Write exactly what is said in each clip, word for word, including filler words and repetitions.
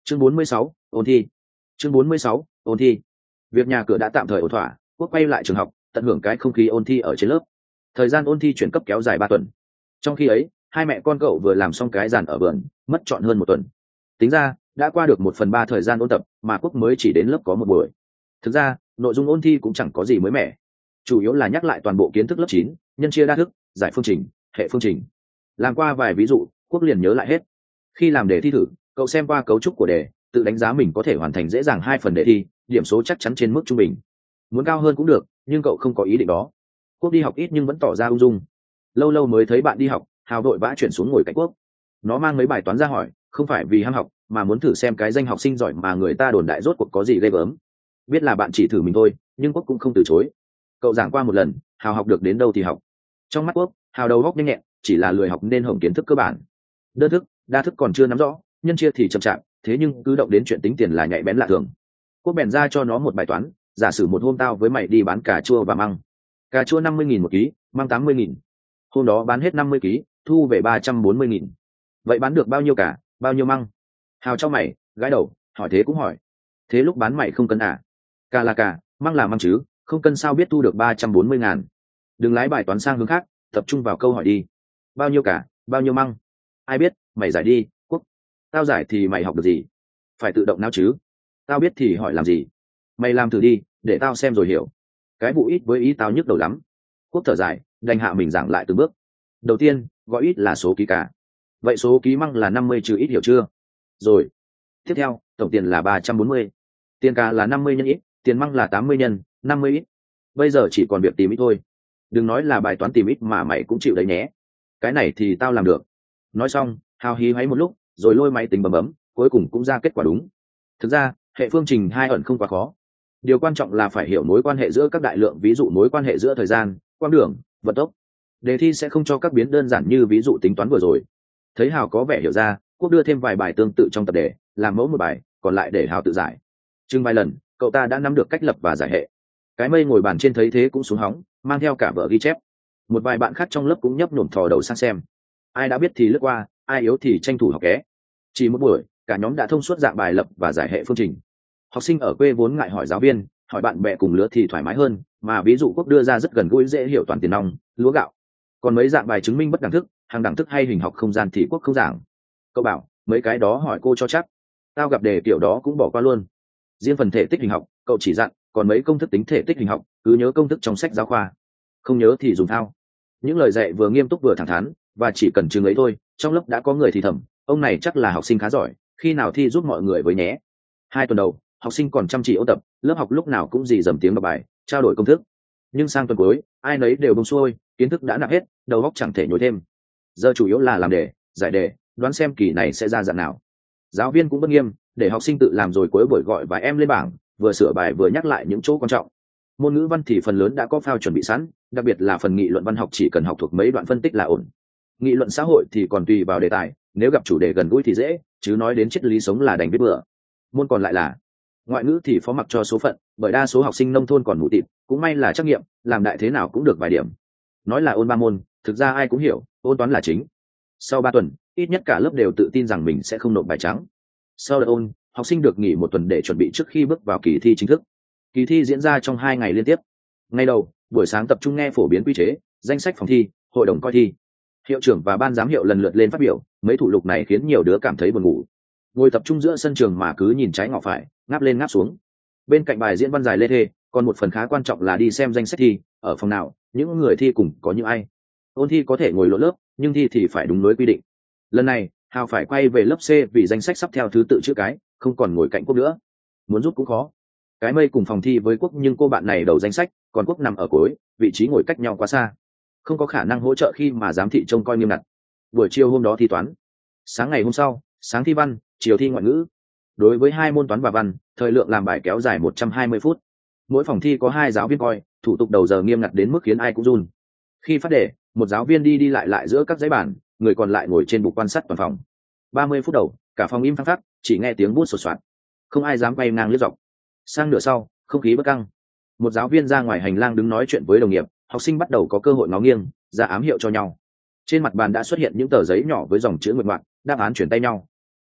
chương bốn mươi sáu, ôn thi. chương bốn mươi sáu, ôn thi. Việc nhà cửa đã tạm thời ổn thỏa, Quốc quay lại trường học, tận hưởng cái không khí ôn thi ở trên lớp. Thời gian ôn thi chuyển cấp kéo dài ba tuần. Trong khi ấy, hai mẹ con cậu vừa làm xong cái dàn ở vườn, mất trọn hơn một tuần. Tính ra, đã qua được một phần ba thời gian ôn tập, mà Quốc mới chỉ đến lớp có một buổi. Thực ra, nội dung ôn thi cũng chẳng có gì mới mẻ, chủ yếu là nhắc lại toàn bộ kiến thức lớp chín, nhân chia đa thức, giải phương trình, hệ phương trình. Làm qua vài ví dụ, Quốc liền nhớ lại hết. Khi làm đề thi thử, cậu xem qua cấu trúc của đề, tự đánh giá mình có thể hoàn thành dễ dàng hai phần đề thi, điểm số chắc chắn trên mức trung bình. Muốn cao hơn cũng được, nhưng cậu không có ý định đó. Quốc đi học ít nhưng vẫn tỏ ra ung dung. Lâu lâu mới thấy bạn đi học, Hào đội vã chuyển xuống ngồi cạnh Quốc. Nó mang mấy bài toán ra hỏi, không phải vì ham học, mà muốn thử xem cái danh học sinh giỏi mà người ta đồn đại rốt cuộc có gì ghê gớm. Biết là bạn chỉ thử mình thôi, nhưng Quốc cũng không từ chối. Cậu giảng qua một lần, Hào học được đến đâu thì học. Trong mắt Quốc, Hào đầu góc nhanh nhẹn, chỉ là lười học nên hổng kiến thức cơ bản. Đơn thức, đa thức còn chưa nắm rõ, nhân chia thì chậm chạp, thế nhưng cứ động đến chuyện tính tiền là nhạy bén lạ thường. Quốc bèn ra cho nó một bài toán, giả sử một hôm tao với mày đi bán cà chua và măng. Cà chua năm mươi nghìn một ký, măng tám mươi nghìn. Hôm đó bán hết năm mươi ký, thu về ba trăm bốn mươi nghìn. Vậy bán được bao nhiêu cả, bao nhiêu măng? Hào cho mày, gãi đầu, hỏi thế cũng hỏi. Thế lúc bán mày không cân à? Cà là cà, măng là măng chứ, không cân sao biết thu được ba trăm bốn mươi ngàn. Đừng lái bài toán sang hướng khác, tập trung vào câu hỏi đi. Bao nhiêu cả, bao nhiêu măng? Ai biết, mày giải đi, Quốc. Tao giải thì mày học được gì? Phải tự động não chứ. Tao biết thì hỏi làm gì? Mày làm thử đi, để tao xem rồi hiểu. Cái vụ ít với ý tao nhức đầu lắm. Quốc thở dài, đành hạ mình giảng lại từng bước. Đầu tiên, gọi ít là số ký cả. Vậy số ký măng là năm mươi trừ ít hiểu chưa? Rồi. Tiếp theo, tổng tiền là ba trăm bốn mươi. Tiền cả là năm mươi nhân ít, tiền măng là tám mươi nhân, năm mươi ít. Bây giờ chỉ còn việc tìm ít thôi. Đừng nói là bài toán tìm ít mà mày cũng chịu đấy nhé. Cái này thì tao làm được. Nói xong, Hào hí hoáy một lúc, rồi lôi máy tính bấm bấm, cuối cùng cũng ra kết quả đúng. Thực ra, hệ phương trình hai ẩn không quá khó. Điều quan trọng là phải hiểu mối quan hệ giữa các đại lượng, ví dụ mối quan hệ giữa thời gian, quang đường, vận tốc. Đề thi sẽ không cho các biến đơn giản như ví dụ tính toán vừa rồi. Thấy Hào có vẻ hiểu ra, Quốc đưa thêm vài bài tương tự trong tập đề, làm mẫu một bài, còn lại để Hào tự giải. Chừng vài lần, cậu ta đã nắm được cách lập và giải hệ. Cái mây ngồi bàn trên thấy thế cũng xuống hóng, mang theo cả vở ghi chép. Một vài bạn khác trong lớp cũng nhấp nhổm thò đầu sang xem. Ai đã biết thì lướt qua, ai yếu thì tranh thủ học ké. Chỉ một buổi, cả nhóm đã thông suốt dạng bài lập và giải hệ phương trình. Học sinh ở quê vốn ngại hỏi giáo viên, hỏi bạn bè cùng lứa thì thoải mái hơn, mà ví dụ Quốc đưa ra rất gần gũi, dễ hiểu, toàn tiền nong, lúa gạo. Còn mấy dạng bài chứng minh bất đẳng thức, hàng đẳng thức hay hình học không gian thì Quốc không giảng. Cậu bảo, mấy cái đó hỏi cô cho chắc. Tao gặp đề kiểu đó cũng bỏ qua luôn. Riêng phần thể tích hình học, cậu chỉ dặn, còn mấy công thức tính thể tích hình học, cứ nhớ công thức trong sách giáo khoa. Không nhớ thì dùng thao. Những lời dạy vừa nghiêm túc vừa thẳng thắn, và chỉ cần chừng ấy thôi, trong lớp đã có người thì thầm, ông này chắc là học sinh khá giỏi, khi nào thi giúp mọi người với nhé. Hai tuần đầu, học sinh còn chăm chỉ ôn tập, lớp học lúc nào cũng dì dầm tiếng đọc bài, trao đổi công thức. Nhưng sang tuần cuối, ai nấy đều bông xuôi, kiến thức đã nạp hết, đầu óc chẳng thể nhồi thêm. Giờ chủ yếu là làm đề, giải đề, đoán xem kỳ này sẽ ra dạng nào. Giáo viên cũng bất nghiêm, để học sinh tự làm, rồi cuối buổi gọi vài em lên bảng, vừa sửa bài vừa nhắc lại những chỗ quan trọng. Môn ngữ văn thì phần lớn đã có phao chuẩn bị sẵn, đặc biệt là phần nghị luận văn học chỉ cần học thuộc mấy đoạn phân tích là ổn. Nghị luận xã hội thì còn tùy vào đề tài, nếu gặp chủ đề gần gũi thì dễ, chứ nói đến triết lý sống là đành biết bừa. Môn còn lại là ngoại ngữ thì phó mặc cho số phận, bởi đa số học sinh nông thôn còn mù tịt, cũng may là trắc nghiệm, làm đại thế nào cũng được vài điểm. Nói là ôn ba môn, thực ra ai cũng hiểu, ôn toán là chính. Sau ba tuần, ít nhất cả lớp đều tự tin rằng mình sẽ không nộp bài trắng. Sau đợt ôn, học sinh được nghỉ một tuần để chuẩn bị trước khi bước vào kỳ thi chính thức. Kỳ thi diễn ra trong hai ngày liên tiếp. Ngày đầu, buổi sáng tập trung nghe phổ biến quy chế, danh sách phòng thi, hội đồng coi thi. Hiệu trưởng và ban giám hiệu lần lượt lên phát biểu, mấy thủ lục này khiến nhiều đứa cảm thấy buồn ngủ. Ngồi tập trung giữa sân trường mà cứ nhìn trái ngọ phải, ngáp lên ngáp xuống. Bên cạnh bài diễn văn dài lê thê, còn một phần khá quan trọng là đi xem danh sách thi, ở phòng nào, những người thi cùng có những ai. Ôn thi có thể ngồi lộn lớp, nhưng thi thì phải đúng lối quy định. Lần này, Hào phải quay về lớp C vì danh sách sắp theo thứ tự chữ cái, không còn ngồi cạnh Quốc nữa. Muốn giúp cũng khó. Cái mây cùng phòng thi với Quốc, nhưng cô bạn này đầu danh sách, còn Quốc nằm ở cuối, vị trí ngồi cách nhau quá xa, không có khả năng hỗ trợ khi mà giám thị trông coi nghiêm ngặt. Buổi chiều hôm đó thi toán, sáng ngày hôm sau, sáng thi văn, chiều thi ngoại ngữ. Đối với hai môn toán và văn, thời lượng làm bài kéo dài một trăm hai mươi phút. Mỗi phòng thi có hai giáo viên coi, thủ tục đầu giờ nghiêm ngặt đến mức khiến ai cũng run. Khi phát đề, một giáo viên đi đi lại lại giữa các giấy bản, người còn lại ngồi trên bục quan sát toàn phòng. ba mươi phút đầu, cả phòng im phăng phắc, chỉ nghe tiếng bút sột soạt, không ai dám quay ngang liếc dọc. Sang nửa sau, không khí bất căng. Một giáo viên ra ngoài hành lang đứng nói chuyện với đồng nghiệp, học sinh bắt đầu có cơ hội ngó nghiêng, ra ám hiệu cho nhau. Trên mặt bàn đã xuất hiện những tờ giấy nhỏ với dòng chữ nguyện ngoạc, đáp án chuyển tay nhau.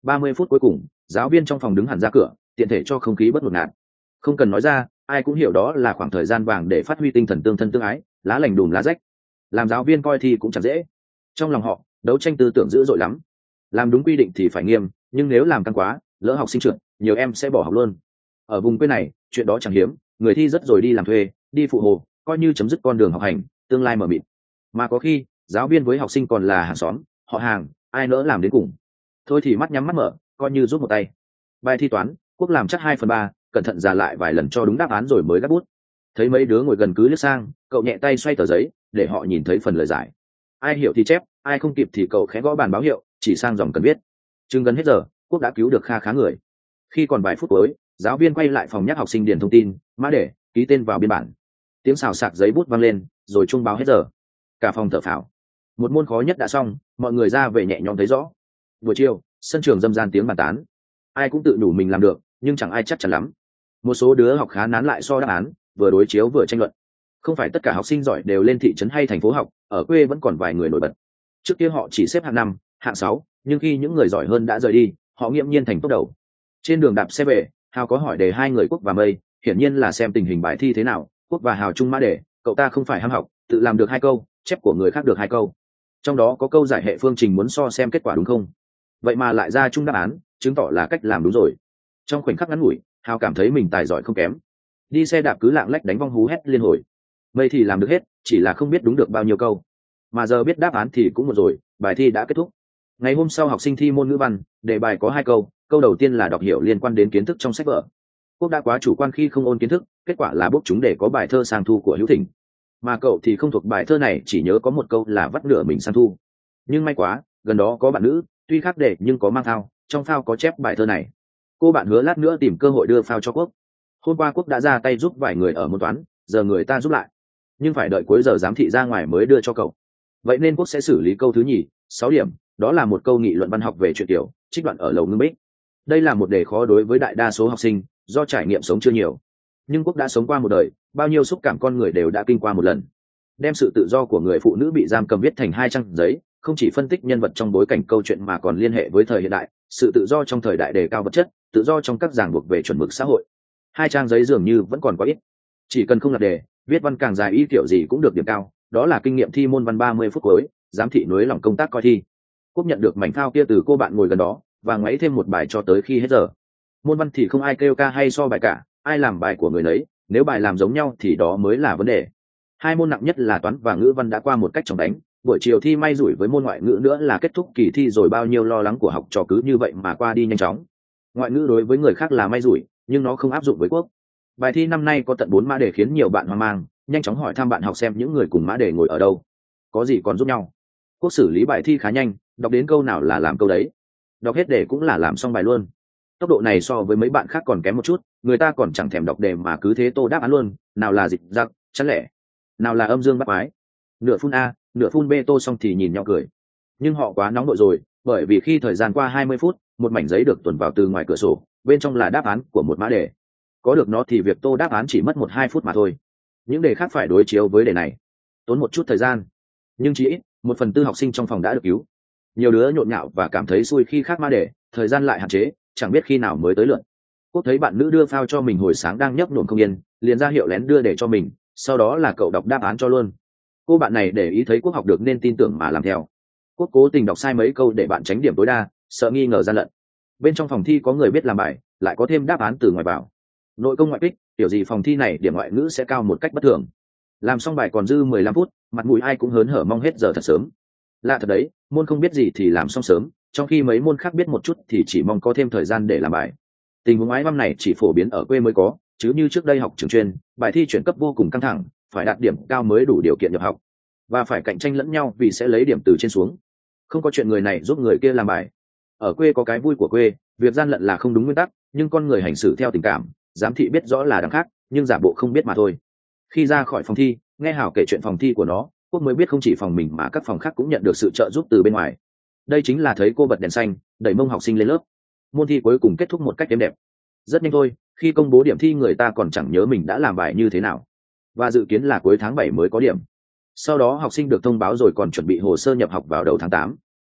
ba mươi phút cuối cùng giáo viên trong phòng đứng hẳn ra cửa, tiện thể cho không khí bất ngột ngạt. Không cần nói ra, ai cũng hiểu đó là khoảng thời gian vàng để phát huy tinh thần tương thân tương ái, lá lành đùm lá rách. Làm giáo viên coi thi cũng chẳng dễ, trong lòng họ đấu tranh tư tưởng dữ dội lắm. Làm đúng quy định thì phải nghiêm, nhưng nếu làm căng quá, lỡ học sinh trượt, nhiều em sẽ bỏ học luôn. Ở vùng quê này chuyện đó chẳng hiếm, người thi rất rồi đi làm thuê, đi phụ hồ, coi như chấm dứt con đường học hành, tương lai mờ mịt. Mà có khi giáo viên với học sinh còn là hàng xóm, họ hàng, ai nỡ làm đến cùng. Thôi thì mắt nhắm mắt mở, coi như giúp một tay. Bài thi toán, Quốc làm chắc hai phần ba, cẩn thận giả lại vài lần cho đúng đáp án rồi mới gác bút. Thấy mấy đứa ngồi gần cứ liếc sang, cậu nhẹ tay xoay tờ giấy để họ nhìn thấy phần lời giải. Ai hiểu thì chép, ai không kịp thì cậu khẽ gõ bàn báo hiệu, chỉ sang dòng cần viết. Chừng gần hết giờ, Quốc đã cứu được kha khá người. Khi còn vài phút cuối, giáo viên quay lại phòng nhắc học sinh điền thông tin, mã để ký tên vào biên bản. Tiếng xào xạc giấy bút vang lên, rồi chuông báo hết giờ. Cả phòng thở phào. Một môn khó nhất đã xong, mọi người ra về nhẹ nhõm thấy rõ. Buổi chiều, sân trường râm ran tiếng bàn tán. Ai cũng tự đủ mình làm được, nhưng chẳng ai chắc chắn lắm. Một số đứa học khá nán lại so đáp án, vừa đối chiếu vừa tranh luận. Không phải tất cả học sinh giỏi đều lên thị trấn hay thành phố học, ở quê vẫn còn vài người nổi bật. Trước kia họ chỉ xếp hạng năm, hạng sáu, nhưng khi những người giỏi hơn đã rời đi, họ nghiễm nhiên thành top đầu. Trên đường đạp xe về, Hào có hỏi đề hai người Quốc và Mây, hiển nhiên là xem tình hình bài thi thế nào. Quốc và Hào chung mã đề, cậu ta không phải ham học, tự làm được hai câu, chép của người khác được hai câu. Trong đó có câu giải hệ phương trình muốn so xem kết quả đúng không. Vậy mà lại ra chung đáp án, chứng tỏ là cách làm đúng rồi. Trong khoảnh khắc ngắn ngủi, Hào cảm thấy mình tài giỏi không kém. Đi xe đạp cứ lạng lách đánh vong hú hét liên hồi. Mây thì làm được hết, chỉ là không biết đúng được bao nhiêu câu. Mà giờ biết đáp án thì cũng một rồi, bài thi đã kết thúc. Ngày hôm sau học sinh thi môn ngữ văn, đề bài có hai câu, câu đầu tiên là đọc hiểu liên quan đến kiến thức trong sách vở. Quốc đã quá chủ quan khi không ôn kiến thức, kết quả là bốc chúng để có bài thơ sang thu của Hữu Thỉnh. Mà cậu thì không thuộc bài thơ này, chỉ nhớ có một câu là vắt nửa mình sang thu. Nhưng may quá, gần đó có bạn nữ, tuy khác đề nhưng có mang phao, trong phao có chép bài thơ này. Cô bạn hứa lát nữa tìm cơ hội đưa phao cho Quốc. Hôm qua Quốc đã ra tay giúp vài người ở môn toán, giờ người ta giúp lại, nhưng phải đợi cuối giờ giám thị ra ngoài mới đưa cho cậu. Vậy nên Quốc sẽ xử lý câu thứ nhì, sáu điểm, đó là một câu nghị luận văn học về chuyện tiểu, trích đoạn ở lầu ngưng bích. Đây là một đề khó đối với đại đa số học sinh, do trải nghiệm sống chưa nhiều. Nhưng Quốc đã sống qua một đời, bao nhiêu xúc cảm con người đều đã kinh qua một lần. Đem sự tự do của người phụ nữ bị giam cầm viết thành hai trang giấy, không chỉ phân tích nhân vật trong bối cảnh câu chuyện mà còn liên hệ với thời hiện đại, sự tự do trong thời đại đề cao vật chất, tự do trong các ràng buộc về chuẩn mực xã hội. Hai trang giấy dường như vẫn còn quá ít. Chỉ cần không lật đề, viết văn càng dài ý kiểu gì cũng được điểm cao, đó là kinh nghiệm thi môn văn ba mươi phút cuối, giám thị nối lòng công tác coi thi. Quốc nhận được mảnh phao kia từ cô bạn ngồi gần đó và ngoáy thêm một bài cho tới khi hết giờ. Môn văn thì không ai kêu ca hay so bài cả, ai làm bài của người nấy, nếu bài làm giống nhau thì đó mới là vấn đề. Hai môn nặng nhất là toán và ngữ văn đã qua một cách chóng đánh, buổi chiều thi may rủi với môn ngoại ngữ nữa là kết thúc kỳ thi rồi, bao nhiêu lo lắng của học trò cứ như vậy mà qua đi nhanh chóng. Ngoại ngữ đối với người khác là may rủi, nhưng nó không áp dụng với Quốc. Bài thi năm nay có tận bốn mã đề khiến nhiều bạn hoang mang, nhanh chóng hỏi thăm bạn học xem những người cùng mã đề ngồi ở đâu, có gì còn giúp nhau. Quốc xử lý bài thi khá nhanh, đọc đến câu nào là làm câu đấy, đọc hết đề cũng là làm xong bài luôn. Tốc độ này so với mấy bạn khác còn kém một chút, người ta còn chẳng thèm đọc đề mà cứ thế tô đáp án luôn, nào là dịch giặc chắn lẻ, nào là âm dương bắt ái, nửa phun a nửa phun b tô xong thì nhìn nhau cười. Nhưng họ quá nóng đội rồi, bởi vì khi thời gian qua hai mươi phút, một mảnh giấy được tuồn vào từ ngoài cửa sổ, bên trong là đáp án của một mã đề. Có được nó thì việc tô đáp án chỉ mất một hai phút mà thôi. Những đề khác phải đối chiếu với đề này, tốn một chút thời gian, nhưng chỉ ít một phần tư học sinh trong phòng đã được cứu. Nhiều đứa nhộn nhạo và cảm thấy xui khi khác mã đề, thời gian lại hạn chế, chẳng biết khi nào mới tới lượt. Quốc thấy bạn nữ đưa phao cho mình hồi sáng đang nhấp nhổm không yên, liền ra hiệu lén đưa để cho mình, sau đó là cậu đọc đáp án cho luôn. Cô bạn này để ý thấy Quốc học được nên tin tưởng mà làm theo. Quốc cố tình đọc sai mấy câu để bạn tránh điểm tối đa, sợ nghi ngờ gian lận. Bên trong phòng thi có người biết làm bài, lại có thêm đáp án từ ngoài vào. Nội công ngoại kích, kiểu gì phòng thi này điểm ngoại ngữ sẽ cao một cách bất thường. Làm xong bài còn dư mười lăm phút, mặt mũi ai cũng hớn hở mong hết giờ thật sớm. Lạ thật đấy, môn không biết gì thì làm xong sớm, trong khi mấy môn khác biết một chút thì chỉ mong có thêm thời gian để làm bài. Tình huống ái băm này chỉ phổ biến ở quê mới có, chứ như trước đây học trường chuyên, bài thi chuyển cấp vô cùng căng thẳng, phải đạt điểm cao mới đủ điều kiện nhập học, và phải cạnh tranh lẫn nhau vì sẽ lấy điểm từ trên xuống. Không có chuyện người này giúp người kia làm bài. Ở quê có cái vui của quê, việc gian lận là không đúng nguyên tắc, nhưng con người hành xử theo tình cảm, giám thị biết rõ là đằng khác, nhưng giả bộ không biết mà thôi. Khi ra khỏi phòng thi, nghe Hảo kể chuyện phòng thi của nó, Quốc mới biết không chỉ phòng mình mà các phòng khác cũng nhận được sự trợ giúp từ bên ngoài. Đây chính là thấy cô bật đèn xanh, đẩy mông học sinh lên lớp. Môn thi cuối cùng kết thúc một cách êm đẹp. Rất nhanh thôi, khi công bố điểm thi người ta còn chẳng nhớ mình đã làm bài như thế nào. Và dự kiến là cuối tháng bảy mới có điểm. Sau đó học sinh được thông báo rồi còn chuẩn bị hồ sơ nhập học vào đầu tháng tám.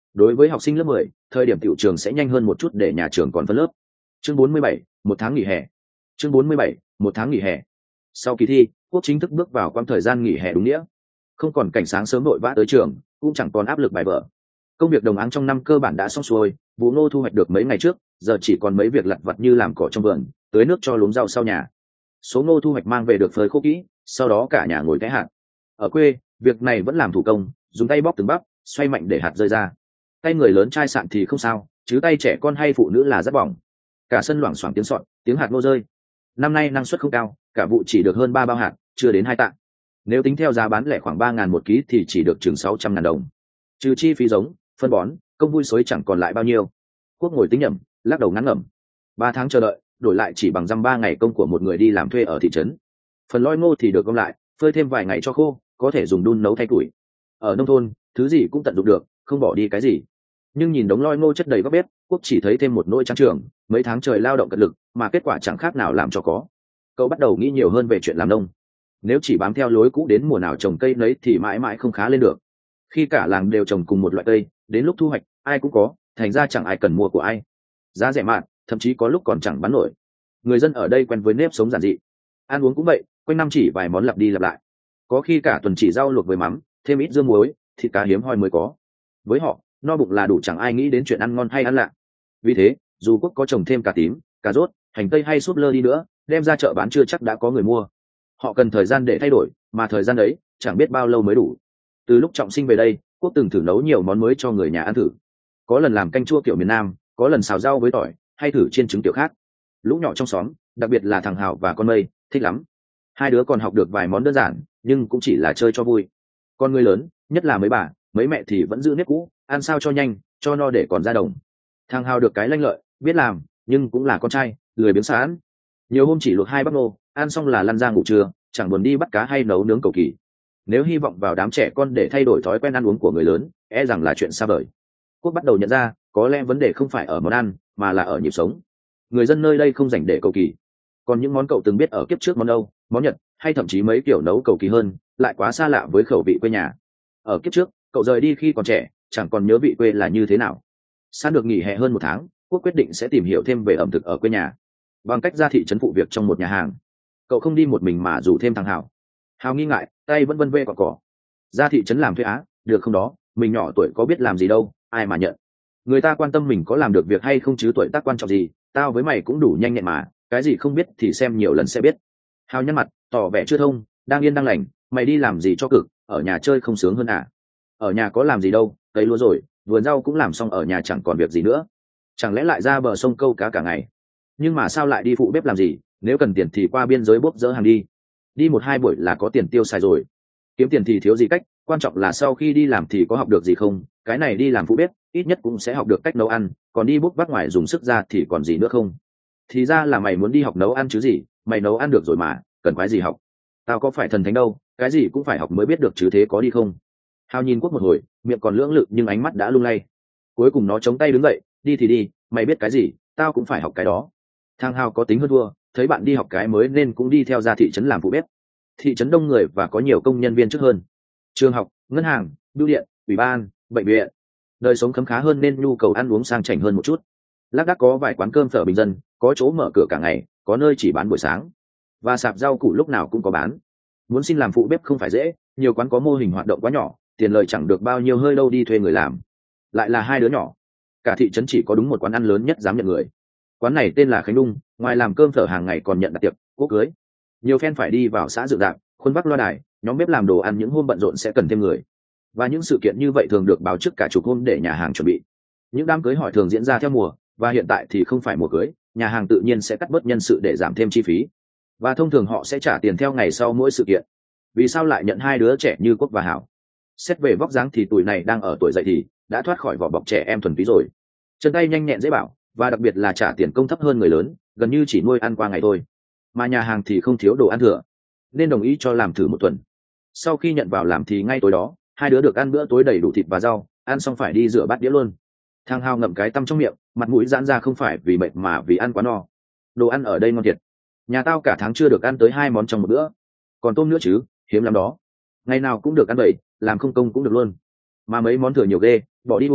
Đối với học sinh lớp mười, thời điểm tiểu trường sẽ nhanh hơn một chút để nhà trường còn phân lớp. Chương bốn mươi bảy, một tháng nghỉ hè. Chương bốn mươi bảy, một tháng nghỉ hè. Sau kỳ thi, Quốc chính thức bước vào quãng thời gian nghỉ hè đúng nghĩa. Không còn cảnh sáng sớm vội vã tới trường, cũng chẳng còn áp lực bài vở. Công việc đồng áng trong năm cơ bản đã xong xuôi, vụ ngô thu hoạch được mấy ngày trước, giờ chỉ còn mấy việc lặt vặt như làm cỏ trong vườn, tưới nước cho luống rau sau nhà. Số ngô thu hoạch mang về được phơi khô kỹ, sau đó cả nhà ngồi cái hạt. Ở quê, việc này vẫn làm thủ công, dùng tay bóc từng bắp, xoay mạnh để hạt rơi ra. Tay người lớn chai sạn thì không sao, chứ tay trẻ con hay phụ nữ là rất bỏng. Cả sân loảng xoảng tiếng sọt, tiếng hạt ngô rơi. Năm nay năng suất không cao, cả vụ chỉ được hơn ba bao hạt, chưa đến hai tạ. Nếu tính theo giá bán lẻ khoảng ba ngàn một ký thì chỉ được chừng sáu trăm ngàn đồng. Trừ chi phí giống, phân bón, công vui xối chẳng còn lại bao nhiêu. Quốc ngồi tính nhẩm, lắc đầu ngắn ngẩm. Ba tháng chờ đợi, đổi lại chỉ bằng dăm ba ngày công của một người đi làm thuê ở thị trấn. Phần loi ngô thì được gom lại, phơi thêm vài ngày cho khô, có thể dùng đun nấu thay tuổi. Ở nông thôn, thứ gì cũng tận dụng được, không bỏ đi cái gì. Nhưng nhìn đống loi ngô chất đầy góc bếp, Quốc chỉ thấy thêm một nỗi trắng trường, mấy tháng trời lao động cật lực, mà kết quả chẳng khác nào làm cho có. Cậu bắt đầu nghĩ nhiều hơn về chuyện làm nông. Nếu chỉ bám theo lối cũ đến mùa nào trồng cây nấy thì mãi mãi không khá lên được. Khi cả làng đều trồng cùng một loại cây, đến lúc thu hoạch, ai cũng có, thành ra chẳng ai cần mua của ai. Giá rẻ mạt, thậm chí có lúc còn chẳng bán nổi. Người dân ở đây quen với nếp sống giản dị. Ăn uống cũng vậy, quanh năm chỉ vài món lặp đi lặp lại. Có khi cả tuần chỉ rau luộc với mắm, thêm ít dưa muối, thịt cá hiếm hoi mới có. Với họ, no bụng là đủ, chẳng ai nghĩ đến chuyện ăn ngon hay ăn lạ. Vì thế, dù Quốc có trồng thêm cà tím, cà rốt, hành tây hay súp lơ đi nữa, đem ra chợ bán chưa chắc đã có người mua. Họ cần thời gian để thay đổi, mà thời gian đấy chẳng biết bao lâu mới đủ. Từ lúc Trọng Sinh về đây, Quốc từng thử nấu nhiều món mới cho người nhà ăn thử. Có lần làm canh chua kiểu miền Nam, có lần xào rau với tỏi, hay thử chiên trứng kiểu khác. Lũ nhỏ trong xóm, đặc biệt là thằng Hào và con Mây, thích lắm. Hai đứa còn học được vài món đơn giản, nhưng cũng chỉ là chơi cho vui. Con người lớn, nhất là mấy bà, mấy mẹ thì vẫn giữ nếp cũ, ăn sao cho nhanh, cho no để còn ra đồng. Thằng Hào được cái lanh lợi, biết làm, nhưng cũng là con trai, lười biếng sán. Nhiều hôm chỉ luộc hai bắp nô, ăn xong là lăn ra ngủ trưa, chẳng buồn đi bắt cá hay nấu nướng cầu kỳ. Nếu hy vọng vào đám trẻ con để thay đổi thói quen ăn uống của người lớn, e rằng là chuyện xa vời. Quốc bắt đầu nhận ra, có lẽ vấn đề không phải ở món ăn, mà là ở nhịp sống. Người dân nơi đây không dành để cầu kỳ. Còn những món cậu từng biết ở kiếp trước, món Âu, món Nhật, hay thậm chí mấy kiểu nấu cầu kỳ hơn, lại quá xa lạ với khẩu vị quê nhà. Ở kiếp trước, cậu rời đi khi còn trẻ, chẳng còn nhớ vị quê là như thế nào. San được nghỉ hè hơn một tháng, Quốc quyết định sẽ tìm hiểu thêm về ẩm thực ở quê nhà. Bằng cách ra thị trấn phụ việc trong một nhà hàng, cậu không đi một mình mà rủ thêm thằng Hào. Hào nghi ngại, tay vẫn vân vê cọ cỏ. Ra thị trấn làm thuê á, được không đó, mình nhỏ tuổi có biết làm gì đâu, ai mà nhận. Người ta quan tâm mình có làm được việc hay không chứ tuổi tác quan trọng gì, tao với mày cũng đủ nhanh nhẹn mà, cái gì không biết thì xem nhiều lần sẽ biết. Hào nhăn mặt, tỏ vẻ chưa thông, đang yên đang lành, mày đi làm gì cho cực, ở nhà chơi không sướng hơn à? Ở nhà có làm gì đâu, cấy lúa rồi, vườn rau cũng làm xong, ở nhà chẳng còn việc gì nữa. Chẳng lẽ lại ra bờ sông câu cá cả ngày? Nhưng mà sao lại đi phụ bếp làm gì, nếu cần tiền thì qua biên giới bốc dỡ hàng đi. Đi một hai buổi là có tiền tiêu xài rồi. Kiếm tiền thì thiếu gì cách, quan trọng là sau khi đi làm thì có học được gì không. Cái này đi làm phụ bếp, ít nhất cũng sẽ học được cách nấu ăn, còn đi bốc vác ngoài dùng sức ra thì còn gì nữa không. Thì ra là mày muốn đi học nấu ăn chứ gì, mày nấu ăn được rồi mà, cần quái gì học. Tao có phải thần thánh đâu, cái gì cũng phải học mới biết được chứ, thế có đi không? Hào nhìn Quốc một hồi, miệng còn lưỡng lự nhưng ánh mắt đã lung lay. Cuối cùng nó chống tay đứng dậy, đi thì đi, mày biết cái gì, tao cũng phải học cái đó. Thằng Hào có tính hơn thua, thấy bạn đi học cái mới nên cũng đi theo ra thị trấn làm phụ bếp. Thị trấn đông người và có nhiều công nhân viên trước hơn. Trường học, ngân hàng, bưu điện, ủy ban, bệnh viện. Đời sống khấm khá hơn nên nhu cầu ăn uống sang chảnh hơn một chút. Lác đác có vài quán cơm phở bình dân, có chỗ mở cửa cả ngày, có nơi chỉ bán buổi sáng. Và sạp rau củ lúc nào cũng có bán. Muốn xin làm phụ bếp không phải dễ, nhiều quán có mô hình hoạt động quá nhỏ, tiền lời chẳng được bao nhiêu, hơi đâu đi thuê người làm. Lại là hai đứa nhỏ. Cả thị trấn chỉ có đúng một quán ăn lớn nhất dám nhận người. Quán này tên là Khánh Đung, ngoài làm cơm phở hàng ngày còn nhận đặt tiệc, quốc cưới. Nhiều fan phải đi vào xã dự dạng, khuôn vác loa đài, nhóm bếp làm đồ ăn, những hôm bận rộn sẽ cần thêm người. Và những sự kiện như vậy thường được báo trước cả chục hôm để nhà hàng chuẩn bị. Những đám cưới hỏi thường diễn ra theo mùa, và hiện tại thì không phải mùa cưới, nhà hàng tự nhiên sẽ cắt bớt nhân sự để giảm thêm chi phí. Và thông thường họ sẽ trả tiền theo ngày sau mỗi sự kiện. Vì sao lại nhận hai đứa trẻ như Quốc và Hảo? Xét về vóc dáng thì tuổi này đang ở tuổi dậy thì đã thoát khỏi vỏ bọc trẻ em thuần túy rồi. Chân tay nhanh nhẹn dễ bảo, và đặc biệt là trả tiền công thấp hơn người lớn, gần như chỉ nuôi ăn qua ngày thôi. Mà nhà hàng thì không thiếu đồ ăn thừa, nên đồng ý cho làm thử một tuần. Sau khi nhận vào làm thì ngay tối đó, hai đứa được ăn bữa tối đầy đủ thịt và rau, ăn xong phải đi rửa bát đĩa luôn. Thằng Hào ngậm cái tăm trong miệng, mặt mũi giãn ra, không phải vì mệt mà vì ăn quá no. Đồ ăn ở đây ngon thiệt. Nhà tao cả tháng chưa được ăn tới hai món trong một bữa. Còn tôm nữa chứ, hiếm lắm đó. Ngày nào cũng được ăn vậy, làm không công cũng được luôn. Mà mấy món thừa nhiều ghê, bỏ đi uổng,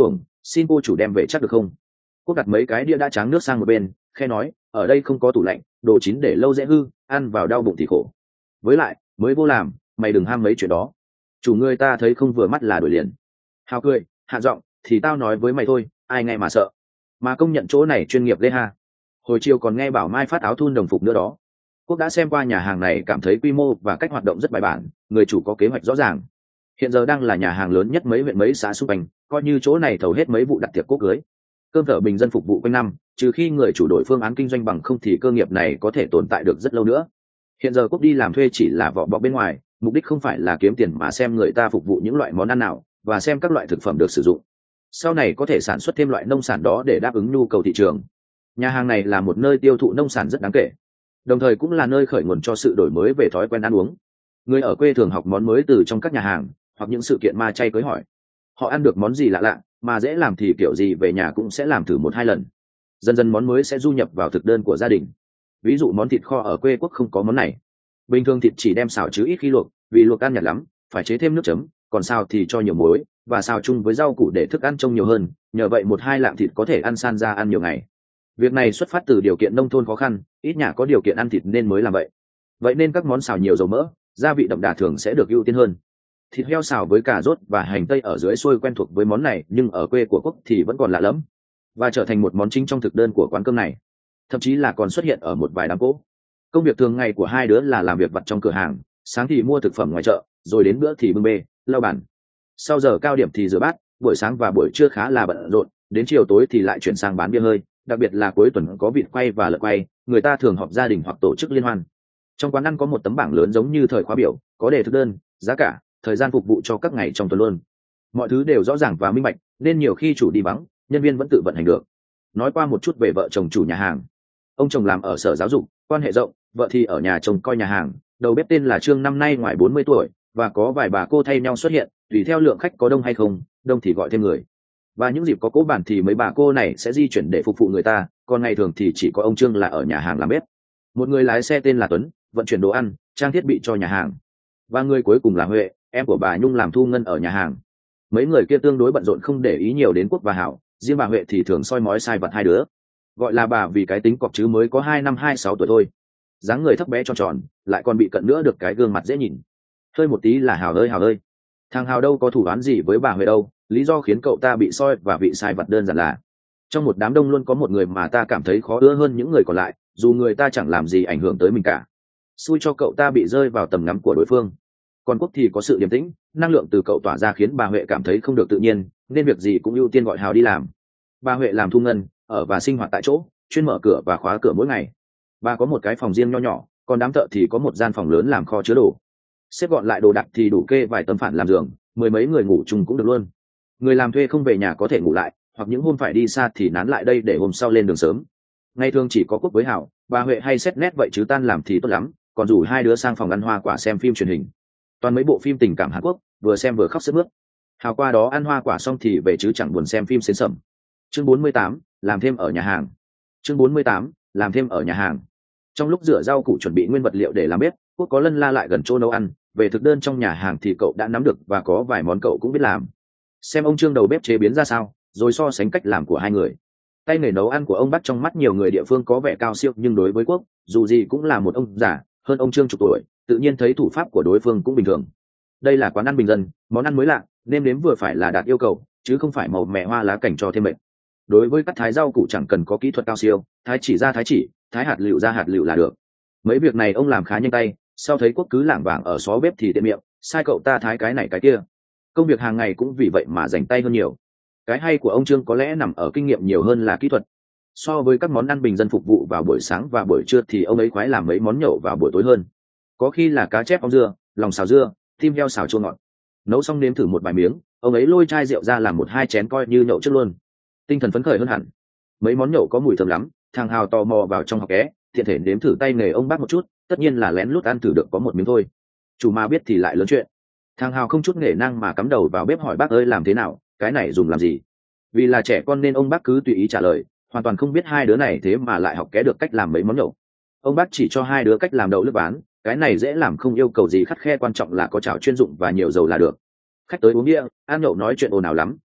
xin cô chủ đem về chắc được không? Quốc đặt mấy cái đĩa đã tráng nước sang một bên, khe nói, ở đây không có tủ lạnh, đồ chín để lâu dễ hư, ăn vào đau bụng thì khổ. Với lại mới vô làm, mày đừng ham mấy chuyện đó. Chủ người ta thấy không vừa mắt là đuổi liền. Hào cười hạ giọng, thì tao nói với mày thôi, ai nghe mà sợ. Mà công nhận chỗ này chuyên nghiệp ghê ha. Hồi chiều còn nghe bảo mai phát áo thun đồng phục nữa đó. Quốc đã xem qua nhà hàng này, cảm thấy quy mô và cách hoạt động rất bài bản, người chủ có kế hoạch rõ ràng. Hiện giờ đang là nhà hàng lớn nhất mấy huyện mấy xã xung quanh, coi như chỗ này thầu hết mấy vụ đặt tiệc quốc cưới. Cơm thở bình dân phục vụ quanh năm, trừ khi người chủ đổi phương án kinh doanh, bằng không thì cơ nghiệp này có thể tồn tại được rất lâu nữa. Hiện giờ Quốc đi làm thuê chỉ là vỏ bọc bên ngoài, mục đích không phải là kiếm tiền mà xem người ta phục vụ những loại món ăn nào và xem các loại thực phẩm được sử dụng. Sau này có thể sản xuất thêm loại nông sản đó để đáp ứng nhu cầu thị trường. Nhà hàng này là một nơi tiêu thụ nông sản rất đáng kể, đồng thời cũng là nơi khởi nguồn cho sự đổi mới về thói quen ăn uống. Người ở quê thường học món mới từ trong các nhà hàng hoặc những sự kiện ma chay cưới hỏi. Họ ăn được món gì lạ lạ mà dễ làm thì kiểu gì về nhà cũng sẽ làm thử một hai lần. Dần dần món mới sẽ du nhập vào thực đơn của gia đình. Ví dụ món thịt kho ở quê Quốc không có món này. Bình thường thịt chỉ đem xào chứ ít khi luộc, vì luộc ăn nhạt lắm, phải chế thêm nước chấm, còn xào thì cho nhiều muối và xào chung với rau củ để thức ăn trông nhiều hơn. Nhờ vậy một hai lạng thịt có thể ăn san ra ăn nhiều ngày. Việc này xuất phát từ điều kiện nông thôn khó khăn, ít nhà có điều kiện ăn thịt nên mới làm vậy. Vậy nên các món xào nhiều dầu mỡ, gia vị đậm đà thường sẽ được ưu tiên hơn. Thịt heo xào với cà rốt và hành tây ở dưới xôi quen thuộc với món này, nhưng ở quê của Quốc thì vẫn còn lạ lẫm và trở thành một món chính trong thực đơn của quán cơm này, thậm chí là còn xuất hiện ở một vài đám cỗ. Công việc thường ngày của hai đứa là làm việc vặt trong cửa hàng, sáng thì mua thực phẩm ngoài chợ, rồi đến bữa thì bưng bê lau bàn, sau giờ cao điểm thì rửa bát. Buổi sáng và buổi trưa khá là bận rộn, đến chiều tối thì lại chuyển sang bán bia hơi, đặc biệt là cuối tuần có vịt quay và lợn quay, người ta thường họp gia đình hoặc tổ chức liên hoan. Trong quán ăn có một tấm bảng lớn giống như thời khóa biểu, có đề thực đơn, giá cả, thời gian phục vụ cho các ngày trong tuần luôn. Mọi thứ đều rõ ràng và minh bạch, nên nhiều khi chủ đi vắng, nhân viên vẫn tự vận hành được. Nói qua một chút về vợ chồng chủ nhà hàng. Ông chồng làm ở sở giáo dục, quan hệ rộng, vợ thì ở nhà chồng coi nhà hàng. Đầu bếp tên là Trương, năm nay ngoài bốn mươi tuổi, và có vài bà cô thay nhau xuất hiện, tùy theo lượng khách có đông hay không, đông thì gọi thêm người. Và những dịp có cỗ bản thì mấy bà cô này sẽ di chuyển để phục vụ người ta, còn ngày thường thì chỉ có ông Trương là ở nhà hàng làm bếp. Một người lái xe tên là Tuấn, vận chuyển đồ ăn, trang thiết bị cho nhà hàng. Và người cuối cùng là Huệ, em của bà Nhung, làm thu ngân ở nhà hàng. Mấy người kia tương đối bận rộn, không để ý nhiều đến Quốc và Hảo, riêng bà Huệ thì thường soi mói sai vặt hai đứa. Gọi là bà vì cái tính cọc chứ mới có hai năm hai sáu tuổi thôi. Dáng người thấp bé tròn tròn, lại còn bị cận nữa được cái gương mặt dễ nhìn. Hơi một tí là Hảo ơi Hảo ơi. Thằng Hảo đâu có thủ đoán gì với bà Huệ đâu, lý do khiến cậu ta bị soi và bị sai vặt đơn giản là trong một đám đông luôn có một người mà ta cảm thấy khó ưa hơn những người còn lại, dù người ta chẳng làm gì ảnh hưởng tới mình cả. Xui cho cậu ta bị rơi vào tầm ngắm của đối phương. Còn Quốc thì có sự điềm tĩnh, năng lượng từ cậu tỏa ra khiến bà Huệ cảm thấy không được tự nhiên, nên việc gì cũng ưu tiên gọi Hào đi làm. Bà Huệ làm thu ngân, ở và sinh hoạt tại chỗ, chuyên mở cửa và khóa cửa mỗi ngày. Bà có một cái phòng riêng nho nhỏ, còn đám thợ thì có một gian phòng lớn làm kho chứa đồ. Xếp gọn lại đồ đạc thì đủ kê vài tấm phản làm giường, mười mấy người ngủ chung cũng được luôn. Người làm thuê không về nhà có thể ngủ lại, hoặc những hôm phải đi xa thì nán lại đây để hôm sau lên đường sớm. Ngày thường chỉ có Quốc với Hảo, bà Huệ hay xét nét vậy chứ tan làm thì tốt lắm, còn rủ hai đứa sang phòng ăn hoa quả xem phim truyền hình. Toàn mấy bộ phim tình cảm Hàn Quốc, vừa xem vừa khóc sướt mướt. Hào qua đó ăn hoa quả xong thì về chứ chẳng buồn xem phim xến sẩm. Chương bốn mươi tám, làm thêm ở nhà hàng. Chương bốn mươi tám, làm thêm ở nhà hàng. Trong lúc rửa rau củ chuẩn bị nguyên vật liệu để làm bếp, Quốc có lân la lại gần chỗ nấu ăn, về thực đơn trong nhà hàng thì cậu đã nắm được và có vài món cậu cũng biết làm. Xem ông Trương đầu bếp chế biến ra sao, rồi so sánh cách làm của hai người. Tay nghề nấu ăn của ông Bắc trong mắt nhiều người địa phương có vẻ cao siêu, nhưng đối với Quốc, dù gì cũng là một ông già, hơn ông Trương chục tuổi, tự nhiên thấy thủ pháp của đối phương cũng bình thường. Đây là quán ăn bình dân, món ăn mới lạ, nêm nếm vừa phải là đạt yêu cầu, chứ không phải màu mẹ hoa lá cảnh cho thêm mệt. Đối với cắt thái rau củ chẳng cần có kỹ thuật cao siêu, thái chỉ ra thái chỉ, thái hạt lựu ra hạt lựu là được. Mấy việc này ông làm khá nhanh tay, sau thấy Quốc cứ lảng vảng ở xó bếp thì tiện miệng, sai cậu ta thái cái này cái kia. Công việc hàng ngày cũng vì vậy mà rảnh tay hơn nhiều. Cái hay của ông Trương có lẽ nằm ở kinh nghiệm nhiều hơn là kỹ thuật. So với các món ăn bình dân phục vụ vào buổi sáng và buổi trưa thì ông ấy khoái làm mấy món nhậu vào buổi tối hơn. Có khi là cá chép ong dưa, lòng xào dưa, tim heo xào chua ngọt. Nấu xong nếm thử một vài miếng, ông ấy lôi chai rượu ra làm một hai chén coi như nhậu trước luôn. Tinh thần phấn khởi hơn hẳn. Mấy món nhậu có mùi thơm lắm, thằng Hào tò mò vào trong học ké, thiện thể nếm thử tay nghề ông Bác một chút, tất nhiên là lén lút ăn thử được có một miếng thôi. Chủ mà biết thì lại lớn chuyện. Thằng Hào không chút nể nang mà cắm đầu vào bếp hỏi bác ơi làm thế nào, cái này dùng làm gì? Vì là trẻ con nên ông Bác cứ tùy ý trả lời, hoàn toàn không biết hai đứa này thế mà lại học ké được cách làm mấy món nhậu. Ông Bác chỉ cho hai đứa cách làm đậu lứt ván, cái này dễ làm, không yêu cầu gì khắt khe, quan trọng là có chảo chuyên dụng và nhiều dầu là được. Khách tới uống bia, ăn nhậu nói chuyện ồn ào lắm,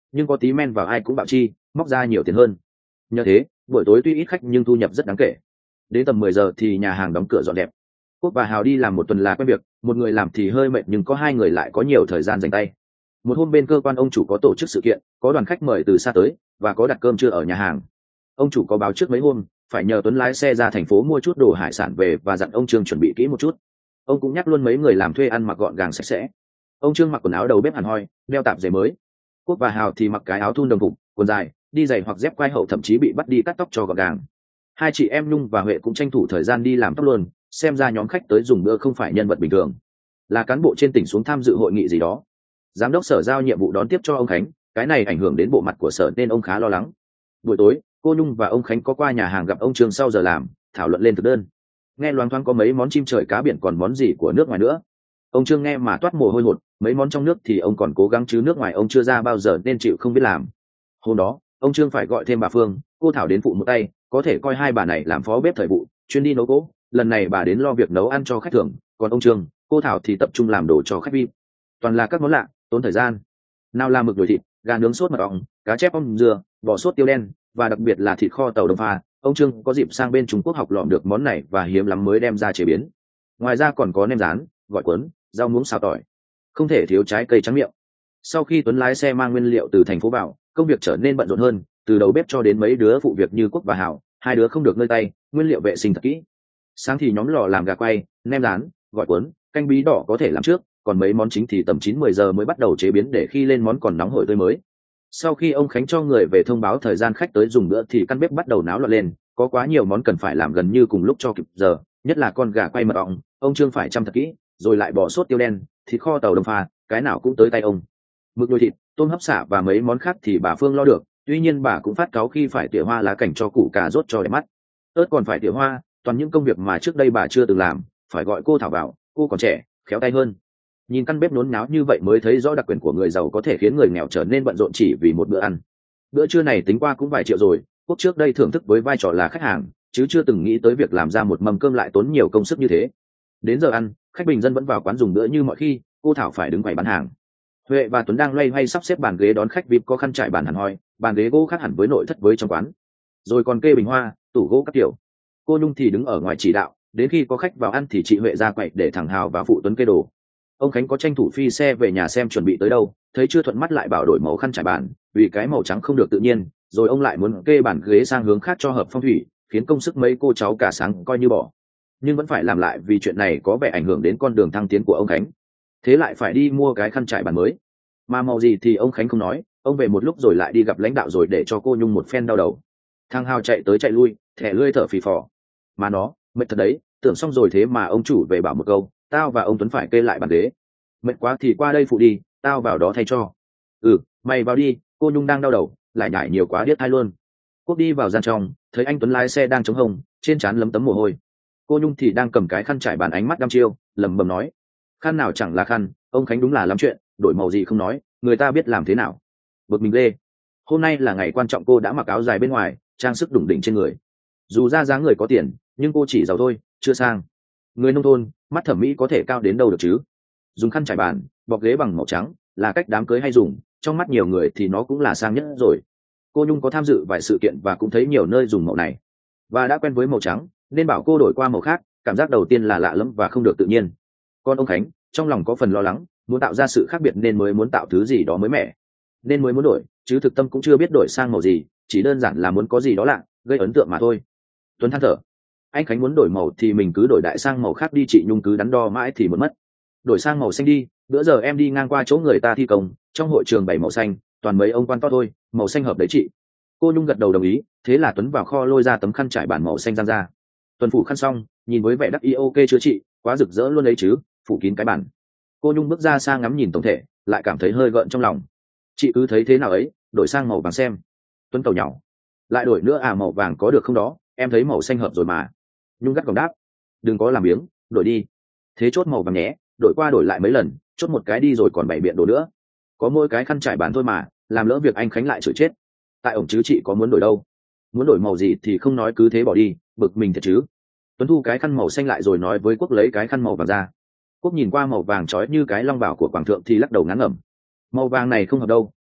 nhưng có tí men vào ai cũng bạo chi, móc ra nhiều tiền hơn. Nhờ thế, buổi tối tuy ít khách nhưng thu nhập rất đáng kể. Đến tầm mười giờ thì nhà hàng đóng cửa dọn dẹp. Quốc và Hào đi làm một tuần là quen việc, một người làm thì hơi mệt nhưng có hai người lại có nhiều thời gian dành tay. Một hôm bên cơ quan ông chủ có tổ chức sự kiện, có đoàn khách mời từ xa tới và có đặt cơm trưa ở nhà hàng. Ông chủ có báo trước mấy hôm phải nhờ Tuấn lái xe ra thành phố mua chút đồ hải sản về và dặn ông Trương chuẩn bị kỹ một chút. Ông cũng nhắc luôn mấy người làm thuê ăn mặc gọn gàng sạch sẽ. Ông Trương mặc quần áo đầu bếp hẳn hoi, đeo tạp dề mới. Quốc và Hào thì mặc cái áo thun đồng phục, quần dài, đi giày hoặc dép quai hậu, thậm chí bị bắt đi cắt tóc cho gọn gàng. Hai chị em Nhung và Huệ cũng tranh thủ thời gian đi làm tóc luôn, xem ra nhóm khách tới dùng bữa không phải nhân vật bình thường, là cán bộ trên tỉnh xuống tham dự hội nghị gì đó. Giám đốc sở giao nhiệm vụ đón tiếp cho ông Khánh, cái này ảnh hưởng đến bộ mặt của sở nên ông khá lo lắng. Buổi tối, cô Nhung và ông Khánh có qua nhà hàng gặp ông Trương sau giờ làm, thảo luận lên thực đơn. Nghe loáng thoáng có mấy món chim trời cá biển, còn món gì của nước ngoài nữa. Ông Trương nghe mà toát mồ hôi hột, mấy món trong nước thì ông còn cố gắng chứ nước ngoài ông chưa ra bao giờ nên chịu không biết làm. Hôm đó, ông Trương phải gọi thêm bà Phương, cô Thảo đến phụ một tay, có thể coi hai bà này làm phó bếp thời vụ, chuyên đi nấu cỗ. Lần này bà đến lo việc nấu ăn cho khách thường, còn ông Trương, cô Thảo thì tập trung làm đồ cho khách vi ai pi. Toàn là các món lạ, tốn thời gian. Nào là mực đùi thịt, gà nướng sốt mật ong, cá chép ong dừa, bò sốt tiêu đen, và đặc biệt là thịt kho tàu Đông Pha. Ông Trương có dịp sang bên Trung Quốc học lỏm được món này và hiếm lắm mới đem ra chế biến. Ngoài ra còn có nem rán, gỏi cuốn, rau muống xào tỏi, không thể thiếu trái cây trắng miệng. Sau khi Tuấn lái xe mang nguyên liệu từ thành phố vào, công việc trở nên bận rộn hơn, từ đầu bếp cho đến mấy đứa phụ việc như Quốc và Hảo, hai đứa không được nơi tay, nguyên liệu vệ sinh thật kỹ. Sáng thì nhóm lò làm gà quay, nem rán, gỏi cuốn, canh bí đỏ có thể làm trước, còn mấy món chính thì tầm chín mười giờ mới bắt đầu chế biến để khi lên món còn nóng hổi tươi mới. Sau khi ông Khánh cho người về thông báo thời gian khách tới dùng bữa thì căn bếp bắt đầu náo loạn lên, có quá nhiều món cần phải làm gần như cùng lúc cho kịp giờ, nhất là con gà quay mật ong, ông Trương phải chăm thật kỹ, rồi lại bò sốt tiêu đen, thịt kho tàu Đông Pha, cái nào cũng tới tay ông. Mực đuôi thịt, tôm hấp xả và mấy món khác thì bà Phương lo được, tuy nhiên bà cũng phát cáu khi phải tỉa hoa lá cảnh cho củ cà rốt cho đẹp mắt. Ớt còn phải tỉa hoa, toàn những công việc mà trước đây bà chưa từng làm, phải gọi cô Thảo vào, cô còn trẻ, khéo tay hơn. Nhìn căn bếp nốn náo như vậy mới thấy rõ đặc quyền của người giàu có thể khiến người nghèo trở nên bận rộn chỉ vì một bữa ăn. Bữa trưa này tính qua cũng vài triệu rồi, Quốc trước đây thưởng thức với vai trò là khách hàng, chứ chưa từng nghĩ tới việc làm ra một mâm cơm lại tốn nhiều công sức như thế. Đến giờ ăn, khách bình dân vẫn vào quán dùng bữa như mọi khi, cô Thảo phải đứng quầy bán hàng. Huệ và Tuấn đang loay hoay sắp xếp bàn ghế đón khách vi ai pi, có khăn trải bàn hẳn hoi, bàn ghế gỗ khác hẳn với nội thất với trong quán. Rồi còn kê bình hoa, tủ gỗ các kiểu. Cô Nhung thì đứng ở ngoài chỉ đạo, đến khi có khách vào ăn thì chị Huệ ra quầy để thằng Hào và phụ Tuấn kê đồ. Ông Khánh có tranh thủ phi xe về nhà xem chuẩn bị tới đâu, thấy chưa thuận mắt lại bảo đổi màu khăn trải bàn, vì cái màu trắng không được tự nhiên, rồi ông lại muốn kê bàn ghế sang hướng khác cho hợp phong thủy, khiến công sức mấy cô cháu cả sáng coi như bỏ. Nhưng vẫn phải làm lại vì chuyện này có vẻ ảnh hưởng đến con đường thăng tiến của ông Khánh. Thế lại phải đi mua cái khăn trải bàn mới. Mà màu gì thì ông Khánh không nói, ông về một lúc rồi lại đi gặp lãnh đạo rồi để cho cô Nhung một phen đau đầu. Thằng Hào chạy tới chạy lui, thẻ lươi thở phì phò. Mà nó, mệt thật đấy, tưởng xong rồi thế mà ông chủ về bảo một câu, tao và ông Tuấn phải kê lại bàn ghế. Mệt quá thì qua đây phụ đi, tao vào đó thay cho. Ừ, mày vào đi, cô Nhung đang đau đầu, lại nhảy nhiều quá điếc thai luôn. Quốc đi vào gian trong, thấy anh Tuấn lái xe đang chống hông, trên trán lấm tấm mồ hôi. Cô Nhung thì đang cầm cái khăn trải bàn, ánh mắt đăm chiêu, lẩm bẩm nói: khăn nào chẳng là khăn, ông Khánh đúng là lắm chuyện, đổi màu gì không nói, người ta biết làm thế nào. Bực mình ghê. Hôm nay là ngày quan trọng, cô đã mặc áo dài bên ngoài, trang sức đủng đỉnh trên người. Dù ra dáng người có tiền, nhưng cô chỉ giàu thôi, chưa sang. Người nông thôn, mắt thẩm mỹ có thể cao đến đâu được chứ. Dùng khăn trải bàn, bọc ghế bằng màu trắng là cách đám cưới hay dùng, trong mắt nhiều người thì nó cũng là sang nhất rồi. Cô Nhung có tham dự vài sự kiện và cũng thấy nhiều nơi dùng màu này, và đã quen với màu trắng nên bảo cô đổi qua màu khác. Cảm giác đầu tiên là lạ lẫm và không được tự nhiên. Còn ông Khánh trong lòng có phần lo lắng, muốn tạo ra sự khác biệt nên mới muốn tạo thứ gì đó mới mẻ, nên mới muốn đổi, chứ thực tâm cũng chưa biết đổi sang màu gì, chỉ đơn giản là muốn có gì đó lạ, gây ấn tượng mà thôi. Tuấn than thở: anh Khánh muốn đổi màu thì mình cứ đổi đại sang màu khác đi, chị Nhung cứ đắn đo mãi thì muốn mất. Đổi sang màu xanh đi, bữa giờ em đi ngang qua chỗ người ta thi công, trong hội trường bày màu xanh, toàn mấy ông quan to thôi, màu xanh hợp đấy chị. Cô Nhung gật đầu đồng ý. Thế là Tuấn vào kho lôi ra tấm khăn trải bàn màu xanh giang ra. Tuấn phủ khăn xong, nhìn với vẻ đắc ý: ok chưa chị, quá rực rỡ luôn đấy chứ, phủ kín cái bàn. Cô Nhung bước ra xa ngắm nhìn tổng thể, lại cảm thấy hơi gợn trong lòng. Chị cứ thấy thế nào ấy, đổi sang màu vàng xem. Tuấn cầu nhỏ: lại đổi nữa à, màu vàng có được không đó, em thấy màu xanh hợp rồi mà. Nhung gắt gỏng đáp: đừng có làm biếng, đổi đi. Thế chốt màu vàng nhé, đổi qua đổi lại mấy lần, chốt một cái đi rồi còn bày biện đồ nữa. Có mỗi cái khăn trải bàn thôi mà, làm lỡ việc anh Khánh lại chửi chết. Tại ổng chứ chị có muốn đổi đâu. Muốn đổi màu gì thì không nói cứ thế bỏ đi, bực mình thật chứ. Tuấn thu cái khăn màu xanh lại rồi nói với Quốc lấy cái khăn màu vàng ra. Quốc nhìn qua màu vàng trói như cái long bảo của quảng thượng thì lắc đầu ngán ngẩm. Màu vàng này không hợp đâu,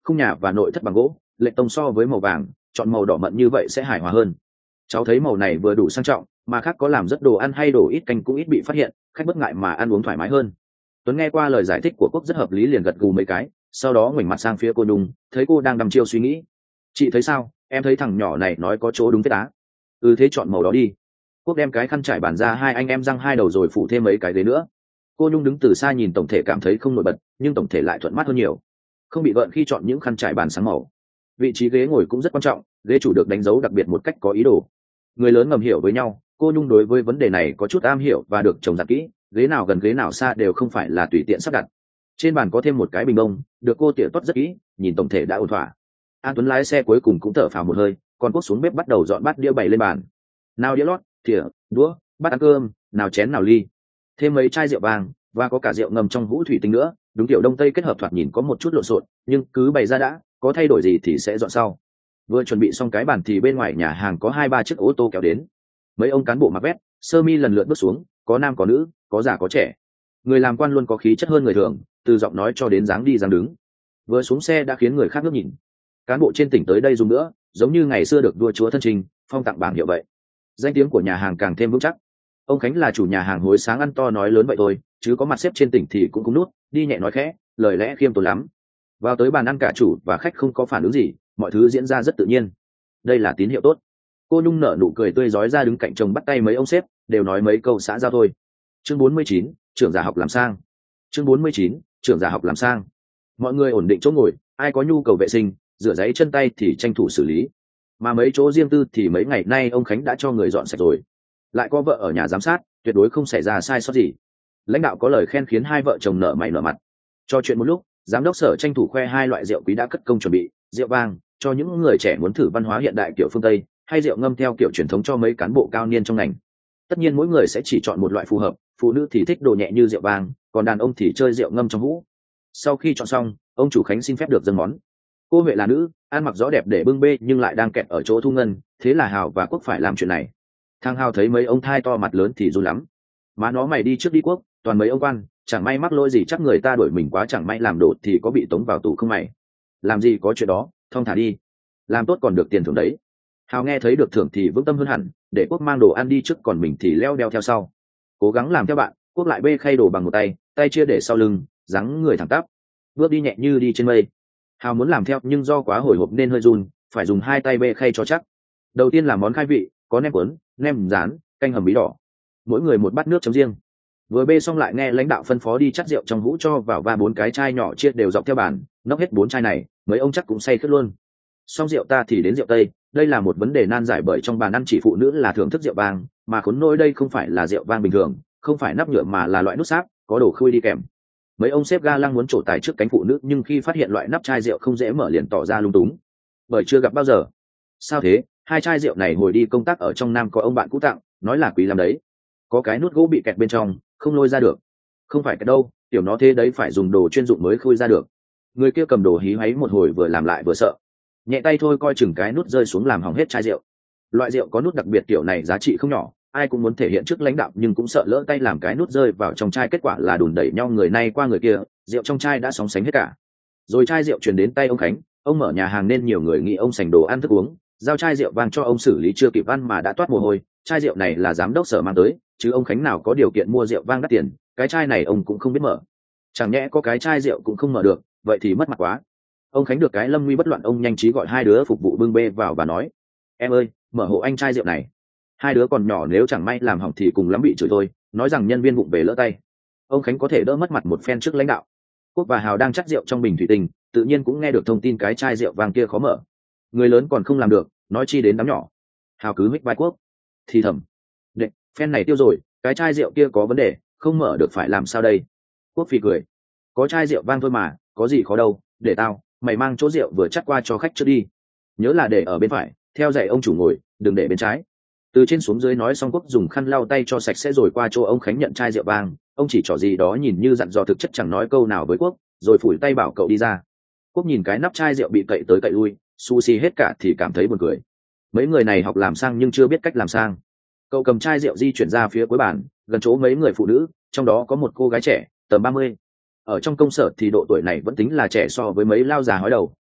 khung nhà và nội thất bằng gỗ, lệnh tông so với màu vàng, chọn màu đỏ mận như vậy sẽ hài hòa hơn. Cháu thấy màu này vừa đủ sang trọng, mà khác có làm rất đồ ăn hay đồ ít canh cũng ít bị phát hiện, khách bất ngại mà ăn uống thoải mái hơn. Tuấn nghe qua lời giải thích của Quốc rất hợp lý, liền gật gù mấy cái, sau đó ngoảnh mặt sang phía cô Nhung, thấy cô đang đăm chiêu suy nghĩ. Chị thấy sao? Em thấy thằng nhỏ này nói có chỗ đúng phết á. Ừ, thế chọn màu đó đi. Quốc đem cái khăn trải bàn ra, hai anh em răng hai đầu rồi phủ thêm mấy cái ghế nữa. Cô Nhung đứng từ xa nhìn tổng thể cảm thấy không nổi bật, nhưng tổng thể lại thuận mắt hơn nhiều, không bị gợn khi chọn những khăn trải bàn sáng màu. Vị trí ghế ngồi cũng rất quan trọng, ghế chủ được đánh dấu đặc biệt một cách có ý đồ. Người lớn ngầm hiểu với nhau, cô Nhung đối với vấn đề này có chút am hiểu và được chồng dặn kỹ, ghế nào gần ghế nào xa đều không phải là tùy tiện sắp đặt. Trên bàn có thêm một cái bình bông, được cô tỉa toát rất kỹ, nhìn tổng thể đã ổn thỏa. An Tuấn lái xe cuối cùng cũng thở phào một hơi, còn Quốc xuống bếp bắt đầu dọn bát đĩa bày lên bàn. Nào đĩa lót, thìa, đũa, bát ăn cơm, nào chén nào ly, thêm mấy chai rượu vàng và có cả rượu ngầm trong hũ thủy tinh nữa. Đúng kiểu đông tây kết hợp, thoạt nhìn có một chút lộn xộn, nhưng cứ bày ra đã, có thay đổi gì thì sẽ dọn sau. Vừa chuẩn bị xong cái bàn thì bên ngoài nhà hàng có hai ba chiếc ô tô kéo đến. Mấy ông cán bộ mặc vest sơ mi lần lượt bước xuống, có nam có nữ, có già có trẻ. Người làm quan luôn có khí chất hơn người thường, từ giọng nói cho đến dáng đi dáng đứng. Vừa xuống xe đã khiến người khác ngước nhìn. Cán bộ trên tỉnh tới đây dùng nữa, giống như ngày xưa được vua chúa thân trình phong tặng bảng hiệu vậy. Danh tiếng của nhà hàng càng thêm vững chắc. Ông Khánh là chủ nhà hàng hối sáng ăn to nói lớn vậy thôi, chứ có mặt xếp trên tỉnh thì cũng cũng nút, đi nhẹ nói khẽ, lời lẽ khiêm tốn lắm. Vào tới bàn ăn cả chủ và khách không có phản ứng gì, mọi thứ diễn ra rất tự nhiên. Đây là tín hiệu tốt. Cô Nhung nở nụ cười tươi rói ra đứng cạnh chồng bắt tay mấy ông sếp, đều nói mấy câu xã giao thôi. Chương bốn mươi chín, trưởng giả học làm sang. Chương bốn mươi chín, trưởng giả học làm sang. Mọi người ổn định chỗ ngồi, ai có nhu cầu vệ sinh, rửa giấy chân tay thì tranh thủ xử lý. Mà mấy chỗ riêng tư thì mấy ngày nay ông Khánh đã cho người dọn sạch rồi. Lại có vợ ở nhà giám sát, tuyệt đối không xảy ra sai sót gì. Lãnh đạo có lời khen khiến hai vợ chồng nở mày nở mặt. Cho chuyện một lúc, giám đốc sở tranh thủ khoe hai loại rượu quý đã cất công chuẩn bị, rượu vang cho những người trẻ muốn thử văn hóa hiện đại kiểu phương Tây, hay rượu ngâm theo kiểu truyền thống cho mấy cán bộ cao niên trong ngành. Tất nhiên mỗi người sẽ chỉ chọn một loại phù hợp, phụ nữ thì thích đồ nhẹ như rượu vang, còn đàn ông thì chơi rượu ngâm trong hũ. Sau khi chọn xong, ông chủ Khánh xin phép được dâng món. Cô Huệ là nữ, ăn mặc rõ đẹp để bưng bê nhưng lại đang kẹt ở chỗ thu ngân, thế là Hào và Quốc phải làm chuyện này. Thằng Hào thấy mấy ông thai to mặt lớn thì run lắm. Má nó mày đi trước đi Quốc, toàn mấy ông quan, chẳng may mắc lỗi gì chắc người ta đuổi mình quá, chẳng may làm đột thì có bị tống vào tù không mày. Làm gì có chuyện đó, thong thả đi, làm tốt còn được tiền thưởng đấy. Hào nghe thấy được thưởng thì vững tâm hơn hẳn, để Quốc mang đồ ăn đi trước còn mình thì leo đeo theo sau. Cố gắng làm theo bạn, Quốc lại bê khay đồ bằng một tay, tay chia để sau lưng, dáng người thẳng tắp, bước đi nhẹ như đi trên mây. Hào muốn làm theo nhưng do quá hồi hộp nên hơi run, phải dùng hai tay bê khay cho chắc. Đầu tiên là món khai vị, có nem cuốn, nem rán, canh hầm bí đỏ, mỗi người một bát nước chấm riêng. Vừa bê xong lại nghe lãnh đạo phân phó đi chắt rượu trong hũ cho vào va bốn cái chai nhỏ chia đều dọc theo bàn, nốc hết bốn chai này, mấy ông chắc cũng say khướt luôn. Xong rượu ta thì đến rượu tây, đây là một vấn đề nan giải bởi trong bàn ăn chỉ phụ nữ là thưởng thức rượu vang, mà khốn nỗi đây không phải là rượu vang bình thường, không phải nắp nhựa mà là loại nút sáp, có đồ khui đi kèm. Mấy ông sếp ga lăng muốn trổ tài trước cánh phụ nữ nhưng khi phát hiện loại nắp chai rượu không dễ mở liền tỏ ra lung túng, bởi chưa gặp bao giờ. Sao thế? Hai chai rượu này hồi đi công tác ở trong Nam có ông bạn cũ tặng, nói là quý lắm đấy, có cái nút gỗ bị kẹt bên trong, không lôi ra được. Không phải cái đâu, tiểu nó thế đấy, phải dùng đồ chuyên dụng mới khui ra được. Người kia cầm đồ hí hoáy một hồi vừa làm lại vừa sợ, nhẹ tay thôi coi chừng cái nút rơi xuống làm hỏng hết chai rượu. Loại rượu có nút đặc biệt kiểu này giá trị không nhỏ, ai cũng muốn thể hiện trước lãnh đạo nhưng cũng sợ lỡ tay làm cái nút rơi vào trong chai, kết quả là đùn đẩy nhau người này qua người kia, rượu trong chai đã sóng sánh hết cả. Rồi chai rượu truyền đến tay ông Khánh, ông mở nhà hàng nên nhiều người nghĩ ông sành đồ ăn thức uống, giao chai rượu vang cho ông xử lý chưa kịp ăn mà đã toát mồ hôi. Chai rượu này là giám đốc sở mang tới, chứ ông Khánh nào có điều kiện mua rượu vang đắt tiền, cái chai này ông cũng không biết mở. Chẳng nhẽ có cái chai rượu cũng không mở được, vậy thì mất mặt quá. Ông Khánh được cái lâm nguy bất loạn, ông nhanh trí gọi hai đứa phục vụ bưng bê vào và nói: em ơi, mở hộ anh chai rượu này. Hai đứa còn nhỏ nếu chẳng may làm hỏng thì cùng lắm bị chửi thôi, nói rằng nhân viên vụng về lỡ tay. Ông Khánh có thể đỡ mất mặt một phen trước lãnh đạo. Quốc và Hào đang chắc rượu trong bình thủy tinh, tự nhiên cũng nghe được thông tin cái chai rượu vang kia khó mở. Người lớn còn không làm được, nói chi đến đám nhỏ. Hào cứ hít vai Quốc, thì thầm: đệ, phen này tiêu rồi, cái chai rượu kia có vấn đề, không mở được phải làm sao đây? Quốc phì cười: có chai rượu vang thôi mà, có gì khó đâu, để tao, mày mang chỗ rượu vừa chắc qua cho khách trước đi. Nhớ là để ở bên phải, theo dạy ông chủ ngồi, đừng để bên trái. Từ trên xuống dưới nói xong, Quốc dùng khăn lau tay cho sạch sẽ rồi qua chỗ ông Khánh nhận chai rượu vang. Ông chỉ trỏ gì đó nhìn như dặn dò, thực chất chẳng nói câu nào với Quốc, rồi phủi tay bảo cậu đi ra. Quốc nhìn cái nắp chai rượu bị cậy tới cậy lui, xù xì hết cả thì cảm thấy buồn cười. Mấy người này học làm sang nhưng chưa biết cách làm sang. Cậu cầm chai rượu di chuyển ra phía cuối bàn, gần chỗ mấy người phụ nữ, trong đó có một cô gái trẻ tầm ba mươi. Ở trong công sở thì độ tuổi này vẫn tính là trẻ so với mấy lao già hói đầu,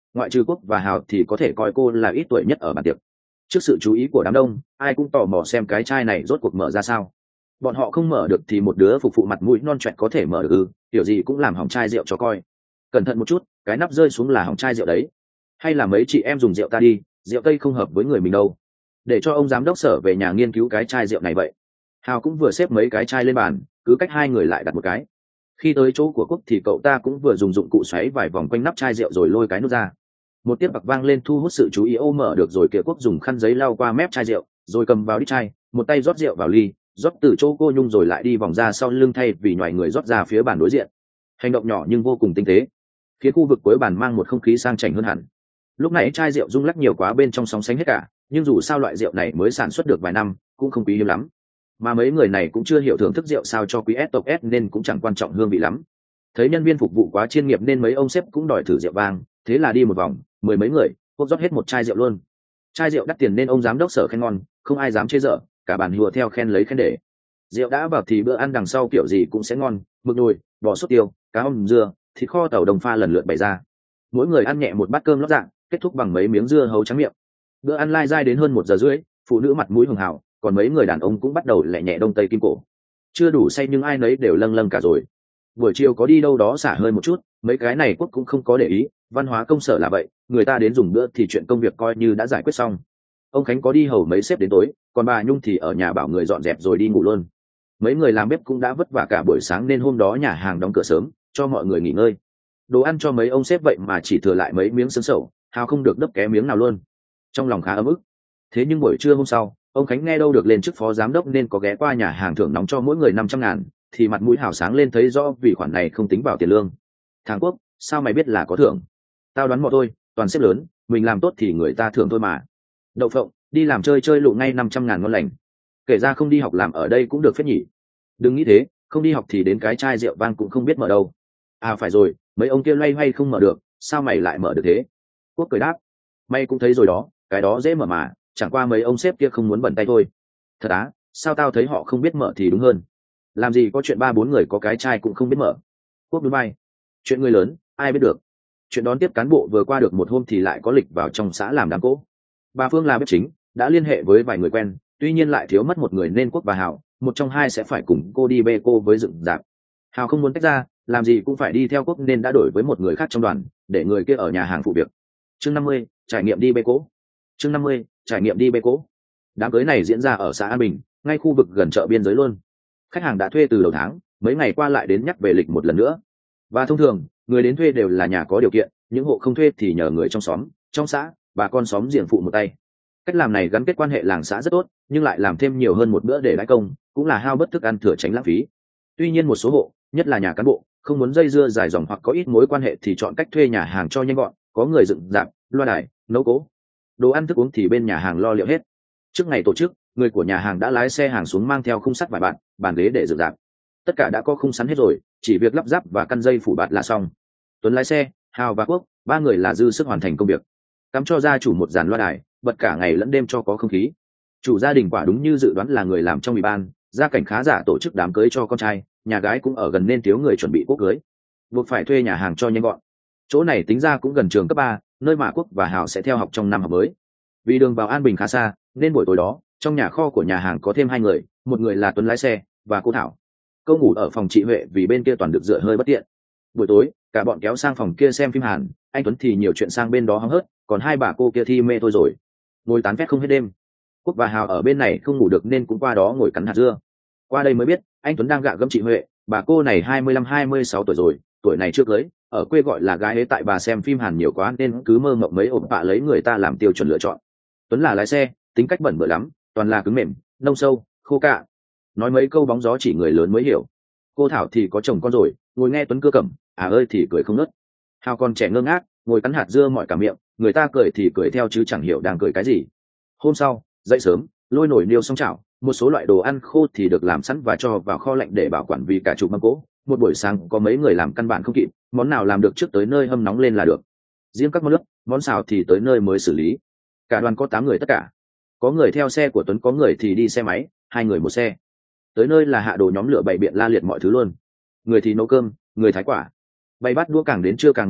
ngoại trừ Quốc và Hào thì có thể coi cô là ít tuổi nhất ở bàn tiệc. Trước sự chú ý của đám đông, ai cũng tò mò xem cái chai này rốt cuộc mở ra sao. Bọn họ không mở được thì một đứa phục vụ mặt mũi non choẹt có thể mở được ư? Kiểu gì cũng làm hỏng chai rượu cho coi. Cẩn thận một chút, cái nắp rơi xuống là hỏng chai rượu đấy. Hay là mấy chị em dùng rượu ta đi, rượu tây không hợp với người mình đâu. Để cho ông giám đốc Sở về nhà nghiên cứu cái chai rượu này vậy. Hào cũng vừa xếp mấy cái chai lên bàn, cứ cách hai người lại đặt một cái. Khi tới chỗ của Quốc thì cậu ta cũng vừa dùng dụng cụ xoáy vài vòng quanh nắp chai rượu rồi lôi cái nút ra. Một tiếng bạc vang lên thu hút sự chú ý. Ô mở được rồi kìa. Quốc dùng khăn giấy lau qua mép chai rượu, rồi cầm vào đít chai, một tay rót rượu vào ly, rót từ chỗ cô Nhung rồi lại đi vòng ra sau lưng thay vì nhòi người rót ra phía bàn đối diện. Hành động nhỏ nhưng vô cùng tinh tế, khiến khu vực cuối bàn mang một không khí sang chảnh hơn hẳn. Lúc này chai rượu rung lắc nhiều quá bên trong sóng sánh hết cả, nhưng dù sao loại rượu này mới sản xuất được vài năm, cũng không quý hiếm lắm. Mà mấy người này cũng chưa hiểu thưởng thức rượu sao cho quý S tộc S nên cũng chẳng quan trọng hương vị lắm. Thấy nhân viên phục vụ quá chuyên nghiệp nên mấy ông sếp cũng đòi thử rượu vang, thế là đi một vòng, mười mấy người, Quốc rót hết một chai rượu luôn. Chai rượu đắt tiền nên ông giám đốc Sở khen ngon, không ai dám chê dở, cả bàn hùa theo khen lấy khen để. Rượu đã vào thì bữa ăn đằng sau kiểu gì cũng sẽ ngon, mực nồi, bò sốt tiêu, cá hầm dưa, thịt kho tàu đồng pha lần lượt bày ra. Mỗi người ăn nhẹ một bát cơm lót dạng, kết thúc bằng mấy miếng dưa hấu trắng miệng. Bữa ăn lai dai đến hơn một giờ rưỡi, phụ nữ mặt mũi hường hào, còn mấy người đàn ông cũng bắt đầu lẹ nhẹ đông tây kim cổ. Chưa đủ say nhưng ai nấy đều lâng lâng cả rồi. Buổi chiều có đi đâu đó xả hơi một chút, mấy cái này Quốc cũng không có để ý, văn hóa công sở là vậy, người ta đến dùng bữa thì chuyện công việc coi như đã giải quyết xong. Ông Khánh có đi hầu mấy sếp đến tối, còn bà Nhung thì ở nhà bảo người dọn dẹp rồi đi ngủ luôn. Mấy người làm bếp cũng đã vất vả cả buổi sáng nên hôm đó nhà hàng đóng cửa sớm, cho mọi người nghỉ ngơi. Đồ ăn cho mấy ông sếp vậy mà chỉ thừa lại mấy miếng xương sầu, Hào không được đấp ké miếng nào luôn. Trong lòng khá ấm ức. Thế nhưng buổi trưa hôm sau, ông Khánh nghe đâu được lên chức phó giám đốc nên có ghé qua nhà hàng thưởng nóng cho mỗi người năm trăm ngàn, thì mặt mũi Hào sáng lên thấy rõ vì khoản này không tính vào tiền lương. Thằng Quốc, sao mày biết là có thưởng? Tao đoán mò thôi, toàn sếp lớn, mình làm tốt thì người ta thưởng thôi mà. Đậu phộng, đi làm chơi chơi lụ ngay năm trăm ngàn ngon lành. Kể ra không đi học làm ở đây cũng được phép nhỉ. Đừng nghĩ thế, không đi học thì đến cái chai rượu vang cũng không biết mở đâu. À phải rồi, mấy ông kia loay hoay không mở được, sao mày lại mở được thế? Quốc cười đáp, mày cũng thấy rồi đó, cái đó dễ mở mà, chẳng qua mấy ông sếp kia không muốn bẩn tay thôi. Thật á, sao tao thấy họ không biết mở thì đúng hơn. Làm gì có chuyện ba bốn người có cái chai cũng không biết mở. Quốc đúng bay, chuyện người lớn, ai biết được. Chuyện đón tiếp cán bộ vừa qua được một hôm thì lại có lịch vào trong xã làm đám cỗ. Bà Phương là bếp chính, đã liên hệ với vài người quen, tuy nhiên lại thiếu mất một người nên Quốc và Hào, một trong hai sẽ phải cùng cô đi bê cô với dựng dạp. Hào không muốn tách ra, làm gì cũng phải đi theo Quốc nên đã đổi với một người khác trong đoàn, để người kia ở nhà hàng phụ việc. Chương năm mươi, trải nghiệm đi bê cố. Chương năm mươi, trải nghiệm đi bê cố. Đám cưới này diễn ra ở xã An Bình, ngay khu vực gần chợ biên giới luôn. Khách hàng đã thuê từ đầu tháng, mấy ngày qua lại đến nhắc về lịch một lần nữa. Và thông thường, người đến thuê đều là nhà có điều kiện, những hộ không thuê thì nhờ người trong xóm, trong xã, bà con xóm giềng phụ một tay. Cách làm này gắn kết quan hệ làng xã rất tốt, nhưng lại làm thêm nhiều hơn một bữa để đãi công, cũng là hao bất thức ăn thừa tránh lãng phí. Tuy nhiên một số hộ, nhất là nhà cán bộ, không muốn dây dưa dài dòng hoặc có ít mối quan hệ thì chọn cách thuê nhà hàng cho nhanh gọn, có người dựng dạp, loa đài, nấu cố. Đồ ăn thức uống thì bên nhà hàng lo liệu hết. Trước ngày tổ chức, người của nhà hàng đã lái xe hàng xuống mang theo khung sắt vài bạn, bàn ghế để dựng dạp. Tất cả đã có khung sắn hết rồi, chỉ việc lắp ráp và căn dây phủ bạt là xong. Tuấn lái xe, Hào và Quốc, ba người là dư sức hoàn thành công việc. Cắm cho gia chủ một dàn loa đài, bật cả ngày lẫn đêm cho có không khí. Chủ gia đình quả đúng như dự đoán là người làm trong ủy ban, gia cảnh khá giả tổ chức đám cưới cho con trai, nhà gái cũng ở gần nên thiếu người chuẩn bị Quốc cưới. Buộc phải thuê nhà hàng cho nhanh gọn. Chỗ này tính ra cũng gần trường cấp ba, nơi mà Quốc và Hào sẽ theo học trong năm học mới. Vì đường vào An Bình khá xa, nên buổi tối đó, trong nhà kho của nhà hàng có thêm hai người, một người là Tuấn lái xe, và cô Thảo. Cô ngủ ở phòng chị Huệ vì bên kia toàn được dựa hơi bất tiện. Buổi tối, cả bọn kéo sang phòng kia xem phim Hàn, anh Tuấn thì nhiều chuyện sang bên đó hóng hớt, còn hai bà cô kia thi mê thôi rồi. Ngồi tán phét không hết đêm. Quốc và Hào ở bên này không ngủ được nên cũng qua đó ngồi cắn hạt dưa. Qua đây mới biết, anh Tuấn đang gạ gẫm chị Huệ, bà cô này hai mươi lăm hai mươi sáu tuổi rồi, tuổi này chưa cưới, ở quê gọi là gái ấy tại bà xem phim Hàn nhiều quá nên cứ mơ mộng mấy ổn bạ lấy người ta làm tiêu chuẩn lựa chọn. Tuấn là lái xe, tính cách bẩn bựa lắm, toàn là cứng mềm, nông sâu, khô cạ. Nói mấy câu bóng gió chỉ người lớn mới hiểu. Cô Thảo thì có chồng con rồi, ngồi nghe Tuấn cưa cẩm, à ơi thì cười không nớt. Hào còn trẻ ngơ ngác, ngồi cắn hạt dưa mỏi cả miệng, người ta cười thì cười theo chứ chẳng hiểu đang cười cái gì. Hôm sau, dậy sớm, lôi nổi niêu xong chảo, một số loại đồ ăn khô thì được làm sẵn và cho vào kho lạnh để bảo quản vì cả chục mâm cỗ. Một buổi sáng có mấy người làm căn bản không kịp, món nào làm được trước tới nơi hâm nóng lên là được. Riêng các món nước, món xào thì tới nơi mới xử lý. Cả đoàn có tám người tất cả. Có người theo xe của Tuấn, có người thì đi xe máy, hai người một xe. Tới nơi là hạ đồ nhóm lửa bày biện la liệt mọi thứ luôn. Người thì nấu cơm, người thái quả. Bày bát đũa càng đến trưa càng bận rộn,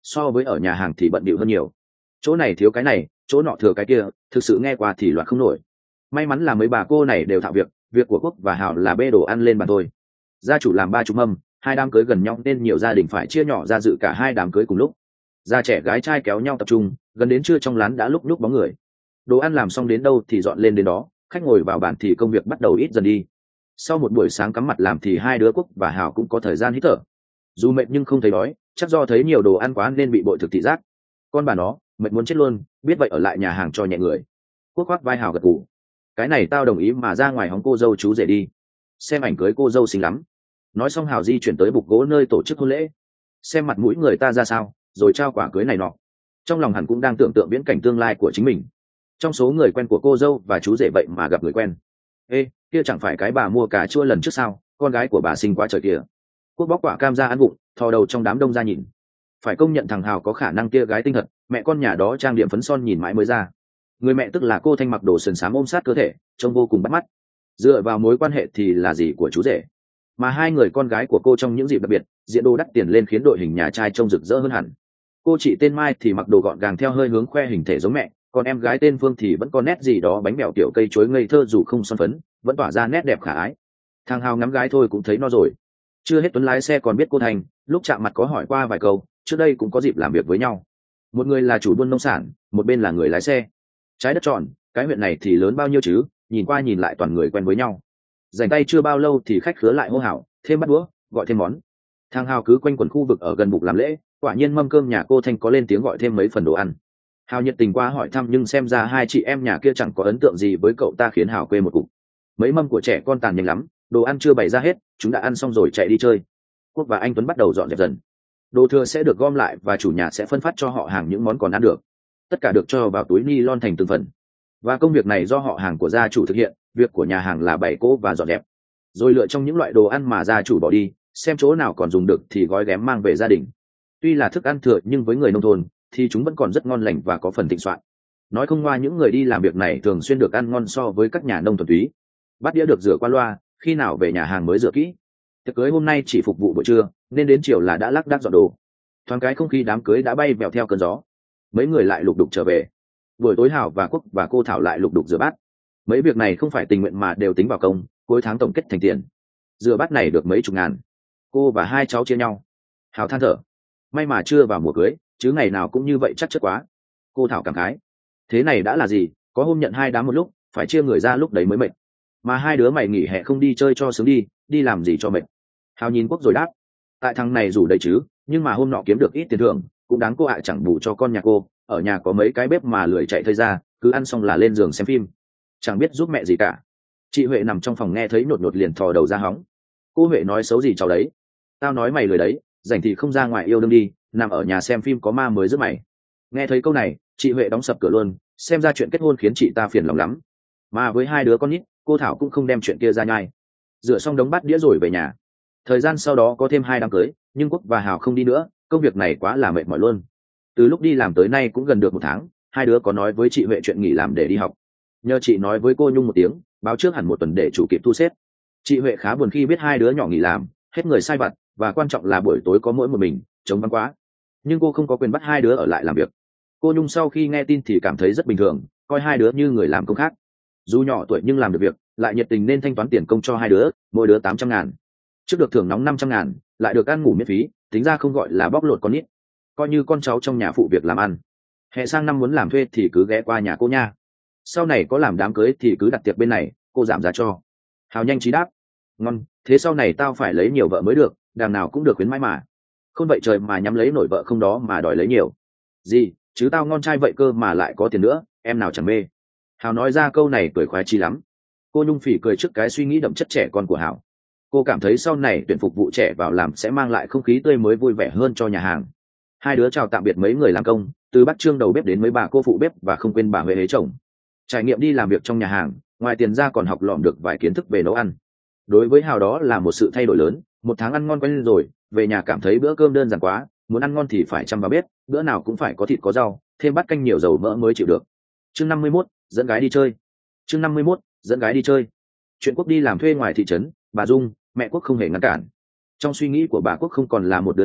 so với ở nhà hàng thì bận bịu hơn nhiều. Chỗ này thiếu cái này, chỗ nọ thừa cái kia, thực sự nghe qua thì loạn không nổi. May mắn là mấy bà cô này đều thạo việc, việc của Quốc và Hảo là bê đồ ăn lên bàn thôi. Gia chủ làm ba chục mâm, hai đám cưới gần nhau nên nhiều gia đình phải chia nhỏ ra dự cả hai đám cưới cùng lúc. Già trẻ gái trai kéo nhau tập trung, gần đến trưa trong lán đã lúc nhúc bóng người. Đồ ăn làm xong đến đâu thì dọn lên đến đó, khách ngồi vào bàn thì công việc bắt đầu ít dần đi. Sau một buổi sáng cắm mặt làm thì hai đứa Quốc và Hảo cũng có thời gian hít thở. Dù mệt nhưng không thấy đói, chắc do thấy nhiều đồ ăn quá nên bị bội thực thị giác. Con bà nó, mệt muốn chết luôn, biết vậy ở lại nhà hàng cho nhẹ người. Quốc khoác vai Hảo gật gù. Cái này tao đồng ý, mà ra ngoài hóng cô dâu chú rể đi. Xem ảnh cưới cô dâu xinh lắm. Nói xong Hảo di chuyển tới bục gỗ nơi tổ chức hôn lễ. Xem mặt mũi người ta ra sao, rồi trao quả cưới này nọ. Trong lòng hẳn cũng đang tưởng tượng viễn cảnh tương lai của chính mình. Trong số người quen của cô dâu và chú rể vậy mà gặp người quen. Ê, kia chẳng phải cái bà mua cà chua lần trước sao, con gái của bà xinh quá trời kìa. Quốc bóc quả cam ra ăn vụng, thò đầu trong đám đông ra nhìn. Phải công nhận thằng Hào có khả năng kia gái tinh thật, mẹ con nhà đó trang điểm phấn son nhìn mãi mới ra. Người mẹ tức là cô Thanh mặc đồ sườn xám ôm sát cơ thể, trông vô cùng bắt mắt. Dựa vào mối quan hệ thì là gì của chú rể. Mà hai người con gái của cô trong những dịp đặc biệt, diện đồ đắt tiền lên khiến đội hình nhà trai trông rực rỡ hơn hẳn. Cô chị tên Mai thì mặc đồ gọn gàng theo hơi hướng khoe hình thể giống mẹ, còn em gái tên Phương thì vẫn có nét gì đó bánh bèo kiểu cây chuối ngây thơ dù không son phấn, vẫn tỏa ra nét đẹp khả ái. Thằng Hào ngắm gái thôi cũng thấy no rồi. Chưa hết Tuấn lái xe còn biết cô Thành, lúc chạm mặt có hỏi qua vài câu, trước đây cũng có dịp làm việc với nhau. Một người là chủ buôn nông sản, một bên là người lái xe. Trái đất tròn, cái huyện này thì lớn bao nhiêu chứ, nhìn qua nhìn lại toàn người quen với nhau. Dành tay chưa bao lâu thì khách khứa lại hô hào, thêm bát đũa, gọi thêm món. Thằng Hào cứ quanh quẩn khu vực ở gần bục làm lễ, quả nhiên mâm cơm nhà cô Thanh có lên tiếng gọi thêm mấy phần đồ ăn. Hào nhiệt tình qua hỏi thăm nhưng xem ra hai chị em nhà kia chẳng có ấn tượng gì với cậu ta, khiến Hào quê một cục. Mấy mâm của trẻ con tàn nhanh lắm, đồ ăn chưa bày ra hết, chúng đã ăn xong rồi chạy đi chơi. Quốc và anh Tuấn bắt đầu dọn dẹp dần. Đồ thừa sẽ được gom lại và chủ nhà sẽ phân phát cho họ hàng những món còn ăn được. Tất cả được cho vào túi ni lon thành từng phần. Và công việc này do họ hàng của gia chủ thực hiện, việc của nhà hàng là bày cỗ và dọn dẹp. Rồi lựa trong những loại đồ ăn mà gia chủ bỏ đi, xem chỗ nào còn dùng được thì gói ghém mang về gia đình. Tuy là thức ăn thừa nhưng với người nông thôn thì chúng vẫn còn rất ngon lành và có phần thịnh soạn. Nói không ngoa, những người đi làm việc này thường xuyên được ăn ngon so với các nhà nông thuần túy. Bát đĩa được rửa qua loa, khi nào về nhà hàng mới rửa kỹ. Tiệc cưới hôm nay chỉ phục vụ buổi trưa nên đến chiều là đã lác đác dọn đồ. Thoáng cái không khí đám cưới đã bay vèo theo cơn gió. Mấy người lại lục đục trở về. Buổi tối Hảo và Quốc và cô Thảo lại lục đục rửa bát. Mấy việc này không phải tình nguyện mà đều tính vào công, cuối tháng tổng kết thành tiền. Rửa bát này được mấy chục ngàn. Cô và hai cháu chia nhau. Hảo than thở, may mà chưa vào mùa cưới, chứ ngày nào cũng như vậy chắc chất quá. Cô Thảo cảm khái, thế này đã là gì, có hôm nhận hai đám một lúc, phải chia người ra lúc đấy mới mệt. Mà hai đứa mày nghỉ hè không đi chơi cho sướng đi, đi làm gì cho mệt. Hào nhìn Quốc rồi đáp, tại thằng này rủ đấy chứ, nhưng mà hôm nọ kiếm được ít tiền thưởng, cũng đáng cô ạ, chẳng bù cho con nhà cô, ở nhà có mấy cái bếp mà lười chạy thời ra, cứ ăn xong là lên giường xem phim, chẳng biết giúp mẹ gì cả. Chị Huệ nằm trong phòng nghe thấy nhột nhột liền thò đầu ra hóng. Cô Huệ nói xấu gì cháu đấy? Tao nói mày lười đấy, rảnh thì không ra ngoài yêu đương đi, nằm ở nhà xem phim có ma mới giúp mày. Nghe thấy câu này, chị Huệ đóng sập cửa luôn, xem ra chuyện kết hôn khiến chị ta phiền lòng lắm. Mà với hai đứa con nít, cô Thảo cũng không đem chuyện kia ra nhai. Rửa xong đống bát đĩa rồi về nhà. Thời gian sau đó có thêm hai đám cưới, nhưng Quốc và Hào không đi nữa, công việc này quá là mệt mỏi luôn. Từ lúc đi làm tới nay cũng gần được một tháng, hai đứa có nói với chị Huệ chuyện nghỉ làm để đi học. Nhờ chị nói với cô Nhung một tiếng, báo trước hẳn một tuần để chủ kịp thu xếp. Chị Huệ khá buồn khi biết hai đứa nhỏ nghỉ làm, hết người sai vặt, và quan trọng là buổi tối có mỗi một mình, trống vắng quá. Nhưng cô không có quyền bắt hai đứa ở lại làm việc. Cô Nhung sau khi nghe tin thì cảm thấy rất bình thường, coi hai đứa như người làm công khác. Dù nhỏ tuổi nhưng làm được việc, lại nhiệt tình nên thanh toán tiền công cho hai đứa, mỗi đứa tám trăm ngàn. Trước được thưởng nóng năm trăm ngàn, lại được ăn ngủ miễn phí, tính ra không gọi là bóc lột con nít, coi như con cháu trong nhà phụ việc làm ăn. Hè sang năm muốn làm thuê thì cứ ghé qua nhà cô nha. Sau này có làm đám cưới thì cứ đặt tiệc bên này, cô giảm giá cho. Hào nhanh trí đáp, ngon, thế sau này tao phải lấy nhiều vợ mới được, đằng nào cũng được khuyến mãi mà. Không vậy trời mà nhắm lấy nổi vợ không đó mà đòi lấy nhiều. Gì, chứ tao ngon trai vậy cơ mà lại có tiền nữa, em nào chẳng mê. Hào nói ra câu này cười khoái chi lắm. Cô Nhung phỉ cười trước cái suy nghĩ đậm chất trẻ con của Hào. Cô cảm thấy sau này tuyển phục vụ trẻ vào làm sẽ mang lại không khí tươi mới vui vẻ hơn cho nhà hàng. Hai đứa chào tạm biệt mấy người làm công, từ bác Trương đầu bếp đến mấy bà cô phụ bếp, và không quên bà Huệ ế chồng. Trải nghiệm đi làm việc trong nhà hàng, ngoài tiền ra còn học lỏm được vài kiến thức về nấu ăn. Đối với Hào đó là một sự thay đổi lớn, một tháng ăn ngon quen lên rồi, về nhà cảm thấy bữa cơm đơn giản quá, muốn ăn ngon thì phải chăm vào bếp, bữa nào cũng phải có thịt có rau, thêm bát canh nhiều dầu mỡ mới chịu được. Chương năm mươi mốt, dẫn gái đi chơi. Chương năm mươi mốt, dẫn gái đi chơi. Chuyện Quốc đi làm thuê ngoài thị trấn, bà Dung, mẹ Quốc không hề ngăn cản. Trong suy nghĩ của bà Quốc không còn là một đứa trẻ,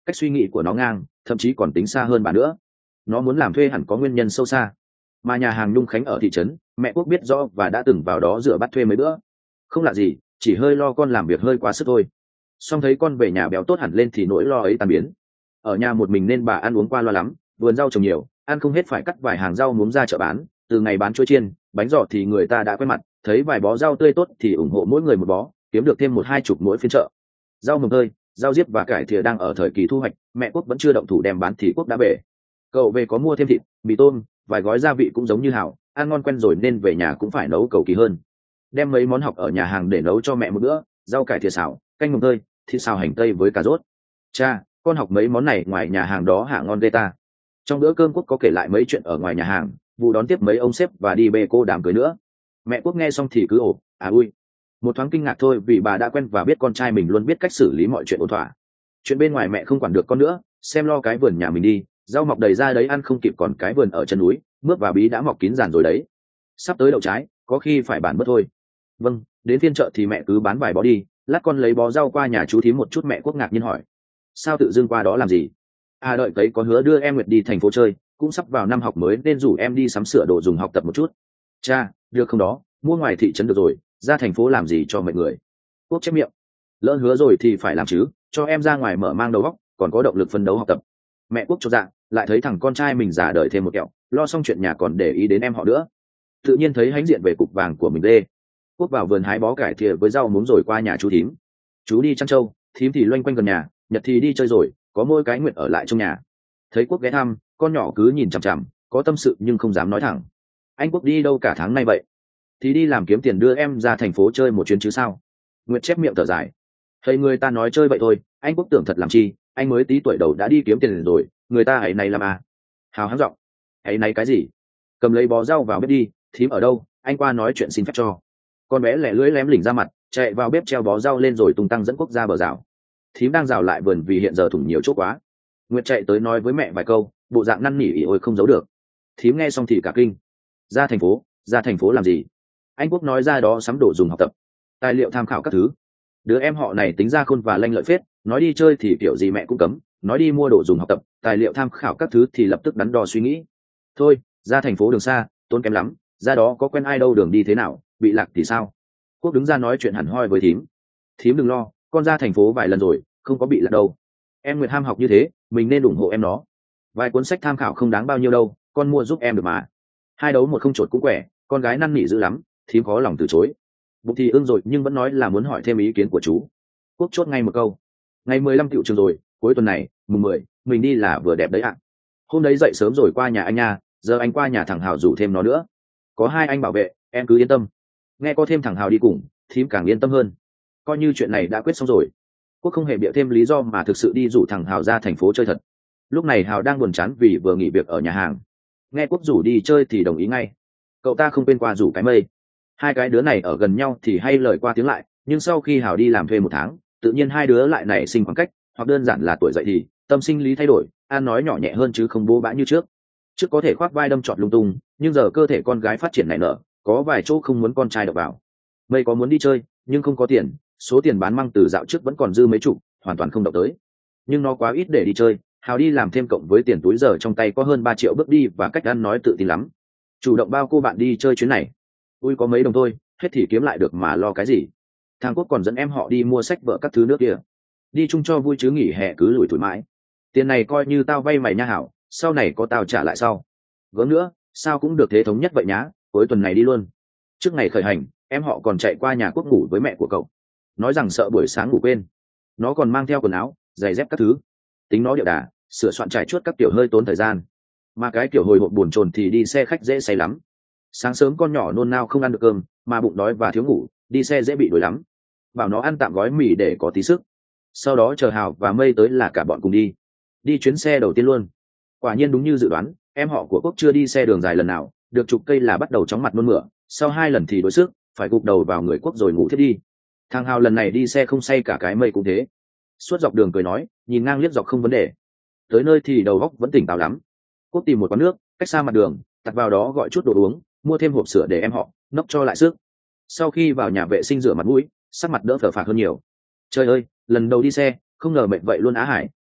cách suy nghĩ của nó ngang, thậm chí còn tính xa hơn bà nữa. Nó muốn làm thuê hẳn có nguyên nhân sâu xa, mà nhà hàng Nhung Khánh ở thị trấn, mẹ Quốc biết rõ và đã từng vào đó rửa bát thuê mấy bữa. Không lạ gì, chỉ hơi lo con làm việc hơi quá sức thôi. Xong thấy con về nhà béo tốt hẳn lên thì nỗi lo ấy tan biến. Ở nhà một mình nên bà ăn uống qua loa lắm, vườn rau trồng nhiều, ăn không hết phải cắt vài hàng rau muống ra chợ bán. Từ ngày bán chuối chiên, bánh giò thì người ta đã quen mặt, thấy vài bó rau tươi tốt thì ủng hộ mỗi người một bó, kiếm được thêm một hai chục mỗi phiên chợ. Rau mồng tơi, rau diếp và cải thìa đang ở thời kỳ thu hoạch, mẹ Quốc vẫn chưa động thủ đem bán thì Quốc đã về. Cậu về có mua thêm thịt, mì tôm, vài gói gia vị cũng giống như Hảo, ăn ngon quen rồi nên về nhà cũng phải nấu cầu kỳ hơn. Đem mấy món học ở nhà hàng để nấu cho mẹ một bữa, rau cải thìa xào, canh mồng tơi, thịt xào hành tây với cà rốt. Cha, con học mấy món này ngoài nhà hàng đó hả ngon ghê ta. Trong bữa cơm Quốc có kể lại mấy chuyện ở ngoài nhà hàng, vụ đón tiếp mấy ông sếp và đi bê cô đám cưới nữa. Mẹ Quốc nghe xong thì cứ ồ, à ui. Một thoáng kinh ngạc thôi vì bà đã quen và biết con trai mình luôn biết cách xử lý mọi chuyện ổn thỏa. Chuyện bên ngoài mẹ không quản được con nữa, xem lo cái vườn nhà mình đi, rau mọc đầy ra đấy ăn không kịp còn cái vườn ở chân núi, mướp và bí đã mọc kín giàn rồi đấy. Sắp tới đậu trái, có khi phải bản bớt thôi. Vâng, đến phiên chợ thì mẹ cứ bán vài bó đi, lát con lấy bó rau qua nhà chú thím một chút. Mẹ Quốc ngạc nhiên hỏi, sao tự dưng qua đó làm gì? À đợi thấy có hứa đưa em Nguyệt đi thành phố chơi, cũng sắp vào năm học mới nên rủ em đi sắm sửa đồ dùng học tập một chút. Cha, được không đó, mua ngoài thị trấn được rồi, ra thành phố làm gì cho mọi người. Quốc chép miệng, lỡ hứa rồi thì phải làm chứ, cho em ra ngoài mở mang đầu óc, còn có động lực phấn đấu học tập. Mẹ Quốc chột dạ, lại thấy thằng con trai mình già đợi thêm một kẹo, lo xong chuyện nhà còn để ý đến em họ nữa. Tự nhiên thấy hãnh diện về cục vàng của mình đê. Quốc vào vườn hái bó cải thìa với rau muống rồi qua nhà chú thím. Chú đi chăn trâu, thím thì loanh quanh gần nhà, Nhật thì đi chơi rồi, có mỗi cái Nguyệt ở lại trong nhà. Thấy Quốc ghé thăm, con nhỏ cứ nhìn chằm chằm, có tâm sự nhưng không dám nói thẳng. Anh Quốc đi đâu cả tháng nay vậy? Thì đi làm kiếm tiền đưa em ra thành phố chơi một chuyến chứ sao. Nguyệt chép miệng thở dài, thấy người ta nói chơi vậy thôi, anh Quốc tưởng thật làm chi, anh mới tí tuổi đầu đã đi kiếm tiền rồi, người ta hãy này làm à. Hào hán giọng, hãy này cái gì? Cầm lấy bó rau vào bếp đi, thím ở đâu, anh qua nói chuyện xin phép cho. Con bé lẻ lưỡi lém lỉnh ra mặt, chạy vào bếp treo bó rau lên rồi tung tăng dẫn Quốc ra bờ rào. Thím đang rào lại vườn vì hiện giờ thủng nhiều chỗ quá. Nguyệt chạy tới nói với mẹ vài câu, bộ dạng năn nỉ ỉ ôi không giấu được. Thím nghe xong thì cả kinh. Ra thành phố? Ra thành phố làm gì? Anh Quốc nói ra đó sắm đồ dùng học tập, tài liệu tham khảo các thứ. Đứa em họ này tính ra khôn và lanh lợi phết, nói đi chơi thì kiểu gì mẹ cũng cấm, nói đi mua đồ dùng học tập, tài liệu tham khảo các thứ thì lập tức đắn đo suy nghĩ. Thôi, ra thành phố đường xa, tốn kém lắm, ra đó có quen ai đâu, đường đi thế nào, bị lạc thì sao? Quốc đứng ra nói chuyện hẳn hoi với thím. Thím đừng lo, con ra thành phố vài lần rồi, không có bị lạc đâu. Em Nguyệt ham học như thế, mình nên ủng hộ em nó. Vài cuốn sách tham khảo không đáng bao nhiêu đâu, con mua giúp em được mà. Hai đấu một không chột cũng quẻ, con gái năn nỉ dữ lắm, thím khó lòng từ chối. Bụng thì ưng rồi nhưng vẫn nói là muốn hỏi thêm ý kiến của chú. Quốc chốt ngay một câu, ngày mười lăm tiệu trường rồi, cuối tuần này mùng mười mình đi là vừa đẹp đấy ạ. Hôm đấy dậy sớm rồi qua nhà anh nha, giờ anh qua nhà thằng Hào rủ thêm nó nữa, có hai anh bảo vệ, em cứ yên tâm. Nghe có thêm thằng Hào đi cùng, thím càng yên tâm hơn, coi như chuyện này đã quyết xong rồi. Quốc không hề bịa thêm lý do mà thực sự đi rủ thằng Hào ra thành phố chơi thật. Lúc này Hào đang buồn chán vì vừa nghỉ việc ở nhà hàng, nghe Quốc rủ đi chơi thì đồng ý ngay. Cậu ta không quên qua rủ cái Mây. Hai cái đứa này ở gần nhau thì hay lời qua tiếng lại, nhưng sau khi Hào đi làm thuê một tháng, tự nhiên hai đứa lại nảy sinh khoảng cách, hoặc đơn giản là tuổi dậy thì tâm sinh lý thay đổi, an nói nhỏ nhẹ hơn chứ không bố bã như trước. Trước có thể khoác vai đâm trọt lung tung, nhưng giờ cơ thể con gái phát triển nảy nở, có vài chỗ không muốn con trai đập vào. Mây có muốn đi chơi nhưng không có tiền, số tiền bán măng từ dạo trước vẫn còn dư mấy chục, hoàn toàn không động tới. Nhưng nó quá ít để đi chơi, Hào đi làm thêm cộng với tiền túi giờ trong tay có hơn ba triệu bước đi và cách ăn nói tự tin lắm. Chủ động bao cô bạn đi chơi chuyến này. Ui có mấy đồng thôi, hết thì kiếm lại được mà lo cái gì. Thằng Quốc còn dẫn em họ đi mua sách vợ các thứ nước kia. Đi chung cho vui chứ nghỉ hè cứ lủi thủi mãi. Tiền này coi như tao vay mày nha Hảo, sau này có tao trả lại sau. Gớm nữa, sao cũng được thế thống nhất vậy nhá, cuối tuần này đi luôn. Trước ngày khởi hành, em họ còn chạy qua nhà Quốc ngủ với mẹ của cậu, nói rằng sợ buổi sáng ngủ quên. Nó còn mang theo quần áo, giày dép các thứ. Tính nó điệu đà, sửa soạn trải chuốt các kiểu hơi tốn thời gian. Mà cái kiểu hồi hộp buồn chồn thì đi xe khách dễ say lắm. Sáng sớm con nhỏ nôn nao không ăn được cơm, mà bụng đói và thiếu ngủ, đi xe dễ bị đuổi lắm. Bảo nó ăn tạm gói mì để có tí sức. Sau đó chờ Hào và Mây tới là cả bọn cùng đi. Đi chuyến xe đầu tiên luôn. Quả nhiên đúng như dự đoán, em họ của Quốc chưa đi xe đường dài lần nào, được chục cây là bắt đầu chóng mặt nôn mửa, sau hai lần thì đuối sức, phải gục đầu vào người Quốc rồi ngủ thiết đi. Thằng Hào lần này đi xe không say cả cái Mây cũng thế. Suốt dọc đường cười nói, nhìn ngang liếc dọc không vấn đề. Tới nơi thì đầu óc vẫn tỉnh táo lắm. Quốc tìm một quán nước cách xa mặt đường, đặt vào đó gọi chút đồ uống, mua thêm hộp sữa để em họ nốc cho lại sức. Sau khi vào nhà vệ sinh rửa mặt mũi, sắc mặt đỡ phờ phạc hơn nhiều. Trời ơi, lần đầu đi xe không ngờ mệt vậy luôn Á Hải,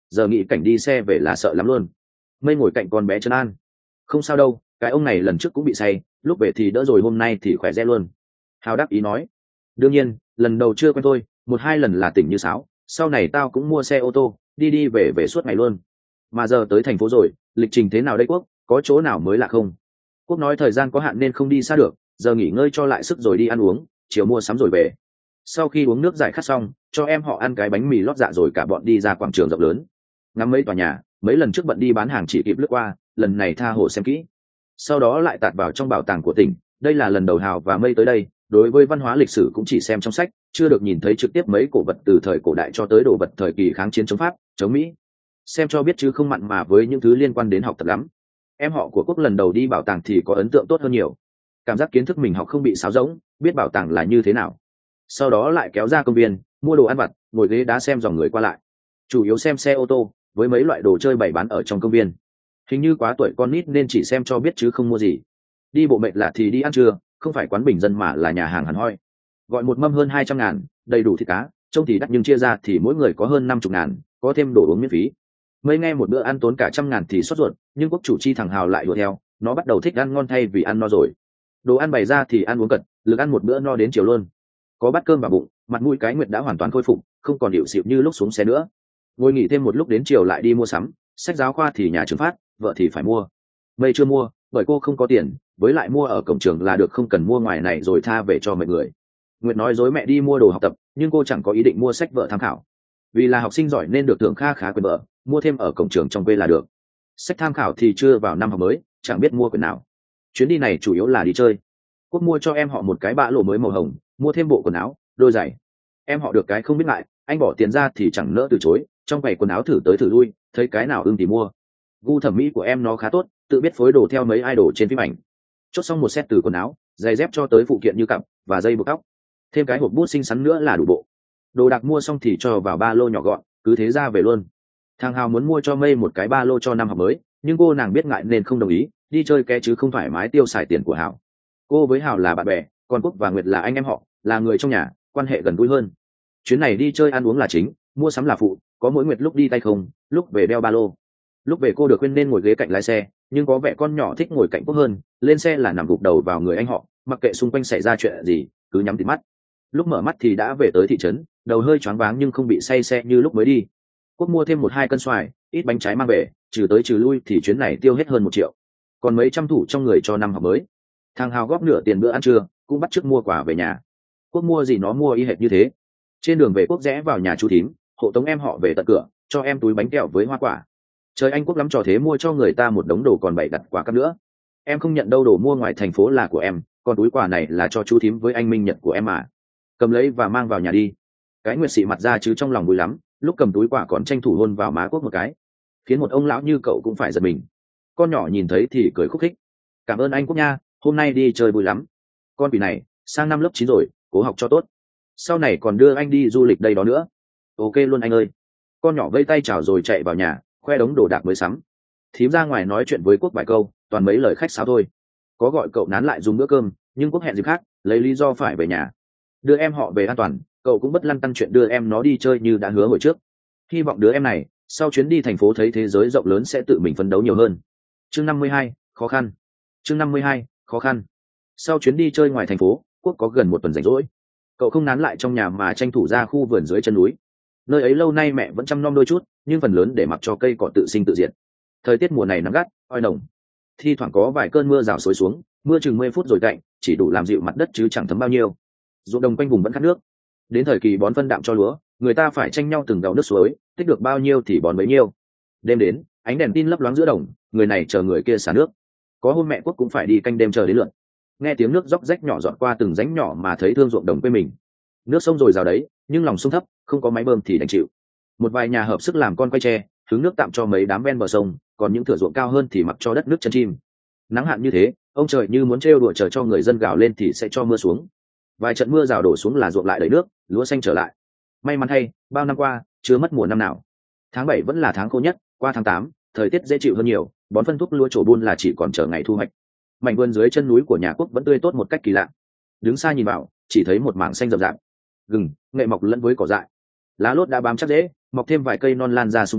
giờ nghĩ cảnh đi xe về là sợ lắm luôn. Mây ngồi cạnh con bé trấn an: không sao đâu, cái ông này lần trước cũng bị say, lúc về thì đỡ rồi, hôm nay thì khỏe re luôn. Hào đáp ý nói: đương nhiên, lần đầu chưa quen thôi, một hai lần là tỉnh như sáo, sau này tao cũng mua xe ô tô đi đi về về suốt ngày luôn. Mà giờ tới thành phố rồi, lịch trình thế nào đây Quốc, có chỗ nào mới lạ không? Quốc nói thời gian có hạn nên không đi xa được, giờ nghỉ ngơi cho lại sức rồi đi ăn uống, chiều mua sắm rồi về. Sau khi uống nước giải khát xong, cho em họ ăn cái bánh mì lót dạ rồi cả bọn đi ra quảng trường rộng lớn. Ngắm mấy tòa nhà, mấy lần trước bận đi bán hàng chỉ kịp lướt qua, lần này tha hồ xem kỹ. Sau đó lại tạt vào trong bảo tàng của tỉnh, đây là lần đầu Hào và Mây tới đây, đối với văn hóa lịch sử cũng chỉ xem trong sách, chưa được nhìn thấy trực tiếp mấy cổ vật từ thời cổ đại cho tới đồ vật thời kỳ kháng chiến chống Pháp, chống Mỹ. Xem cho biết chứ không mặn mà với những thứ liên quan đến học tập lắm. Em họ của Quốc lần đầu đi bảo tàng thì có ấn tượng tốt hơn nhiều, cảm giác kiến thức mình học không bị xáo rỗng, biết bảo tàng là như thế nào. Sau đó lại kéo ra công viên, mua đồ ăn vặt, ngồi ghế đá xem dòng người qua lại, chủ yếu xem xe ô tô với mấy loại đồ chơi bày bán ở trong công viên. Hình như quá tuổi con nít nên chỉ xem cho biết chứ không mua gì. Đi bộ mệt lạ thì đi ăn trưa, không phải quán bình dân mà là nhà hàng hẳn hoi, gọi một mâm hơn hai trăm ngàn, đầy đủ thịt cá, trông thì đắt nhưng chia ra thì mỗi người có hơn năm chục ngàn, có thêm đồ uống miễn phí. Mới nghe một bữa ăn tốn cả trăm ngàn thì sốt ruột, nhưng Quốc chủ chi thằng Hào lại đùa theo, nó bắt đầu thích ăn ngon thay vì ăn no rồi. Đồ ăn bày ra thì ăn uống cật, lực ăn một bữa no đến chiều luôn. Có bát cơm vào bụng, mặt mũi cái Nguyệt đã hoàn toàn khôi phục, không còn điệu xịu như lúc xuống xe nữa. Ngồi nghỉ thêm một lúc đến chiều lại đi mua sắm, sách giáo khoa thì nhà trường phát, vợ thì phải mua. Mây chưa mua, bởi cô không có tiền, với lại mua ở cổng trường là được, không cần mua ngoài này rồi tha về cho mọi người. Nguyệt nói dối mẹ đi mua đồ học tập, nhưng cô chẳng có ý định mua sách vợ tham khảo. Vì là học sinh giỏi nên được thưởng kha khá quyền vợ, mua thêm ở cổng trường trong quê là được. Sách tham khảo thì chưa vào năm học mới, chẳng biết mua quyển nào. Chuyến đi này chủ yếu là đi chơi. Quốc mua cho em họ một cái bạ lộ mới màu hồng, mua thêm bộ quần áo, đôi giày. Em họ được cái không biết ngại, anh bỏ tiền ra thì chẳng nỡ từ chối, trong quầy quần áo thử tới thử lui, thấy cái nào ưng thì mua. Gu thẩm mỹ của em nó khá tốt, tự biết phối đồ theo mấy idol trên phim ảnh. Chốt xong một set từ quần áo, giày dép cho tới phụ kiện như cặp và dây buộc tóc, thêm cái hộp bút xinh xắn nữa là đủ bộ. Đồ đạc mua xong thì cho vào ba lô nhỏ gọn, cứ thế ra về luôn. Thằng Hào muốn mua cho Mây một cái ba lô cho năm học mới, nhưng cô nàng biết ngại nên không đồng ý, đi chơi ké chứ không thoải mái tiêu xài tiền của Hào. Cô với Hào là bạn bè, còn Quốc và Nguyệt là anh em họ, là người trong nhà, quan hệ gần gũi hơn. Chuyến này đi chơi ăn uống là chính, mua sắm là phụ, có mỗi Nguyệt lúc đi tay không, lúc về đeo ba lô. Lúc về cô được khuyên nên ngồi ghế cạnh lái xe, nhưng có vẻ con nhỏ thích ngồi cạnh Quốc hơn, lên xe là nằm gục đầu vào người anh họ, mặc kệ xung quanh xảy ra chuyện gì, cứ nhắm tịt mắt. Lúc mở mắt thì đã về tới thị trấn, đầu hơi choáng váng nhưng không bị say xe như lúc mới đi. Quốc mua thêm một hai cân xoài, ít bánh trái mang về, trừ tới trừ lui thì chuyến này tiêu hết hơn một triệu, còn mấy trăm thủ trong người cho năm học mới. Thằng Hào góp nửa tiền bữa ăn trưa, cũng bắt chước mua quà về nhà. Quốc mua gì nó mua y hệt như thế. Trên đường về Quốc rẽ vào nhà chú thím, hộ tống em họ về tận cửa, cho em túi bánh kẹo với hoa quả. Trời anh Quốc lắm trò thế, mua cho người ta một đống đồ còn bày đặt quà cắp nữa. Em không nhận đâu, đồ mua ngoài thành phố là của em, còn túi quà này là cho chú thím với anh Minh Nhật của em mà. Cầm lấy và mang vào nhà đi. Cái Nguyệt xị mặt ra chứ trong lòng vui lắm, lúc cầm túi quà còn tranh thủ hôn vào má Quốc một cái, khiến một ông lão như cậu cũng phải giật mình. Con nhỏ nhìn thấy thì cười khúc khích: cảm ơn anh Quốc nha, hôm nay đi chơi vui lắm. Con quỷ này sang năm lớp chín rồi, cố học cho tốt, sau này còn đưa anh đi du lịch đây đó nữa. Ok luôn anh ơi. Con nhỏ vây tay chào rồi chạy vào nhà, khoe đống đồ đạc mới sắm. Thím ra ngoài nói chuyện với Quốc vài câu, toàn mấy lời khách sáo thôi. Có gọi cậu nán lại dùng bữa cơm, nhưng Quốc hẹn dịp khác, lấy lý do phải về nhà. Đưa em họ về an toàn, cậu cũng bất lăn tăn chuyện đưa em nó đi chơi như đã hứa hồi trước. Hy vọng đứa em này sau chuyến đi thành phố thấy thế giới rộng lớn sẽ tự mình phấn đấu nhiều hơn. Chương năm mươi hai, khó khăn. Chương năm mươi hai, khó khăn. Sau chuyến đi chơi ngoài thành phố, Quốc có gần một tuần rảnh rỗi. Cậu không nán lại trong nhà mà tranh thủ ra khu vườn dưới chân núi. Nơi ấy lâu nay mẹ vẫn chăm nom đôi chút, nhưng phần lớn để mặc cho cây cỏ tự sinh tự diệt. Thời tiết mùa này nắng gắt, oi nồng. Thi thoảng có vài cơn mưa rào xối xuống, mưa chừng mười phút rồi cạnh, chỉ đủ làm dịu mặt đất chứ chẳng thấm bao nhiêu. Ruộng đồng quanh vùng vẫn khát nước. Đến thời kỳ bón phân đạm cho lúa, người ta phải tranh nhau từng gạo nước suối, tích được bao nhiêu thì bón bấy nhiêu. Đêm đến, ánh đèn tin lấp loáng giữa đồng, người này chờ người kia xả nước. Có hôm mẹ Quốc cũng phải đi canh đêm chờ đến lượt. Nghe tiếng nước róc rách nhỏ giọt qua từng rãnh nhỏ mà thấy thương ruộng đồng quê mình. Nước sông rồi rào đấy, nhưng lòng sông thấp, không có máy bơm thì đành chịu. Một vài nhà hợp sức làm con quay tre, hứng nước tạm cho mấy đám ven bờ sông, còn những thửa ruộng cao hơn thì mặc cho đất nước chân chim. Nắng hạn như thế, ông trời như muốn trêu đùa chờ cho người dân gào lên thì sẽ cho mưa xuống. Vài trận mưa rào đổ xuống là ruộng lại đầy nước, lúa xanh trở lại. May mắn thay, bao năm qua chưa mất mùa năm nào. Tháng bảy vẫn là tháng khô nhất, qua tháng tám thời tiết dễ chịu hơn nhiều, bón phân thuốc lúa trổ buôn là chỉ còn chờ ngày thu hoạch. Mảnh vườn dưới chân núi của nhà Quốc vẫn tươi tốt một cách kỳ lạ. Đứng xa nhìn vào, chỉ thấy một mảng xanh rậm rạp, gừng nghệ mọc lẫn với cỏ dại, lá lốt đã bám chắc rễ, mọc thêm vài cây non lan ra xung quanh,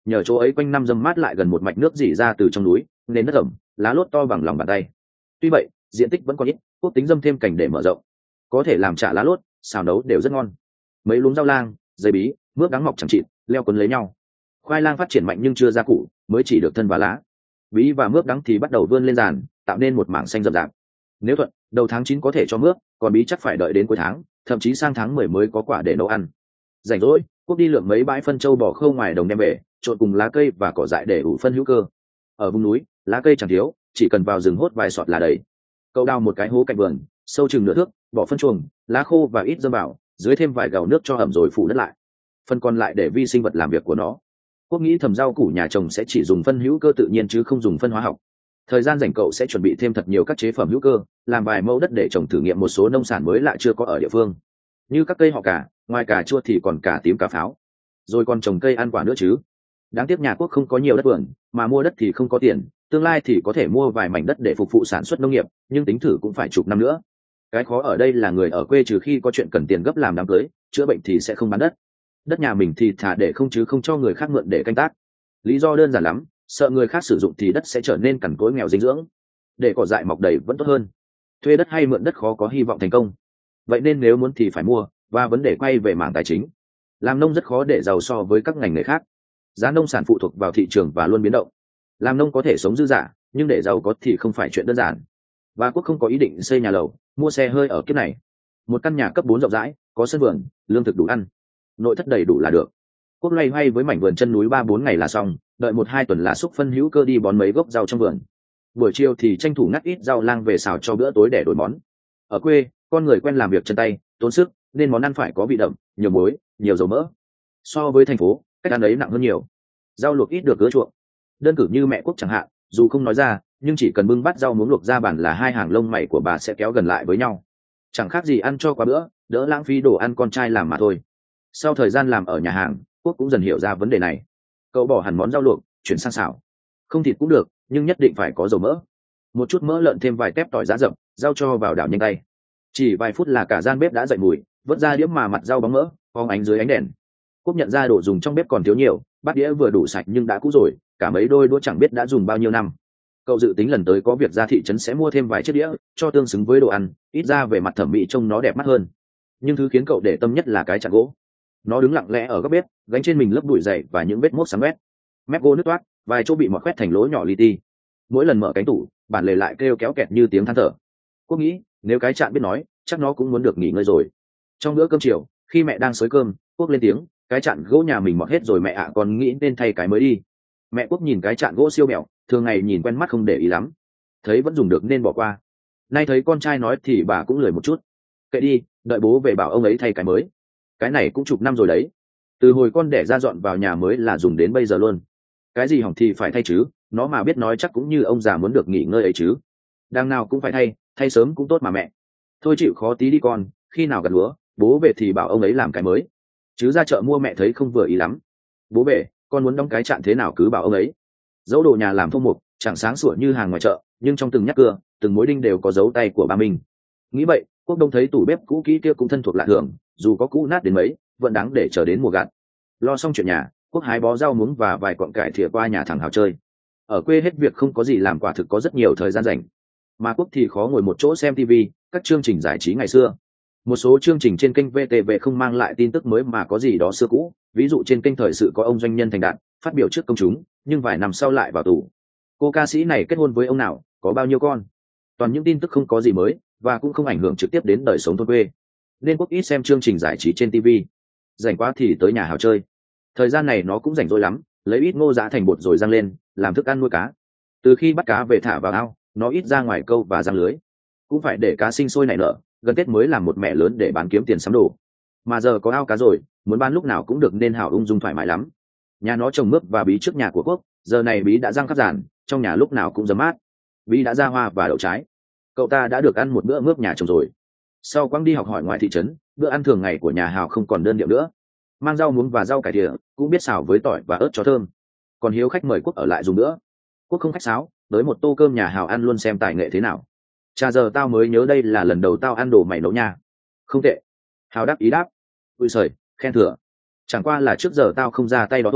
nhờ chỗ ấy quanh năm dâm mát lại gần một mạch nước dỉ ra từ trong núi nên đất ẩm lá lốt to bằng lòng bàn tay. Tuy vậy diện tích vẫn còn ít, Quốc tính dâm thêm cảnh để mở rộng, có thể làm chả lá lốt xào nấu đều rất ngon. Mấy luống rau lang, dây bí, mướp đắng mọc chẳng chịt leo quấn lấy nhau. Khoai lang phát triển mạnh nhưng chưa ra củ, mới chỉ được thân và lá. Bí và mướp đắng thì bắt đầu vươn lên giàn, tạo nên một mảng xanh rậm rạp. Nếu thuận, đầu tháng chín có thể cho mướp, còn bí chắc phải đợi đến cuối tháng, thậm chí sang tháng mười mới có quả để nấu ăn. Rảnh rỗi, Quốc đi lượm mấy bãi phân trâu bò khâu ngoài đồng đem về, trộn cùng lá cây và cỏ dại để ủ phân hữu cơ. Ở vùng núi, lá cây chẳng thiếu, chỉ cần vào rừng hốt vài sọt là đầy. Cậu đào một cái hố cạnh vườn, sâu chừng nửa thước, bỏ phân chuồng, lá khô và ít dơm vào, dưới thêm vài gạo nước cho ẩm rồi phủ đất lại. Phân còn lại để vi sinh vật làm việc của nó. Quốc nghĩ thầm rau củ nhà chồng sẽ chỉ dùng phân hữu cơ tự nhiên chứ không dùng phân hóa học. Thời gian rảnh cậu sẽ chuẩn bị thêm thật nhiều các chế phẩm hữu cơ, làm vài mẫu đất để trồng thử nghiệm một số nông sản mới lạ chưa có ở địa phương. Như các cây họ cà, ngoài cà chua thì còn cà tím cà pháo. Rồi còn trồng cây ăn quả nữa chứ. Đáng tiếc nhà Quốc không có nhiều đất vườn, mà mua đất thì không có tiền, tương lai thì có thể mua vài mảnh đất để phục vụ sản xuất nông nghiệp, nhưng tính thử cũng phải chục năm nữa. Cái khó ở đây là người ở quê trừ khi có chuyện cần tiền gấp làm đám cưới, chữa bệnh thì sẽ không bán đất. Đất nhà mình thì thả để không chứ không cho người khác mượn để canh tác. Lý do đơn giản lắm, sợ người khác sử dụng thì đất sẽ trở nên cằn cỗi nghèo dinh dưỡng. Để cỏ dại mọc đầy vẫn tốt hơn. Thuê đất hay mượn đất khó có hy vọng thành công. Vậy nên nếu muốn thì phải mua, và vấn đề quay về mảng tài chính. Làm nông rất khó để giàu so với các ngành nghề khác. Giá nông sản phụ thuộc vào thị trường và luôn biến động. Làm nông có thể sống dư dả, nhưng để giàu có thì không phải chuyện đơn giản. Và Quốc không có ý định xây nhà lầu, mua xe hơi ở kiếp này. Một căn nhà cấp bốn rộng rãi, có sân vườn, lương thực đủ ăn, nội thất đầy đủ là được. Quốc loay hoay với mảnh vườn chân núi ba bốn ngày là xong, đợi một hai tuần là xúc phân hữu cơ đi bón mấy gốc rau trong vườn. Buổi chiều thì tranh thủ ngắt ít rau lang về xào cho bữa tối để đổi món. Ở quê, con người quen làm việc chân tay, tốn sức, nên món ăn phải có vị đậm, nhiều muối, nhiều dầu mỡ. So với thành phố, cách ăn ấy nặng hơn nhiều. Rau luộc ít được ưa chuộng. Đơn cử như mẹ Quốc chẳng hạn, dù không nói ra, nhưng chỉ cần bưng bát rau muống luộc ra bàn là hai hàng lông mày của bà sẽ kéo gần lại với nhau. Chẳng khác gì ăn cho quá bữa, đỡ lãng phí đồ ăn con trai làm mà thôi. Sau thời gian làm ở nhà hàng, Quốc cũng dần hiểu ra vấn đề này. Cậu bỏ hẳn món rau luộc, chuyển sang xào. Không thịt cũng được, nhưng nhất định phải có dầu mỡ. Một chút mỡ lợn thêm vài tép tỏi giá rậm, rau cho vào đảo nhanh tay. Chỉ vài phút là cả gian bếp đã dậy mùi, vớt ra đĩa mà mặt rau bóng mỡ, phóng ánh dưới ánh đèn. Quốc nhận ra đồ dùng trong bếp còn thiếu nhiều, bát đĩa vừa đủ sạch nhưng đã cũ rồi, cả mấy đôi đũa chẳng biết đã dùng bao nhiêu năm. Cậu dự tính lần tới có việc ra thị trấn sẽ mua thêm vài chiếc đĩa, cho tương xứng với đồ ăn, ít ra về mặt thẩm mỹ trông nó đẹp mắt hơn. Nhưng thứ khiến cậu để tâm nhất là cái chạn gỗ. Nó đứng lặng lẽ ở góc bếp, gánh trên mình lớp bụi dày và những vết mốt sáng quét. Mép gỗ nứt toác, vài chỗ bị mọt khoét thành lỗ nhỏ li ti. Mỗi lần mở cánh tủ, bản lề lại kêu kéo kẹt như tiếng than thở. Quốc nghĩ, nếu cái chạn biết nói, chắc nó cũng muốn được nghỉ ngơi rồi. Trong bữa cơm chiều, khi mẹ đang xới cơm, Quốc lên tiếng, cái chạn gỗ nhà mình mọt hết rồi mẹ ạ, à, còn nghĩ nên thay cái mới đi. Mẹ Quốc nhìn cái chạn gỗ siêu mẹo, thường ngày nhìn quen mắt không để ý lắm, thấy vẫn dùng được nên bỏ qua. Nay thấy con trai nói thì bà cũng lười một chút. Kệ đi, đợi bố về bảo ông ấy thay cái mới. Cái này cũng chục năm rồi đấy, từ hồi con đẻ ra dọn vào nhà mới là dùng đến bây giờ luôn. Cái gì hỏng thì phải thay chứ, nó mà biết nói chắc cũng như ông già muốn được nghỉ ngơi ấy chứ. Đằng nào cũng phải thay, thay sớm cũng tốt mà mẹ. Thôi chịu khó tí đi con, khi nào gặt lúa bố về thì bảo ông ấy làm cái mới, chứ ra chợ mua mẹ thấy không vừa ý lắm. Bố về, con muốn đóng cái chạn thế nào cứ bảo ông ấy. Dẫu đồ nhà làm thô mục, chẳng sáng sủa như hàng ngoài chợ, nhưng trong từng nhát cưa, từng mối đinh đều có dấu tay của ba mình. Nghĩ vậy, Quốc Đông thấy tủ bếp cũ kỹ kia cũng thân thuộc lạ thường, dù có cũ nát đến mấy, vẫn đáng để chờ đến mùa gặt. Lo xong chuyện nhà, Quốc hái bó rau muống và vài quặng cải thìa qua nhà thằng Hào chơi. Ở quê hết việc không có gì làm quả thực có rất nhiều thời gian rảnh. Mà Quốc thì khó ngồi một chỗ xem tivi, các chương trình giải trí ngày xưa. Một số chương trình trên kênh vê tê vê không mang lại tin tức mới mà có gì đó xưa cũ, ví dụ trên kênh thời sự có ông doanh nhân thành đạt phát biểu trước công chúng, nhưng vài năm sau lại vào tù. Cô ca sĩ này kết hôn với ông nào, có bao nhiêu con, toàn những tin tức không có gì mới và cũng không ảnh hưởng trực tiếp đến đời sống thôn quê, nên Quốc ít xem chương trình giải trí trên tivi. Rảnh quá thì tới nhà Hào chơi. Thời gian này nó cũng rảnh rỗi lắm, lấy ít ngô giã thành bột rồi rang lên làm thức ăn nuôi cá. Từ khi bắt cá về thả vào ao, nó ít ra ngoài câu và giăng lưới, cũng phải để cá sinh sôi nảy nở, gần Tết mới làm một mẻ lớn để bán kiếm tiền sắm đồ. Mà giờ có ao cá rồi, muốn bán lúc nào cũng được nên Hào ung dung thoải mái lắm. Nhà nó trồng mướp và bí trước nhà của Quốc, giờ này bí đã răng khắp giàn, trong nhà lúc nào cũng dấm mát. Bí đã ra hoa và đậu trái, cậu ta đã được ăn một bữa mướp nhà trồng rồi. Sau quãng đi học hỏi ngoài thị trấn, bữa ăn thường ngày của nhà Hào không còn đơn điệu nữa, mang rau muống và rau cải thìa, cũng biết xào với tỏi và ớt cho thơm. Còn hiếu khách mời Quốc ở lại dùng nữa. Quốc không khách sáo, tới một tô cơm nhà Hào ăn luôn xem tài nghệ thế nào. Chà, giờ tao mới nhớ đây là lần đầu tao ăn đồ mày nấu nha. Không tệ. Hào đáp ý đáp. Ui sời, khen thừa. Chẳng qua là trước giờ tao không ra tay đó thôi,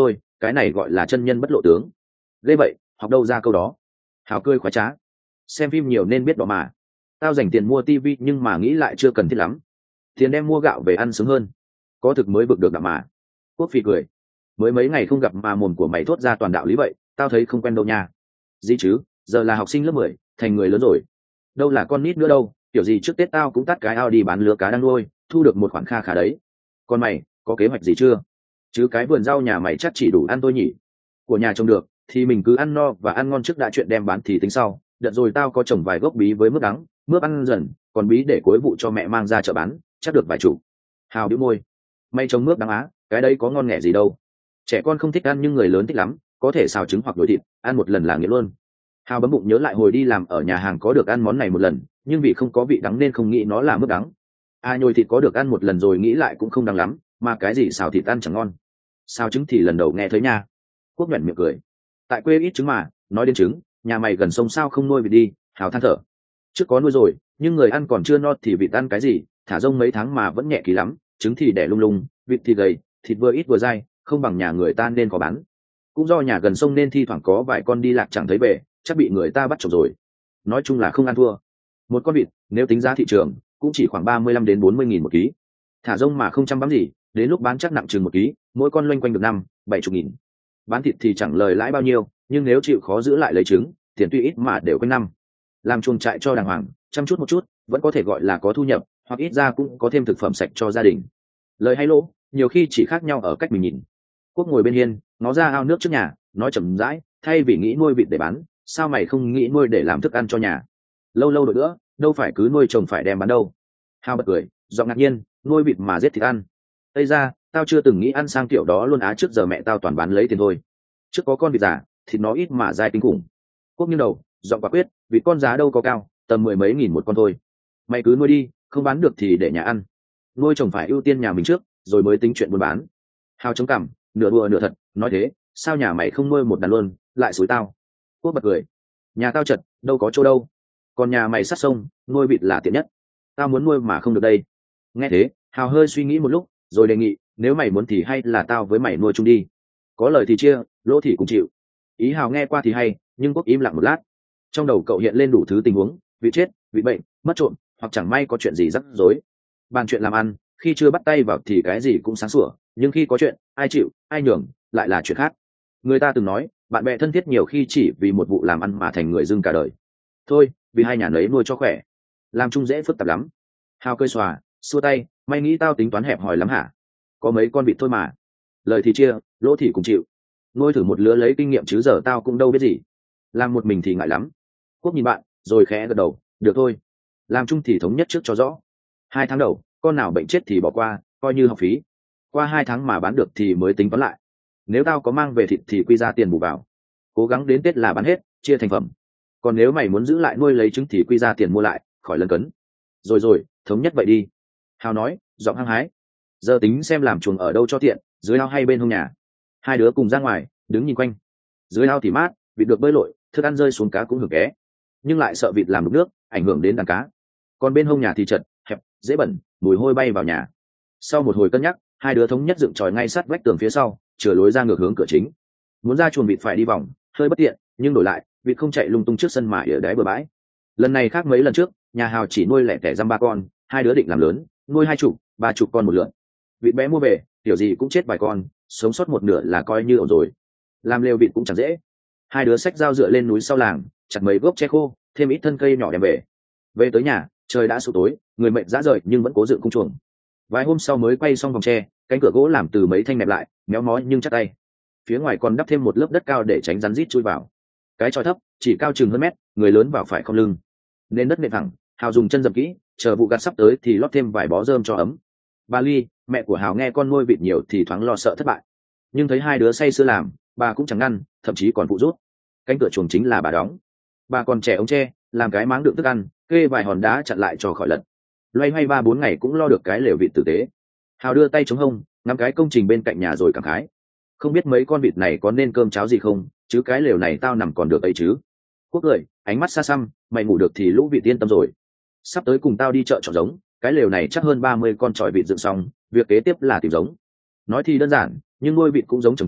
cái này gọi là chân nhân bất lộ tướng. Ghê vậy, học đâu ra câu đó. Hào cười khoái trá. Xem phim nhiều nên biết đó mà. Tao dành tiền mua tivi nhưng mà nghĩ lại chưa cần thiết lắm. Tiền đem mua gạo về ăn sướng hơn. Có thực mới vực được đạm mà. Quốc Phi cười. Mới mấy ngày không gặp mà mồm của mày thốt ra toàn đạo lý vậy, tao thấy không quen đâu nha. Gì chứ, giờ là học sinh lớp mười, thành người lớn rồi. Đâu là con nít nữa đâu, kiểu gì trước Tết tao cũng tắt cái ao đi bán lứa cá đang nuôi, thu được một khoản kha khá đấy. Còn mày, có kế hoạch gì chưa? Chứ cái vườn rau nhà mày chắc chỉ đủ ăn thôi nhỉ. Của nhà trồng được, thì mình cứ ăn no và ăn ngon trước đã, chuyện đem bán thì tính sau. Đợt rồi tao có trồng vài gốc bí với mướp đắng, mướp ăn dần, còn bí để cuối vụ cho mẹ mang ra chợ bán, chắc được vài chục. Hào bĩu môi. Mày trồng mướp đắng á, cái đấy có ngon nghẻ gì đâu. Trẻ con không thích ăn nhưng người lớn thích lắm, có thể xào trứng hoặc đổi thịt, ăn một lần là nghiện luôn. Hào bấm bụng nhớ lại hồi đi làm ở nhà hàng có được ăn món này một lần, nhưng vì không có vị đắng nên không nghĩ nó là mướp đắng. À, nhồi thịt có được ăn một lần rồi nghĩ lại cũng không đắng lắm, mà cái gì xào thịt ăn chẳng ngon. Xào trứng thì lần đầu nghe thấy nha. Quốc nhoẻn miệng cười. Tại quê ít trứng mà, nói đến trứng, nhà mày gần sông sao không nuôi vịt đi. Hào than thở. Trước có nuôi rồi, nhưng người ăn còn chưa no thì vịt ăn cái gì, thả rông mấy tháng mà vẫn nhẹ kỳ lắm, trứng thì đẻ lung lung, vịt thì gầy, thịt vừa ít vừa dai, không bằng nhà người ta nên có bán. Cũng do nhà gần sông nên thi thoảng có vài con đi lạc chẳng thấy về, chắc bị người ta bắt trộm rồi. Nói chung là không ăn thua. Một con vịt nếu tính giá thị trường cũng chỉ khoảng ba mươi lăm đến bốn mươi nghìn một ký. Thả rông mà không chăm bám gì, đến lúc bán chắc nặng chừng một ký, mỗi con loanh quanh được năm bảy chục nghìn. Bán thịt thì chẳng lời lãi bao nhiêu, nhưng nếu chịu khó giữ lại lấy trứng, tiền tuy ít mà đều quanh năm. Làm chuồng trại cho đàng hoàng, chăm chút một chút, vẫn có thể gọi là có thu nhập, hoặc ít ra cũng có thêm thực phẩm sạch cho gia đình. Lời hay lỗ, nhiều khi chỉ khác nhau ở cách mình nhìn. Quốc ngồi bên hiên, ngó ra ao nước trước nhà, nói chậm rãi, thay vì nghĩ nuôi vịt để bán, sao mày không nghĩ nuôi để làm thức ăn cho nhà? Lâu lâu rồi nữa, đâu phải cứ nuôi trồng phải đem bán đâu. Hao bật cười, giọng ngạc nhiên, nuôi vịt mà giết thịt ăn. Tây ra, tao chưa từng nghĩ ăn sang kiểu đó luôn á, trước giờ mẹ tao toàn bán lấy tiền thôi. Trước có con vịt già, thịt nó ít mà dai kinh khủng. Quốc nghiêng đầu, giọng quả quyết, vịt con giá đâu có cao, tầm mười mấy nghìn một con thôi. Mày cứ nuôi đi, không bán được thì để nhà ăn. Nuôi trồng phải ưu tiên nhà mình trước, rồi mới tính chuyện buôn bán. Hao chống cằm, nửa đùa nửa thật, nói thế, sao nhà mày không nuôi một đàn luôn, lại xúi tao. Quốc bật cười, nhà tao chật, đâu có chỗ đâu. Còn nhà mày sát sông, nuôi vịt là tiện nhất. Tao muốn nuôi mà không được đây. Nghe thế, Hào hơi suy nghĩ một lúc, rồi đề nghị, nếu mày muốn thì hay là tao với mày nuôi chung đi. Có lời thì chia, lỗ thì cùng chịu. Ý Hào nghe qua thì hay, nhưng Quốc im lặng một lát. Trong đầu cậu hiện lên đủ thứ tình huống, vịt chết, vịt bệnh, mất trộm, hoặc chẳng may có chuyện gì rắc rối. Bàn chuyện làm ăn, khi chưa bắt tay vào thì cái gì cũng sáng sủa, nhưng khi có chuyện, ai chịu, ai nhường, lại là chuyện khác. Người ta từng nói, bạn bè thân thiết nhiều khi chỉ vì một vụ làm ăn mà thành người dưng cả đời. Thôi, vì hai nhà nấy nuôi cho khỏe. Làm chung dễ phức tạp lắm. Hào cơi xòa, xua tay, mày nghĩ tao tính toán hẹp hòi lắm hả? Có mấy con vịt thôi mà. Lời thì chia, lỗ thì cùng chịu. Nuôi thử một lứa lấy kinh nghiệm chứ giờ tao cũng đâu biết gì. Làm một mình thì ngại lắm. Quốc nhìn bạn, rồi khẽ gật đầu, được thôi. Làm chung thì thống nhất trước cho rõ. Hai tháng đầu, con nào bệnh chết thì bỏ qua, coi như học phí. Qua hai tháng mà bán được thì mới tính toán lại. Nếu tao có mang về thịt thì quy ra tiền bù vào. Cố gắng đến Tết là bán hết, chia thành phẩm. Còn nếu mày muốn giữ lại nuôi lấy trứng thì quy ra tiền mua lại, khỏi lấn cấn. Rồi rồi, thống nhất vậy đi. Hào nói, giọng hăng hái. Giờ tính xem làm chuồng ở đâu cho tiện, dưới ao hay bên hông nhà. Hai đứa cùng ra ngoài, đứng nhìn quanh. Dưới ao thì mát, vịt được bơi lội, thức ăn rơi xuống cá cũng hưởng ké. Nhưng lại sợ vịt làm đục nước, ảnh hưởng đến đàn cá. Còn bên hông nhà thì chật, hẹp, dễ bẩn, mùi hôi bay vào nhà. Sau một hồi cân nhắc, hai đứa thống nhất dựng tròi ngay sát vách tường phía sau, chừa lối ra ngược hướng cửa chính. Muốn ra chuồng vịt phải đi vòng, hơi bất tiện, nhưng đổi lại, vịt không chạy lung tung trước sân mà ở đáy bờ bãi. Lần này khác mấy lần trước, nhà Hào chỉ nuôi lẻ tẻ dăm ba con, hai đứa định làm lớn, nuôi hai chục, ba chục con một lượt. Vịt bé mua về, kiểu gì cũng chết vài con, sống sót một nửa là coi như ổn rồi. Làm lều vịt cũng chẳng dễ. Hai đứa xách dao dựa lên núi sau làng, chặt mấy gốc tre khô, thêm ít thân cây nhỏ đem về. Về tới nhà, trời đã sụp tối, người mệt rã rời nhưng vẫn cố dựng cung chuồng. Vài hôm sau mới quay xong vòng tre, cánh cửa gỗ làm từ mấy thanh nẹp lại, méo mó nhưng chắc tay. Phía ngoài còn đắp thêm một lớp đất cao để tránh rắn rít chui vào. Cái chòi thấp, chỉ cao chừng hơn mét, người lớn vào phải không lưng. Nên đất nệm thẳng, Hào dùng chân dập kỹ, chờ vụ gặt sắp tới thì lót thêm vài bó rơm cho ấm. Bà Ly, mẹ của Hào nghe con nuôi vịt nhiều thì thoáng lo sợ thất bại, nhưng thấy hai đứa say sưa làm, bà cũng chẳng ngăn, thậm chí còn phụ giúp. Cánh cửa chuồng chính là bà đóng. Bà còn trẻ ống tre, làm cái máng đựng thức ăn, kê vài hòn đá chặn lại cho khỏi lật. Loay hoay ba bốn ngày cũng lo được cái lều vịt tử tế. Hào đưa tay chống hông, ngắm cái công trình bên cạnh nhà rồi cảm khái. Không biết mấy con vịt này có nên cơm cháo gì không, chứ cái lều này tao nằm còn được ấy chứ. Quốc cười, ánh mắt xa xăm, mày ngủ được thì lũ vịt yên tâm rồi. Sắp tới cùng tao đi chợ chọn giống, cái lều này chắc hơn ba mươi con chọi vịt dựng xong, việc kế tiếp là tìm giống. Nói thì đơn giản, nhưng nuôi vịt cũng giống trồng trọt,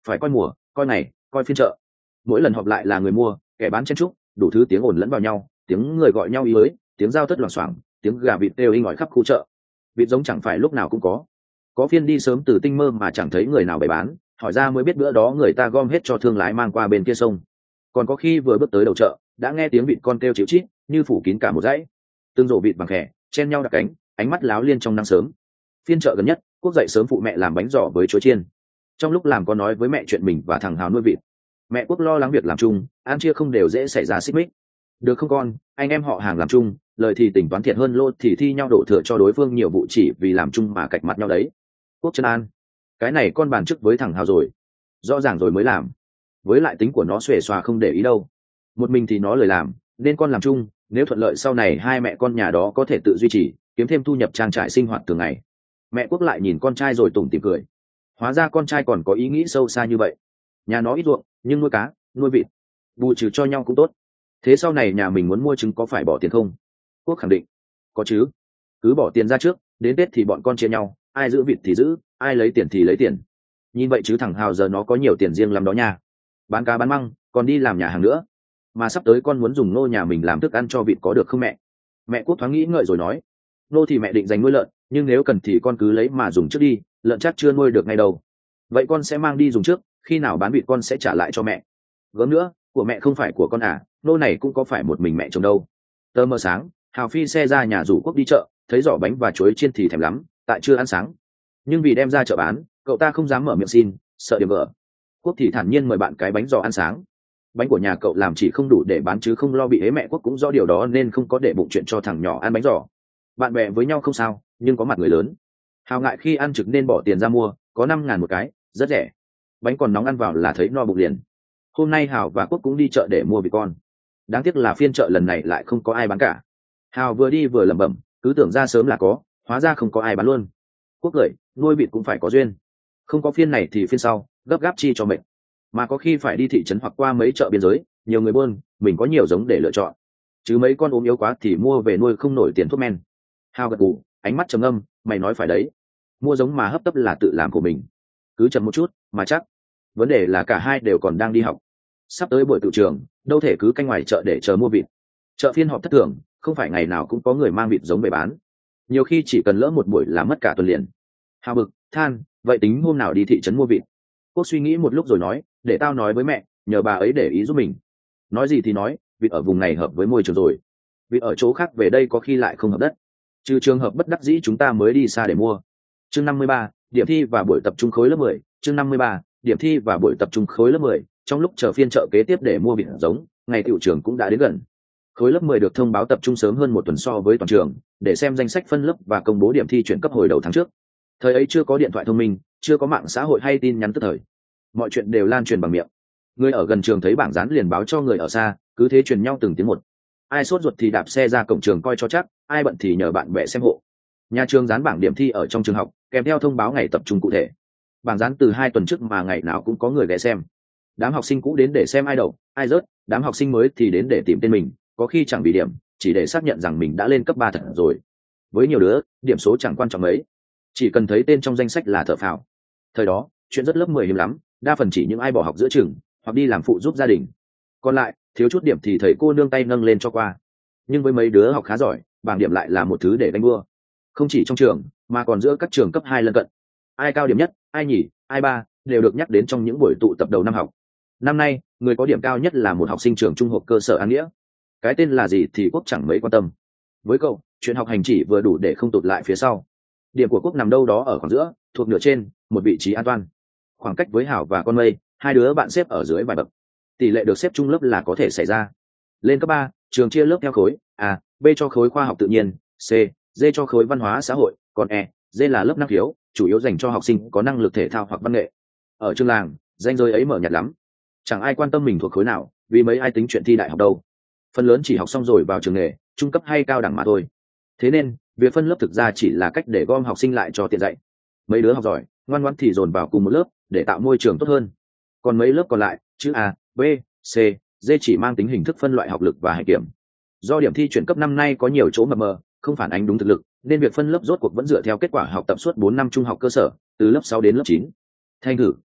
phải coi mùa coi ngày coi phiên chợ. Mỗi lần họp lại là người mua kẻ bán chen trúc, đủ thứ tiếng ồn lẫn vào nhau, tiếng người gọi nhau ý ới, tiếng giao thất loảng xoảng, tiếng gà vịt đều inh ỏi khắp khu chợ. Vịt giống chẳng phải lúc nào cũng có, có phiên đi sớm từ tinh mơ mà chẳng thấy người nào bày bán, hỏi ra mới biết bữa đó người ta gom hết cho thương lái mang qua bên kia sông. Còn có khi vừa bước tới đầu chợ đã nghe tiếng vịt con kêu chịu chít như phủ kín cả một dãy, tương rổ vịt bằng khẻ chen nhau đặt cánh, ánh mắt láo liên trong nắng sớm. Phiên chợ gần nhất, Quốc dậy sớm phụ mẹ làm bánh giò với chuối chiên. Trong lúc làm có nói với mẹ chuyện mình và thằng Hào nuôi vịt. Mẹ Quốc lo lắng việc làm chung ăn chia không đều dễ xảy ra xích mích. Được không con, anh em họ Hàng làm chung, lời thì tính toán thiệt hơn lô thì thi nhau đổ thừa cho đối phương nhiều vụ chỉ vì làm chung mà cạch mặt nhau đấy. Quốc chân an, cái này con bàn trước với thằng Hào rồi, rõ ràng rồi mới làm. Với lại tính của nó xuề xòa không để ý đâu, một mình thì nó lời làm, nên con làm chung. Nếu thuận lợi sau này hai mẹ con nhà đó có thể tự duy trì, kiếm thêm thu nhập trang trải sinh hoạt thường ngày. Mẹ Quốc lại nhìn con trai rồi tủm tỉm cười. Hóa ra con trai còn có ý nghĩ sâu xa như vậy. Nhà nó ít ruộng nhưng nuôi cá nuôi vịt bù trừ cho nhau cũng tốt. Thế sau này nhà mình muốn mua trứng có phải bỏ tiền không? Quốc khẳng định có chứ, cứ bỏ tiền ra trước, đến Tết thì bọn con chia nhau, ai giữ vịt thì giữ, ai lấy tiền thì lấy tiền. Nhìn vậy chứ thằng Hào giờ nó có nhiều tiền riêng lắm đó nha, bán cá bán măng còn đi làm nhà hàng nữa. Mà sắp tới con muốn dùng nô nhà mình làm thức ăn cho vịt có được không mẹ? Mẹ Quốc thoáng nghĩ ngợi rồi nói, nô thì mẹ định dành nuôi lợn, nhưng nếu cần thì con cứ lấy mà dùng trước đi, lợn chắc chưa nuôi được ngay đâu. Vậy con sẽ mang đi dùng trước, khi nào bán vịt con sẽ trả lại cho mẹ. Gớm nữa, của mẹ không phải của con à, nô này cũng có phải một mình mẹ trông đâu. Tờ mờ sáng, Hào phi xe ra nhà rủ Quốc đi chợ, thấy giỏ bánh và chuối chiên thì thèm lắm, tại chưa ăn sáng. Nhưng vì đem ra chợ bán, cậu ta không dám mở miệng xin, sợ điểm vỡ. Quốc thì thản nhiên mời bạn cái bánh giò ăn sáng. Bánh của nhà cậu làm chỉ không đủ để bán chứ không lo bị ế, mẹ Quốc cũng rõ điều đó nên không có để bụng chuyện cho thằng nhỏ ăn bánh giò. Bạn bè với nhau không sao, nhưng có mặt người lớn. Hào ngại khi ăn trực nên bỏ tiền ra mua, có năm ngàn một cái, rất rẻ. Bánh còn nóng ăn vào là thấy no bụng liền. Hôm nay Hào và Quốc cũng đi chợ để mua vịt con. Đáng tiếc là phiên chợ lần này lại không có ai bán cả. Hào vừa đi vừa lẩm bẩm, cứ tưởng ra sớm là có, hóa ra không có ai bán luôn. Quốc cười, nuôi vịt cũng phải có duyên. Không có phiên này thì phiên sau, gấp gáp chi cho mệt. Mà có khi phải đi thị trấn hoặc qua mấy chợ biên giới, nhiều người buôn, mình có nhiều giống để lựa chọn. Chứ mấy con ốm yếu quá thì mua về nuôi không nổi tiền thuốc men. Hào gật gù, ánh mắt trầm ngâm, mày nói phải đấy. Mua giống mà hấp tấp là tự làm của mình. Cứ chậm một chút, mà chắc. Vấn đề là cả hai đều còn đang đi học. Sắp tới buổi tự trường, đâu thể cứ canh ngoài chợ để chờ mua vịt. Chợ phiên họp thất thường, không phải ngày nào cũng có người mang vịt giống về bán. Nhiều khi chỉ cần lỡ một buổi là mất cả tuần liền. Hào bực, than, vậy tính hôm nào đi thị trấn mua vịt. Quốc suy nghĩ một lúc rồi nói, để tao nói với mẹ, nhờ bà ấy để ý giúp mình. Nói gì thì nói, vịt ở vùng này hợp với môi trường rồi. Vịt ở chỗ khác về đây có khi lại không hợp đất. Trừ trường hợp bất đắc dĩ chúng ta mới đi xa để mua. Chương năm mươi ba, điểm thi và buổi tập trung khối lớp mười. Chương năm mươi ba, điểm thi và buổi tập trung khối lớp mười. Trong lúc chờ phiên chợ kế tiếp để mua vịt giống, ngày tiểu trường cũng đã đến gần. Khối lớp mười được thông báo tập trung sớm hơn một tuần so với toàn trường, để xem danh sách phân lớp và công bố điểm thi chuyển cấp hồi đầu tháng trước. Thời ấy chưa có điện thoại thông minh, chưa có mạng xã hội hay tin nhắn tức thời. Mọi chuyện đều lan truyền bằng miệng. Người ở gần trường thấy bảng dán liền báo cho người ở xa, cứ thế truyền nhau từng tiếng một. Ai sốt ruột thì đạp xe ra cổng trường coi cho chắc, ai bận thì nhờ bạn bè xem hộ. Nhà trường dán bảng điểm thi ở trong trường học, kèm theo thông báo ngày tập trung cụ thể. Bảng dán từ hai tuần trước mà ngày nào cũng có người ghé xem. Đám học sinh cũ đến để xem ai đậu, ai rớt, đám học sinh mới thì đến để tìm tên mình, có khi chẳng bị điểm, chỉ để xác nhận rằng mình đã lên cấp ba thật rồi. Với nhiều đứa, điểm số chẳng quan trọng mấy, chỉ cần thấy tên trong danh sách là thở phào. Thời đó, chuyện rất lớp mười hiếm lắm, đa phần chỉ những ai bỏ học giữa trường hoặc đi làm phụ giúp gia đình. Còn lại, thiếu chút điểm thì thầy cô nương tay nâng lên cho qua. Nhưng với mấy đứa học khá giỏi, bảng điểm lại là một thứ để đánh đua. Không chỉ trong trường, mà còn giữa các trường cấp hai lân cận. Ai cao điểm nhất, ai nhì, ai ba, đều được nhắc đến trong những buổi tụ tập đầu năm học. Năm nay, người có điểm cao nhất là một học sinh trường trung học cơ sở An Nghĩa. Cái tên là gì thì Quốc chẳng mấy quan tâm. Với cậu, chuyện học hành chỉ vừa đủ để không tụt lại phía sau. Điểm của Quốc nằm đâu đó ở khoảng giữa, thuộc nửa trên, một vị trí an toàn. Khoảng cách với Hảo và con Mây, hai đứa bạn xếp ở dưới vài bậc. Tỷ lệ được xếp chung lớp là có thể xảy ra. Lên cấp ba, trường chia lớp theo khối, A, B cho khối khoa học tự nhiên, C, D cho khối văn hóa xã hội, còn E, D là lớp năng khiếu, chủ yếu dành cho học sinh có năng lực thể thao hoặc văn nghệ. Ở trường làng, danh giới ấy mở nhạt lắm. Chẳng ai quan tâm mình thuộc khối nào, vì mấy ai tính chuyện thi đại học đâu. Phần lớn chỉ học xong rồi vào trường nghề, trung cấp hay cao đẳng mà thôi. Thế nên, việc phân lớp thực ra chỉ là cách để gom học sinh lại cho tiện dạy. Mấy đứa học giỏi, ngoan ngoãn thì dồn vào cùng một lớp để tạo môi trường tốt hơn. Còn mấy lớp còn lại, chữ A, B, C, D chỉ mang tính hình thức phân loại học lực và hạnh kiểm. Do điểm thi chuyển cấp năm nay có nhiều chỗ mập mờ, không phản ánh đúng thực lực, nên việc phân lớp rốt cuộc vẫn dựa theo kết quả học tập suốt bốn năm trung học cơ sở, từ lớp sáu đến lớp chín. Thành thử,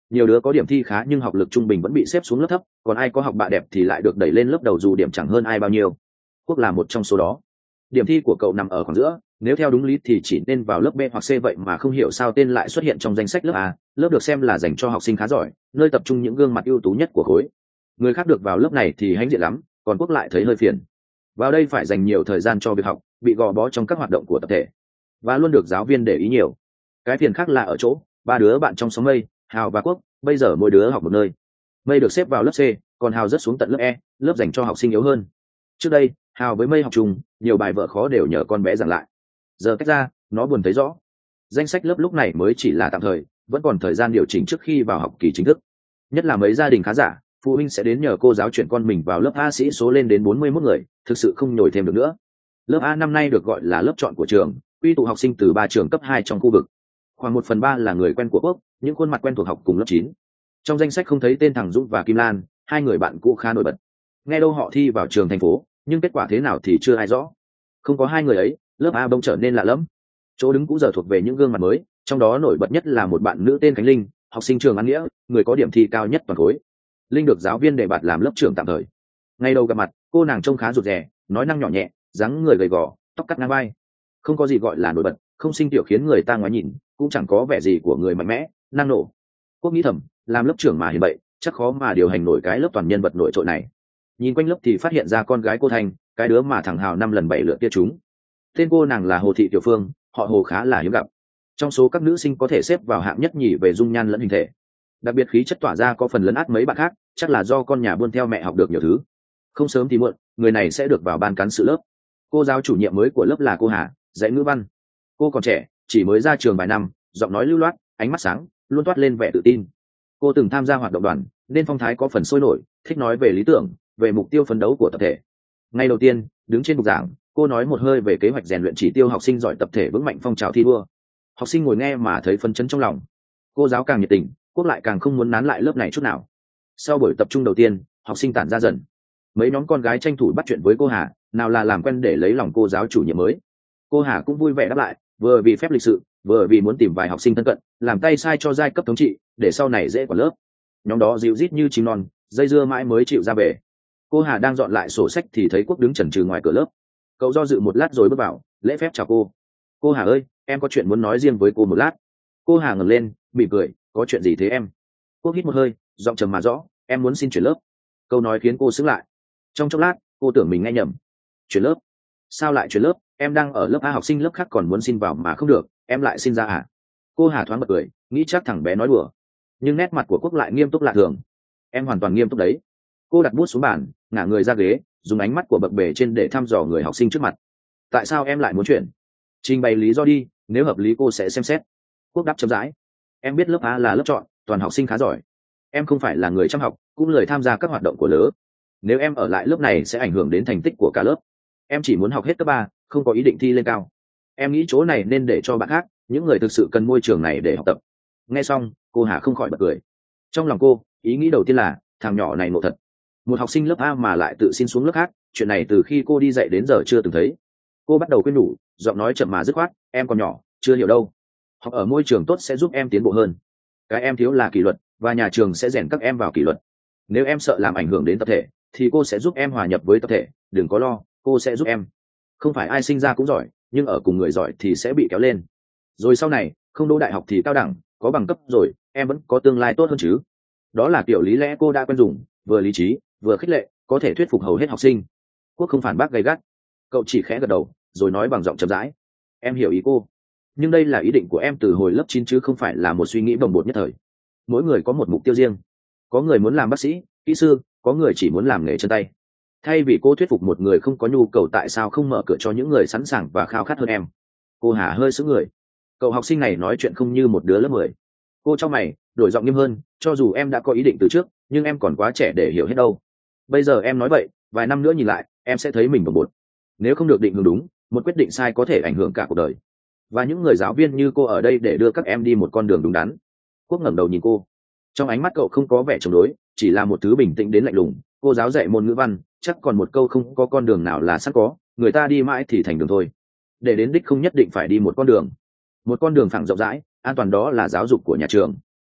nhiều đứa có điểm thi khá nhưng học lực trung bình vẫn bị xếp xuống lớp thấp, còn ai có học bạ đẹp thì lại được đẩy lên lớp đầu dù điểm chẳng hơn ai bao nhiêu. Quốc là một trong số đó. Điểm thi của cậu nằm ở khoảng giữa, nếu theo đúng lý thì chỉ nên vào lớp B hoặc C, vậy mà không hiểu sao tên lại xuất hiện trong danh sách lớp A. Lớp được xem là dành cho học sinh khá giỏi, nơi tập trung những gương mặt ưu tú nhất của khối. Người khác được vào lớp này thì hãnh diện lắm, còn Quốc lại thấy hơi phiền. Vào đây phải dành nhiều thời gian cho việc học, bị gò bó trong các hoạt động của tập thể và luôn được giáo viên để ý nhiều. Cái phiền khác là ở chỗ ba đứa bạn trong xóm Mây, Hào và Quốc, bây giờ mỗi đứa học một nơi. Mây được xếp vào lớp C, còn Hào rớt xuống tận lớp E, lớp dành cho học sinh yếu hơn. Trước đây Hào với Mây học chung, nhiều bài vở khó đều nhờ con bé giảng lại. Giờ tách ra, nó buồn thấy rõ. Danh sách lớp lúc này mới chỉ là tạm thời, vẫn còn thời gian điều chỉnh trước khi vào học kỳ chính thức. Nhất là mấy gia đình khá giả, phụ huynh sẽ đến nhờ cô giáo chuyển con mình vào lớp A, sĩ số lên đến bốn mươi mốt người, thực sự không nhồi thêm được nữa. Lớp A năm nay được gọi là lớp chọn của trường, quy tụ học sinh từ ba trường cấp hai trong khu vực. Khoảng một phần ba là người quen của Quốc, những khuôn mặt quen thuộc học cùng lớp chín. Trong danh sách không thấy tên thằng Dũng và Kim Lan, hai người bạn cũ khá nổi bật. Nghe đâu họ thi vào trường thành phố, nhưng kết quả thế nào thì chưa ai rõ. Không có hai người ấy, lớp A bỗng trở nên lạ lẫm. Chỗ đứng cũ giờ thuộc về những gương mặt mới, trong đó nổi bật nhất là một bạn nữ tên Khánh Linh, học sinh trường An Nghĩa, người có điểm thi cao nhất toàn khối. Linh được giáo viên đề bạt làm lớp trưởng tạm thời. Ngày đầu gặp mặt, cô nàng trông khá rụt rè, nói năng nhỏ nhẹ, dáng người gầy gò, tóc cắt ngang vai. Không có gì gọi là nổi bật, không xinh tiểu khiến người ta ngoái nhìn, cũng chẳng có vẻ gì của người mạnh mẽ, năng nổ. Quốc nghĩ thầm, làm lớp trưởng mà hiền bậy, chắc khó mà điều hành nổi cái lớp toàn nhân vật nổi trội này. Nhìn quanh lớp thì phát hiện ra con gái cô Thanh, cái đứa mà thằng Hào năm lần bảy lượt tia chúng. Tên cô nàng là Hồ Thị Tiểu Phương, họ Hồ khá là hiếm gặp. Trong số các nữ sinh có thể xếp vào hạng nhất nhì về dung nhan lẫn hình thể. Đặc biệt khí chất tỏa ra có phần lấn át mấy bạn khác, chắc là do con nhà buôn theo mẹ học được nhiều thứ. Không sớm thì muộn, người này sẽ được vào ban cán sự lớp. Cô giáo chủ nhiệm mới của lớp là cô Hà, dạy ngữ văn. Cô còn trẻ, chỉ mới ra trường vài năm, giọng nói lưu loát, ánh mắt sáng, luôn toát lên vẻ tự tin. Cô từng tham gia hoạt động đoàn, nên phong thái có phần sôi nổi, thích nói về lý tưởng, về mục tiêu phấn đấu của tập thể. Ngày đầu tiên, đứng trên bục giảng, cô nói một hơi về kế hoạch rèn luyện chỉ tiêu học sinh giỏi tập thể vững mạnh phong trào thi đua. Học sinh ngồi nghe mà thấy phấn chấn trong lòng. Cô giáo càng nhiệt tình, Quốc lại càng không muốn nán lại lớp này chút nào. Sau buổi tập trung đầu tiên, học sinh tản ra dần. Mấy nhóm con gái tranh thủ bắt chuyện với cô Hà, nào là làm quen để lấy lòng cô giáo chủ nhiệm mới. Cô Hà cũng vui vẻ đáp lại, vừa vì phép lịch sự, vừa vì muốn tìm vài học sinh thân cận, làm tay sai cho giai cấp thống trị, để sau này dễ quản lớp. Nhóm đó dịu rít như chim non, dây dưa mãi mới chịu ra về. Cô Hà đang dọn lại sổ sách thì thấy Quốc đứng chần chừ ngoài cửa lớp. Cậu do dự một lát rồi bước vào, lễ phép chào cô. Cô Hà ơi, em có chuyện muốn nói riêng với cô một lát. Cô Hà ngẩng lên, mỉm cười, có chuyện gì thế em? Quốc hít một hơi, giọng trầm mà rõ, em muốn xin chuyển lớp. Câu nói khiến cô sững lại. Trong chốc lát, cô tưởng mình nghe nhầm. Chuyển lớp? Sao lại chuyển lớp? Em đang ở lớp A, học sinh lớp khác còn muốn xin vào mà không được, em lại xin ra à? Cô Hà thoáng bật cười, nghĩ chắc thằng bé nói đùa. Nhưng nét mặt của Quốc lại nghiêm túc lạ thường. Em hoàn toàn nghiêm túc đấy. Cô đặt bút xuống bàn, ngả người ra ghế, dùng ánh mắt của bậc bề trên để thăm dò người học sinh trước mặt. Tại sao em lại muốn chuyển? Trình bày lý do đi, nếu hợp lý cô sẽ xem xét. Quốc đáp chậm rãi. Em biết lớp A là lớp chọn, toàn học sinh khá giỏi. Em không phải là người chăm học, cũng lười tham gia các hoạt động của lớp. Nếu em ở lại lớp này sẽ ảnh hưởng đến thành tích của cả lớp. Em chỉ muốn học hết cấp ba, không có ý định thi lên cao. Em nghĩ chỗ này nên để cho bạn khác, những người thực sự cần môi trường này để học tập. Nghe xong, cô Hà không khỏi bật cười. Trong lòng cô, ý nghĩ đầu tiên là thằng nhỏ này ngộ thật. Một học sinh lớp A mà lại tự xin xuống lớp khác, chuyện này từ khi cô đi dạy đến giờ chưa từng thấy. Cô bắt đầu khuyên nhủ, giọng nói chậm mà dứt khoát, em còn nhỏ, chưa hiểu đâu. Học ở môi trường tốt sẽ giúp em tiến bộ hơn. Cái em thiếu là kỷ luật, và nhà trường sẽ rèn các em vào kỷ luật. Nếu em sợ làm ảnh hưởng đến tập thể, thì cô sẽ giúp em hòa nhập với tập thể, đừng có lo, cô sẽ giúp em. Không phải ai sinh ra cũng giỏi, nhưng ở cùng người giỏi thì sẽ bị kéo lên. Rồi sau này, không đỗ đại học thì cao đẳng, có bằng cấp rồi, em vẫn có tương lai tốt hơn chứ. Đó là kiểu lý lẽ cô đã quen dùng, vừa lý trí, vừa khích lệ, có thể thuyết phục hầu hết học sinh. Quốc không phản bác gay gắt, cậu chỉ khẽ gật đầu, rồi nói bằng giọng chậm rãi. Em hiểu ý cô, nhưng đây là ý định của em từ hồi lớp chín chứ không phải là một suy nghĩ bồng bột nhất thời. Mỗi người có một mục tiêu riêng, có người muốn làm bác sĩ, kỹ sư, có người chỉ muốn làm nghề chân tay. Thay vì cô thuyết phục một người không có nhu cầu, tại sao không mở cửa cho những người sẵn sàng và khao khát hơn em? Cô Hà hơi sững người. Cậu học sinh này nói chuyện không như một đứa lớp mười. Cô trong mày, đổi giọng nghiêm hơn, cho dù em đã có ý định từ trước, nhưng em còn quá trẻ để hiểu hết đâu. Bây giờ em nói vậy, vài năm nữa nhìn lại, em sẽ thấy mình bồng bột. Nếu không được định hướng đúng, một quyết định sai có thể ảnh hưởng cả cuộc đời. Và những người giáo viên như cô ở đây để đưa các em đi một con đường đúng đắn. Quốc ngẩng đầu nhìn cô. Trong ánh mắt cậu không có vẻ chống đối, chỉ là một thứ bình tĩnh đến lạnh lùng. Cô giáo dạy môn ngữ văn, chắc còn một câu không có con đường nào là sẵn có, người ta đi mãi thì thành đường thôi. Để đến đích không nhất định phải đi một con đường. Một con đường phẳng rộng rãi, an toàn, đó là giáo dục của nhà trường.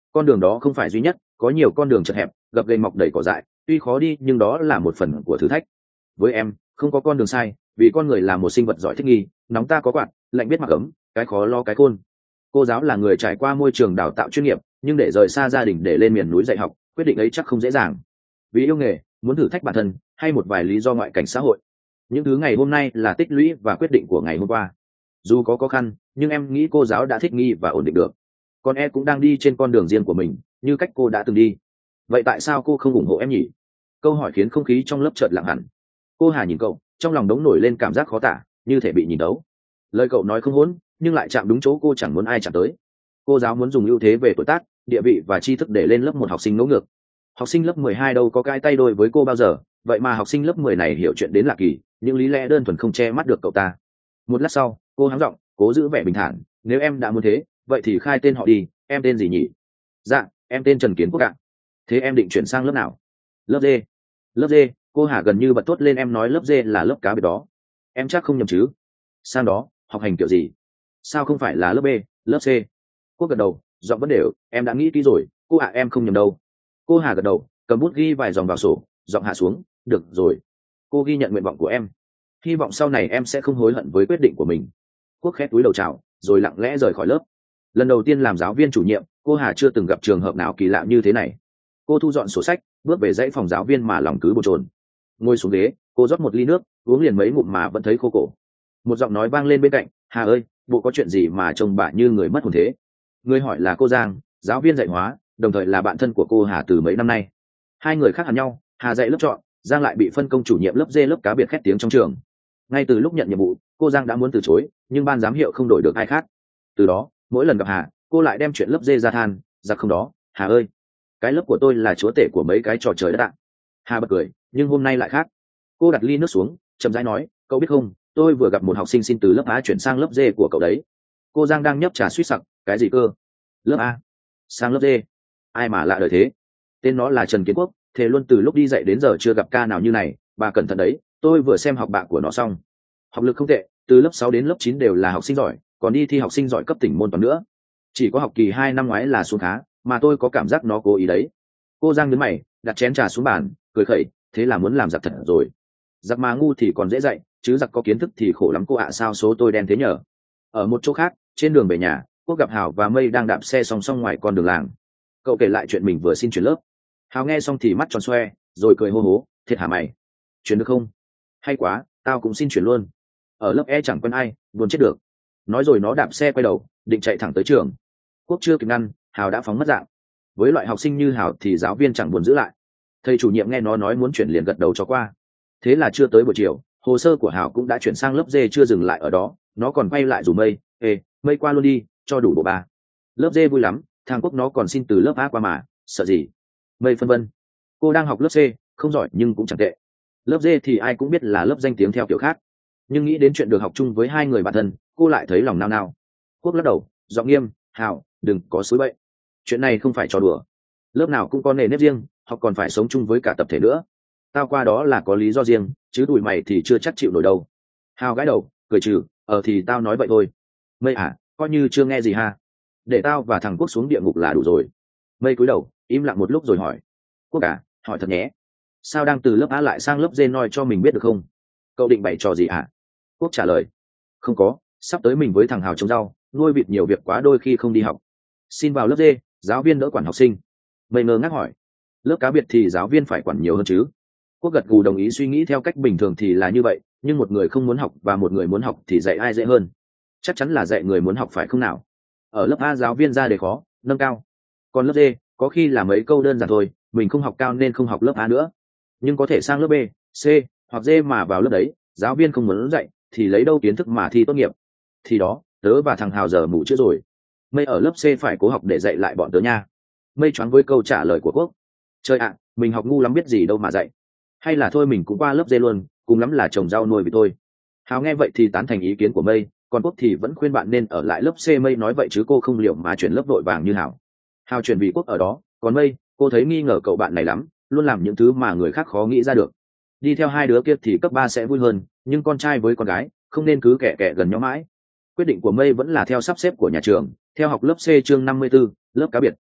con đường đó không phải duy nhất, có nhiều con đường chật hẹp, gập ghềnh mọc đầy cỏ dại, tuy khó đi nhưng đó là một phần của thử thách. Với em, không có con đường sai, vì con người là một sinh vật giỏi thích nghi, nóng ta có quạt, lạnh biết mặc ấm, cái khó lo cái khôn. Cô giáo là người trải qua môi trường đào tạo chuyên nghiệp, nhưng để rời xa gia đình để lên miền núi dạy học, quyết định ấy chắc không dễ dàng. Vì yêu nghề, muốn thử thách bản thân, hay một vài lý do ngoại cảnh xã hội. Những thứ ngày hôm nay là tích lũy và quyết định của ngày hôm qua. Dù có khó khăn, nhưng em nghĩ cô giáo đã thích nghi và ổn định được. Còn em cũng đang đi trên con đường riêng của mình, như cách cô đã từng đi. Vậy tại sao cô không ủng hộ em nhỉ? Câu hỏi khiến không khí trong lớp chợt lặng hẳn. Cô Hà nhìn cậu, trong lòng đống nổi lên cảm giác khó tả, như thể bị nhìn đấu. Lời cậu nói không hỗn, nhưng lại chạm đúng chỗ cô chẳng muốn ai chạm tới. Cô giáo muốn dùng ưu thế về tuổi tác, địa vị và tri thức để lên lớp một học sinh ngỗ ngược. Học sinh lớp mười hai đâu có cái tay đôi với cô bao giờ, vậy mà học sinh lớp mười này hiểu chuyện đến lạ kỳ, những lý lẽ đơn thuần không che mắt được cậu ta. Một lát sau, cô hắng giọng, cố giữ vẻ bình thản, nếu em đã muốn thế, vậy thì khai tên họ đi, em tên gì nhỉ? Dạ, em tên Trần Kiến Quốc ạ. Thế em định chuyển sang lớp nào? Lớp D. Lớp D? Cô Hà gần như bật thốt lên, em nói lớp D là lớp cá biệt đó. Em chắc không nhầm chứ? Sang đó, học hành kiểu gì? Sao không phải là lớp B, lớp C? Quốc gật đầu, giọng vẫn đều, em đã nghĩ kỹ rồi, cô ạ, em không nhầm đâu. Cô Hà gật đầu, cầm bút ghi vài dòng vào sổ, giọng hạ xuống, được rồi. Cô ghi nhận nguyện vọng của em. Hy vọng sau này em sẽ không hối hận với quyết định của mình. Quốc khép túi đầu chào, rồi lặng lẽ rời khỏi lớp. Lần đầu tiên làm giáo viên chủ nhiệm, cô Hà chưa từng gặp trường hợp nào kỳ lạ như thế này. Cô thu dọn sổ sách, bước về dãy phòng giáo viên mà lòng cứ bồn chồn. Ngồi xuống ghế, cô rót một ly nước, uống liền mấy ngụm mà vẫn thấy khô cổ. Một giọng nói vang lên bên cạnh, Hà ơi, bộ có chuyện gì mà trông bà như người mất hồn thế? Người hỏi là cô Giang, giáo viên dạy hóa, đồng thời là bạn thân của cô Hà từ mấy năm nay. Hai người khác hẳn nhau, Hà dạy lớp chọn, Giang lại bị phân công chủ nhiệm lớp D, lớp cá biệt khét tiếng trong trường. Ngay từ lúc nhận nhiệm vụ, cô Giang đã muốn từ chối, nhưng ban giám hiệu không đổi được ai khác. Từ đó, mỗi lần gặp Hà, cô lại đem chuyện lớp D ra than, giặc không đó, Hà ơi, cái lớp của tôi là chúa tể của mấy cái trò chơi đất ạ. Hà bật cười, nhưng hôm nay lại khác. Cô đặt ly nước xuống, chậm rãi nói, cậu biết không, tôi vừa gặp một học sinh xin từ lớp A chuyển sang lớp D của cậu đấy. Cô Giang đang nhấp trà suýt sặc, cái gì cơ? Lớp A sang lớp D? Ai mà lạ đời thế? Tên nó là Trần Kiến Quốc, thế luôn từ lúc đi dạy đến giờ chưa gặp ca nào như này, bà cẩn thận đấy, tôi vừa xem học bạ của nó xong. Học lực không tệ, từ lớp sáu đến lớp chín đều là học sinh giỏi, còn đi thi học sinh giỏi cấp tỉnh môn toán nữa. Chỉ có học kỳ hai năm ngoái là xuống khá, mà tôi có cảm giác nó cố ý đấy. Cô Giang nhấn mày, đặt chén trà xuống bàn, cười khẩy, thế là muốn làm giặc thật rồi. Giặc mà ngu thì còn dễ dạy, chứ giặc có kiến thức thì khổ lắm cô ạ. Sao số tôi đen thế nhở? Ở một chỗ khác, trên đường về nhà, Quốc gặp Hào và Mây đang đạp xe song song ngoài con đường làng. Cậu kể lại chuyện mình vừa xin chuyển lớp. Hào nghe xong thì mắt tròn xoe, rồi cười hô hố, thiệt hả mày? Chuyển được không? Hay quá, tao cũng xin chuyển luôn. Ở lớp E chẳng quen ai, buồn chết được. Nói rồi nó đạp xe quay đầu, định chạy thẳng tới trường. Quốc chưa kịp ngăn, Hào đã phóng mất dạng. Với loại học sinh như Hào thì giáo viên chẳng buồn giữ lại. Thầy chủ nhiệm nghe nó nói muốn chuyển liền gật đầu cho qua. Thế là chưa tới buổi chiều, hồ sơ của Hào cũng đã chuyển sang lớp D. Chưa dừng lại ở đó, nó còn quay lại rủ Mây, ê, Mây qua luôn đi, cho đủ bộ ba. Lớp D vui lắm, thằng Quốc nó còn xin từ lớp A qua mà, sợ gì? Mây phân vân. Cô đang học lớp C, không giỏi nhưng cũng chẳng tệ. Lớp D thì ai cũng biết là lớp danh tiếng theo kiểu khác, nhưng nghĩ đến chuyện được học chung với hai người bạn thân, cô lại thấy lòng nao nao. Quốc lắc đầu, giọng nghiêm, Hào, đừng có xúi bậy. Chuyện này không phải trò đùa. Lớp nào cũng có nề nếp riêng, học còn phải sống chung với cả tập thể nữa. Tao qua đó là có lý do riêng, chứ tụi mày thì chưa chắc chịu nổi đâu. Hào gãi đầu, cười trừ, ờ thì tao nói vậy thôi. Mây à, coi như chưa nghe gì ha. Để tao và thằng Quốc xuống địa ngục là đủ rồi. Mây cúi đầu, im lặng một lúc rồi hỏi, Quốc à, hỏi thật nhé, sao đang từ lớp A lại sang lớp D, nói cho mình biết được không? Cậu định bày trò gì hả? Quốc trả lời, không có, sắp tới mình với thằng Hào trồng rau, nuôi vịt nhiều việc quá đôi khi không đi học. Xin vào lớp D, giáo viên đỡ quản học sinh. Mây ngơ ngác hỏi, lớp cá biệt thì giáo viên phải quản nhiều hơn chứ? Quốc gật gù đồng ý, suy nghĩ theo cách bình thường thì là như vậy, nhưng một người không muốn học và một người muốn học thì dạy ai dễ hơn? Chắc chắn là dạy người muốn học phải không nào? Ở lớp A giáo viên ra đề khó, nâng cao. Còn lớp D, có khi là mấy câu đơn giản thôi, mình không học cao nên không học lớp A nữa. Nhưng có thể sang lớp B, C hoặc D mà vào lớp đấy, giáo viên không muốn dạy thì lấy đâu kiến thức mà thi tốt nghiệp? Thì đó, tớ và thằng Hào giờ mù chữ rồi. Mây ở lớp C phải cố học để dạy lại bọn tớ nha. Mây choáng với câu trả lời của Quốc. Trời ạ, mình học ngu lắm biết gì đâu mà dạy. Hay là thôi mình cũng qua lớp D luôn, cùng lắm là trồng rau nuôi vịt thôi. Hào nghe vậy thì tán thành ý kiến của Mây, còn Quốc thì vẫn khuyên bạn nên ở lại lớp C. Mây nói vậy chứ cô không liệu mà chuyển lớp vội vàng như Hào. Hào chuyển vì Quốc ở đó, còn Mây, cô thấy nghi ngờ cậu bạn này lắm, luôn làm những thứ mà người khác khó nghĩ ra được. Đi theo hai đứa kia thì cấp ba sẽ vui hơn, nhưng con trai với con gái không nên cứ kẻ kẻ gần nhau mãi. Quyết định của Mây vẫn là theo sắp xếp của nhà trường, theo học lớp C chương năm mươi tư, lớp cá biệt.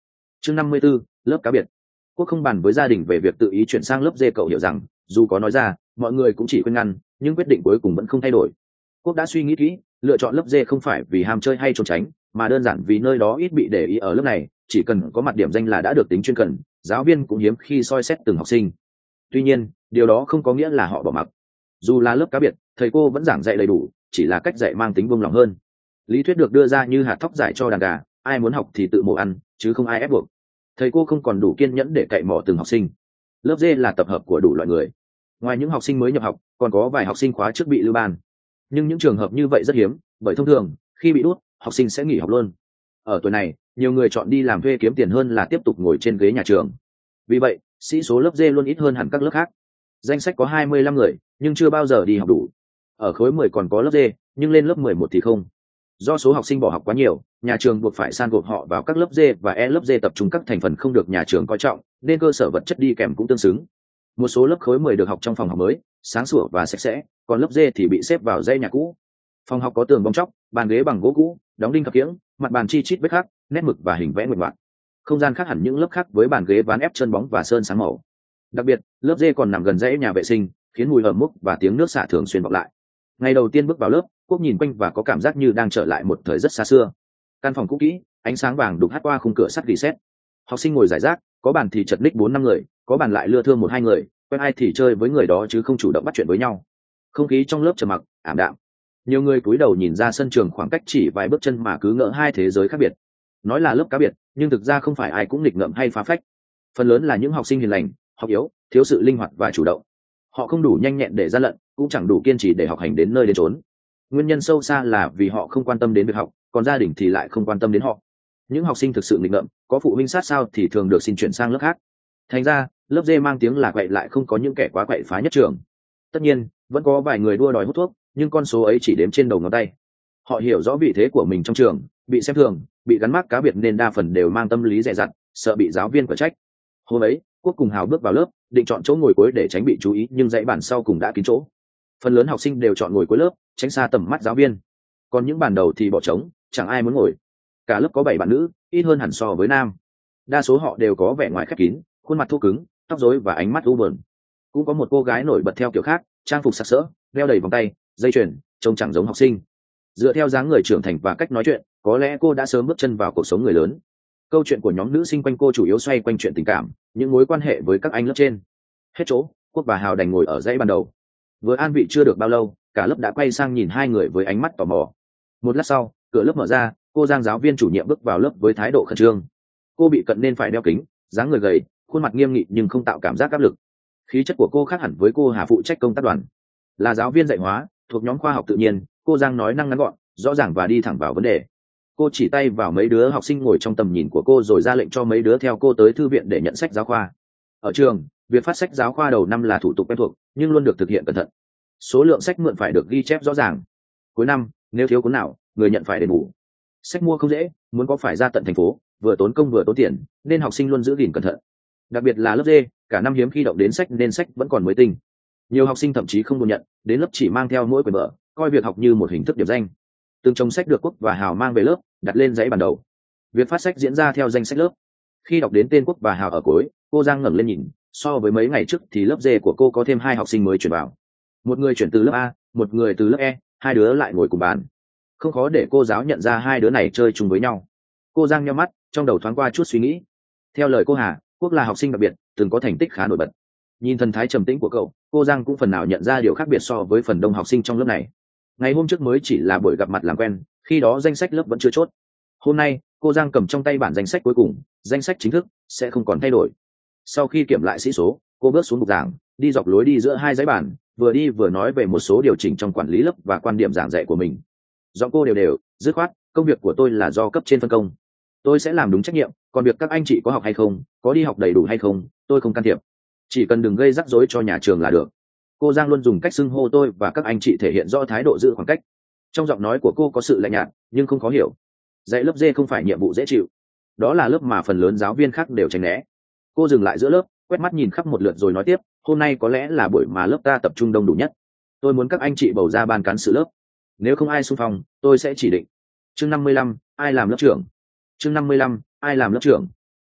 chương năm mươi 54, lớp cá biệt. Quốc không bàn với gia đình về việc tự ý chuyển sang lớp D, cậu hiểu rằng dù có nói ra mọi người cũng chỉ khuyên ngăn, nhưng quyết định cuối cùng vẫn không thay đổi. Quốc đã suy nghĩ kỹ, lựa chọn lớp D không phải vì ham chơi hay trốn tránh, mà đơn giản vì nơi đó ít bị để ý. Ở lớp này chỉ cần có mặt điểm danh là đã được tính chuyên cần, giáo viên cũng hiếm khi soi xét từng học sinh. Tuy nhiên điều đó không có nghĩa là họ bỏ mặc. Dù là lớp cá biệt, thầy cô vẫn giảng dạy đầy đủ, chỉ là cách dạy mang tính buông lỏng hơn. Lý thuyết được đưa ra như hạt thóc giải cho đàn gà, ai muốn học thì tự mổ ăn, chứ không ai ép buộc. Thầy cô không còn đủ kiên nhẫn để cậy mỏ từng học sinh. Lớp D là tập hợp của đủ loại người. Ngoài những học sinh mới nhập học, còn có vài học sinh khóa trước bị lưu ban. Nhưng những trường hợp như vậy rất hiếm, bởi thông thường khi bị đút, học sinh sẽ nghỉ học luôn. Ở tuổi này, nhiều người chọn đi làm thuê kiếm tiền hơn là tiếp tục ngồi trên ghế nhà trường. Vì vậy, sĩ số lớp D luôn ít hơn hẳn các lớp khác. Danh sách có hai mươi lăm người, nhưng chưa bao giờ đi học đủ. Ở khối mười còn có lớp D, nhưng lên lớp mười một thì không. Do số học sinh bỏ học quá nhiều, nhà trường buộc phải san gộp họ vào các lớp D và E. Lớp D tập trung các thành phần không được nhà trường coi trọng, nên cơ sở vật chất đi kèm cũng tương xứng. Một số lớp khối mười được học trong phòng học mới, sáng sủa và sạch sẽ, còn lớp D thì bị xếp vào dãy nhà cũ. Phòng học có tường bong tróc, bàn ghế bằng gỗ cũ, đóng đinh khập khiễng, mặt bàn chi chít vết khắc, nét mực và hình vẽ nguệch ngoạc. Không gian khác hẳn những lớp khác với bàn ghế ván ép chân bóng và sơn sáng màu. Đặc biệt, lớp D còn nằm gần dãy nhà vệ sinh, khiến mùi ẩm mốc và tiếng nước xả thường xuyên vọng lại. Ngày đầu tiên bước vào lớp, Quốc nhìn quanh và có cảm giác như đang trở lại một thời rất xa xưa. Căn phòng cũ kỹ, ánh sáng vàng đục hắt qua khung cửa sắt gỉ sét. Học sinh ngồi rải rác, có bàn thì chật ních bốn năm người, có bàn lại lưa thưa một hai người, quen ai thì chơi với người đó chứ không chủ động bắt chuyện với nhau. Không khí trong lớp trầm mặc, ảm đạm. Nhiều người cúi đầu nhìn ra sân trường khoảng cách chỉ vài bước chân mà cứ ngỡ hai thế giới khác biệt. Nói là lớp cá biệt, nhưng thực ra không phải ai cũng nghịch ngợm hay phá phách. Phần lớn là những học sinh hiền lành, học yếu, thiếu sự linh hoạt và chủ động. Họ không đủ nhanh nhẹn để gian lận, cũng chẳng đủ kiên trì để học hành đến nơi đến chốn. Nguyên nhân sâu xa là vì họ không quan tâm đến việc học, còn gia đình thì lại không quan tâm đến họ. Những học sinh thực sự nghịch ngợm, có phụ huynh sát sao thì thường được xin chuyển sang lớp khác. Thành ra lớp D mang tiếng là quậy lại không có những kẻ quá quậy phá nhất trường. Tất nhiên vẫn có vài người đua đòi hút thuốc, nhưng con số ấy chỉ đếm trên đầu ngón tay. Họ hiểu rõ vị thế của mình trong trường, bị xem thường, bị gắn mác cá biệt nên đa phần đều mang tâm lý dè dặt, sợ bị giáo viên quả trách. Hôm ấy Quốc cùng Hào bước vào lớp, định chọn chỗ ngồi cuối để tránh bị chú ý, nhưng dãy bàn sau cùng đã kín chỗ. Phần lớn học sinh đều chọn ngồi cuối lớp, tránh xa tầm mắt giáo viên. Còn những bàn đầu thì bỏ trống, chẳng ai muốn ngồi. Cả lớp có bảy bạn nữ, ít hơn hẳn so với nam. Đa số họ đều có vẻ ngoài khép kín, khuôn mặt thô cứng, tóc rối và ánh mắt u buồn. Cũng có một cô gái nổi bật theo kiểu khác, trang phục sặc sỡ, đeo đầy vòng tay, dây chuyền, trông chẳng giống học sinh. Dựa theo dáng người trưởng thành và cách nói chuyện, có lẽ cô đã sớm bước chân vào cuộc sống người lớn. Câu chuyện của nhóm nữ sinh quanh cô chủ yếu xoay quanh chuyện tình cảm, những mối quan hệ với các anh lớp trên. Hết chỗ, Quốc và Hào đành ngồi ở dãy ban đầu. Vừa an vị chưa được bao lâu, cả lớp đã quay sang nhìn hai người với ánh mắt tò mò. Một lát sau, cửa lớp mở ra, cô Giang giáo viên chủ nhiệm bước vào lớp với thái độ khẩn trương. Cô bị cận nên phải đeo kính, dáng người gầy, khuôn mặt nghiêm nghị nhưng không tạo cảm giác áp lực. Khí chất của cô khác hẳn với cô Hà phụ trách công tác đoàn. Là giáo viên dạy hóa, thuộc nhóm khoa học tự nhiên, cô Giang nói năng ngắn gọn, rõ ràng và đi thẳng vào vấn đề. Cô chỉ tay vào mấy đứa học sinh ngồi trong tầm nhìn của cô rồi ra lệnh cho mấy đứa theo cô tới thư viện để nhận sách giáo khoa. Ở trường, việc phát sách giáo khoa đầu năm là thủ tục quen thuộc, nhưng luôn được thực hiện cẩn thận. Số lượng sách mượn phải được ghi chép rõ ràng. Cuối năm, nếu thiếu cuốn nào, người nhận phải đền bù. Sách mua không dễ, muốn có phải ra tận thành phố, vừa tốn công vừa tốn tiền, nên học sinh luôn giữ gìn cẩn thận. Đặc biệt là lớp D, cả năm hiếm khi động đến sách nên sách vẫn còn mới tinh. Nhiều học sinh thậm chí không buồn nhận, đến lớp chỉ mang theo mỗi quyển vở, coi việc học như một hình thức điểm danh. Từng chồng sách được Quốc và Hào mang về lớp, đặt lên dãy bàn đầu. Việc phát sách diễn ra theo danh sách lớp. Khi đọc đến tên Quốc và Hào ở cuối, cô Giang ngẩng lên nhìn, so với mấy ngày trước thì lớp D của cô có thêm hai học sinh mới chuyển vào. Một người chuyển từ lớp A, một người từ lớp E, hai đứa lại ngồi cùng bàn. Không khó để cô giáo nhận ra hai đứa này chơi chung với nhau. Cô Giang nhíu mắt, trong đầu thoáng qua chút suy nghĩ. Theo lời cô Hà, Quốc là học sinh đặc biệt, từng có thành tích khá nổi bật. Nhìn thần thái trầm tĩnh của cậu, cô Giang cũng phần nào nhận ra điều khác biệt so với phần đông học sinh trong lớp này. Ngày hôm trước mới chỉ là buổi gặp mặt làm quen, khi đó danh sách lớp vẫn chưa chốt. Hôm nay cô Giang cầm trong tay bản danh sách cuối cùng, danh sách chính thức sẽ không còn thay đổi. Sau khi kiểm lại sĩ số, cô bước xuống bục giảng, đi dọc lối đi giữa hai dãy bản, vừa đi vừa nói về một số điều chỉnh trong quản lý lớp và quan điểm giảng dạy của mình. Giọng cô đều đều, dứt khoát, công việc của tôi là do cấp trên phân công. Tôi sẽ làm đúng trách nhiệm, còn việc các anh chị có học hay không, có đi học đầy đủ hay không, tôi không can thiệp. Chỉ cần đừng gây rắc rối cho nhà trường là được. Cô Giang luôn dùng cách xưng hô tôi và các anh chị thể hiện rõ thái độ giữ khoảng cách. Trong giọng nói của cô có sự lạnh nhạt, nhưng không khó hiểu. Dạy lớp D không phải nhiệm vụ dễ chịu. Đó là lớp mà phần lớn giáo viên khác đều tránh né. Cô dừng lại giữa lớp, quét mắt nhìn khắp một lượt rồi nói tiếp, hôm nay có lẽ là buổi mà lớp ta tập trung đông đủ nhất. Tôi muốn các anh chị bầu ra ban cán sự lớp. Nếu không ai xung phong, tôi sẽ chỉ định. Chương năm mươi lăm, ai làm lớp trưởng? Chương năm mươi lăm, ai làm lớp trưởng?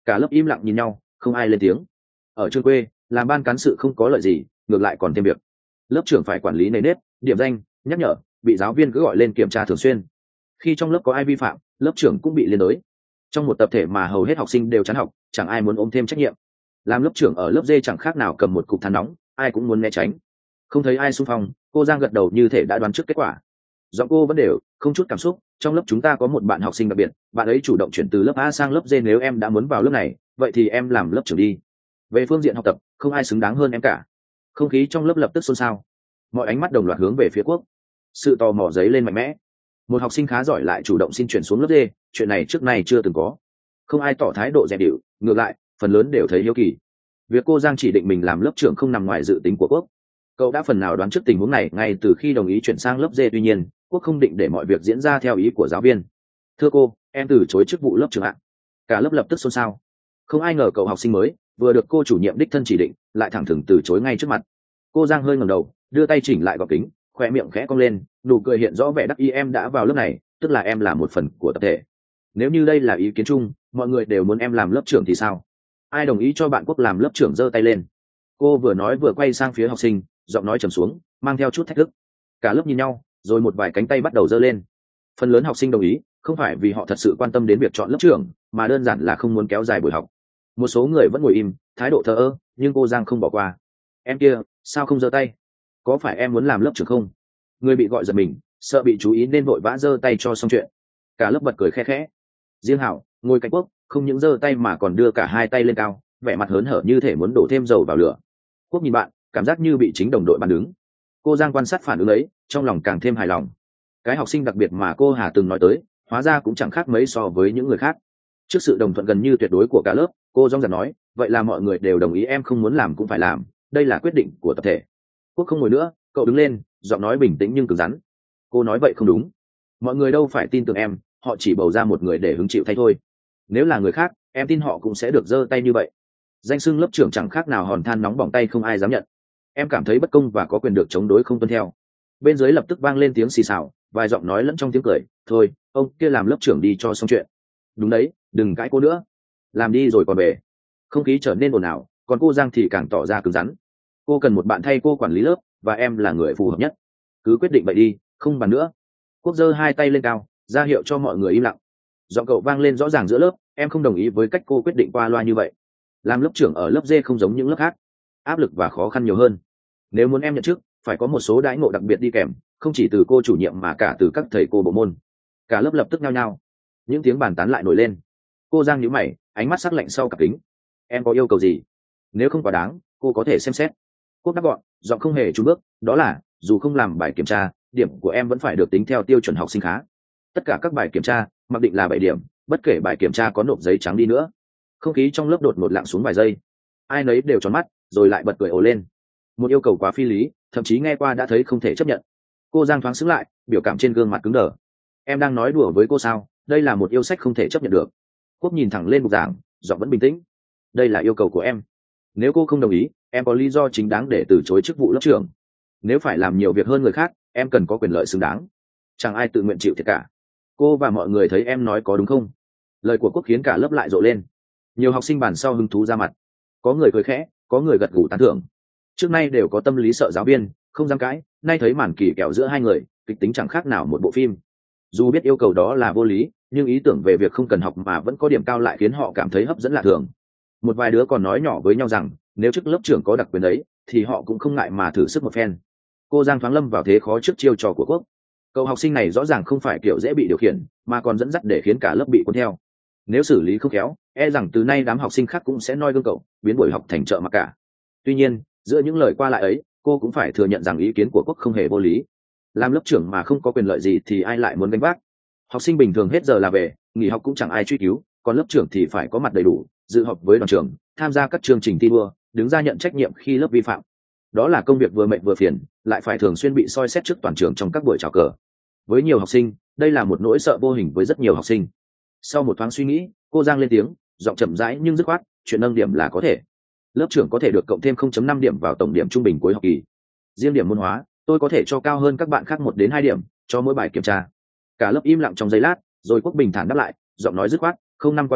Cả lớp im lặng nhìn nhau, không ai lên tiếng. Ở trường quê, làm ban cán sự không có lợi gì, ngược lại còn thêm việc. Lớp trưởng phải quản lý nề nếp, điểm danh, nhắc nhở, bị giáo viên cứ gọi lên kiểm tra thường xuyên. Khi trong lớp có ai vi phạm, lớp trưởng cũng bị liên đới. Trong một tập thể mà hầu hết học sinh đều chán học, chẳng ai muốn ôm thêm trách nhiệm. Làm lớp trưởng ở lớp D chẳng khác nào cầm một cục than nóng, ai cũng muốn né tránh. Không thấy ai xung phong, cô Giang gật đầu như thể đã đoán trước kết quả. Giọng cô vẫn đều, không chút cảm xúc. Trong lớp chúng ta có một bạn học sinh đặc biệt, bạn ấy chủ động chuyển từ lớp A sang lớp D, nếu em đã muốn vào lớp này, vậy thì em làm lớp trưởng đi. Về phương diện học tập, không ai xứng đáng hơn em cả. Không khí trong lớp lập tức xôn xao, mọi ánh mắt đồng loạt hướng về phía Quốc. Sự tò mò dấy lên mạnh mẽ. Một học sinh khá giỏi lại chủ động xin chuyển xuống lớp D, chuyện này trước nay chưa từng có. Không ai tỏ thái độ dè bỉu, ngược lại phần lớn đều thấy hiếu kỳ. Việc cô Giang chỉ định mình làm lớp trưởng không nằm ngoài dự tính của Quốc. Cậu đã phần nào đoán trước tình huống này ngay từ khi đồng ý chuyển sang lớp D, tuy nhiên Quốc không định để mọi việc diễn ra theo ý của giáo viên. Thưa cô, em từ chối chức vụ lớp trưởng ạ. Cả lớp lập tức xôn xao. Không ai ngờ cậu học sinh mới vừa được cô chủ nhiệm đích thân chỉ định lại thẳng thừng từ chối ngay trước mặt. Cô Giang hơi ngẩng đầu, đưa tay chỉnh lại gọng kính, khoe miệng khẽ cong lên, nụ cười hiện rõ vẻ đắc ý. Em đã vào lớp này, tức là em là một phần của tập thể. Nếu như đây là ý kiến chung, mọi người đều muốn em làm lớp trưởng thì sao? Ai đồng ý cho bạn Quốc làm lớp trưởng giơ tay lên. Cô vừa nói vừa quay sang phía học sinh, giọng nói trầm xuống, mang theo chút thách thức. Cả lớp nhìn nhau, rồi một vài cánh tay bắt đầu giơ lên. Phần lớn học sinh đồng ý, không phải vì họ thật sự quan tâm đến việc chọn lớp trưởng, mà đơn giản là không muốn kéo dài buổi học. Một số người vẫn ngồi im, thái độ thờ ơ, nhưng cô Giang không bỏ qua. Em kia, sao không giơ tay? Có phải em muốn làm lớp trưởng không? Người bị gọi giật mình, sợ bị chú ý nên vội vã giơ tay cho xong chuyện. Cả lớp bật cười khe khẽ. Riêng Hảo ngồi cạnh Quốc, không những giơ tay mà còn đưa cả hai tay lên cao, vẻ mặt hớn hở như thể muốn đổ thêm dầu vào lửa. Quốc nhìn bạn, cảm giác như bị chính đồng đội bàn đứng. Cô Giang quan sát phản ứng ấy, trong lòng càng thêm hài lòng. Cái học sinh đặc biệt mà cô Hà từng nói tới, hóa ra cũng chẳng khác mấy so với những người khác. Trước sự đồng thuận gần như tuyệt đối của cả lớp, cô Giang dần nói, vậy là mọi người đều đồng ý em không muốn làm cũng phải làm, đây là quyết định của tập thể. Quốc không ngồi nữa, cậu đứng lên, giọng nói bình tĩnh nhưng cứng rắn. Cô nói vậy không đúng. Mọi người đâu phải tin tưởng em, họ chỉ bầu ra một người để hứng chịu thay thôi. Nếu là người khác, em tin họ cũng sẽ được giơ tay như vậy. Danh xưng lớp trưởng chẳng khác nào hòn than nóng bỏng tay, không ai dám nhận. Em cảm thấy bất công và có quyền được chống đối không tuân theo. Bên dưới lập tức vang lên tiếng xì xào, vài giọng nói lẫn trong tiếng cười. Thôi, ông kia làm lớp trưởng đi cho xong chuyện. Đúng đấy, đừng cãi cô nữa. Làm đi rồi còn về. Không khí trở nên ồn ào, còn cô Giang thì càng tỏ ra cứng rắn. Cô cần một bạn thay cô quản lý lớp, và em là người phù hợp nhất. Cứ quyết định vậy đi, không bàn nữa. Quốc giơ hai tay lên cao, ra hiệu cho mọi người im lặng. Giọng cậu vang lên rõ ràng giữa lớp, em không đồng ý với cách cô quyết định qua loa như vậy. Làm lớp trưởng ở lớp D không giống những lớp khác, áp lực và khó khăn nhiều hơn. Nếu muốn em nhận chức, phải có một số đãi ngộ đặc biệt đi kèm, không chỉ từ cô chủ nhiệm mà cả từ các thầy cô bộ môn. Cả lớp lập tức nhao nhao. Những tiếng bàn tán lại nổi lên. Cô Giang nhíu mày, ánh mắt sắc lạnh sau cặp kính. Em có yêu cầu gì? Nếu không quá đáng, cô có thể xem xét. Quốc đáp gọn, giọng không hề trùn bước, đó là dù không làm bài kiểm tra, điểm của em vẫn phải được tính theo tiêu chuẩn học sinh khá. Tất cả các bài kiểm tra mặc định là bảy điểm, bất kể bài kiểm tra có nộp giấy trắng đi nữa. Không khí trong lớp đột ngột lặng xuống vài giây. Ai nấy đều tròn mắt, rồi lại bật cười ồ lên. Một yêu cầu quá phi lý, thậm chí nghe qua đã thấy không thể chấp nhận. Cô Giang thoáng sững lại, biểu cảm trên gương mặt cứng đờ. Em đang nói đùa với cô sao? Đây là một yêu sách không thể chấp nhận được. Quốc nhìn thẳng lên bục giảng, giọng vẫn bình tĩnh. Đây là yêu cầu của em. Nếu cô không đồng ý, em có lý do chính đáng để từ chối chức vụ lớp trưởng. Nếu phải làm nhiều việc hơn người khác, em cần có quyền lợi xứng đáng. Chẳng ai tự nguyện chịu thiệt cả. Cô và mọi người thấy em nói có đúng không? Lời của Quốc khiến cả lớp lại rộ lên. Nhiều học sinh bàn sau hứng thú ra mặt. Có người cười khẽ, có người gật gù tán thưởng. Trước nay đều có tâm lý sợ giáo viên, không dám cãi, nay thấy màn kỳ kèo giữa hai người, kịch tính chẳng khác nào một bộ phim. Dù biết yêu cầu đó là vô lý, nhưng ý tưởng về việc không cần học mà vẫn có điểm cao lại khiến họ cảm thấy hấp dẫn lạ thường. Một vài đứa còn nói nhỏ với nhau rằng nếu chức lớp trưởng có đặc quyền đấy thì họ cũng không ngại mà thử sức một phen. Cô Giang thoáng lâm vào thế khó trước chiêu trò của Quốc. Cậu học sinh này rõ ràng không phải kiểu dễ bị điều khiển, mà còn dẫn dắt để khiến cả lớp bị cuốn theo. Nếu xử lý không khéo, e rằng từ nay đám học sinh khác cũng sẽ noi gương cậu, biến buổi học thành chợ mặc cả. Tuy nhiên, giữa những lời qua lại ấy, cô cũng phải thừa nhận rằng ý kiến của Quốc không hề vô lý. Làm lớp trưởng mà không có quyền lợi gì thì ai lại muốn gánh vác? Học sinh bình thường hết giờ là về, nghỉ học cũng chẳng ai truy cứu, còn lớp trưởng thì phải có mặt đầy đủ, dự họp với đoàn trưởng, tham gia các chương trình thi đua, đứng ra nhận trách nhiệm khi lớp vi phạm. Đó là công việc vừa mệt vừa phiền, lại phải thường xuyên bị soi xét trước toàn trường trong các buổi chào cờ. Với nhiều học sinh, đây là một nỗi sợ vô hình với rất nhiều học sinh. Sau một thoáng suy nghĩ, cô Giang lên tiếng, giọng chậm rãi nhưng dứt khoát, chuyện nâng điểm là có thể. Lớp trưởng có thể được cộng thêm không phẩy năm điểm vào tổng điểm trung bình cuối học kỳ. Riêng điểm môn hóa, tôi có thể cho cao hơn các bạn khác một đến hai điểm cho mỗi bài kiểm tra. Cả lớp im lặng trong giây lát, rồi Quốc bình thản đáp lại, giọng nói dứt khoát, không năm quá ít,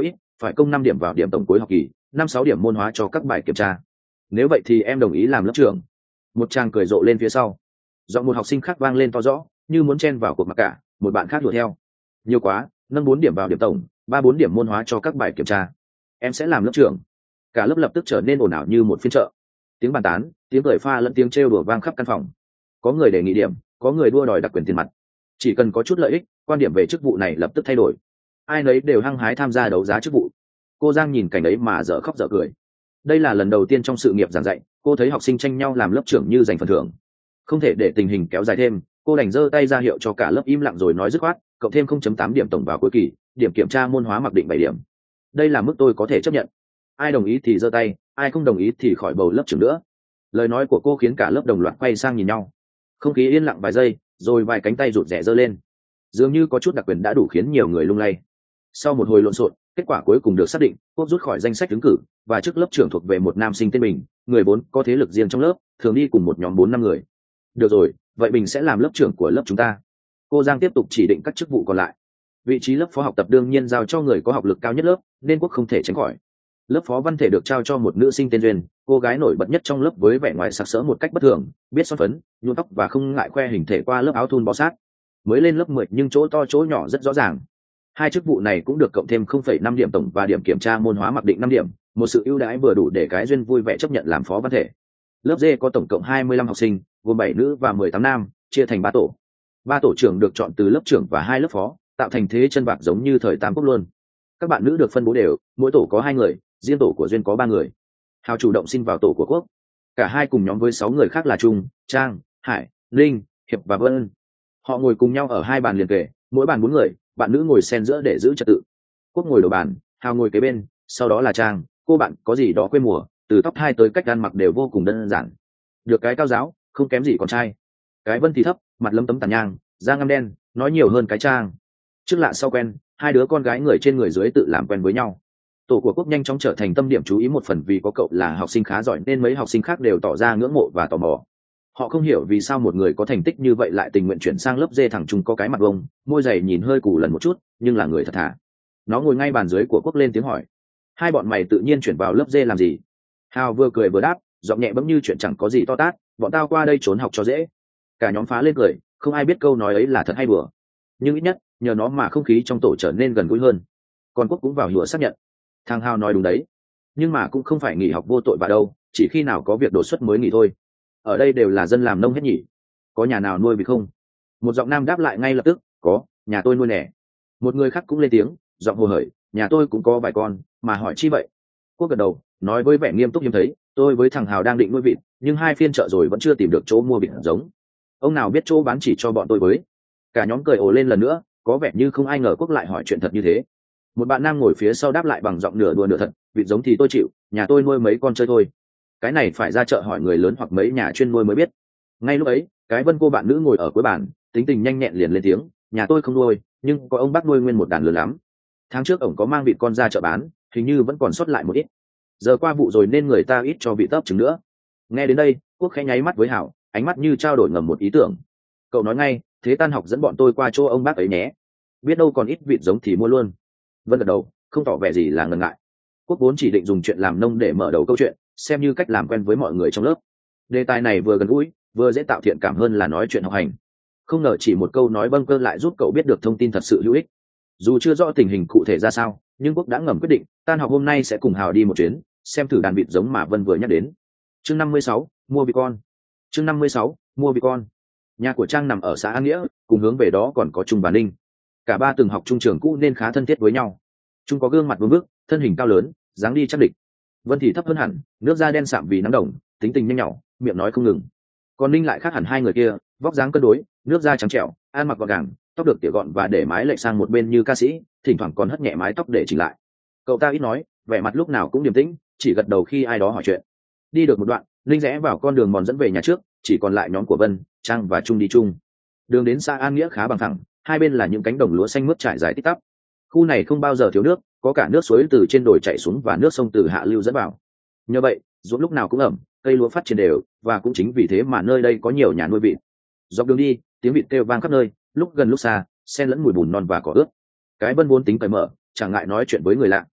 phải công năm điểm vào điểm tổng cuối học kỳ, năm sáu điểm môn hóa cho các bài kiểm tra. Nếu vậy thì em đồng ý làm lớp trưởng. Một chàng cười rộ lên phía sau. Giọng một học sinh khác vang lên to rõ, như muốn chen vào cuộc mặc cả. Một bạn khác đuổi theo. Nhiều quá, nâng bốn điểm vào điểm tổng, ba bốn điểm môn hóa cho các bài kiểm tra. Em sẽ làm lớp trưởng. Cả lớp lập tức trở nên ồn ào như một phiên chợ. Tiếng bàn tán, tiếng cười pha lẫn tiếng trêu đùa vang khắp căn phòng. Có người đề nghị điểm, có người đua đòi đặc quyền tiền mặt. Chỉ cần có chút lợi ích, quan điểm về chức vụ này lập tức thay đổi. Ai nấy đều hăng hái tham gia đấu giá chức vụ. Cô Giang nhìn cảnh ấy mà dở khóc dở cười. Đây là lần đầu tiên trong sự nghiệp giảng dạy, cô thấy học sinh tranh nhau làm lớp trưởng như giành phần thưởng. Không thể để tình hình kéo dài thêm, cô đành giơ tay ra hiệu cho cả lớp im lặng rồi nói dứt khoát, cộng thêm không chấm tám điểm tổng vào cuối kỳ, điểm kiểm tra môn hóa mặc định bảy điểm. Đây là mức tôi có thể chấp nhận. Ai đồng ý thì giơ tay, ai không đồng ý thì khỏi bầu lớp trưởng nữa. Lời nói của cô khiến cả lớp đồng loạt quay sang nhìn nhau. Không khí yên lặng vài giây, rồi vài cánh tay rụt rè giơ lên. Dường như có chút đặc quyền đã đủ khiến nhiều người lung lay. Sau một hồi lộn xộn, kết quả cuối cùng được xác định, Quốc rút khỏi danh sách ứng cử, và chức lớp trưởng thuộc về một nam sinh tên Bình, người vốn có thế lực riêng trong lớp, thường đi cùng một nhóm bốn năm người. Được rồi, vậy Bình sẽ làm lớp trưởng của lớp chúng ta. Cô Giang tiếp tục chỉ định các chức vụ còn lại. Vị trí lớp phó học tập đương nhiên giao cho người có học lực cao nhất lớp, nên Quốc không thể tránh khỏi. Lớp phó văn thể được trao cho một nữ sinh tên Duyên, cô gái nổi bật nhất trong lớp với vẻ ngoài sặc sỡ một cách bất thường, biết son phấn, nhuộm tóc và không ngại khoe hình thể qua lớp áo thun bó sát. Mới lên lớp mười nhưng chỗ to chỗ nhỏ rất rõ ràng. Hai chức vụ này cũng được cộng thêm không phẩy năm điểm tổng và điểm kiểm tra môn hóa mặc định năm điểm, một sự ưu đãi vừa đủ để cái Duyên vui vẻ chấp nhận làm phó văn thể. Lớp D có tổng cộng hai mươi lăm học sinh, gồm bảy nữ và mười tám nam, chia thành ba tổ. Ba tổ trưởng được chọn từ lớp trưởng và hai lớp phó, tạo thành thế chân bạc giống như thời Tam Quốc luôn. Các bạn nữ được phân bố đều, mỗi tổ có hai người, riêng tổ của Duyên có ba người. Hào chủ động xin vào tổ của Quốc. Cả hai cùng nhóm với sáu người khác là Trung, Trang, Hải, Linh, Hiệp và Vân. Họ ngồi cùng nhau ở hai bàn liền kề, mỗi bàn bốn người, bạn nữ ngồi xen giữa để giữ trật tự. Quốc ngồi đầu bàn, Hào ngồi kế bên, sau đó là Trang, cô bạn có gì đó quê mùa, từ tóc hai tới cách ăn mặc đều vô cùng đơn giản. Được cái cao giáo, không kém gì con trai. Cái Vân thì thấp, mặt lấm tấm tàn nhang, da ngăm đen, nói nhiều hơn cái Trang. Trước lạ sau quen, hai đứa con gái người trên người dưới tự làm quen với nhau. Tổ của Quốc nhanh chóng trở thành tâm điểm chú ý, một phần vì có cậu là học sinh khá giỏi nên mấy học sinh khác đều tỏ ra ngưỡng mộ và tò mò. Họ không hiểu vì sao một người có thành tích như vậy lại tình nguyện chuyển sang lớp D. Thằng Trung có cái mặt vông, môi dày nhìn hơi cù lần một chút, nhưng là người thật thà. Nó ngồi ngay bàn dưới của Quốc lên tiếng hỏi: hai bọn mày tự nhiên chuyển vào lớp D làm gì? Hào vừa cười vừa đáp, giọng nhẹ bẫm như chuyện chẳng có gì to tát: bọn tao qua đây trốn học cho dễ. Cả nhóm phá lên cười, không ai biết câu nói ấy là thật hay đùa, nhưng ít nhất nhờ nó mà không khí trong tổ trở nên gần gũi hơn. Còn Quốc cũng vào hùa xác nhận: thằng Hào nói đúng đấy, nhưng mà cũng không phải nghỉ học vô tội vạ đâu, chỉ khi nào có việc đột xuất mới nghỉ thôi. Ở đây đều là dân làm nông hết nhỉ, có nhà nào nuôi vịt không? Một giọng nam đáp lại ngay lập tức: có, nhà tôi nuôi nẻ. Một người khác cũng lên tiếng, giọng hồ hởi: nhà tôi cũng có vài con, mà hỏi chi vậy? Quốc gật đầu, nói với vẻ nghiêm túc hiếm thấy: tôi với thằng Hào đang định nuôi vịt, nhưng hai phiên chợ rồi vẫn chưa tìm được chỗ mua vịt giống. Ông nào biết chỗ bán chỉ cho bọn tôi với. Cả nhóm cười ồ lên lần nữa, có vẻ như không ai ngờ Quốc lại hỏi chuyện thật như thế. Một bạn nam ngồi phía sau đáp lại bằng giọng nửa đùa nửa thật: vịt giống thì tôi chịu, nhà tôi nuôi mấy con chơi thôi. Cái này phải ra chợ hỏi người lớn hoặc mấy nhà chuyên nuôi mới biết. Ngay lúc ấy, cái Vân cô bạn nữ ngồi ở cuối bàn, tính tình nhanh nhẹn liền lên tiếng: nhà tôi không nuôi, nhưng có ông bác nuôi nguyên một đàn lớn lắm. Tháng trước ổng có mang vịt con ra chợ bán, hình như vẫn còn sót lại một ít. Giờ qua vụ rồi nên người ta ít cho vịt tấp trứng nữa. Nghe đến đây, Quốc khẽ nháy mắt với Hảo, ánh mắt như trao đổi ngầm một ý tưởng. Cậu nói ngay: thế tan học dẫn bọn tôi qua chỗ ông bác ấy nhé, biết đâu còn ít vịt giống thì mua luôn. Vân gật đầu, không tỏ vẻ gì là ngần ngại. Quốc vốn chỉ định dùng chuyện làm nông để mở đầu câu chuyện, xem như cách làm quen với mọi người trong lớp. Đề tài này vừa gần gũi, vừa dễ tạo thiện cảm hơn là nói chuyện học hành. Không ngờ chỉ một câu nói bâng cơ lại giúp cậu biết được thông tin thật sự hữu ích. Dù chưa rõ tình hình cụ thể ra sao, nhưng Quốc đã ngầm quyết định tan học hôm nay sẽ cùng Hào đi một chuyến, xem thử đàn vịt giống mà Vân vừa nhắc đến. Chương năm mươi sáu, mua vịt con. Chương năm mươi sáu, mua vịt con. Nhà của Trang nằm ở xã An Nghĩa, cùng hướng về đó còn có Trung và Ninh. Cả ba từng học trung trường cũ nên khá thân thiết với nhau. Trung có gương mặt vương vức, thân hình cao lớn, dáng đi chắc địch. Vân thì thấp hơn hẳn, nước da đen sạm vì nắng đồng, tính tình nhanh nhỏ, miệng nói không ngừng. Còn Ninh lại khác hẳn hai người kia, vóc dáng cân đối, nước da trắng trẻo, ăn mặc gọn gàng, tóc được tỉa gọn và để mái lệch sang một bên như ca sĩ, thỉnh thoảng còn hất nhẹ mái tóc để chỉnh lại. Cậu ta ít nói, vẻ mặt lúc nào cũng điềm tĩnh, chỉ gật đầu khi ai đó hỏi chuyện. Đi được một đoạn, Ninh rẽ vào con đường mòn dẫn về nhà trước, chỉ còn lại nhóm của Vân, Trang và Trung đi chung. Đường đến xã An Nghĩa khá bằng phẳng, hai bên là những cánh đồng lúa xanh mướt trải dài tít tắp. Khu này không bao giờ thiếu nước, có cả nước suối từ trên đồi chảy xuống và nước sông từ hạ lưu dẫn vào. Nhờ vậy, ruộng lúc nào cũng ẩm, cây lúa phát triển đều, và cũng chính vì thế mà nơi đây có nhiều nhà nuôi vịt. Dọc đường đi, tiếng vịt kêu vang khắp nơi, lúc gần lúc xa, xen lẫn mùi bùn non và cỏ ướt. Cái Vân vốn tính cởi mở, chẳng ngại nói chuyện với người lạ.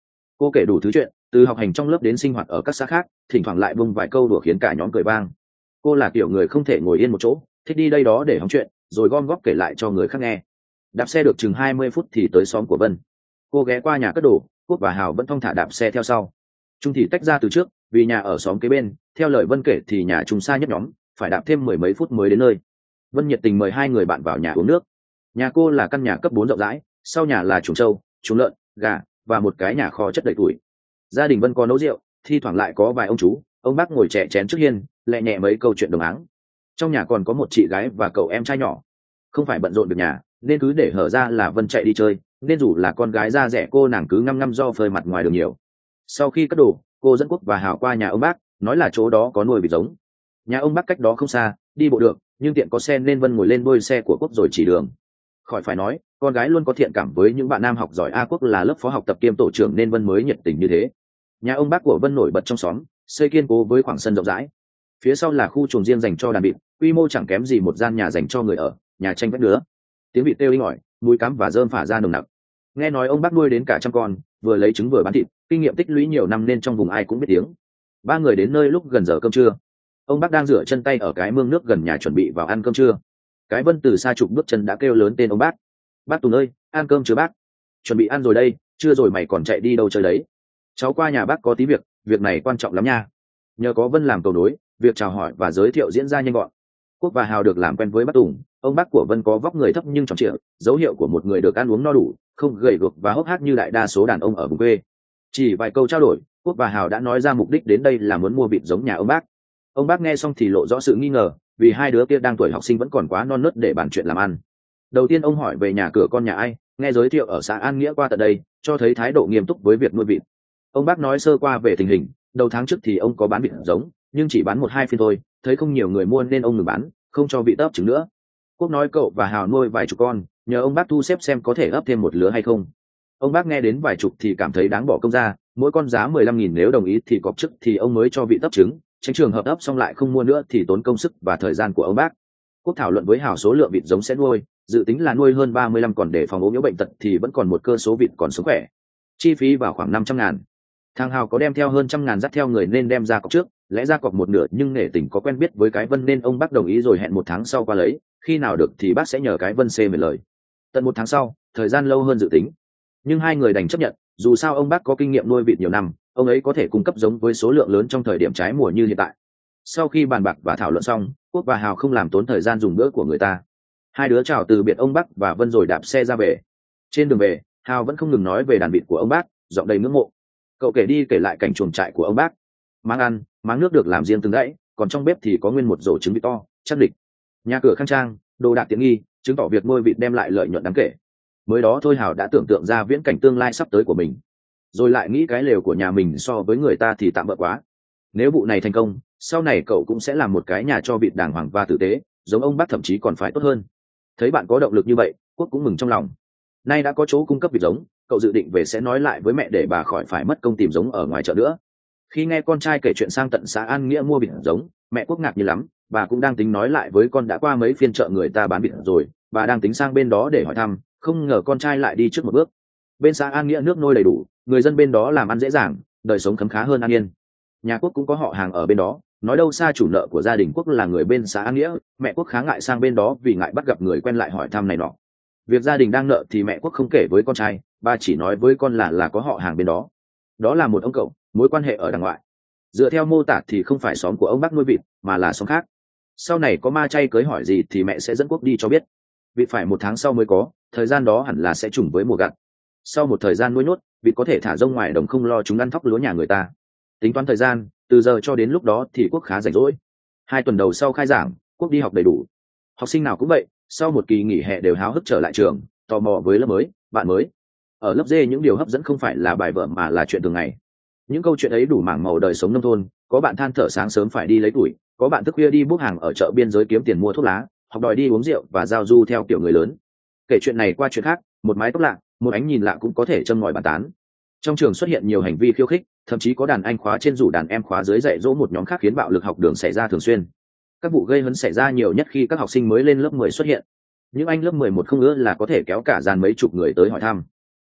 Cô kể đủ thứ chuyện, từ học hành trong lớp đến sinh hoạt ở các xã khác, thỉnh thoảng lại bung vài câu đùa khiến cả nhóm cười vang. Cô là kiểu người không thể ngồi yên một chỗ, thích đi đây đó để hóng chuyện, rồi gom góp kể lại cho người khác nghe. Đạp xe được chừng hai mươi phút thì tới xóm của Vân. Cô ghé qua nhà cất đồ, Quốc và Hào vẫn thong thả đạp xe theo sau. Trung thì tách ra từ trước, vì nhà ở xóm kế bên, theo lời Vân kể thì nhà Trung xa nhất nhóm, phải đạp thêm mười mấy phút mới đến nơi. Vân nhiệt tình mời hai người bạn vào nhà uống nước. Nhà cô là căn nhà cấp bốn rộng rãi, sau nhà là chuồng trâu, chuồng lợn, gà và một cái nhà kho chất đầy tuổi. Gia đình Vân có nấu rượu, thi thoảng lại có vài ông chú, ông bác ngồi chè chén trước hiên, lẹ nhẹ mấy câu chuyện đồng áng. Trong nhà còn có một chị gái và cậu em trai nhỏ. Không phải bận rộn việc nhà, nên cứ để hở ra là Vân chạy đi chơi, nên dù là con gái da rẻ cô nàng cứ ngăm ngăm do phơi mặt ngoài đường nhiều. Sau khi cất đồ, cô dẫn Quốc và Hào qua nhà ông bác, nói là chỗ đó có nuôi vịt giống. Nhà ông bác cách đó không xa, đi bộ được, nhưng tiện có xe nên Vân ngồi lên đuôi xe của Quốc rồi chỉ đường. Khỏi phải nói, con gái luôn có thiện cảm với những bạn nam học giỏi. A Quốc là lớp phó học tập kiêm tổ trưởng nên Vân mới nhiệt tình như thế. Nhà ông bác của Vân nổi bật trong xóm, xây kiên cố với khoảng sân rộng rãi. Phía sau là khu chuồng riêng dành cho đàn vịt, quy mô chẳng kém gì một gian nhà dành cho người ở, nhà tranh vách nứa. Tiếng vịt kêu inh ỏi, mùi cám và rơm phả ra nồng nặc. Nghe nói ông bác nuôi đến cả trăm con, vừa lấy trứng vừa bán thịt, kinh nghiệm tích lũy nhiều năm nên trong vùng ai cũng biết tiếng. Ba người đến nơi lúc gần giờ cơm trưa. Ông bác đang rửa chân tay ở cái mương nước gần nhà chuẩn bị vào ăn cơm trưa. Cái Vân từ xa chục bước chân đã kêu lớn tên ông bác. Bác Tùng ơi, ăn cơm chưa bác? Chuẩn bị ăn rồi đây, chưa rồi mày còn chạy đi đâu chơi đấy? Cháu qua nhà bác có tí việc, việc này quan trọng lắm nha. Nhờ có Vân làm cầu nối, việc chào hỏi và giới thiệu diễn ra nhanh gọn. Quốc và Hào được làm quen với bác Tùng. Ông bác của Vân có vóc người thấp nhưng tròn trịa, dấu hiệu của một người được ăn uống no đủ, không gầy guộc và hốc hác như đại đa số đàn ông ở vùng quê. Chỉ vài câu trao đổi, Quốc và Hào đã nói ra mục đích đến đây là muốn mua vịt giống nhà ông bác. Ông bác nghe xong thì lộ rõ sự nghi ngờ, vì hai đứa kia đang tuổi học sinh vẫn còn quá non nớt để bàn chuyện làm ăn. Đầu tiên ông hỏi về nhà cửa con nhà ai, nghe giới thiệu ở xã An Nghĩa qua tận đây, cho thấy thái độ nghiêm túc với việc nuôi vịt. Ông bác nói sơ qua về tình hình, đầu tháng trước thì ông có bán vịt giống, nhưng chỉ bán một hai phiên thôi, thấy không nhiều người mua nên ông ngừng bán, không cho vịt ấp trứng nữa. Quốc nói cậu và Hào nuôi vài chục con, nhờ ông bác thu xếp xem có thể ấp thêm một lứa hay không. Ông bác nghe đến vài chục thì cảm thấy đáng bỏ công ra, mỗi con giá mười lăm nghìn, nếu đồng ý thì cọc chức thì ông mới cho vịt ấp trứng, tránh trường hợp ấp xong lại không mua nữa thì tốn công sức và thời gian của ông bác. Quốc thảo luận với Hào số lượng vịt giống sẽ nuôi, dự tính là nuôi hơn ba mươi lăm, còn để phòng ốm yếu bệnh tật thì vẫn còn một cơ số vịt còn sống khỏe. Chi phí vào khoảng năm trăm ngàn. Thằng Hào có đem theo hơn trăm ngàn dắt theo người nên đem ra cọc trước, lẽ ra cọc một nửa, nhưng nể tình có quen biết với cái Vân nên ông bác đồng ý rồi hẹn một tháng sau qua lấy, khi nào được thì bác sẽ nhờ cái Vân xê mười lời. Tận một tháng sau, thời gian lâu hơn dự tính, nhưng hai người đành chấp nhận, dù sao ông bác có kinh nghiệm nuôi vịt nhiều năm, ông ấy có thể cung cấp giống với số lượng lớn trong thời điểm trái mùa như hiện tại. Sau khi bàn bạc và thảo luận xong, Quốc và Hào không làm tốn thời gian dùng bữa của người ta. Hai đứa chào từ biệt ông bác và Vân rồi đạp xe ra về. Trên đường về, Hào vẫn không ngừng nói về đàn vịt của ông bác, giọng đầy ngưỡng mộ. Cậu kể đi kể lại cảnh chuồng trại của ông bác. Máng ăn, máng nước được làm riêng từng dãy, còn trong bếp thì có nguyên một rổ trứng vịt to, chắc địch. Nhà cửa khang trang, đồ đạc tiện nghi, chứng tỏ việc nuôi vịt đem lại lợi nhuận đáng kể. Mới đó thôi Hào đã tưởng tượng ra viễn cảnh tương lai sắp tới của mình. Rồi lại nghĩ cái lều của nhà mình so với người ta thì tạm bợ quá. Nếu vụ này thành công, sau này cậu cũng sẽ làm một cái nhà cho vịt đàng hoàng và tử tế, giống ông bác thậm chí còn phải tốt hơn. Thấy bạn có động lực như vậy, Quốc cũng mừng trong lòng. Nay đã có chỗ cung cấp vịt giống, cậu dự định về sẽ nói lại với mẹ để bà khỏi phải mất công tìm giống ở ngoài chợ nữa. Khi nghe con trai kể chuyện sang tận xã An Nghĩa mua vịt giống, mẹ Quốc ngạc nhiên lắm. Bà cũng đang tính nói lại với con đã qua mấy phiên chợ người ta bán vịt rồi, bà đang tính sang bên đó để hỏi thăm, không ngờ con trai lại đi trước một bước. Bên xã An Nghĩa nước nôi đầy đủ, người dân bên đó làm ăn dễ dàng, đời sống khấm khá hơn an yên. Nhà Quốc cũng có họ hàng ở bên đó, nói đâu xa chủ nợ của gia đình Quốc là người bên xã An Nghĩa, mẹ Quốc khá ngại sang bên đó vì ngại bắt gặp người quen lại hỏi thăm này nọ. Việc gia đình đang nợ thì mẹ Quốc không kể với con trai, bà chỉ nói với con là là có họ hàng bên đó. Đó là một ông cậu, mối quan hệ ở đằng ngoại. Dựa theo mô tả thì không phải xóm của ông bác nuôi vịt, mà là xóm khác. Sau này có ma chay cưới hỏi gì thì mẹ sẽ dẫn Quốc đi cho biết. Vịt phải một tháng sau mới có, thời gian đó hẳn là sẽ trùng với mùa gặt. Sau một thời gian nuôi nhốt, vịt có thể thả rông ngoài đồng không lo chúng ăn thóc lúa nhà người ta. Tính toán thời gian, từ giờ cho đến lúc đó thì Quốc khá rảnh rỗi. Hai tuần đầu sau khai giảng, Quốc đi học đầy đủ. Học sinh nào cũng vậy, sau một kỳ nghỉ hè đều háo hức trở lại trường, tò mò với lớp mới, bạn mới. Ở lớp D những điều hấp dẫn không phải là bài vở mà là chuyện thường ngày. Những câu chuyện ấy đủ mảng màu đời sống nông thôn, có bạn than thở sáng sớm phải đi lấy tuổi, có bạn thức khuya đi bốc hàng ở chợ biên giới kiếm tiền mua thuốc lá, học đòi đi uống rượu và giao du theo kiểu người lớn. Kể chuyện này qua chuyện khác, một mái tóc lạ, một ánh nhìn lạ cũng có thể châm ngòi bàn tán. Trong trường xuất hiện nhiều hành vi khiêu khích, thậm chí có đàn anh khóa trên rủ đàn em khóa dưới dạy dỗ một nhóm khác, khiến bạo lực học đường xảy ra thường xuyên. Các vụ gây hấn xảy ra nhiều nhất khi các học sinh mới lên lớp mười xuất hiện. Những anh lớp mười một không ngứa là có thể kéo cả dàn mấy chục người tới hỏi thăm.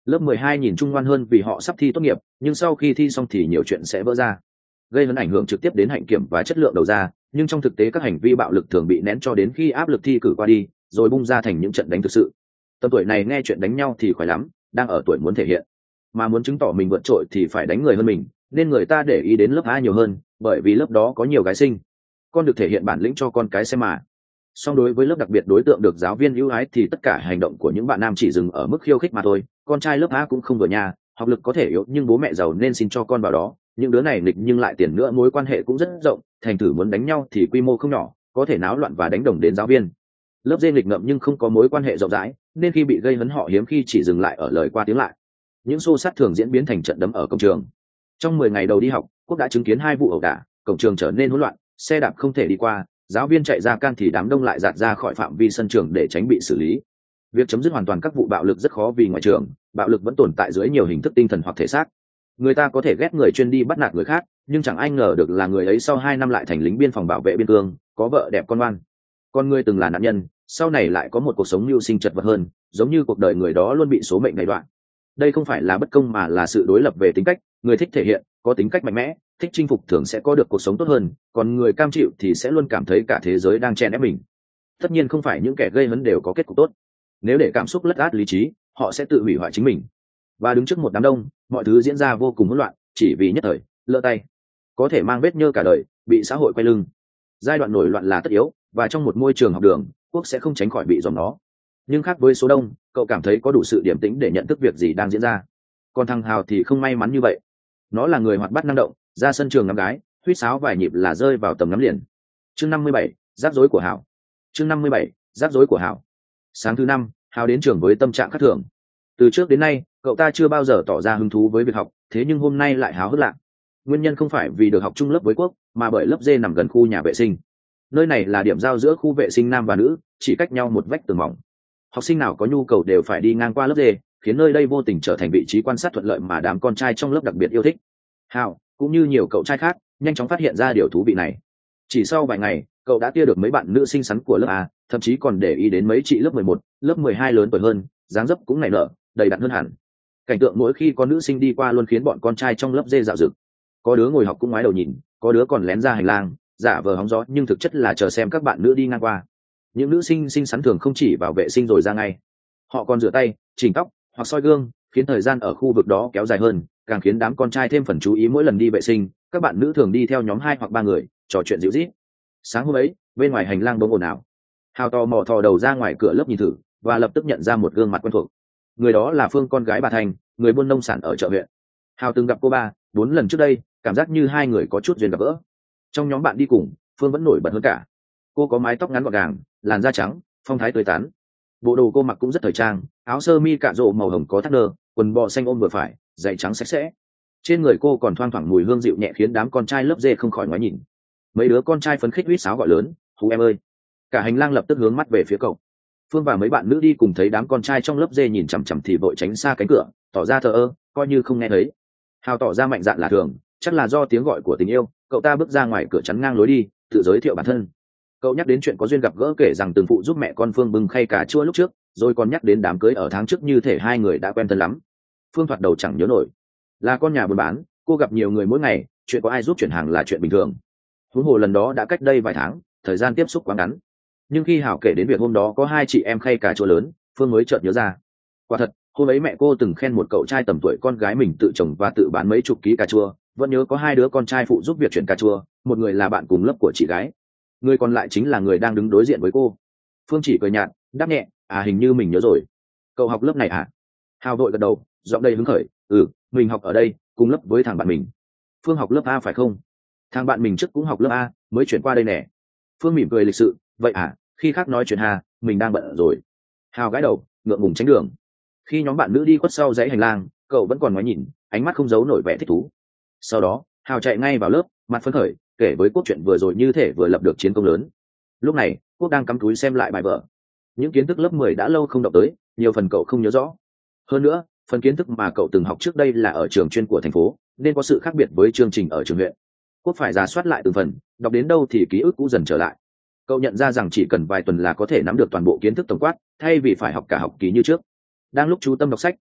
Lớp mười hai nhìn chung ngoan hơn vì họ sắp thi tốt nghiệp, nhưng sau khi thi xong thì nhiều chuyện sẽ vỡ ra, gây hấn ảnh hưởng trực tiếp đến hạnh kiểm và chất lượng đầu ra. Nhưng trong thực tế các hành vi bạo lực thường bị nén cho đến khi áp lực thi cử qua đi, rồi bung ra thành những trận đánh thực sự. Tầm tuổi này nghe chuyện đánh nhau thì khoái lắm, đang ở tuổi muốn thể hiện, mà muốn chứng tỏ mình vượt trội thì phải đánh người hơn mình, nên người ta để ý đến lớp A nhiều hơn, bởi vì lớp đó có nhiều gái xinh, con được thể hiện bản lĩnh cho con cái xem mà. Song đối với lớp đặc biệt đối tượng được giáo viên ưu ái thì tất cả hành động của những bạn nam chỉ dừng ở mức khiêu khích mà thôi. Con trai lớp A cũng không vừa nhà, học lực có thể yếu nhưng bố mẹ giàu nên xin cho con vào đó. Những đứa này nghịch nhưng lại tiền nữa, mối quan hệ cũng rất rộng, thành thử muốn đánh nhau thì quy mô không nhỏ, có thể náo loạn và đánh đồng đến giáo viên. Lớp D nghịch ngợm nhưng không có mối quan hệ rộng rãi, nên khi bị gây hấn họ hiếm khi chỉ dừng lại ở lời qua tiếng lại. Những xô xát thường diễn biến thành trận đấm ở cổng trường. Trong mười ngày đầu đi học, Quốc đã chứng kiến hai vụ ẩu đả, cổng trường trở nên hỗn loạn, xe đạp không thể đi qua, giáo viên chạy ra can thì đám đông lại dạt ra khỏi phạm vi sân trường để tránh bị xử lý. Việc chấm dứt hoàn toàn các vụ bạo lực rất khó, vì ngoài trường bạo lực vẫn tồn tại dưới nhiều hình thức tinh thần hoặc thể xác. Người ta có thể ghét người chuyên đi bắt nạt người khác, nhưng chẳng ai ngờ được là người ấy sau hai năm lại thành lính biên phòng bảo vệ biên cương, có vợ đẹp con ngoan. Con người từng là nạn nhân, sau này lại có một cuộc sống mưu sinh chật vật hơn, giống như cuộc đời người đó luôn bị số mệnh đày đoạn. Đây không phải là bất công mà là sự đối lập về tính cách. Người thích thể hiện, có tính cách mạnh mẽ, thích chinh phục thường sẽ có được cuộc sống tốt hơn, còn người cam chịu thì sẽ luôn cảm thấy cả thế giới đang chen ép mình. Tất nhiên không phải những kẻ gây hấn đều có kết cục tốt. Nếu để cảm xúc lấn át lý trí, họ sẽ tự hủy hoại chính mình. Và đứng trước một đám đông, mọi thứ diễn ra vô cùng hỗn loạn, chỉ vì nhất thời lỡ tay có thể mang vết nhơ cả đời, bị xã hội quay lưng. Giai đoạn nổi loạn là tất yếu, và trong một môi trường học đường, Quốc sẽ không tránh khỏi bị dòm nó. Nhưng khác với số đông, cậu cảm thấy có đủ sự điềm tĩnh để nhận thức việc gì đang diễn ra. Còn thằng Hào thì không may mắn như vậy. Nó là người hoạt bát năng động, ra sân trường ngắm gái, huýt sáo vài nhịp là rơi vào tầm ngắm liền. Chương năm mươi bảy, rắc rối của Hào. Chương năm mươi bảy, rắc rối của Hào. Sáng thứ năm, Hào đến trường với tâm trạng khác thường. Từ trước đến nay, cậu ta chưa bao giờ tỏ ra hứng thú với việc học, thế nhưng hôm nay lại háo hức lạ. Nguyên nhân không phải vì được học chung lớp với Quốc, mà bởi lớp D nằm gần khu nhà vệ sinh. Nơi này là điểm giao giữa khu vệ sinh nam và nữ, chỉ cách nhau một vách tường mỏng. Học sinh nào có nhu cầu đều phải đi ngang qua lớp D, khiến nơi đây vô tình trở thành vị trí quan sát thuận lợi mà đám con trai trong lớp đặc biệt yêu thích. Hào cũng như nhiều cậu trai khác nhanh chóng phát hiện ra điều thú vị này. Chỉ sau vài ngày, cậu đã tia được mấy bạn nữ xinh xắn của lớp A, thậm chí còn để ý đến mấy chị lớp mười một, lớp mười hai lớn tuổi hơn, dáng dấp cũng nảy nở, đầy đặn hơn hẳn. Cảnh tượng mỗi khi có nữ sinh đi qua luôn khiến bọn con trai trong lớp D dạo dực. Có đứa ngồi học cũng ngoái đầu nhìn, có đứa còn lén ra hành lang, giả vờ hóng gió nhưng thực chất là chờ xem các bạn nữ đi ngang qua. Những nữ sinh xinh xắn thường không chỉ vào vệ sinh rồi ra ngay, họ còn rửa tay, chỉnh tóc hoặc soi gương, khiến thời gian ở khu vực đó kéo dài hơn, càng khiến đám con trai thêm phần chú ý mỗi lần đi vệ sinh. Các bạn nữ thường đi theo nhóm hai hoặc ba người, trò chuyện dịu rít. Sáng hôm ấy, bên ngoài hành lang bỗng ồn ào. Hào tò mò thò đầu ra ngoài cửa lớp nhìn thử, và lập tức nhận ra một gương mặt quen thuộc. Người đó là Phương, con gái bà Thành, người buôn nông sản ở chợ huyện. Hào từng gặp cô ba bốn lần trước đây, cảm giác như hai người có chút duyên gặp gỡ. Trong nhóm bạn đi cùng, Phương vẫn nổi bật hơn cả. Cô có mái tóc ngắn gọn gàng, làn da trắng, phong thái tươi tắn. Bộ đồ cô mặc cũng rất thời trang, áo sơ mi cạ rộ màu hồng có thắt nơ, quần bò xanh ôm vừa phải, giày trắng sạch sẽ. Trên người cô còn thoang thoảng mùi hương dịu nhẹ khiến đám con trai lớp D không khỏi ngoái nhìn. Mấy đứa con trai phấn khích huýt sáo gọi lớn, "Hú em ơi!" Cả hành lang lập tức hướng mắt về phía cậu. Phương và mấy bạn nữ đi cùng thấy đám con trai trong lớp D nhìn chằm chằm thì vội tránh xa cánh cửa, tỏ ra thờ ơ, coi như không nghe thấy. Hào tỏ ra mạnh dạn là thường, chắc là do tiếng gọi của tình yêu, cậu ta bước ra ngoài cửa chắn ngang lối đi, tự giới thiệu bản thân. Cậu nhắc đến chuyện có duyên gặp gỡ, kể rằng từng phụ giúp mẹ con Phương bưng khay cà chua lúc trước, rồi còn nhắc đến đám cưới ở tháng trước như thể hai người đã quen thân lắm. Phương thoạt đầu chẳng nhớ nổi. Là con nhà buôn bán, cô gặp nhiều người mỗi ngày, chuyện có ai giúp chuyển hàng là chuyện bình thường. Huống hồ lần đó đã cách đây vài tháng, thời gian tiếp xúc quá ngắn. Nhưng khi Hảo kể đến việc hôm đó có hai chị em khay cà chua lớn, Phương mới chợt nhớ ra. Quả thật, hôm ấy mẹ cô từng khen một cậu trai tầm tuổi con gái mình tự trồng và tự bán mấy chục ký cà chua. Vẫn nhớ có hai đứa con trai phụ giúp việc chuyển cà chua, một người là bạn cùng lớp của chị gái, người còn lại chính là người đang đứng đối diện với cô. Phương chỉ cười nhạt, đáp nhẹ, à hình như mình nhớ rồi. Cậu học lớp này à? Hào vội gật đầu, giọng đầy hứng khởi, ừ, mình học ở đây, cùng lớp với thằng bạn mình. Phương học lớp A phải không? Thằng bạn mình trước cũng học lớp A, mới chuyển qua đây nè. Phương mỉm cười lịch sự, vậy à, khi khác nói chuyện hà, mình đang bận rồi. Hào gãi đầu, ngượng ngùng tránh đường. Khi nhóm bạn nữ đi khuất sau dãy hành lang, cậu vẫn còn ngoái nhìn, ánh mắt không giấu nổi vẻ thích thú. Sau đó, Hào chạy ngay vào lớp, mặt phấn khởi, kể với Quốc chuyện vừa rồi như thể vừa lập được chiến công lớn. Lúc này, Quốc đang cắm túi xem lại bài vở. Những kiến thức lớp mười đã lâu không đọc tới, nhiều phần cậu không nhớ rõ. Hơn nữa, phần kiến thức mà cậu từng học trước đây là ở trường chuyên của thành phố, nên có sự khác biệt với chương trình ở trường huyện. Quốc phải rà soát lại từng phần, đọc đến đâu thì ký ức cũ dần trở lại. Cậu nhận ra rằng chỉ cần vài tuần là có thể nắm được toàn bộ kiến thức tổng quát, thay vì phải học cả học kỳ như trước. Đang lúc chú tâm đọc sách,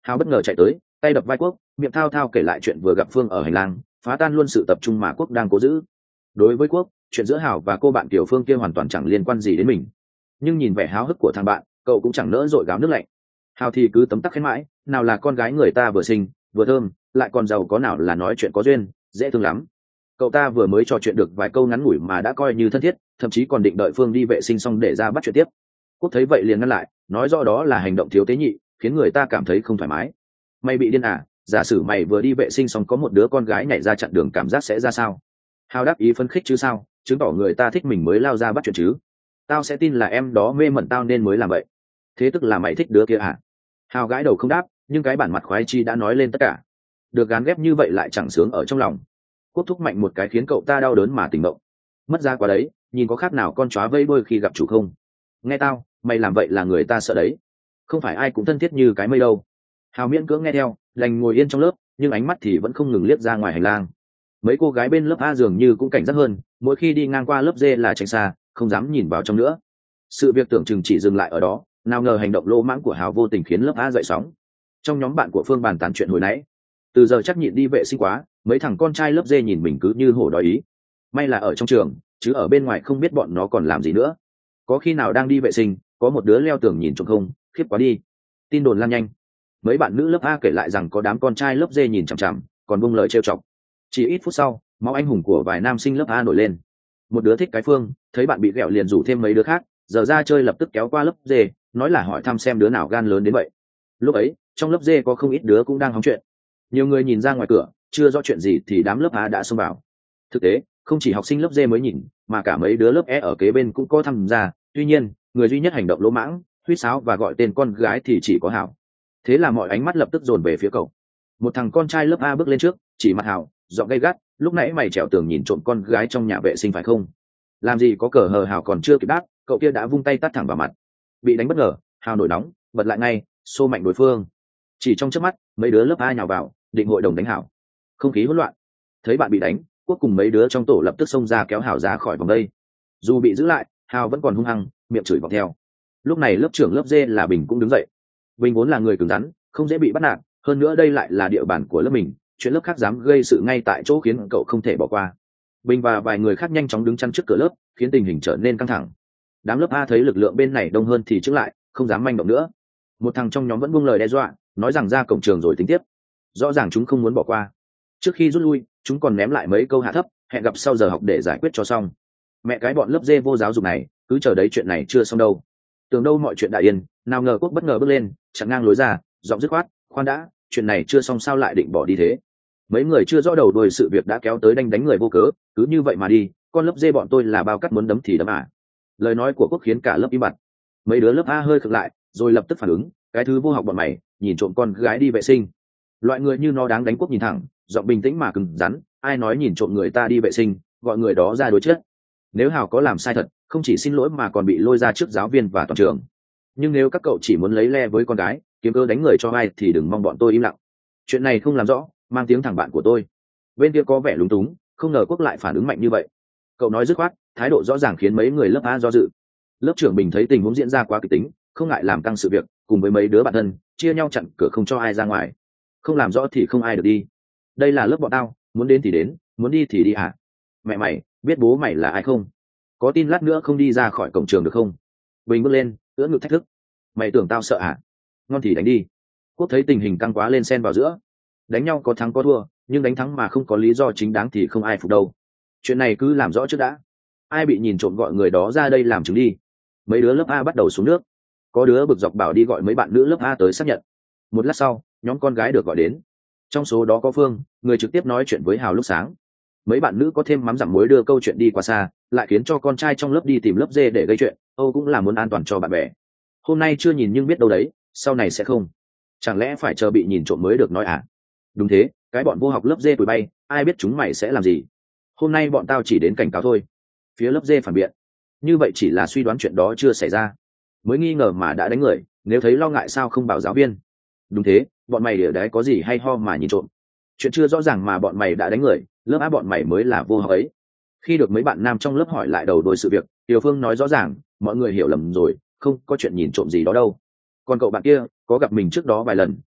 Hào bất ngờ chạy tới, tay đập vai Quốc, miệng thao thao kể lại chuyện vừa gặp Phương ở hành lang, phá tan luôn sự tập trung mà Quốc đang cố giữ. Đối với Quốc, chuyện giữa Hào và cô bạn Tiểu Phương kia hoàn toàn chẳng liên quan gì đến mình, nhưng nhìn vẻ háo hức của thằng bạn, cậu cũng chẳng nỡ dội gáo nước lạnh. Hào thì cứ tấm tắc khen mãi, nào là con gái người ta vừa xinh vừa thơm, lại còn giàu có, nào là nói chuyện có duyên, dễ thương lắm. Cậu ta vừa mới trò chuyện được vài câu ngắn ngủi mà đã coi như thân thiết, thậm chí còn định đợi Phương đi vệ sinh xong để ra bắt chuyện tiếp. Quốc thấy vậy liền ngăn lại, nói rõ đó là hành động thiếu tế nhị, khiến người ta cảm thấy không thoải mái. Mày bị điên à? Giả sử mày vừa đi vệ sinh xong có một đứa con gái nhảy ra chặn đường, cảm giác sẽ ra sao? Hào đáp ý phấn khích chứ sao, chứng tỏ người ta thích mình mới lao ra bắt chuyện chứ. Tao sẽ tin là em đó mê mẩn tao nên mới làm vậy. Thế tức là mày thích đứa kia à? Hào gãi đầu không đáp, nhưng cái bản mặt khoái chi đã nói lên tất cả. Được gán ghép như vậy lại chẳng sướng ở trong lòng. Quốc thúc mạnh một cái khiến cậu ta đau đớn mà tỉnh động. Mất ra quá đấy, nhìn có khác nào con chó vây đôi khi gặp chủ không? Nghe tao, mày làm vậy là người ta sợ đấy. Không phải ai cũng thân thiết như cái mây đâu. Hào miễn cưỡng nghe theo, lành ngồi yên trong lớp, nhưng ánh mắt thì vẫn không ngừng liếc ra ngoài hành lang. Mấy cô gái bên lớp A dường như cũng cảnh giác hơn, mỗi khi đi ngang qua lớp D là tránh xa, không dám nhìn vào trong nữa. Sự việc tưởng chừng chỉ dừng lại ở đó, nào ngờ hành động lỗ mãng của Hào vô tình khiến lớp A dậy sóng. Trong nhóm bạn của Phương bàn tán chuyện hồi nãy, từ giờ chắc nhịn đi vệ sinh quá, mấy thằng con trai lớp D nhìn mình cứ như hổ đói ý. May là ở trong trường, chứ ở bên ngoài không biết bọn nó còn làm gì nữa. Có khi nào đang đi vệ sinh, có một đứa leo tường nhìn trộm không, khiếp quá đi. Tin đồn lan nhanh. Mấy bạn nữ lớp A kể lại rằng có đám con trai lớp D nhìn chằm chằm, còn buông lời trêu chọc. Chỉ ít phút sau, máu anh hùng của vài nam sinh lớp A nổi lên. Một đứa thích cái Phương, thấy bạn bị ghẹo liền rủ thêm mấy đứa khác, giờ ra chơi lập tức kéo qua lớp D, nói là hỏi thăm xem đứa nào gan lớn đến vậy. Lúc ấy, trong lớp D có không ít đứa cũng đang hóng chuyện. Nhiều người nhìn ra ngoài cửa, chưa rõ chuyện gì thì đám lớp A đã xông vào. Thực tế, không chỉ học sinh lớp D mới nhìn, mà cả mấy đứa lớp E ở kế bên cũng có tham gia. Tuy nhiên, người duy nhất hành động lỗ mãng, huýt sáo và gọi tên con gái thì chỉ có Hảo. Thế là mọi ánh mắt lập tức dồn về phía cậu. Một thằng con trai lớp A bước lên trước, chỉ mặt Hảo, giọng gay gắt, lúc nãy mày trèo tường nhìn trộm con gái trong nhà vệ sinh phải không? Làm gì có cờ hờ. Hảo còn chưa kịp đáp, cậu kia đã vung tay tát thẳng vào mặt. Bị đánh bất ngờ, Hảo nổi nóng, bật lại ngay, xô mạnh đối phương. Chỉ trong chớp mắt, mấy đứa lớp A nhào vào, định hội đồng đánh Hảo. Không khí hỗn loạn. Thấy bạn bị đánh, Quốc cùng mấy đứa trong tổ lập tức xông ra kéo Hảo ra khỏi vòng đây. Dù bị giữ lại, Hảo vẫn còn hung hăng, miệng chửi vọng theo. Lúc này lớp trưởng lớp D là Bình cũng đứng dậy. Bình vốn là người cứng rắn, không dễ bị bắt nạt, hơn nữa đây lại là địa bàn của lớp mình, chuyện lớp khác dám gây sự ngay tại chỗ khiến cậu không thể bỏ qua. Bình và vài người khác nhanh chóng đứng chắn trước cửa lớp, khiến tình hình trở nên căng thẳng. Đám lớp A thấy lực lượng bên này đông hơn thì chững lại, không dám manh động nữa. Một thằng trong nhóm vẫn buông lời đe dọa, nói rằng ra cổng trường rồi tính tiếp. Rõ ràng chúng không muốn bỏ qua. Trước khi rút lui, chúng còn ném lại mấy câu hạ thấp, hẹn gặp sau giờ học để giải quyết cho xong. Mẹ cái bọn lớp D vô giáo dục này, cứ chờ đấy, chuyện này chưa xong đâu. Tưởng đâu mọi chuyện đã yên, nào ngờ Quốc bất ngờ bước lên, chặn ngang lối ra, giọng dứt khoát, khoan đã, chuyện này chưa xong sao lại định bỏ đi thế? Mấy người chưa rõ đầu đuôi sự việc đã kéo tới đánh đánh người vô cớ, cứ như vậy mà đi, con lớp D bọn tôi là bao cắt muốn đấm thì đấm à? Lời nói của Quốc khiến cả lớp im bặt. Mấy đứa lớp A hơi khựng lại, rồi lập tức phản ứng, cái thứ vô học bọn mày, nhìn trộm con gái đi vệ sinh. Loại người như nó đáng đánh. Quốc nhìn thẳng, giọng bình tĩnh mà cứng rắn, ai nói nhìn trộm người ta đi vệ sinh, gọi người đó ra đối chết. Nếu Hào có làm sai thật, không chỉ xin lỗi mà còn bị lôi ra trước giáo viên và toàn trường. Nhưng nếu các cậu chỉ muốn lấy le với con gái, kiếm cớ đánh người cho ai thì đừng mong bọn tôi im lặng. Chuyện này không làm rõ, mang tiếng thằng bạn của tôi. Bên kia có vẻ lúng túng, không ngờ Quốc lại phản ứng mạnh như vậy. Cậu nói dứt khoát, thái độ rõ ràng khiến mấy người lớp A do dự. Lớp trưởng Bình thấy tình huống diễn ra quá kịch tính, không ngại làm căng sự việc, cùng với mấy đứa bạn thân chia nhau chặn cửa không cho ai ra ngoài. Không làm rõ thì không ai được đi. Đây là lớp bọn tao, muốn đến thì đến, muốn đi thì đi hả? Mẹ mày biết bố mày là ai không? Có tin lát nữa không đi ra khỏi cổng trường được không? Bình bước lên, ưỡn ngực thách thức. Mày tưởng tao sợ hả? Ngon thì đánh đi. Quốc thấy tình hình căng quá lên xen vào giữa. Đánh nhau có thắng có thua, nhưng đánh thắng mà không có lý do chính đáng thì không ai phục đâu. Chuyện này cứ làm rõ trước đã. Ai bị nhìn trộm gọi người đó ra đây làm chứng đi. Mấy đứa lớp A bắt đầu xuống nước. Có đứa bực dọc bảo đi gọi mấy bạn nữ lớp A tới xác nhận. Một lát sau, nhóm con gái được gọi đến. Trong số đó có Phương, người trực tiếp nói chuyện với Hào lúc sáng. Mấy bạn nữ có thêm mắm dặm muối đưa câu chuyện đi quá xa, lại khiến cho con trai trong lớp đi tìm lớp D để gây chuyện. Âu cũng là muốn an toàn cho bạn bè. Hôm nay chưa nhìn nhưng biết đâu đấy, sau này sẽ không. Chẳng lẽ phải chờ bị nhìn trộm mới được nói à? Đúng thế, cái bọn vô học lớp D tụi bay, ai biết chúng mày sẽ làm gì? Hôm nay bọn tao chỉ đến cảnh cáo thôi. Phía lớp D phản biện. Như vậy chỉ là suy đoán, chuyện đó chưa xảy ra. Mới nghi ngờ mà đã đánh người, nếu thấy lo ngại sao không bảo giáo viên? Đúng thế, bọn mày ở đấy có gì hay ho mà nhìn trộm? Chuyện chưa rõ ràng mà bọn mày đã đánh người, lớp A bọn mày mới là vô học ấy. Khi được mấy bạn nam trong lớp hỏi lại đầu đuôi sự việc, Tiểu Phương nói rõ ràng, mọi người hiểu lầm rồi, không có chuyện nhìn trộm gì đó đâu. Còn cậu bạn kia, có gặp mình trước đó vài lần,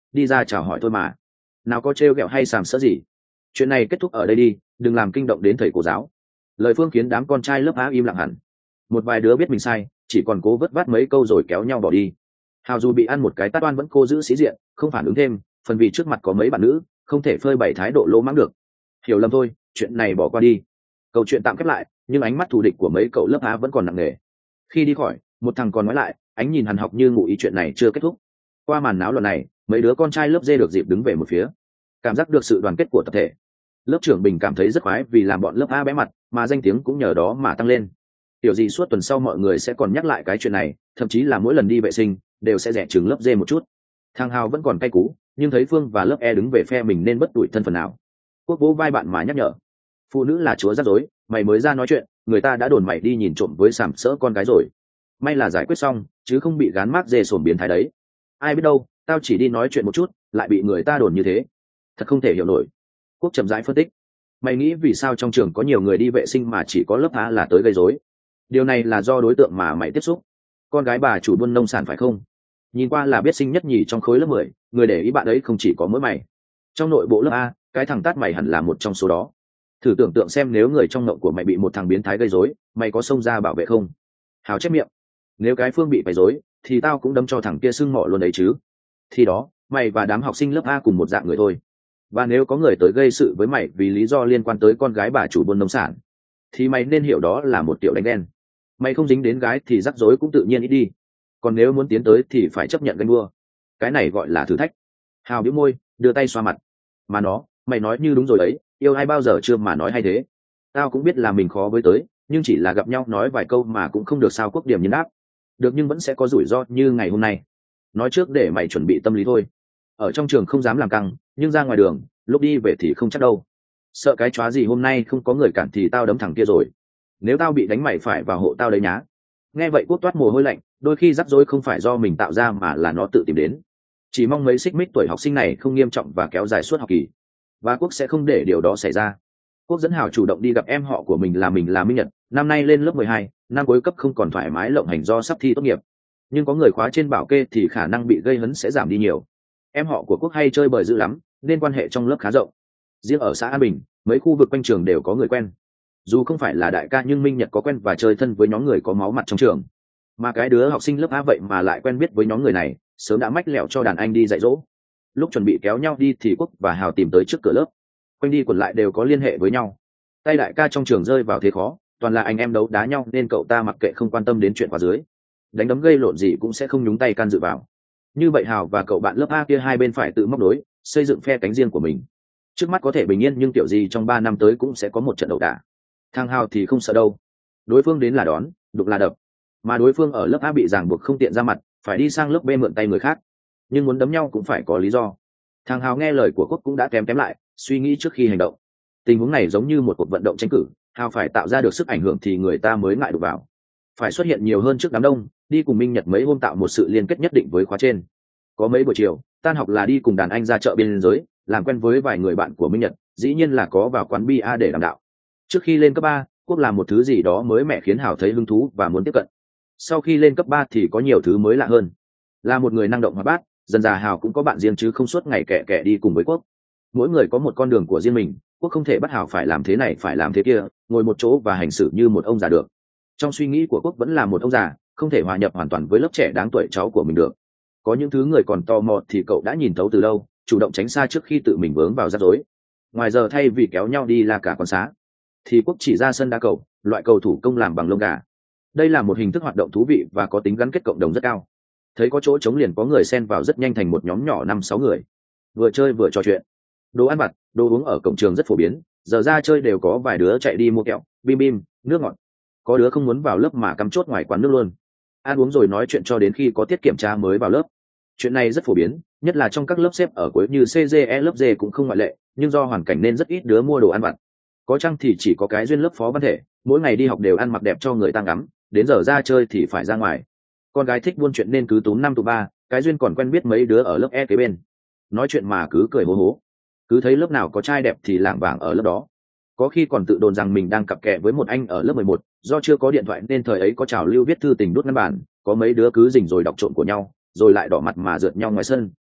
đi ra chào hỏi thôi mà, nào có trêu ghẹo hay sàm sỡ gì. Chuyện này kết thúc ở đây đi, đừng làm kinh động đến thầy cô giáo. Lời Phương khiến đám con trai lớp A im lặng hẳn. Một vài đứa biết mình sai, chỉ còn cố vất vát mấy câu rồi kéo nhau bỏ đi. Hào dù bị ăn một cái tát oan vẫn cố giữ sĩ diện, không phản ứng thêm, phần vì trước mặt có mấy bạn nữ, không thể phơi bày thái độ lỗ mãng được. Hiểu lầm thôi, chuyện này bỏ qua đi. Câu chuyện tạm khép lại, nhưng ánh mắt thù địch của mấy cậu lớp A vẫn còn nặng nề. Khi đi khỏi, một thằng còn nói lại, ánh nhìn hằn học như ngụ ý chuyện này chưa kết thúc. Qua màn náo loạn này, mấy đứa con trai lớp D được dịp đứng về một phía, cảm giác được sự đoàn kết của tập thể. Lớp trưởng Bình cảm thấy rất khoái vì làm bọn lớp A bé mặt, mà danh tiếng cũng nhờ đó mà tăng lên. Tiểu gì suốt tuần sau mọi người sẽ còn nhắc lại cái chuyện này, thậm chí là mỗi lần đi vệ sinh đều sẽ rẻ chừng lớp D một chút. Thằng Hào vẫn còn cay cú, nhưng thấy Phương và lớp E đứng về phe mình nên bất tủi thân phần nào. Quốc vỗ vai bạn mà nhắc nhở, phụ nữ là chúa rắc rối, mày mới ra nói chuyện, người ta đã đồn mày đi nhìn trộm với sàm sỡ con gái rồi. May là giải quyết xong, chứ không bị gán mác dê sổm biến thái đấy. Ai biết đâu, tao chỉ đi nói chuyện một chút, lại bị người ta đồn như thế. Thật không thể hiểu nổi. Quốc chậm rãi phân tích, mày nghĩ vì sao trong trường có nhiều người đi vệ sinh mà chỉ có lớp A là tới gây rối? Điều này là do đối tượng mà mày tiếp xúc. Con gái bà chủ buôn nông sản phải không? Nhìn qua là biết sinh nhất nhì trong khối lớp mười, người để ý bạn ấy không chỉ có mỗi mày. Trong nội bộ lớp A, cái thằng tát mày hẳn là một trong số đó. Thử tưởng tượng xem nếu người trong ngộng của mày bị một thằng biến thái gây rối, mày có xông ra bảo vệ không? Hào chép miệng, nếu cái Phương bị quấy rối thì tao cũng đâm cho thằng kia sưng mỏ luôn đấy chứ. Thì đó, mày và đám học sinh lớp A cùng một dạng người thôi. Và nếu có người tới gây sự với mày vì lý do liên quan tới con gái bà chủ buôn nông sản, thì mày nên hiểu đó là một tiểu đánh đen. Mày không dính đến gái thì rắc rối cũng tự nhiên ít đi, còn nếu muốn tiến tới thì phải chấp nhận ganh đua. Cái này gọi là thử thách. Hào bĩu môi, đưa tay xoa mặt. Mà nó, mày nói như đúng rồi đấy, yêu ai bao giờ chưa mà nói hay thế. Tao cũng biết là mình khó với tới, nhưng chỉ là gặp nhau nói vài câu mà cũng không được sao Quốc điểm nhân đáp. Được, nhưng vẫn sẽ có rủi ro như ngày hôm nay. Nói trước để mày chuẩn bị tâm lý thôi. Ở trong trường không dám làm căng, nhưng ra ngoài đường, lúc đi về thì không chắc đâu. Sợ cái chóa gì hôm nay không có người cản thì tao đấm thằng kia rồi. Nếu tao bị đánh mày phải vào hộ tao đấy nhá. Nghe vậy Quốc toát mồ hôi lạnh, đôi khi rắc rối không phải do mình tạo ra mà là nó tự tìm đến. Chỉ mong mấy xích mích tuổi học sinh này không nghiêm trọng và kéo dài suốt học kỳ, và Quốc sẽ không để điều đó xảy ra. Quốc dẫn Hào chủ động đi gặp em họ của mình là mình là Minh Nhật, năm nay lên lớp mười hai, năm cuối cấp không còn thoải mái lộng hành do sắp thi tốt nghiệp. Nhưng có người khóa trên bảo kê thì khả năng bị gây hấn sẽ giảm đi nhiều. Em họ của Quốc hay chơi bời dữ lắm, nên quan hệ trong lớp khá rộng. Riêng ở xã An Bình, mấy khu vực quanh trường đều có người quen. Dù không phải là đại ca nhưng Minh Nhật có quen và chơi thân với nhóm người có máu mặt trong trường. Mà cái đứa học sinh lớp A vậy mà lại quen biết với nhóm người này, sớm đã mách lẹo cho đàn anh đi dạy dỗ. Lúc chuẩn bị kéo nhau đi thì Quốc và Hào tìm tới trước cửa lớp. Quanh đi quẩn lại đều có liên hệ với nhau. Tay đại ca trong trường rơi vào thế khó, toàn là anh em đấu đá nhau nên cậu ta mặc kệ không quan tâm đến chuyện khóa dưới. Đánh đấm gây lộn gì cũng sẽ không nhúng tay can dự vào. Như vậy Hào và cậu bạn lớp A kia hai bên phải tự móc đối, xây dựng phe cánh riêng của mình. Trước mắt có thể bình yên nhưng kiểu gì trong ba năm tới cũng sẽ có một trận đấu đả. Thằng Hào thì không sợ đâu. Đối phương đến là đón, đụng là đập. Mà đối phương ở lớp A bị ràng buộc không tiện ra mặt, phải đi sang lớp B mượn tay người khác. Nhưng muốn đấm nhau cũng phải có lý do. Thằng Hào nghe lời của Quốc cũng đã kém kém lại, suy nghĩ trước khi hành động. Tình huống này giống như một cuộc vận động tranh cử, Hào phải tạo ra được sức ảnh hưởng thì người ta mới ngại đụng vào. Phải xuất hiện nhiều hơn trước đám đông, đi cùng Minh Nhật mấy hôm tạo một sự liên kết nhất định với khóa trên. Có mấy buổi chiều, tan học là đi cùng đàn anh ra chợ biên giới, làm quen với vài người bạn của Minh Nhật, dĩ nhiên là có vào quán bia để đàm đạo. Trước khi lên cấp ba, Quốc làm một thứ gì đó mới mẻ khiến Hào thấy hứng thú và muốn tiếp cận. Sau khi lên cấp ba thì có nhiều thứ mới lạ hơn. Là một người năng động hoạt bát, dần dà Hào cũng có bạn riêng chứ không suốt ngày kẻ kẻ đi cùng với Quốc. Mỗi người có một con đường của riêng mình, Quốc không thể bắt Hào phải làm thế này phải làm thế kia, ngồi một chỗ và hành xử như một ông già được. Trong suy nghĩ của Quốc vẫn là một ông già, không thể hòa nhập hoàn toàn với lớp trẻ đáng tuổi cháu của mình được. Có những thứ người còn tò mò thì cậu đã nhìn thấu từ lâu, chủ động tránh xa trước khi tự mình vướng vào rắc rối. Ngoài giờ thay vì kéo nhau đi là cả con xá, thì Quốc chỉ ra sân đá cầu, loại cầu thủ công làm bằng lông gà. Đây là một hình thức hoạt động thú vị và có tính gắn kết cộng đồng rất cao. Thấy có chỗ trống liền có người xen vào rất nhanh thành một nhóm nhỏ năm sáu người, vừa chơi vừa trò chuyện. Đồ ăn vặt, đồ uống ở cổng trường rất phổ biến, giờ ra chơi đều có vài đứa chạy đi mua kẹo, bim bim, nước ngọt. Có đứa không muốn vào lớp mà cắm chốt ngoài quán nước luôn. Ăn uống rồi nói chuyện cho đến khi có tiết kiểm tra mới vào lớp. Chuyện này rất phổ biến, nhất là trong các lớp xếp ở cuối như xê giê e lớp D cũng không ngoại lệ, nhưng do hoàn cảnh nên rất ít đứa mua đồ ăn vặt. Có chăng thì chỉ có cái duyên lớp Phó Văn Thể, mỗi ngày đi học đều ăn mặc đẹp cho người ta ngắm, đến giờ ra chơi thì phải ra ngoài. Con gái thích buôn chuyện nên cứ túm năm tụ ba, cái duyên còn quen biết mấy đứa ở lớp E kế bên. Nói chuyện mà cứ cười hố hố. Cứ thấy lớp nào có trai đẹp thì lảng vảng ở lớp đó. Có khi còn tự đồn rằng mình đang cặp kè với một anh ở lớp mười một, do chưa có điện thoại nên thời ấy có trào lưu viết thư tình đút ngăn bàn, có mấy đứa cứ rình rồi đọc trộm của nhau, rồi lại đỏ mặt mà rượt nhau ngoài sân.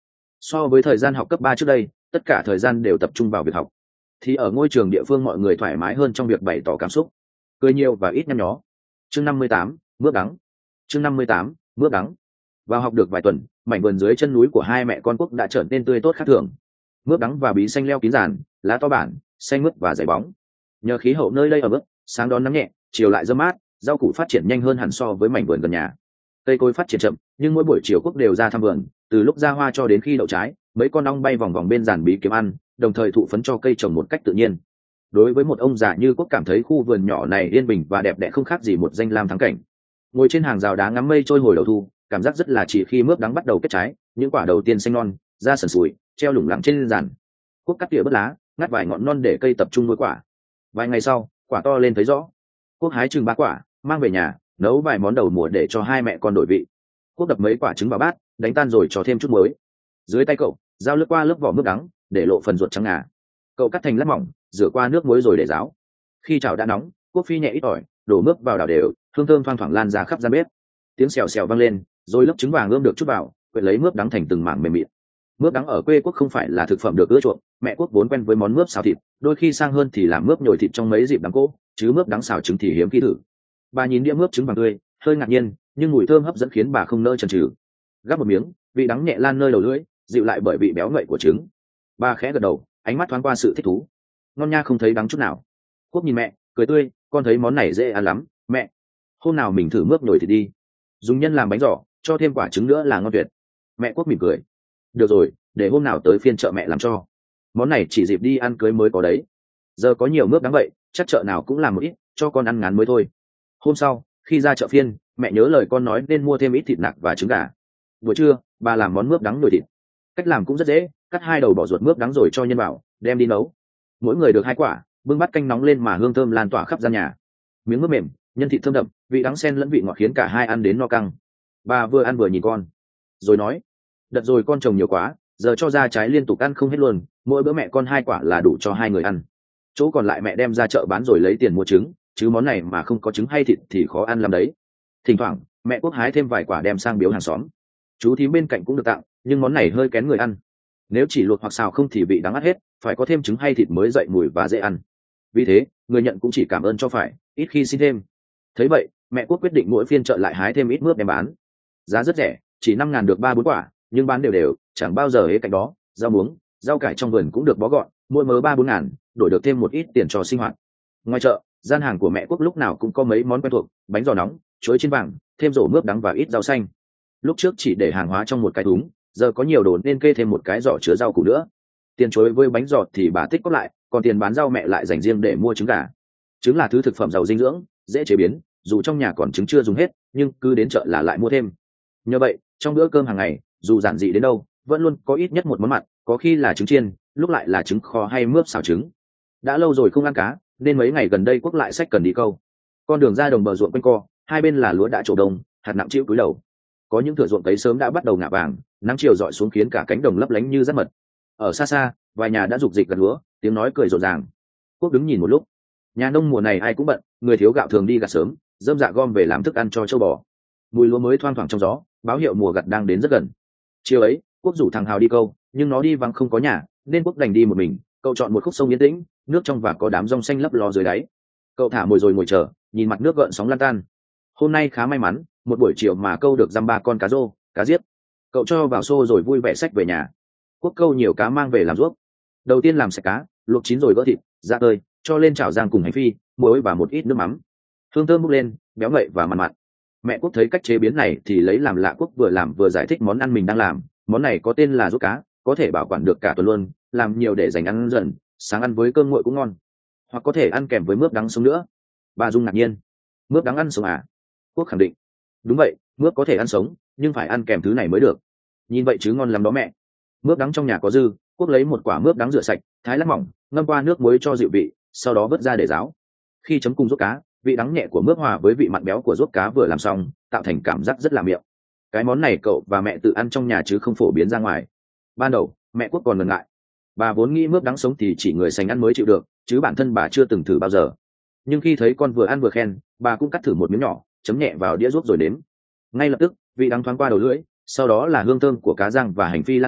So với thời gian học cấp ba trước đây, tất cả thời gian đều tập trung vào việc học, thì ở ngôi trường địa phương mọi người thoải mái hơn trong việc bày tỏ cảm xúc, cười nhiều và ít nhăn nhó. Chương năm mươi tám, mướp đắng. Chương năm mươi tám, mướp đắng. Vào học được vài tuần, mảnh vườn dưới chân núi của hai mẹ con Quốc đã trở nên tươi tốt khác thường. Mướp đắng và bí xanh leo kín giàn, lá to bản, xanh mướt và dày bóng. Nhờ khí hậu nơi đây ở mức, sáng đón nắng nhẹ, chiều lại râm mát, rau củ phát triển nhanh hơn hẳn so với mảnh vườn gần nhà. Cây cối phát triển chậm, nhưng mỗi buổi chiều Quốc đều ra thăm vườn, từ lúc ra hoa cho đến khi đậu trái, mấy con ong bay vòng vòng bên giàn bí kiếm ăn, đồng thời thụ phấn cho cây trồng một cách tự nhiên. Đối với một ông già như Quốc cảm thấy khu vườn nhỏ này yên bình và đẹp đẽ không khác gì một danh lam thắng cảnh. Ngồi trên hàng rào đá ngắm mây trôi hồi đầu thu, cảm giác rất là chỉ khi mướp đắng bắt đầu kết trái, những quả đầu tiên xanh non, da sần sùi, treo lủng lẳng trên giàn. Quốc cắt tỉa bớt lá, ngắt vài ngọn non để cây tập trung nuôi quả. Vài ngày sau, quả to lên thấy rõ. Quốc hái chừng ba quả, mang về nhà, nấu vài món đầu mùa để cho hai mẹ con đổi vị. Quốc đập mấy quả trứng vào bát, đánh tan rồi cho thêm chút muối. Dưới tay cậu, dao lướt qua lớp vỏ mướp đắng, để lộ phần ruột trắng ngà. Cậu cắt thành lát mỏng, rửa qua nước muối rồi để ráo. Khi chảo đã nóng, Quốc phi nhẹ ít ỏi, đổ mướp vào đảo đều, hương thơm thoang thoảng lan ra khắp gian bếp. Tiếng xèo xèo vang lên, rồi lớp trứng vàng ươm được chút vào, quyện lấy mướp đắng thành từng mảng mềm mịn. Mướp đắng ở quê Quốc không phải là thực phẩm được ưa chuộng, mẹ Quốc vốn quen với món mướp xào thịt, đôi khi sang hơn thì làm mướp nhồi thịt trong mấy dịp đám cỗ, chứ mướp đắng xào trứng thì hiếm khi thử. Bà nhìn đĩa mướp trứng vàng tươi, hơi ngạc nhiên, nhưng mùi thơm hấp dẫn khiến bà không nỡ chần chừ. Gắp một miếng, vị đắng nhẹ lan nơi đầu lưỡi, dịu lại bởi vị béo ngậy của trứng. Bà khẽ gật đầu, ánh mắt thoáng qua sự thích thú. Ngon nha, không thấy đắng chút nào. Quốc nhìn mẹ, cười tươi, con thấy món này dễ ăn lắm, mẹ. Hôm nào mình thử mướp nhồi thịt đi. Dùng nhân làm bánh giò, cho thêm quả trứng nữa là ngon tuyệt. Mẹ Quốc mỉm cười. Được rồi, để hôm nào tới phiên chợ mẹ làm cho. Món này chỉ dịp đi ăn cưới mới có đấy. Giờ có nhiều mướp đắng vậy, chắc chợ nào cũng làm một ít, cho con ăn ngán mới thôi. Hôm sau, khi ra chợ phiên, mẹ nhớ lời con nói nên mua thêm ít thịt nạc và trứng gà. Buổi trưa, bà làm món mướp đắng nhồi thịt. Cách làm cũng rất dễ, cắt hai đầu bỏ ruột mướp đắng rồi cho nhân vào, đem đi nấu. Mỗi người được hai quả, bưng bát canh nóng lên mà hương thơm lan tỏa khắp gian nhà. Miếng mướp mềm, nhân thịt thơm đậm, vị đắng xen lẫn vị ngọt khiến cả hai ăn đến no căng. Bà vừa ăn vừa nhìn con, rồi nói: đợt rồi con trồng nhiều quá, giờ cho ra trái liên tục ăn không hết luôn, mỗi bữa mẹ con hai quả là đủ cho hai người ăn. Chỗ còn lại mẹ đem ra chợ bán rồi lấy tiền mua trứng, chứ món này mà không có trứng hay thịt thì khó ăn lắm đấy. Thỉnh thoảng mẹ Quốc hái thêm vài quả đem sang biếu hàng xóm. Chú thím bên cạnh cũng được tặng, nhưng món này hơi kén người ăn. Nếu chỉ luộc hoặc xào không thì vị đắng ắt hết, phải có thêm trứng hay thịt mới dậy mùi và dễ ăn. Vì thế người nhận cũng chỉ cảm ơn cho phải, ít khi xin thêm. Thấy vậy, mẹ Quốc quyết định mỗi phiên chợ lại hái thêm ít mướp đem bán. Giá rất rẻ, chỉ năm ngàn được ba bốn quả, nhưng bán đều đều, chẳng bao giờ hễ cạnh đó. Rau muống, rau cải trong vườn cũng được bó gọn, mỗi mớ ba bốn ngàn, đổi được thêm một ít tiền cho sinh hoạt. Ngoài chợ, gian hàng của mẹ Quốc lúc nào cũng có mấy món quen thuộc: bánh giò nóng, chuối chiên vàng, thêm rổ mướp đắng và ít rau xanh. Lúc trước chỉ để hàng hóa trong một cái thúng, giờ có nhiều đồ nên kê thêm một cái giỏ chứa rau củ nữa. Tiền chuối với bánh giò thì bà tích cóp lại, còn tiền bán rau mẹ lại dành riêng để mua trứng gà. Trứng là thứ thực phẩm giàu dinh dưỡng, dễ chế biến, dù trong nhà còn trứng chưa dùng hết, nhưng cứ đến chợ là lại mua thêm. Nhờ vậy, trong bữa cơm hàng ngày, dù giản dị đến đâu, vẫn luôn có ít nhất một món mặn, có khi là trứng chiên, lúc lại là trứng kho hay mướp xào trứng. Đã lâu rồi không ăn cá, nên mấy ngày gần đây Quốc lại xách cần đi câu. Con đường ra đồng bờ ruộng quanh co, hai bên là lúa đã trổ đồng, hạt nặng chịu cúi đầu. Có những thửa ruộng cấy sớm đã bắt đầu ngả vàng, nắng chiều rọi xuống khiến cả cánh đồng lấp lánh như rắt mật. Ở xa xa, vài nhà đã rục dịch gặt lúa, tiếng nói cười rộn ràng. Quốc đứng nhìn một lúc. Nhà nông mùa này ai cũng bận, người thiếu gạo thường đi gặt sớm, rơm dạ gom về làm thức ăn cho trâu bò. Mùi lúa mới thoang thoảng trong gió, báo hiệu mùa gặt đang đến rất gần. Chiều ấy, Quốc rủ thằng Hào đi câu, nhưng nó đi vắng không có nhà, nên Quốc đành đi một mình. Cậu chọn một khúc sông yên tĩnh, nước trong và có đám rong xanh lấp ló dưới đáy. Cậu thả mồi rồi ngồi chờ, nhìn mặt nước gợn sóng lan tan. Hôm nay khá may mắn, một buổi chiều mà câu được dăm ba con cá rô, cá giết. Cậu cho vào xô rồi vui vẻ xách về nhà. Quốc câu nhiều cá mang về làm ruốc. Đầu tiên làm sạch cá, luộc chín rồi gỡ thịt, ra tơi, cho lên chảo rang cùng hành phi, muối và một ít nước mắm. Hương thơm bốc lên, béo ngậy và mặn mặn. Mẹ Quốc thấy cách chế biến này thì lấy làm lạ. Quốc vừa làm vừa giải thích món ăn mình đang làm. Món này có tên là ruốc cá, có thể bảo quản được cả tuần luôn, làm nhiều để dành ăn dần, sáng ăn với cơm nguội cũng ngon, hoặc có thể ăn kèm với mướp đắng sống nữa. Bà Dung ngạc nhiên: mướp đắng ăn sống à? Quốc khẳng định: đúng vậy, mướp có thể ăn sống, nhưng phải ăn kèm thứ này mới được. Nhìn vậy chứ ngon lắm đó mẹ. Mướp đắng trong nhà có dư, Quốc lấy một quả mướp đắng rửa sạch, thái lát mỏng, ngâm qua nước muối cho dịu vị, sau đó vớt ra để ráo. Khi chấm cùng ruốc cá, vị đắng nhẹ của mướp hòa với vị mặn béo của ruốc cá vừa làm xong, tạo thành cảm giác rất là miệng. Cái món này cậu và mẹ tự ăn trong nhà chứ không phổ biến ra ngoài. Ban đầu mẹ Quốc còn ngần ngại, bà vốn nghĩ mướp đắng sống thì chỉ người sành ăn mới chịu được, chứ bản thân bà chưa từng thử bao giờ. Nhưng khi thấy con vừa ăn vừa khen, bà cũng cắt thử một miếng nhỏ, chấm nhẹ vào đĩa ruốc rồi đếm. Ngay lập tức vị đắng thoáng qua đầu lưỡi, sau đó là hương thơm của cá rang và hành phi lan tỏa,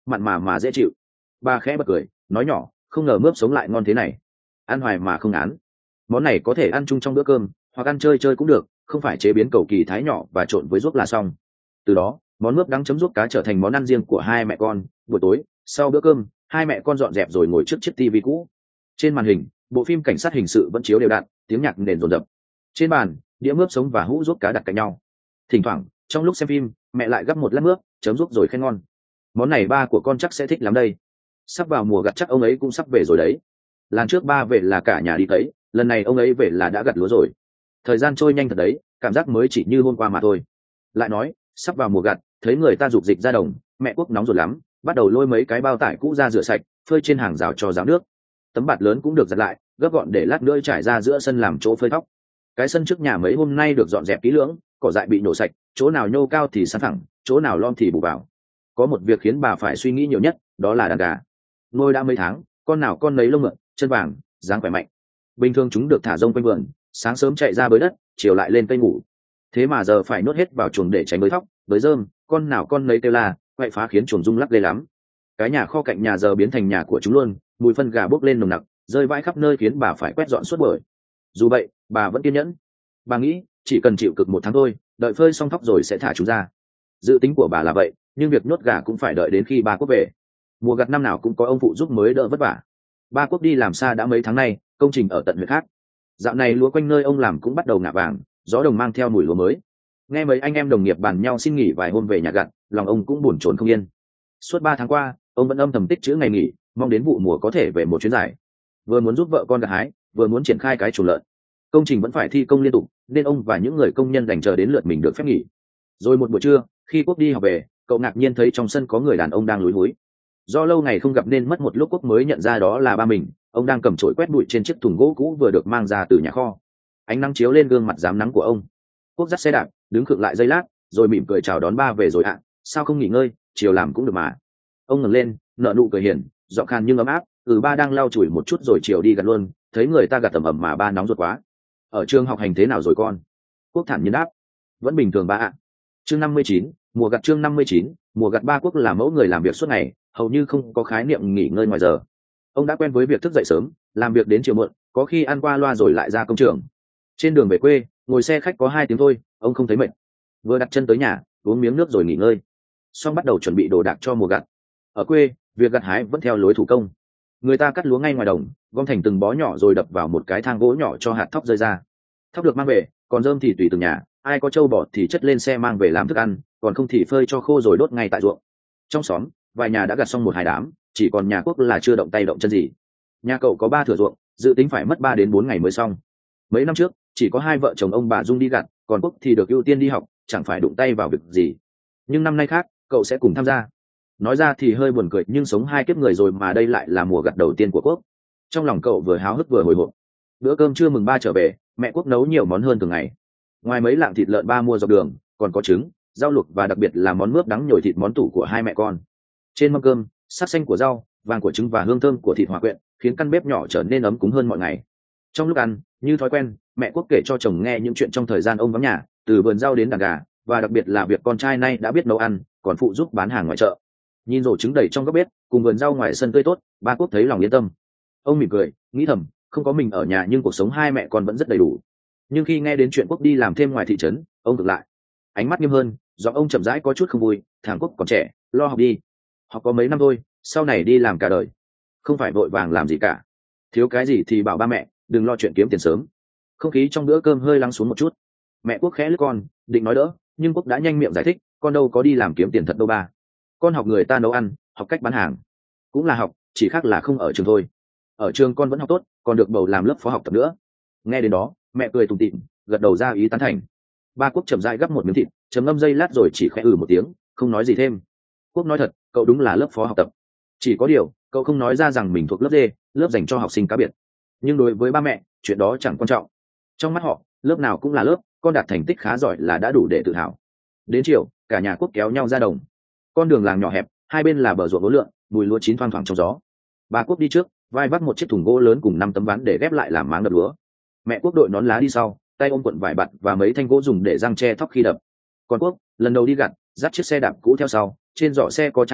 mặn mà mà dễ chịu. Bà khẽ bật cười nói nhỏ, không ngờ mướp sống lại ngon thế này, ăn hoài mà không ngán. Món này có thể ăn chung trong bữa cơm hoặc ăn chơi chơi cũng được, không phải chế biến cầu kỳ thái nhỏ và trộn với ruốc là xong. Từ đó món mướp đắng chấm ruốc cá trở thành món ăn riêng của hai mẹ con. Buổi tối sau bữa cơm, hai mẹ con dọn dẹp rồi ngồi trước chiếc tivi cũ. Trên màn hình bộ phim cảnh sát hình sự vẫn chiếu đều đặn, tiếng nhạc nền rồn rập. Trên bàn đĩa mướp sống và hũ ruốc cá đặt cạnh nhau. Thỉnh thoảng trong lúc xem phim, mẹ lại gắp một lát mướp chấm ruốc rồi khen ngon. Món này ba của con chắc sẽ thích lắm đây. Sắp vào mùa gặt chắc ông ấy cũng sắp về rồi đấy. Lần trước ba về là cả nhà đi cấy, lần này ông ấy về là đã gặt lúa rồi. Thời gian trôi nhanh thật đấy, cảm giác mới chỉ như hôm qua mà thôi. Lại nói sắp vào mùa gặt, thấy người ta rục dịch ra đồng, mẹ Quốc nóng ruột lắm, bắt đầu lôi mấy cái bao tải cũ ra rửa sạch, phơi trên hàng rào cho ráo nước. Tấm bạt lớn cũng được giặt lại, gấp gọn để lát nữa trải ra giữa sân làm chỗ phơi thóc. Cái sân trước nhà mấy hôm nay được dọn dẹp kỹ lưỡng, cỏ dại bị nổ sạch, chỗ nào nhô cao thì sắn thẳng, chỗ nào lom thì bù vào. Có một việc khiến bà phải suy nghĩ nhiều nhất, đó là đàn gà. Nuôi đã mấy tháng, con nào con nấy lông mượn, chân vàng, dáng khỏe mạnh. Bình thường chúng được thả rông quanh vườn, sáng sớm chạy ra bới đất, chiều lại lên cây ngủ. Thế mà giờ phải nhốt hết vào chuồng để tránh bới thóc, bới rơm, con nào con nấy kêu la, quậy phá khiến chuồng rung lắc ghê lắm. Cái nhà kho cạnh nhà giờ biến thành nhà của chúng luôn, mùi phân gà bốc lên nồng nặc, rơi vãi khắp nơi khiến bà phải quét dọn suốt buổi. Dù vậy, bà vẫn kiên nhẫn. Bà nghĩ chỉ cần chịu cực một tháng thôi, đợi phơi xong thóc rồi sẽ thả chúng ra. Dự tính của bà là vậy, nhưng việc nhốt gà cũng phải đợi đến khi ba Quốc về. Mùa gặt năm nào cũng có ông phụ giúp mới đỡ vất vả. Ba Quốc đi làm xa đã mấy tháng nay, công trình ở tận huyện khác. Dạo này lúa quanh nơi ông làm cũng bắt đầu ngả vàng, gió đồng mang theo mùi lúa mới. Nghe mấy anh em đồng nghiệp bàn nhau xin nghỉ vài hôm về nhà gặt, lòng ông cũng buồn chồn không yên. Suốt ba tháng qua, ông vẫn âm thầm tích trữ ngày nghỉ, mong đến vụ mùa có thể về một chuyến dài. Vừa muốn giúp vợ con gặt hái, vừa muốn triển khai cái chuồng lợn. Công trình vẫn phải thi công liên tục, nên ông và những người công nhân đành chờ đến lượt mình được phép nghỉ. Rồi một buổi trưa, khi Quốc đi học về, cậu ngạc nhiên thấy trong sân có người đàn ông đang lúi húi. Do lâu ngày không gặp nên mất một lúc Quốc mới nhận ra đó là ba mình. Ông đang cầm chổi quét bụi trên chiếc thùng gỗ cũ vừa được mang ra từ nhà kho. Ánh nắng chiếu lên gương mặt rám nắng của ông. Quốc dắt xe đạp đứng khựng lại giây lát, rồi mỉm cười chào đón ba về rồi ạ. À, sao không nghỉ ngơi, chiều làm cũng được mà. Ông ngẩng lên, nở nụ cười hiền, giọng khan nhưng ấm áp. Ừ, ba đang lau chùi một chút rồi chiều đi gặt luôn, thấy người ta gặt tầm ẩm mà ba nóng ruột quá. Ở trường học hành thế nào rồi con? Quốc thản nhiên đáp. Vẫn bình thường ba ạ. Chương năm mươi chín, mùa gặt. Chương năm mươi chín, mùa gặt. Ba Quốc là mẫu người làm việc suốt ngày, hầu như không có khái niệm nghỉ ngơi ngoài giờ. Ông đã quen với việc thức dậy sớm, làm việc đến chiều muộn, có khi ăn qua loa rồi lại ra công trường. Trên đường về quê, ngồi xe khách có hai tiếng thôi, ông không thấy mệt. Vừa đặt chân tới nhà, uống miếng nước rồi nghỉ ngơi, xong bắt đầu chuẩn bị đồ đạc cho mùa gặt. Ở quê, việc gặt hái vẫn theo lối thủ công. Người ta cắt lúa ngay ngoài đồng, gom thành từng bó nhỏ rồi đập vào một cái thang gỗ nhỏ cho hạt thóc rơi ra. Thóc được mang về, còn rơm thì tùy từng nhà, ai có trâu bò thì chất lên xe mang về làm thức ăn, còn không thì phơi cho khô rồi đốt ngay tại ruộng. Trong xóm, vài nhà đã gặt xong một hai đám, chỉ còn nhà Quốc là chưa động tay động chân gì. Nhà cậu có ba thửa ruộng, dự tính phải mất ba đến bốn ngày mới xong. Mấy năm trước, chỉ có hai vợ chồng ông bà Dung đi gặt, còn Quốc thì được ưu tiên đi học, chẳng phải đụng tay vào việc gì. Nhưng năm nay khác, cậu sẽ cùng tham gia. Nói ra thì hơi buồn cười, nhưng sống hai kiếp người rồi mà đây lại là mùa gặt đầu tiên của Quốc. Trong lòng cậu vừa háo hức vừa hồi hộp. Bữa cơm trưa mừng ba trở về, mẹ Quốc nấu nhiều món hơn thường ngày. Ngoài mấy lạng thịt lợn ba mua dọc đường, còn có trứng, rau luộc và đặc biệt là món mướp đắng nhồi thịt, món tủ của hai mẹ con. Trên mâm cơm, sắc xanh của rau, vàng của trứng và hương thơm của thịt hòa quyện, khiến căn bếp nhỏ trở nên ấm cúng hơn mọi ngày. Trong lúc ăn, như thói quen, mẹ Quốc kể cho chồng nghe những chuyện trong thời gian ông vắng nhà, từ vườn rau đến đàn gà, và đặc biệt là việc con trai nay đã biết nấu ăn, còn phụ giúp bán hàng ngoài chợ. Nhìn rổ trứng đầy trong góc bếp, cùng vườn rau ngoài sân tươi tốt, ba Quốc thấy lòng yên tâm. Ông mỉm cười, nghĩ thầm, không có mình ở nhà nhưng cuộc sống hai mẹ con vẫn rất đầy đủ. Nhưng khi nghe đến chuyện Quốc đi làm thêm ngoài thị trấn, ông cực lại. Ánh mắt nghiêm hơn, giọng ông chậm rãi có chút không vui. Thằng Quốc còn trẻ, lo học đi. Học có mấy năm thôi, sau này đi làm cả đời, không phải vội vàng làm gì cả. Thiếu cái gì thì bảo ba mẹ, đừng lo chuyện kiếm tiền sớm. Không khí trong bữa cơm hơi lắng xuống một chút. Mẹ Quốc khẽ lướt con, định nói đỡ, nhưng Quốc đã nhanh miệng giải thích, con đâu có đi làm kiếm tiền thật đâu ba. Con học người ta nấu ăn, học cách bán hàng. Cũng là học, chỉ khác là không ở trường thôi. Ở trường con vẫn học tốt, còn được bầu làm lớp phó học tập nữa. Nghe đến đó, mẹ cười tủm tỉm, gật đầu ra ý tán thành. Ba Quốc chậm rãi gắp một miếng thịt, trầm ngâm giây lát rồi chỉ khẽ ừ một tiếng, không nói gì thêm. Quốc nói thật, cậu đúng là lớp phó học tập. Chỉ có điều, cậu không nói ra rằng mình thuộc lớp D, lớp dành cho học sinh cá biệt. Nhưng đối với ba mẹ, chuyện đó chẳng quan trọng. Trong mắt họ, lớp nào cũng là lớp, con đạt thành tích khá giỏi là đã đủ để tự hào. Đến chiều, cả nhà Quốc kéo nhau ra đồng. Con đường làng nhỏ hẹp, hai bên là bờ ruộng lúa lượn, mùi lúa chín thoang thoảng trong gió. Ba Quốc đi trước, vai vác một chiếc thùng gỗ lớn cùng năm tấm ván để ghép lại làm máng đập lúa. Mẹ Quốc đội nón lá đi sau, tay ôm cuộn vải bạt và mấy thanh gỗ dùng để giăng tre thóc khi đập. Còn Quốc lần đầu đi gặt, dắt chiếc xe đạp cũ theo sau, trên giỏ xe có chai nước,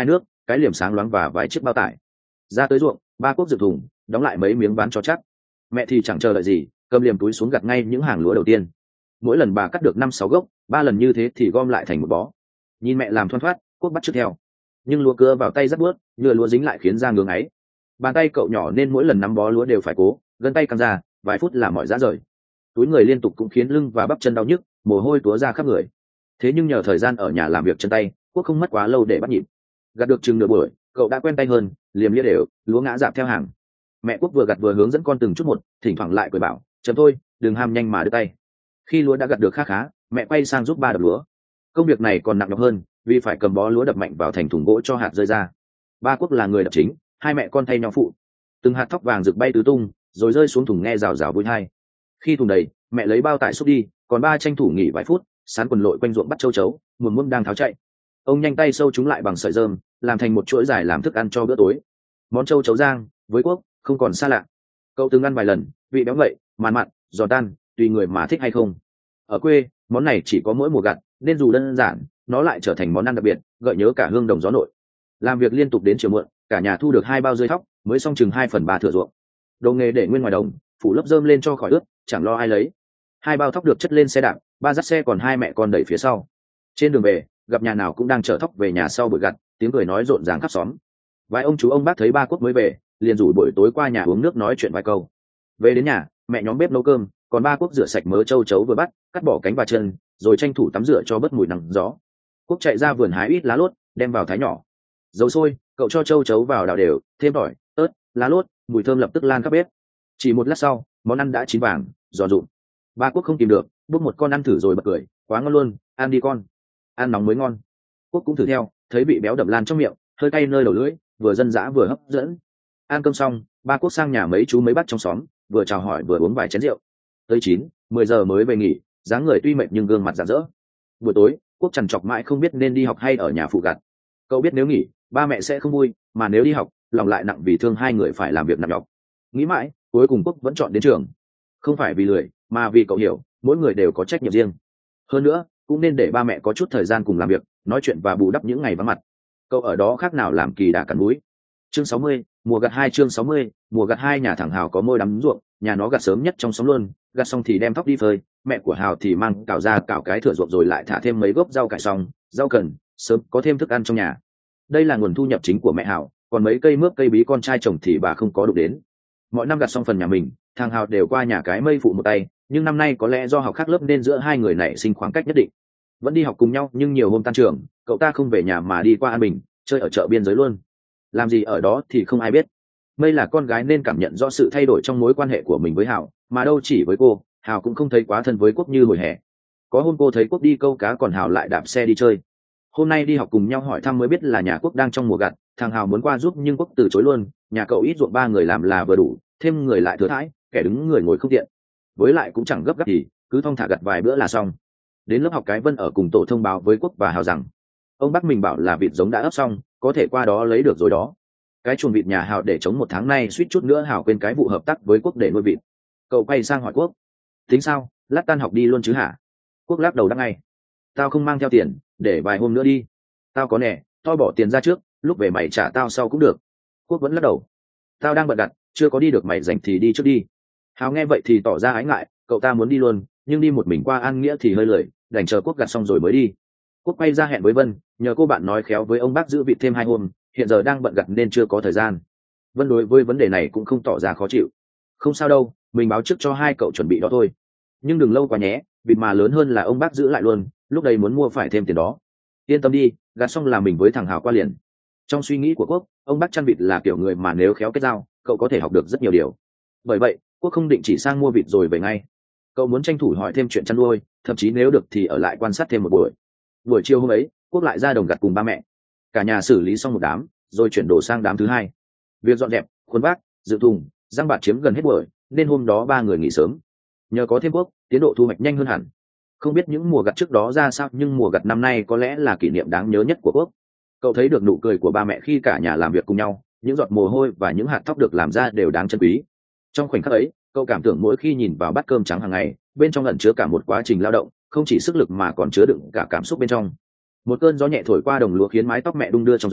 cái liềm sáng loáng và vài chiếc bao tải. Ra tới ruộng, ba Quốc dựng thùng, đóng lại mấy miếng ván cho chắc. Mẹ thì chẳng chờ đợi gì, cầm liềm túi xuống gặt ngay những hàng lúa đầu tiên. Mỗi lần bà cắt được năm sáu gốc, ba lần như thế thì gom lại thành một bó. Nhìn mẹ làm thoăn thoắt, Quốc bắt chước theo. Nhưng lúa cưa vào tay rất buốt, nhựa lúa dính lại khiến da ngứa ngáy. Bàn tay cậu nhỏ nên mỗi lần nắm bó lúa đều phải cố, gân tay căng ra, vài phút là mỏi rã rời. Túi người liên tục cũng khiến lưng và bắp chân đau nhức, mồ hôi túa ra khắp người. Thế nhưng nhờ thời gian ở nhà làm việc chân tay, Quốc không mất quá lâu để bắt nhịp. Gặt được chừng nửa buổi, cậu đã quen tay hơn, liềm lia đều, lúa ngã rạp theo hàng. Mẹ Quốc vừa gặt vừa hướng dẫn con từng chút một, thỉnh thoảng lại cười bảo chấm thôi, đừng ham nhanh mà đưa tay. Khi lúa đã gặt được khá khá, mẹ quay sang giúp ba đập lúa. Công việc này còn nặng nhọc hơn, vì phải cầm bó lúa đập mạnh vào thành thùng gỗ cho hạt rơi ra. Ba Quốc là người đập chính, hai mẹ con thay nhau phụ. Từng hạt thóc vàng rực bay tứ tung, rồi rơi xuống thùng nghe rào rào vui tai. Khi thùng đầy, mẹ lấy bao tải xúc đi, còn ba tranh thủ nghỉ vài phút, sán quần lội quanh ruộng bắt châu chấu, muồm muỗng đang tháo chạy. Ông nhanh tay sâu chúng lại bằng sợi rơm, làm thành một chuỗi dài làm thức ăn cho bữa tối. Món châu chấu rang với Quốc không còn xa lạ. Cậu từng ăn vài lần, vị béo ngậy, mặn mặn, giòn tan, tùy người mà thích hay không. Ở quê, món này chỉ có mỗi mùa gặt, nên dù đơn giản, nó lại trở thành món ăn đặc biệt, gợi nhớ cả hương đồng gió nội. Làm việc liên tục đến chiều muộn, cả nhà thu được hai bao rơi thóc, mới xong chừng hai phần ba thửa ruộng. Đồ nghề để nguyên ngoài đồng, phủ lớp rơm lên cho khỏi ướt, chẳng lo ai lấy. Hai bao thóc được chất lên xe đạp, ba dắt xe còn hai mẹ con đẩy phía sau. Trên đường về, gặp nhà nào cũng đang chở thóc về nhà sau buổi gặt, tiếng cười nói rộn ràng khắp xóm. Vài ông chú ông bác thấy ba Quốc mới về, liền rủ buổi tối qua nhà uống nước nói chuyện vài câu. Về đến nhà, mẹ nhóm bếp nấu cơm, còn ba Quốc rửa sạch mớ châu chấu vừa bắt, cắt bỏ cánh và chân, rồi tranh thủ tắm rửa cho bớt mùi nắng gió. Quốc chạy ra vườn hái ít lá lốt, đem vào thái nhỏ. Dầu sôi, cậu cho châu chấu vào đảo đều, thêm tỏi, ớt, lá lốt, mùi thơm lập tức lan khắp bếp. Chỉ một lát sau, món ăn đã chín vàng, giòn rụm. Ba Quốc không kìm được, bốc một con ăn thử rồi bật cười, quá ngon luôn, ăn đi con, ăn nóng mới ngon. Quốc cũng thử theo, thấy vị béo đậm lan trong miệng, hơi cay nơi đầu lưỡi, vừa dân dã vừa hấp dẫn. Ăn cơm xong, ba Quốc sang nhà mấy chú mấy bác trong xóm, vừa chào hỏi vừa uống vài chén rượu. Tới chín, mười giờ mới về nghỉ, dáng người tuy mệt nhưng gương mặt rạng rỡ. Buổi tối, Quốc trằn trọc mãi không biết nên đi học hay ở nhà phụ gặt. Cậu biết nếu nghỉ, ba mẹ sẽ không vui, mà nếu đi học, lòng lại nặng vì thương hai người phải làm việc nặng nhọc. Nghĩ mãi, cuối cùng Quốc vẫn chọn đến trường. Không phải vì lười, mà vì cậu hiểu, mỗi người đều có trách nhiệm riêng. Hơn nữa, cũng nên để ba mẹ có chút thời gian cùng làm việc, nói chuyện và bù đắp những ngày vắng mặt. Cậu ở đó khác nào làm kỳ đà cắn núi. Chương sáu mươi, mùa gặt hai chương sáu mươi, mùa gặt hai nhà thằng Hào có môi đắm ruộng, nhà nó gặt sớm nhất trong xóm luôn, gặt xong thì đem thóc đi phơi, mẹ của Hào thì mang cào ra cào cái thửa ruộng rồi lại thả thêm mấy gốc rau cải xong, rau cần, sớm có thêm thức ăn trong nhà. Đây là nguồn thu nhập chính của mẹ Hào, còn mấy cây mướp cây bí con trai trồng thì bà không có đụng đến. Mỗi năm gặt xong phần nhà mình, thằng Hào đều qua nhà cái mây phụ một tay, nhưng năm nay có lẽ do học khác lớp nên giữa hai người này sinh khoảng cách nhất định. Vẫn đi học cùng nhau nhưng nhiều hôm tan trường, cậu ta không về nhà mà đi qua An Bình, chơi ở chợ biên giới luôn. Làm gì ở đó thì không ai biết. Mây là con gái nên cảm nhận rõ sự thay đổi trong mối quan hệ của mình với Hào, mà đâu chỉ với cô, Hào cũng không thấy quá thân với Quốc như hồi hè. Có hôm cô thấy Quốc đi câu cá còn Hào lại đạp xe đi chơi. Hôm nay đi học cùng nhau hỏi thăm mới biết là nhà Quốc đang trong mùa gặt, thằng Hào muốn qua giúp nhưng Quốc từ chối luôn, nhà cậu ít ruộng ba người làm là vừa đủ, thêm người lại thừa thãi, kẻ đứng người ngồi không tiện. Với lại cũng chẳng gấp gáp gì, cứ thong thả gặt vài bữa là xong. Đến lớp học cái Vân ở cùng tổ thông báo với Quốc và Hào rằng ông bác mình bảo là vịt giống đã ấp xong, có thể qua đó lấy được rồi đó. Cái chuồng vịt nhà Hào để chống một tháng nay suýt chút nữa Hào quên cái vụ hợp tác với Quốc để nuôi vịt. Cậu quay sang hỏi Quốc, tính sao, lát tan học đi luôn chứ hả? Quốc lắc đầu đáp ngay, tao không mang theo tiền, để vài hôm nữa đi. Tao có nè, tao bỏ tiền ra trước, lúc về mày trả tao sau cũng được. Quốc vẫn lắc đầu, tao đang bận đặt, chưa có đi được, mày rảnh thì đi trước đi. Hào nghe vậy thì tỏ ra ái ngại, cậu ta muốn đi luôn, nhưng đi một mình qua An Nghĩa thì hơi lười, đành chờ Quốc gặt xong rồi mới đi. Quốc quay ra hẹn với Vân, nhờ cô bạn nói khéo với ông bác giữ vịt thêm hai hôm, hiện giờ đang bận gặt nên chưa có thời gian. Vân đối với vấn đề này cũng không tỏ ra khó chịu. Không sao đâu, mình báo trước cho hai cậu chuẩn bị đó thôi. Nhưng đừng lâu quá nhé, vịt mà lớn hơn là ông bác giữ lại luôn, lúc đây muốn mua phải thêm tiền đó. Yên tâm đi, gặt xong là mình với thằng Hào qua liền. Trong suy nghĩ của Quốc, ông bác chăn vịt là kiểu người mà nếu khéo kết giao, cậu có thể học được rất nhiều điều. Bởi vậy, Quốc không định chỉ sang mua vịt rồi về ngay. Cậu muốn tranh thủ hỏi thêm chuyện chăn nuôi, thậm chí nếu được thì ở lại quan sát thêm một buổi. Buổi chiều hôm ấy, Quốc lại ra đồng gặt cùng ba mẹ. Cả nhà xử lý xong một đám, rồi chuyển đồ sang đám thứ hai. Việc dọn dẹp, khuôn vác, dự thùng, răng bạt chiếm gần hết buổi, nên hôm đó ba người nghỉ sớm. Nhờ có thêm Quốc, tiến độ thu hoạch nhanh hơn hẳn. Không biết những mùa gặt trước đó ra sao, nhưng mùa gặt năm nay có lẽ là kỷ niệm đáng nhớ nhất của Quốc. Cậu thấy được nụ cười của ba mẹ khi cả nhà làm việc cùng nhau, những giọt mồ hôi và những hạt thóc được làm ra đều đáng trân quý. Trong khoảnh khắc ấy, cậu cảm tưởng mỗi khi nhìn vào bát cơm trắng hàng ngày, bên trong ẩn chứa cả một quá trình lao động, không chỉ sức lực mà còn chứa đựng cả cảm xúc bên trong. Một cơn gió nhẹ thổi qua đồng lúa khiến mái tóc mẹ đung đưa trong gió,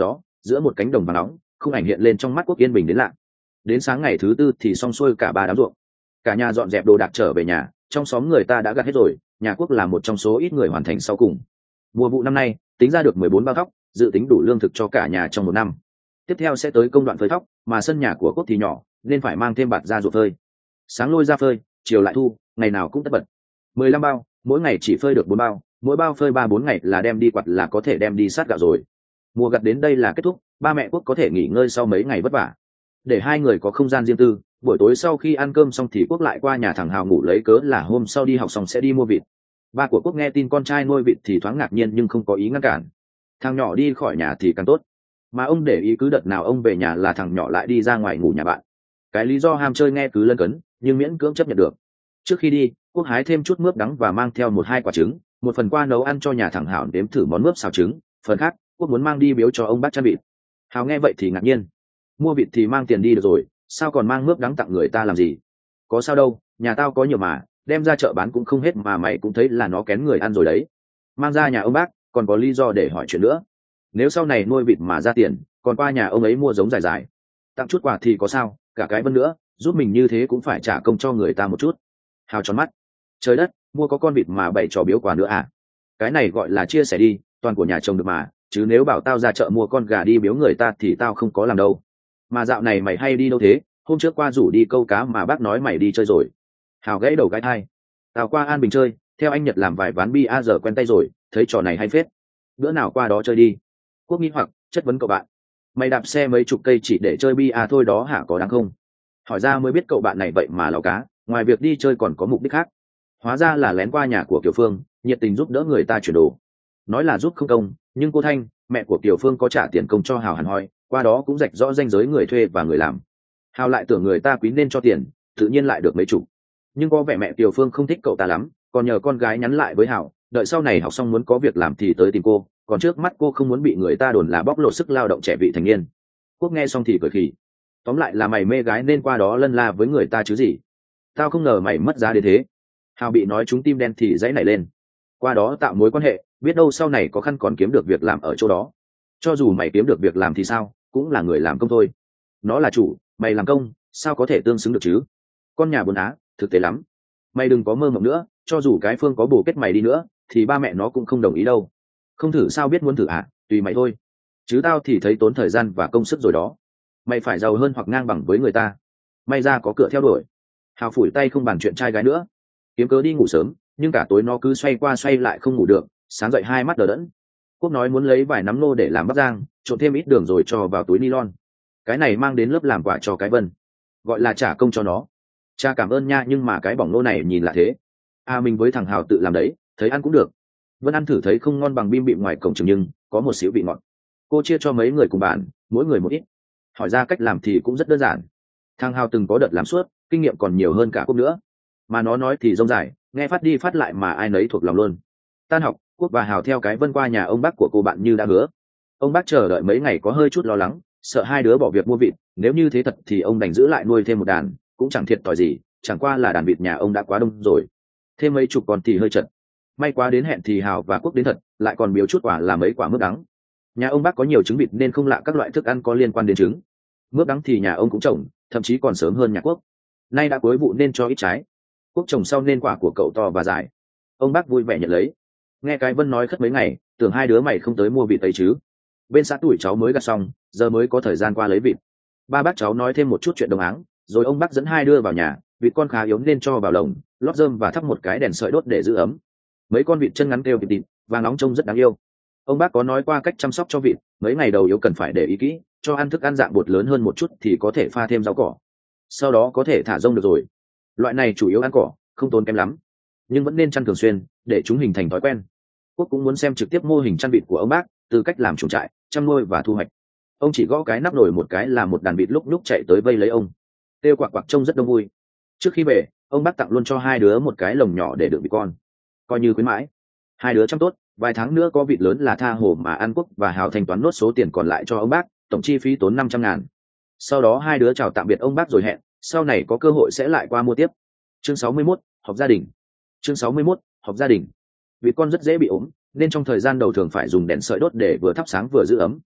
giữa một cánh đồng vàng nóng khung ảnh hiện lên trong mắt Quốc yên bình đến lạ. Đến sáng ngày thứ tư thì xong xuôi cả ba đám ruộng, cả nhà dọn dẹp đồ đạc trở về nhà. Trong xóm người ta đã gặt hết rồi, nhà Quốc là một trong số ít người hoàn thành sau cùng. Mùa vụ năm nay tính ra được mười bốn bao thóc, dự tính đủ lương thực cho cả nhà trong một năm. Tiếp theo sẽ tới công đoạn phơi thóc, mà sân nhà của Quốc thì nhỏ nên phải mang thêm bạt ra ruộng phơi. Sáng lôi ra phơi, chiều lại thu, ngày nào cũng tất bật. Mười lăm bao, mỗi ngày chỉ phơi được bốn bao, mỗi bao phơi ba bốn ngày là đem đi quặt là có thể đem đi sát gạo rồi. Mùa gặt đến đây là kết thúc, ba mẹ Quốc có thể nghỉ ngơi sau mấy ngày vất vả, để hai người có không gian riêng tư. Buổi tối sau khi ăn cơm xong thì Quốc lại qua nhà thằng Hào ngủ, lấy cớ là hôm sau đi học xong sẽ đi mua vịt. Ba của Quốc nghe tin con trai nuôi vịt thì thoáng ngạc nhiên nhưng không có ý ngăn cản. Thằng nhỏ đi khỏi nhà thì càng tốt, mà ông để ý cứ đợt nào ông về nhà là thằng nhỏ lại đi ra ngoài ngủ nhà bạn. Cái lý do ham chơi nghe cứ lân cấn nhưng miễn cưỡng chấp nhận được. Trước khi đi, Quốc hái thêm chút mướp đắng và mang theo một hai quả trứng, một phần qua nấu ăn cho nhà thằng Hảo nếm thử món mướp xào trứng, phần khác Quốc muốn mang đi biếu cho ông bác chăn vịt. Hào nghe vậy thì ngạc nhiên, mua vịt thì mang tiền đi được rồi, sao còn mang mướp đắng tặng người ta làm gì? Có sao đâu, nhà tao có nhiều mà, đem ra chợ bán cũng không hết, mà mày cũng thấy là nó kén người ăn rồi đấy. Mang ra nhà ông bác còn có lý do để hỏi chuyện nữa, nếu sau này nuôi vịt mà ra tiền còn qua nhà ông ấy mua giống dài dài tặng chút quà thì có sao, cả cái Vân nữa giúp mình như thế cũng phải trả công cho người ta một chút. Hào tròn mắt, trời đất, mua có con vịt mà bày trò biếu quà nữa à? Cái này gọi là chia sẻ đi, toàn của nhà chồng được mà, chứ nếu bảo tao ra chợ mua con gà đi biếu người ta thì tao không có làm đâu. Mà dạo này mày hay đi đâu thế? Hôm trước qua rủ đi câu cá mà bác nói mày đi chơi rồi. Hào gãy đầu cái thai, tao qua An Bình chơi, theo anh Nhật làm vài ván bia giờ quen tay rồi, thấy trò này hay phết, bữa nào qua đó chơi đi. Quốc nghi hoặc chất vấn cậu bạn, mày đạp xe mấy chục cây chỉ để chơi bia thôi đó hả, có đáng không? Hỏi ra mới biết cậu bạn này vậy mà lào cá, ngoài việc đi chơi còn có mục đích khác. Hóa ra là lén qua nhà của Kiều Phương, nhiệt tình giúp đỡ người ta chuyển đồ. Nói là giúp không công, nhưng cô Thanh, mẹ của Kiều Phương có trả tiền công cho Hào hẳn hoi, qua đó cũng rạch rõ ranh giới người thuê và người làm. Hào lại tưởng người ta quý nên cho tiền, tự nhiên lại được mấy chục. Nhưng có vẻ mẹ Kiều Phương không thích cậu ta lắm, còn nhờ con gái nhắn lại với Hào, đợi sau này học xong muốn có việc làm thì tới tìm cô, còn trước mắt cô không muốn bị người ta đồn là bóc lột sức lao động trẻ vị thành niên. Quốc nghe xong thì cười khì, tóm lại là mày mê gái nên qua đó lân la với người ta chứ gì. Tao không ngờ mày mất giá đến thế. Hào bị nói trúng tim đen thì dãy nảy lên, qua đó tạo mối quan hệ, biết đâu sau này có khăn còn kiếm được việc làm ở chỗ đó. Cho dù mày kiếm được việc làm thì sao, cũng là người làm công thôi, nó là chủ, mày làm công sao có thể tương xứng được chứ? Con nhà buôn á, thực tế lắm. Mày đừng có mơ mộng nữa, cho dù cái Phương có bồ kết mày đi nữa thì ba mẹ nó cũng không đồng ý đâu. Không thử sao biết, muốn thử à, tùy mày thôi, chứ tao thì thấy tốn thời gian và công sức rồi đó. Mày phải giàu hơn hoặc ngang bằng với người ta, may ra có cửa theo đuổi. Hào phủi tay không bàn chuyện trai gái nữa, kiếm cớ đi ngủ sớm, nhưng cả tối nó cứ xoay qua xoay lại không ngủ được, sáng dậy hai mắt đờ đẫn. Quốc nói muốn lấy vài nắm nô để làm bắp rang, trộn thêm ít đường rồi cho vào túi nylon, cái này mang đến lớp làm quà cho cái Vân, gọi là trả công cho nó. Cha cảm ơn nha, nhưng mà cái bỏng nô này nhìn lạ thế. À mình với thằng Hào tự làm đấy, thấy ăn cũng được. Vân ăn thử thấy không ngon bằng bim bịm ngoài cổng trường nhưng có một xíu vị ngọt. Cô chia cho mấy người cùng bàn, mỗi người một ít. Hỏi ra cách làm thì cũng rất đơn giản. Thằng Hào từng có đợt làm suốt, kinh nghiệm còn nhiều hơn cả Quốc nữa, mà nó nói thì rông dài, nghe phát đi phát lại mà ai nấy thuộc lòng luôn. Tan học, Quốc và Hào theo cái Vân qua nhà ông bác của cô bạn như đã hứa. Ông bác chờ đợi mấy ngày có hơi chút lo lắng, sợ hai đứa bỏ việc mua vịt, nếu như thế thật thì ông đành giữ lại nuôi thêm một đàn, cũng chẳng thiệt thòi gì, chẳng qua là đàn vịt nhà ông đã quá đông rồi, thêm mấy chục con thì hơi chật. May quá đến hẹn thì Hào và Quốc đến thật, lại còn biếu chút quả là mấy quả mướp đắng. Nhà ông bác có nhiều trứng vịt nên không lạ các loại thức ăn có liên quan đến trứng. Mướp đắng thì nhà ông cũng trồng, thậm chí còn sớm hơn nhà Quốc. Nay đã cuối vụ nên cho ít trái, Quốc trồng sau nên quả của cậu to và dài. Ông bác vui vẻ nhận lấy. Nghe cái Vân nói khất mấy ngày, tưởng hai đứa mày không tới mua vịt ấy chứ. Bên xã tuổi cháu mới gặt xong, giờ mới có thời gian qua lấy vịt. Ba bác cháu nói thêm một chút chuyện đồng áng, rồi ông bác dẫn hai đứa vào nhà. Vịt con khá yếu nên cho vào lồng, lót rơm và thắp một cái đèn sợi đốt để giữ ấm. Mấy con vịt chân ngắn kêu tịt tịt, vàng nóng trông rất đáng yêu. Ông bác có nói qua cách chăm sóc cho vịt, mấy ngày đầu yếu cần phải để ý kỹ, cho ăn thức ăn dạng bột lớn hơn một chút thì có thể pha thêm rau cỏ, sau đó có thể thả rông được rồi. Loại này chủ yếu ăn cỏ, không tốn kém lắm, nhưng vẫn nên chăn thường xuyên để chúng hình thành thói quen. Quốc cũng muốn xem trực tiếp mô hình chăn vịt của ông bác, từ cách làm chuồng trại, chăm nuôi và thu hoạch. Ông chỉ gõ cái nắp nồi một cái là một đàn vịt lúc lúc chạy tới vây lấy ông, kêu quạc quạc trông rất đông vui. Trước khi về, ông bác tặng luôn cho hai đứa một cái lồng nhỏ để đựng vịt con, coi như khuyến mãi. Hai đứa chăm tốt, vài tháng nữa có vịt lớn là tha hồ mà ăn. Quốc và Hào thanh toán nốt số tiền còn lại cho ông bác, tổng chi phí tốn năm trăm ngàn. Sau đó hai đứa chào tạm biệt ông bác rồi hẹn sau này có cơ hội sẽ lại qua mua tiếp. Chương sáu mươi mốt, họp gia đình. Chương sáu mươi mốt, họp gia đình. Vịt con rất dễ bị ốm, nên trong thời gian đầu thường phải dùng đèn sợi đốt để vừa thắp sáng vừa giữ ấm.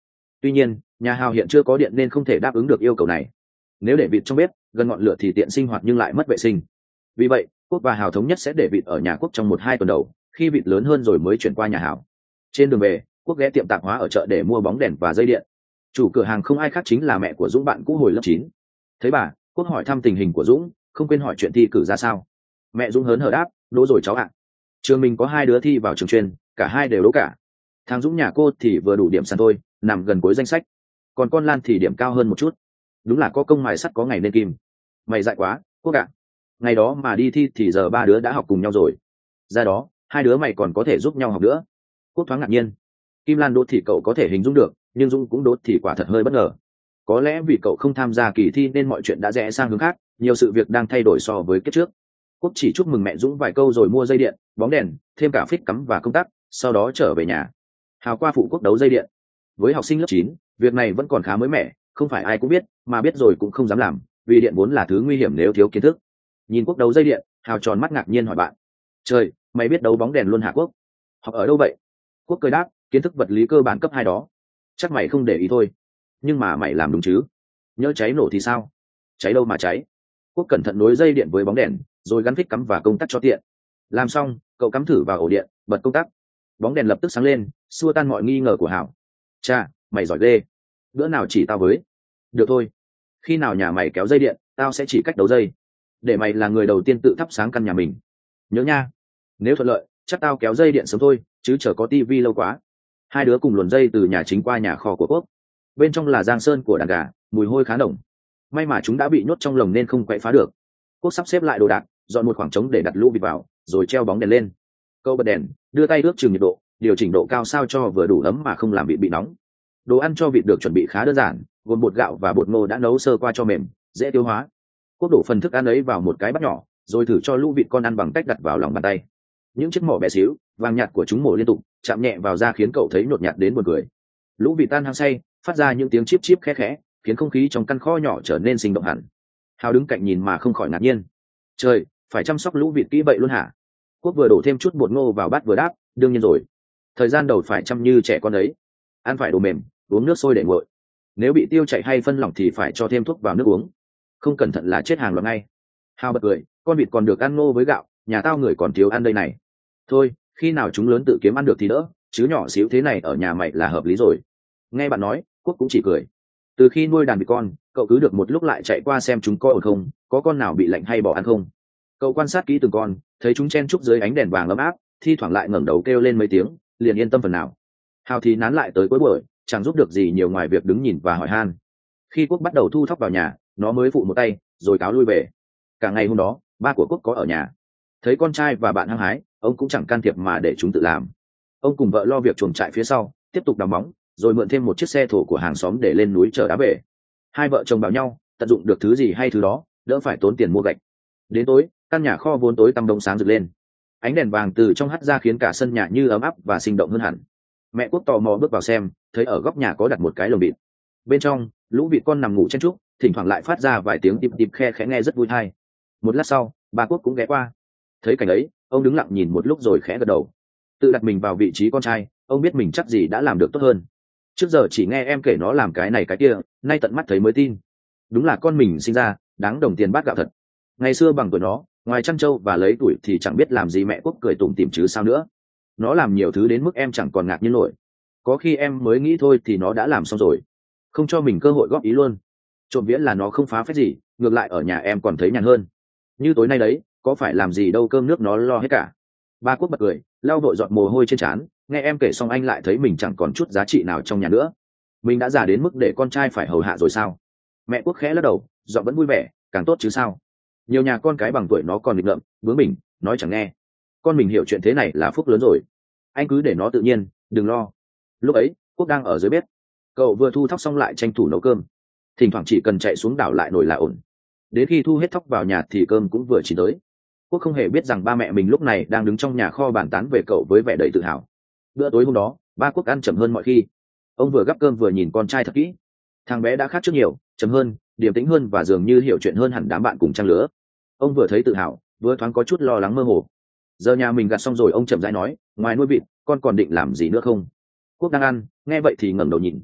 Tuy nhiên nhà hào hiện chưa có điện nên không thể đáp ứng được yêu cầu này. Nếu để vịt trong bếp gần ngọn lửa thì tiện sinh hoạt nhưng lại mất vệ sinh. Vì vậy Quốc và Hào thống nhất sẽ để vịt ở nhà Quốc trong một hai tuần đầu, khi vịt lớn hơn rồi mới chuyển qua nhà Hào. Trên đường về, Quốc ghé tiệm tạp hóa ở chợ để mua bóng đèn và dây điện. Chủ cửa hàng không ai khác chính là mẹ của Dũng, bạn cũ hồi lớp chín. Thấy bà, Quốc hỏi thăm tình hình của Dũng, không quên hỏi chuyện thi cử ra sao. Mẹ Dũng hớn hở đáp: đỗ rồi cháu ạ. Trường mình có hai đứa thi vào trường chuyên, cả hai đều đỗ cả. Thằng Dũng nhà cô thì vừa đủ điểm sàn thôi, nằm gần cuối danh sách. Còn con Lan thì điểm cao hơn một chút. Đúng là có công mài sắt có ngày nên kim. Mày dại quá, Quốc ạ. Ngày đó mà đi thi thì giờ ba đứa đã học cùng nhau rồi. Ra đó hai đứa mày còn có thể giúp nhau học nữa. Quốc thoáng ngạc nhiên. Kim Lan đỗ thì cậu có thể hình dung được, nhưng Dũng cũng đỗ thì quả thật hơi bất ngờ. Có lẽ vì cậu không tham gia kỳ thi nên mọi chuyện đã rẽ sang hướng khác, nhiều sự việc đang thay đổi so với kiếp trước. Quốc chỉ chúc mừng mẹ Dũng vài câu rồi mua dây điện, bóng đèn, thêm cả phích cắm và công tắc, sau đó trở về nhà. Hào qua phụ Quốc đấu dây điện. Với học sinh lớp chín, việc này vẫn còn khá mới mẻ, không phải ai cũng biết, mà biết rồi cũng không dám làm, vì điện vốn là thứ nguy hiểm nếu thiếu kiến thức. Nhìn Quốc đấu dây điện, Hào tròn mắt ngạc nhiên hỏi bạn: trời, mày biết đấu bóng đèn luôn hả Quốc? Học ở đâu vậy? Quốc cười đáp: kiến thức vật lý cơ bản cấp hai đó. Chắc mày không để ý thôi, nhưng mà mày làm đúng chứ. Nhớ cháy nổ thì sao? Cháy đâu mà cháy. Quốc cẩn thận nối dây điện với bóng đèn, rồi gắn phích cắm và công tắc cho tiện. Làm xong, cậu cắm thử vào ổ điện, bật công tắc. Bóng đèn lập tức sáng lên, xua tan mọi nghi ngờ của Hảo. Cha, mày giỏi ghê. Bữa nào chỉ tao với. Được thôi. Khi nào nhà mày kéo dây điện, tao sẽ chỉ cách đấu dây. Để mày là người đầu tiên tự thắp sáng căn nhà mình. Nhớ nha. Nếu thuận lợi, chắc tao kéo dây điện sớm thôi, chứ chờ có tivi lâu quá. Hai đứa cùng luồn dây từ nhà chính qua nhà kho của Quốc. Bên trong là giang sơn của đàn gà, mùi hôi khá nồng. May mà chúng đã bị nhốt trong lồng nên không quậy phá được. Quốc sắp xếp lại đồ đạc, dọn một khoảng trống để đặt lũ vịt vào, rồi treo bóng đèn lên. Cậu bật đèn, đưa tay ước chừng nhiệt độ, điều chỉnh độ cao sao cho vừa đủ ấm mà không làm vịt bị nóng. Đồ ăn cho vịt được chuẩn bị khá đơn giản, gồm bột gạo và bột ngô đã nấu sơ qua cho mềm, dễ tiêu hóa. Quốc đổ phần thức ăn ấy vào một cái bát nhỏ, rồi thử cho lũ vịt con ăn bằng cách đặt vào lòng bàn tay. Những chiếc mỏ bé xíu, vàng nhạt của chúng mổ liên tục, chạm nhẹ vào da khiến cậu thấy nhột nhạt đến buồn cười. Lũ vịt tan hăng say, phát ra những tiếng chip chip khẽ khẽ, khiến không khí trong căn kho nhỏ trở nên sinh động hẳn. Hào đứng cạnh nhìn mà không khỏi ngạc nhiên. Trời, phải chăm sóc lũ vịt kỹ vậy luôn hả? Quốc vừa đổ thêm chút bột ngô vào bát vừa đáp: đương nhiên rồi. Thời gian đầu phải chăm như trẻ con đấy. Ăn phải đồ mềm, uống nước sôi để nguội. Nếu bị tiêu chảy hay phân lỏng thì phải cho thêm thuốc vào nước uống. Không cẩn thận là chết hàng loạt ngay. Hào bật cười: con vịt còn được ăn ngô với gạo, nhà tao người còn thiếu ăn đây này. Thôi, khi nào chúng lớn tự kiếm ăn được thì đỡ, chứ nhỏ xíu thế này ở nhà mày là hợp lý rồi. Nghe bạn nói, Quốc cũng chỉ cười. Từ khi nuôi đàn vịt con, cậu cứ được một lúc lại chạy qua xem chúng có ổn không, có con nào bị lạnh hay bỏ ăn không. Cậu quan sát kỹ từng con, thấy chúng chen chúc dưới ánh đèn vàng ấm áp, thi thoảng lại ngẩng đầu kêu lên mấy tiếng, liền yên tâm phần nào. Hào thì nán lại tới cuối buổi, chẳng giúp được gì nhiều ngoài việc đứng nhìn và hỏi han. Khi Quốc bắt đầu thu thóc vào nhà, nó mới phụ một tay, rồi cáo lui về. Cả ngày hôm đó, ba của Quốc có ở nhà. Thấy con trai và bạn hăng hái, ông cũng chẳng can thiệp mà để chúng tự làm. Ông cùng vợ lo việc chuồng trại phía sau, tiếp tục đào móng, rồi mượn thêm một chiếc xe thổ của hàng xóm để lên núi chở đá về. Hai vợ chồng bảo nhau, tận dụng được thứ gì hay thứ đó, đỡ phải tốn tiền mua gạch. Đến tối, căn nhà kho vốn tối tăm đông sáng rực lên. Ánh đèn vàng từ trong hắt ra khiến cả sân nhà như ấm áp và sinh động hơn hẳn. Mẹ Quốc tò mò bước vào xem, thấy ở góc nhà có đặt một cái lồng vịt. Bên trong, lũ vịt con nằm ngủ chen chúc, thỉnh thoảng lại phát ra vài tiếng tịp tịp khe khẽ nghe rất vui tai. Một lát sau, bà Quốc cũng ghé qua. Thấy cảnh ấy, ông đứng lặng nhìn một lúc rồi khẽ gật đầu. Tự đặt mình vào vị trí con trai, ông biết mình chắc gì đã làm được tốt hơn. Trước giờ chỉ nghe em kể nó làm cái này cái kia, nay tận mắt thấy mới tin. Đúng là con mình sinh ra đáng đồng tiền bát gạo thật. Ngày xưa bằng tuổi nó, ngoài chăn trâu và lấy tuổi thì chẳng biết làm gì, mẹ Quốc cười tủm tỉm chứ sao nữa. Nó làm nhiều thứ đến mức em chẳng còn ngạc nhiên nổi. Có khi em mới nghĩ thôi thì nó đã làm xong rồi, không cho mình cơ hội góp ý luôn. Trộm vía là nó không phá phách gì, ngược lại ở nhà em còn thấy nhàn hơn. Như tối nay đấy, có phải làm gì đâu, cơm nước nó lo hết cả. Ba Quốc bật cười, lau vội giọt mồ hôi trên trán. Nghe em kể xong anh lại thấy mình chẳng còn chút giá trị nào trong nhà nữa. Mình đã già đến mức để con trai phải hầu hạ rồi sao? Mẹ Quốc khẽ lắc đầu, giọng vẫn vui vẻ, càng tốt chứ sao. Nhiều nhà con cái bằng tuổi nó còn nghịch ngợm, bướng mình, nói chẳng nghe. Con mình hiểu chuyện thế này là phúc lớn rồi. Anh cứ để nó tự nhiên, đừng lo. Lúc ấy, Quốc đang ở dưới bếp. Cậu vừa thu thóc xong lại tranh thủ nấu cơm. Thỉnh thoảng chỉ cần chạy xuống đảo lại nồi là ổn. Đến khi thu hết thóc vào nhà thì cơm cũng vừa chín tới. Quốc không hề biết rằng ba mẹ mình lúc này đang đứng trong nhà kho bàn tán về cậu với vẻ đầy tự hào. Bữa tối hôm đó, ba Quốc ăn chậm hơn mọi khi. Ông vừa gắp cơm vừa nhìn con trai thật kỹ. Thằng bé đã khác trước nhiều, chậm hơn, điềm tĩnh hơn và dường như hiểu chuyện hơn hẳn đám bạn cùng trang lứa. Ông vừa thấy tự hào, vừa thoáng có chút lo lắng mơ hồ. Giờ nhà mình gặt xong rồi, ông chậm rãi nói: ngoài nuôi vịt, con còn định làm gì nữa không? Quốc đang ăn, nghe vậy thì ngẩng đầu nhìn.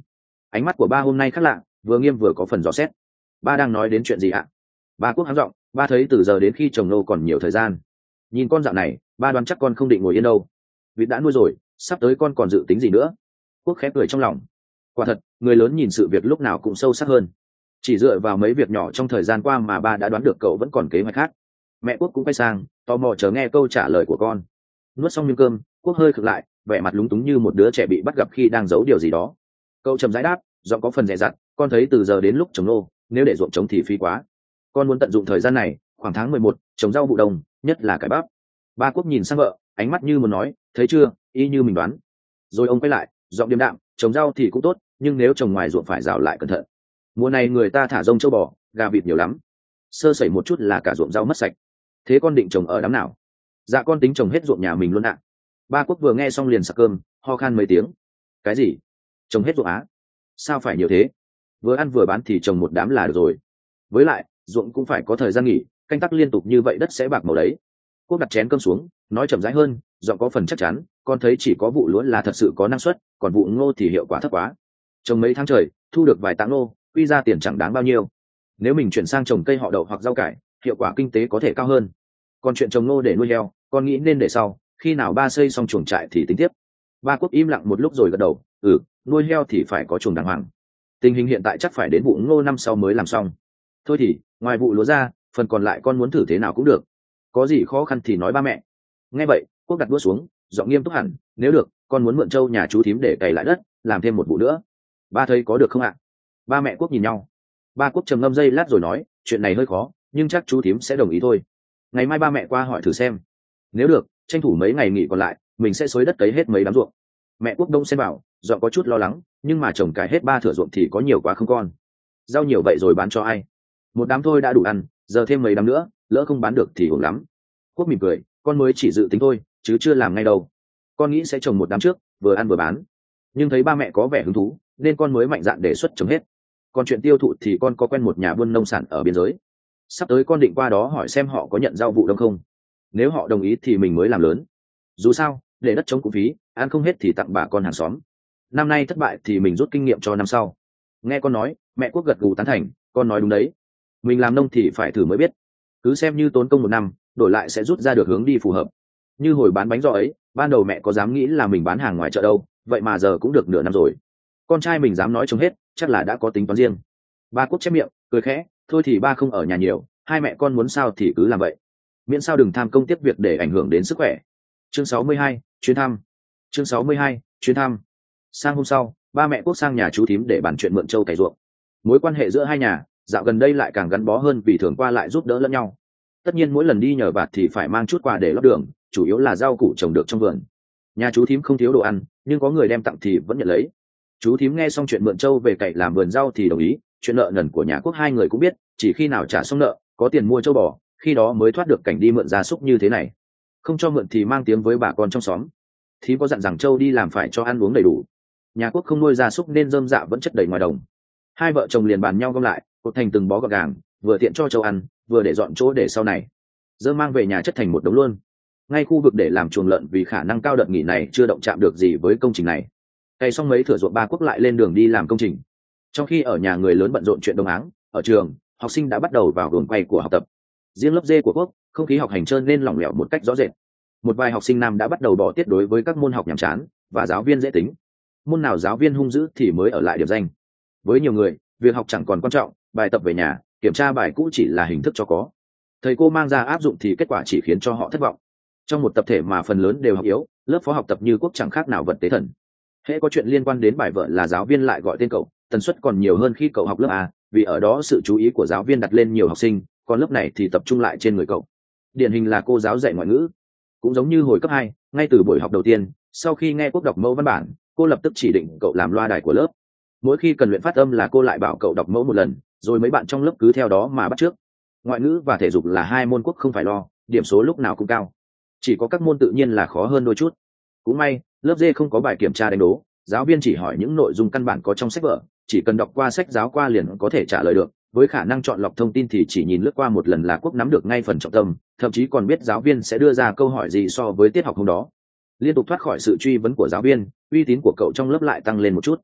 Ánh mắt của ba hôm nay khác lạ, vừa nghiêm vừa có phần rõ xét. Ba đang nói đến chuyện gì ạ? Ba Quốc hắng giọng, ba thấy từ giờ đến khi chồng nô còn nhiều thời gian. Nhìn con dạo này, ba đoán chắc con không định ngồi yên đâu. Vịt đã nuôi rồi, sắp tới con còn dự tính gì nữa? Quốc khẽ cười trong lòng. Quả thật, người lớn nhìn sự việc lúc nào cũng sâu sắc hơn. Chỉ dựa vào mấy việc nhỏ trong thời gian qua mà ba đã đoán được cậu vẫn còn kế hoạch khác. Mẹ Quốc cũng quay sang, tò mò chờ nghe câu trả lời của con. Nuốt xong miếng cơm, Quốc hơi khựng lại, vẻ mặt lúng túng như một đứa trẻ bị bắt gặp khi đang giấu điều gì đó. Cậu trầm rãi đáp, giọng có phần dè dặt, con thấy từ giờ đến lúc trồng nô, nếu để ruộng trống thì phí quá. Con muốn tận dụng thời gian này, khoảng tháng mười một, trồng rau vụ đông, nhất là cải bắp. Ba Quốc nhìn sang vợ, ánh mắt như muốn nói, thấy chưa, y như mình đoán. Rồi ông quay lại, giọng điềm đạm, trồng rau thì cũng tốt, nhưng nếu trồng ngoài ruộng phải rào lại cẩn thận. Mùa này người ta thả rông châu bò, gà vịt nhiều lắm, sơ sẩy một chút là cả ruộng rau mất sạch. Thế con định trồng ở đám nào? Dạ con tính trồng hết ruộng nhà mình luôn ạ. Ba Quốc vừa nghe xong liền sặc cơm, ho khan mấy tiếng. Cái gì? Trồng hết ruộng á? Sao phải nhiều thế? Vừa ăn vừa bán thì trồng một đám là được rồi. Với lại ruộng cũng phải có thời gian nghỉ, canh tác liên tục như vậy đất sẽ bạc màu đấy. Quốc đặt chén cơm xuống, nói chậm rãi hơn, giọng có phần chắc chắn, con thấy chỉ có vụ lúa là thật sự có năng suất, còn vụ ngô thì hiệu quả thấp quá. Trồng mấy tháng trời, thu được vài táng ngô, quy ra tiền chẳng đáng bao nhiêu. Nếu mình chuyển sang trồng cây họ đậu hoặc rau cải, hiệu quả kinh tế có thể cao hơn. Còn chuyện trồng ngô để nuôi heo, con nghĩ nên để sau, khi nào ba xây xong chuồng trại thì tính tiếp. Ba Quốc im lặng một lúc rồi gật đầu, ừ, nuôi heo thì phải có chuồng đàng hoàng. Tình hình hiện tại chắc phải đến vụ ngô năm sau mới làm xong. Thôi thì ngoài vụ lúa ra, phần còn lại con muốn thử thế nào cũng được, có gì khó khăn thì nói ba mẹ. Nghe vậy, Quốc đặt đũa xuống, giọng nghiêm túc hẳn, nếu được, con muốn mượn trâu nhà chú thím để cày lại đất, làm thêm một vụ nữa. Ba thấy có được không ạ? Ba mẹ Quốc nhìn nhau. Ba Quốc trầm ngâm giây lát rồi nói, chuyện này hơi khó, nhưng chắc chú thím sẽ đồng ý thôi. Ngày mai ba mẹ qua hỏi thử xem. Nếu được, tranh thủ mấy ngày nghỉ còn lại, mình sẽ xới đất cấy hết mấy đám ruộng. Mẹ Quốc đông xen vào, giọng có chút lo lắng, nhưng mà trồng cải hết ba thửa ruộng thì có nhiều quá không con? Rau nhiều vậy rồi bán cho ai? Một đám thôi đã đủ ăn, giờ thêm mấy đám nữa, lỡ không bán được thì uổng lắm. Quốc mỉm cười, con mới chỉ dự tính thôi, chứ chưa làm ngay đâu. Con nghĩ sẽ trồng một đám trước, vừa ăn vừa bán. Nhưng thấy ba mẹ có vẻ hứng thú, nên con mới mạnh dạn đề xuất trồng hết. Còn chuyện tiêu thụ thì con có quen một nhà buôn nông sản ở biên giới. Sắp tới con định qua đó hỏi xem họ có nhận rau vụ đông không. Nếu họ đồng ý thì mình mới làm lớn. Dù sao, để đất trống cũng phí, ăn không hết thì tặng bà con hàng xóm. Năm nay thất bại thì mình rút kinh nghiệm cho năm sau. Nghe con nói, mẹ Quốc gật gù tán thành, con nói đúng đấy. Mình làm nông thì phải thử mới biết. Cứ xem như tốn công một năm, đổi lại sẽ rút ra được hướng đi phù hợp. Như hồi bán bánh giò ấy, ban đầu mẹ có dám nghĩ là mình bán hàng ngoài chợ đâu, vậy mà giờ cũng được nửa năm rồi. Con trai mình dám nói trông hết, chắc là đã có tính toán riêng. Ba Quốc chép miệng, cười khẽ, thôi thì ba không ở nhà nhiều, hai mẹ con muốn sao thì cứ làm vậy. Miễn sao đừng tham công tiếc việc để ảnh hưởng đến sức khỏe. Chương sáu mươi hai, chuyến thăm. Chương sáu mươi hai, chuyến thăm. Sang hôm sau, ba mẹ Quốc sang nhà chú thím để bàn chuyện mượn trâu cày ruộng. Mối quan hệ giữa hai nhà dạo gần đây lại càng gắn bó hơn vì thường qua lại giúp đỡ lẫn nhau. Tất nhiên mỗi lần đi nhờ vặt thì phải mang chút quà để lót đường, chủ yếu là rau củ trồng được trong vườn. Nhà chú thím không thiếu đồ ăn, nhưng có người đem tặng thì vẫn nhận lấy. Chú thím nghe xong chuyện mượn trâu về cày làm vườn rau thì đồng ý. Chuyện nợ nần của nhà Quốc hai người cũng biết, chỉ khi nào trả xong nợ, có tiền mua trâu bò, khi đó mới thoát được cảnh đi mượn gia súc như thế này. Không cho mượn thì mang tiếng với bà con trong xóm. Thím có dặn rằng trâu đi làm phải cho ăn uống đầy đủ. Nhà Quốc không nuôi gia súc nên rơm dạ vẫn chất đầy ngoài đồng. Hai vợ chồng liền bàn nhau gom lại, cột thành từng bó gọn gàng, vừa tiện cho trâu ăn, vừa để dọn chỗ để sau này. Dơm mang về nhà chất thành một đống luôn. Ngay khu vực để làm chuồng lợn vì khả năng cao đợt nghỉ này chưa động chạm được gì với công trình này. Cày xong mấy thửa ruộng ba Quốc lại lên đường đi làm công trình. Trong khi ở nhà người lớn bận rộn chuyện đông áng, ở trường, học sinh đã bắt đầu vào guồng quay của học tập. Riêng lớp D của Quốc, không khí học hành trơn nên lỏng lẻo một cách rõ rệt. Một vài học sinh nam đã bắt đầu bỏ tiết đối với các môn học nhàm chán, và giáo viên dễ tính. Môn nào giáo viên hung dữ thì mới ở lại điểm danh. Với nhiều người, việc học chẳng còn quan trọng, bài tập về nhà, kiểm tra bài cũ chỉ là hình thức cho có. Thầy cô mang ra áp dụng thì kết quả chỉ khiến cho họ thất vọng. Trong một tập thể mà phần lớn đều học yếu, lớp phó học tập như Quốc chẳng khác nào vật tế thần. Hễ có chuyện liên quan đến bài vở là giáo viên lại gọi tên cậu, tần suất còn nhiều hơn khi cậu học lớp A, vì ở đó sự chú ý của giáo viên đặt lên nhiều học sinh, còn lớp này thì tập trung lại trên người cậu. Điển hình là cô giáo dạy ngoại ngữ. Cũng giống như hồi cấp hai, ngay từ buổi học đầu tiên, sau khi nghe Quốc đọc mẫu văn bản, cô lập tức chỉ định cậu làm loa đài của lớp. Mỗi khi cần luyện phát âm là cô lại bảo cậu đọc mẫu một lần, rồi mấy bạn trong lớp cứ theo đó mà bắt chước. Ngoại ngữ và thể dục là hai môn Quốc không phải lo, điểm số lúc nào cũng cao. Chỉ có các môn tự nhiên là khó hơn đôi chút. Cũng may, lớp D không có bài kiểm tra đánh đố, giáo viên chỉ hỏi những nội dung căn bản có trong sách vở, chỉ cần đọc qua sách giáo qua liền có thể trả lời được. Với khả năng chọn lọc thông tin thì chỉ nhìn lướt qua một lần là Quốc nắm được ngay phần trọng tâm, thậm chí còn biết giáo viên sẽ đưa ra câu hỏi gì so với tiết học hôm đó. Liên tục thoát khỏi sự truy vấn của giáo viên, uy tín của cậu trong lớp lại tăng lên một chút.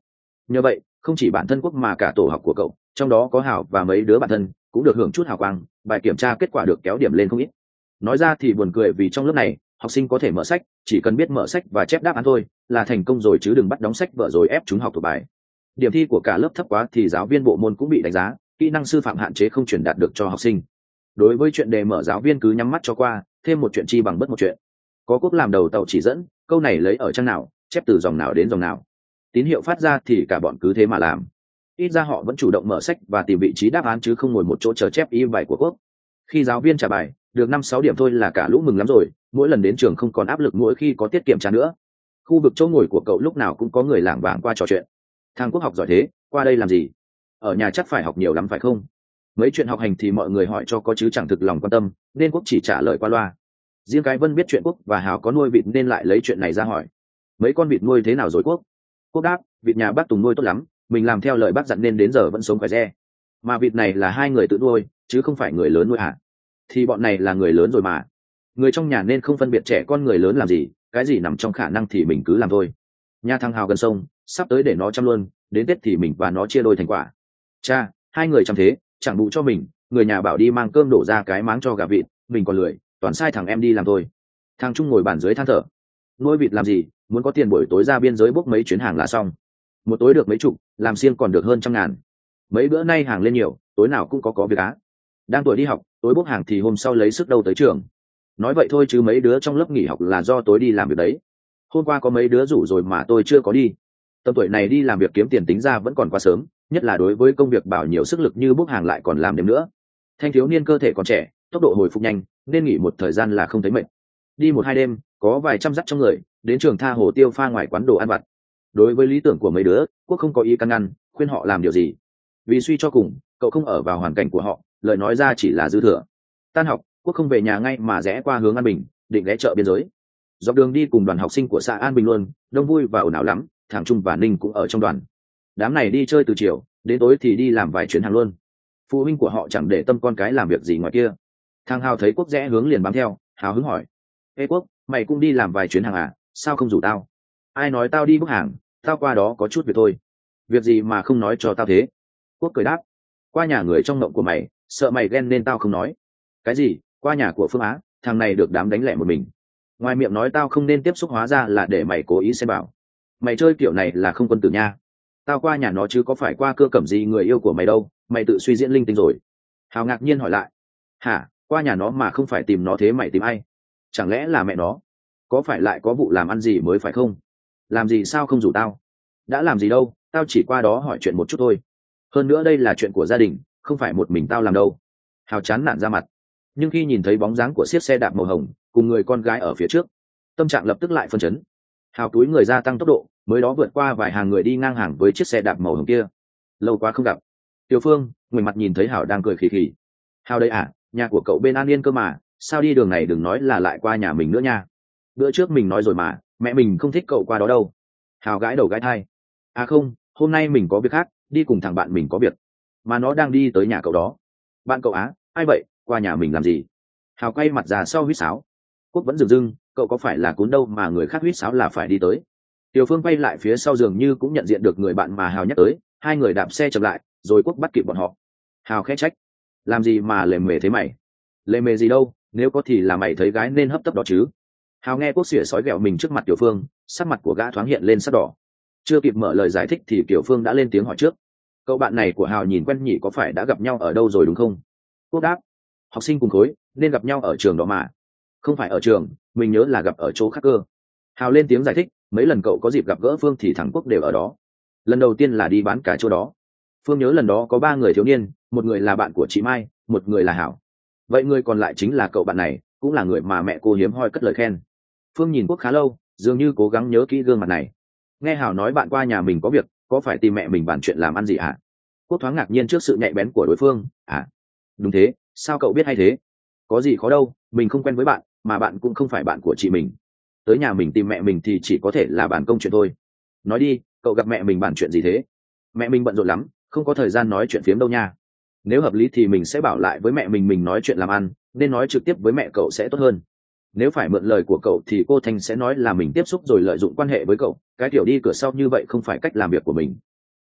Nhờ vậy không chỉ bản thân Quốc mà cả tổ học của cậu, trong đó có Hảo và mấy đứa bạn thân, cũng được hưởng chút hào quang, bài kiểm tra kết quả được kéo điểm lên không ít. Nói ra thì buồn cười, vì trong lớp này học sinh có thể mở sách, chỉ cần biết mở sách và chép đáp án thôi là thành công rồi, chứ đừng bắt đóng sách vở rồi ép chúng học thuộc bài. Điểm thi của cả lớp thấp quá thì giáo viên bộ môn cũng bị đánh giá, kỹ năng sư phạm hạn chế không truyền đạt được cho học sinh. Đối với chuyện đề mở, giáo viên cứ nhắm mắt cho qua, thêm một chuyện chi bằng bất một chuyện. Có Quốc làm đầu tàu chỉ dẫn, câu này lấy ở trang nào, chép từ dòng nào đến dòng nào, tín hiệu phát ra thì cả bọn cứ thế mà làm. Ít ra họ vẫn chủ động mở sách và tìm vị trí đáp án, chứ không ngồi một chỗ chờ chép y bài của Quốc. Khi giáo viên trả bài được năm sáu điểm thôi là cả lũ mừng lắm rồi, mỗi lần đến trường không còn áp lực mỗi khi có tiết kiểm tra nữa. Khu vực chỗ ngồi của cậu lúc nào cũng có người lảng vảng qua trò chuyện. Thằng Quốc học giỏi thế, qua đây làm gì? Ở nhà chắc phải học nhiều lắm phải không? Mấy chuyện học hành thì mọi người hỏi cho có chứ chẳng thực lòng quan tâm, nên Quốc chỉ trả lời qua loa. Riêng cái Vân biết chuyện Quốc và Hào có nuôi vịt nên lại lấy chuyện này ra hỏi. Mấy con vịt nuôi thế nào rồi Quốc? Quốc đáp, vịt nhà bác Tùng nuôi tốt lắm, mình làm theo lời bác dặn nên đến giờ vẫn sống khỏe re. Mà vịt này là hai người tự nuôi chứ không phải người lớn nuôi hả? Thì bọn này là người lớn rồi mà. Người trong nhà nên không phân biệt trẻ con người lớn làm gì, cái gì nằm trong khả năng thì mình cứ làm thôi. Nhà thằng Hào gần sông, sắp tới để nó chăm luôn, đến Tết thì mình và nó chia đôi thành quả. Cha, hai người chăm thế, chẳng đủ cho mình, người nhà bảo đi mang cơm đổ ra cái máng cho gà vịt, mình còn lười, toàn sai thằng em đi làm thôi. Thằng Trung ngồi bàn dưới than thở. Nuôi vịt làm gì, muốn có tiền buổi tối ra biên giới bốc mấy chuyến hàng là xong. Một tối được mấy chục, làm xiên còn được hơn trăm ngàn. Mấy bữa nay hàng lên nhiều, tối nào cũng có có việc á. Đang tuổi đi học, tối bốc hàng thì hôm sau lấy sức đâu tới trường. Nói vậy thôi chứ mấy đứa trong lớp nghỉ học là do tối đi làm việc đấy. Hôm qua có mấy đứa rủ rồi mà tôi chưa có đi. Tầm tuổi này đi làm việc kiếm tiền tính ra vẫn còn quá sớm, nhất là đối với công việc bảo nhiều sức lực như bốc hàng lại còn làm đêm nữa. Thanh thiếu niên cơ thể còn trẻ, tốc độ hồi phục nhanh, nên nghỉ một thời gian là không thấy mệt. Đi một hai đêm, có vài trăm dắt trong người, đến trường tha hồ tiêu pha ngoài quán đồ ăn vặt. Đối với lý tưởng của mấy đứa, Quốc không có ý can ngăn, khuyên họ làm điều gì. Vì suy cho cùng, cậu không ở vào hoàn cảnh của họ, lời nói ra chỉ là dư thừa. Tan học, Quốc không về nhà ngay mà rẽ qua hướng An Bình, định ghé chợ biên giới. Dọc đường đi cùng đoàn học sinh của xã An Bình luôn, đông vui và ồn ào lắm, thằng Trung và Ninh cũng ở trong đoàn. Đám này đi chơi từ chiều đến tối thì đi làm vài chuyến hàng luôn. Phụ huynh của họ chẳng để tâm con cái làm việc gì ngoài kia. Thằng Hào thấy Quốc rẽ hướng liền bám theo, hào hứng hỏi: ê Quốc, mày cũng đi làm vài chuyến hàng à, sao không rủ tao? Ai nói tao đi bốc hàng, tao qua đó có chút việc thôi. Việc gì mà không nói cho tao thế? Quốc cười đáp: qua nhà người trong mộng của mày, sợ mày ghen nên tao không nói. Cái gì? Qua nhà của Phương Á? Thằng này được đám đánh lẻ một mình. Ngoài miệng nói tao không nên tiếp xúc, hóa ra là để mày cố ý xem bảo. Mày chơi kiểu này là không quân tử nha. Tao qua nhà nó chứ có phải qua Cơ Cẩm gì người yêu của mày đâu, mày tự suy diễn linh tinh rồi. Hào ngạc nhiên hỏi lại: hả, qua nhà nó mà không phải tìm nó thế mày tìm ai? Chẳng lẽ là mẹ nó? Có phải lại có vụ làm ăn gì mới phải không? Làm gì sao không rủ tao? Đã làm gì đâu, tao chỉ qua đó hỏi chuyện một chút thôi. Hơn nữa đây là chuyện của gia đình, không phải một mình tao làm đâu. Hào chán nản ra mặt. Nhưng khi nhìn thấy bóng dáng của chiếc xe đạp màu hồng cùng người con gái ở phía trước, tâm trạng lập tức lại phân chấn. Hào túi người ra tăng tốc độ, mới đó vượt qua vài hàng người đi ngang hàng với chiếc xe đạp màu hồng kia. Lâu quá không gặp. Tiểu Phương ngoảnh mặt nhìn thấy Hào đang cười khì khì. Hào đây à, nhà của cậu bên An Yên cơ mà, sao đi đường này đừng nói là lại qua nhà mình nữa nha. Bữa trước mình nói rồi mà, mẹ mình không thích cậu qua đó đâu. Hào gãi đầu gãi thai. À không, hôm nay mình có việc khác, đi cùng thằng bạn mình có việc. Mà nó đang đi tới nhà cậu đó. Bạn cậu á? Ai vậy? Qua nhà mình làm gì? Hào quay mặt ra sau huýt sáo. Quốc vẫn dừng dưng, cậu có phải là cún đâu mà người khác huýt sáo là phải đi tới. Tiểu Phương quay lại phía sau dường như cũng nhận diện được người bạn mà Hào nhắc tới, hai người đạp xe chậm lại, rồi Quốc bắt kịp bọn họ. Hào khẽ trách: làm gì mà lề mề thế mày? Lề mề gì đâu, nếu có thì là mày thấy gái nên hấp tấp đó chứ. Hào nghe Quốc xỉa sói ghẹo mình trước mặt Tiểu Phương, sắc mặt của gã thoáng hiện lên sắc đỏ. Chưa kịp mở lời giải thích thì Tiểu Phương đã lên tiếng hỏi trước: cậu bạn này của Hào nhìn quen nhỉ, có phải đã gặp nhau ở đâu rồi đúng không? Quốc đáp: học sinh cùng khối nên gặp nhau ở trường đó mà. Không phải ở trường, mình nhớ là gặp ở chỗ khác cơ. Hào lên tiếng giải thích: mấy lần cậu có dịp gặp gỡ Phương thì thằng Quốc đều ở đó. Lần đầu tiên là đi bán cả chỗ đó. Phương nhớ lần đó có ba người thiếu niên, một người là bạn của chị Mai, một người là Hảo. Vậy người còn lại chính là cậu bạn này, cũng là người mà mẹ cô hiếm hoi cất lời khen. Phương nhìn Quốc khá lâu, dường như cố gắng nhớ kỹ gương mặt này. Nghe Hảo nói bạn qua nhà mình có việc, có phải tìm mẹ mình bàn chuyện làm ăn gì hả? Quốc thoáng ngạc nhiên trước sự nhạy bén của đối phương. À, đúng thế, sao cậu biết hay thế? Có gì khó đâu, mình không quen với bạn, mà bạn cũng không phải bạn của chị mình. Tới nhà mình tìm mẹ mình thì chỉ có thể là bàn công chuyện thôi. Nói đi, cậu gặp mẹ mình bàn chuyện gì thế? Mẹ mình bận rộn lắm, không có thời gian nói chuyện phiếm đâu nha. Nếu hợp lý thì mình sẽ bảo lại với mẹ mình mình nói chuyện làm ăn, nên nói trực tiếp với mẹ cậu sẽ tốt hơn. Nếu phải mượn lời của cậu thì cô Thanh sẽ nói là mình tiếp xúc rồi lợi dụng quan hệ với cậu, cái kiểu đi cửa sau như vậy không phải cách làm việc của mình.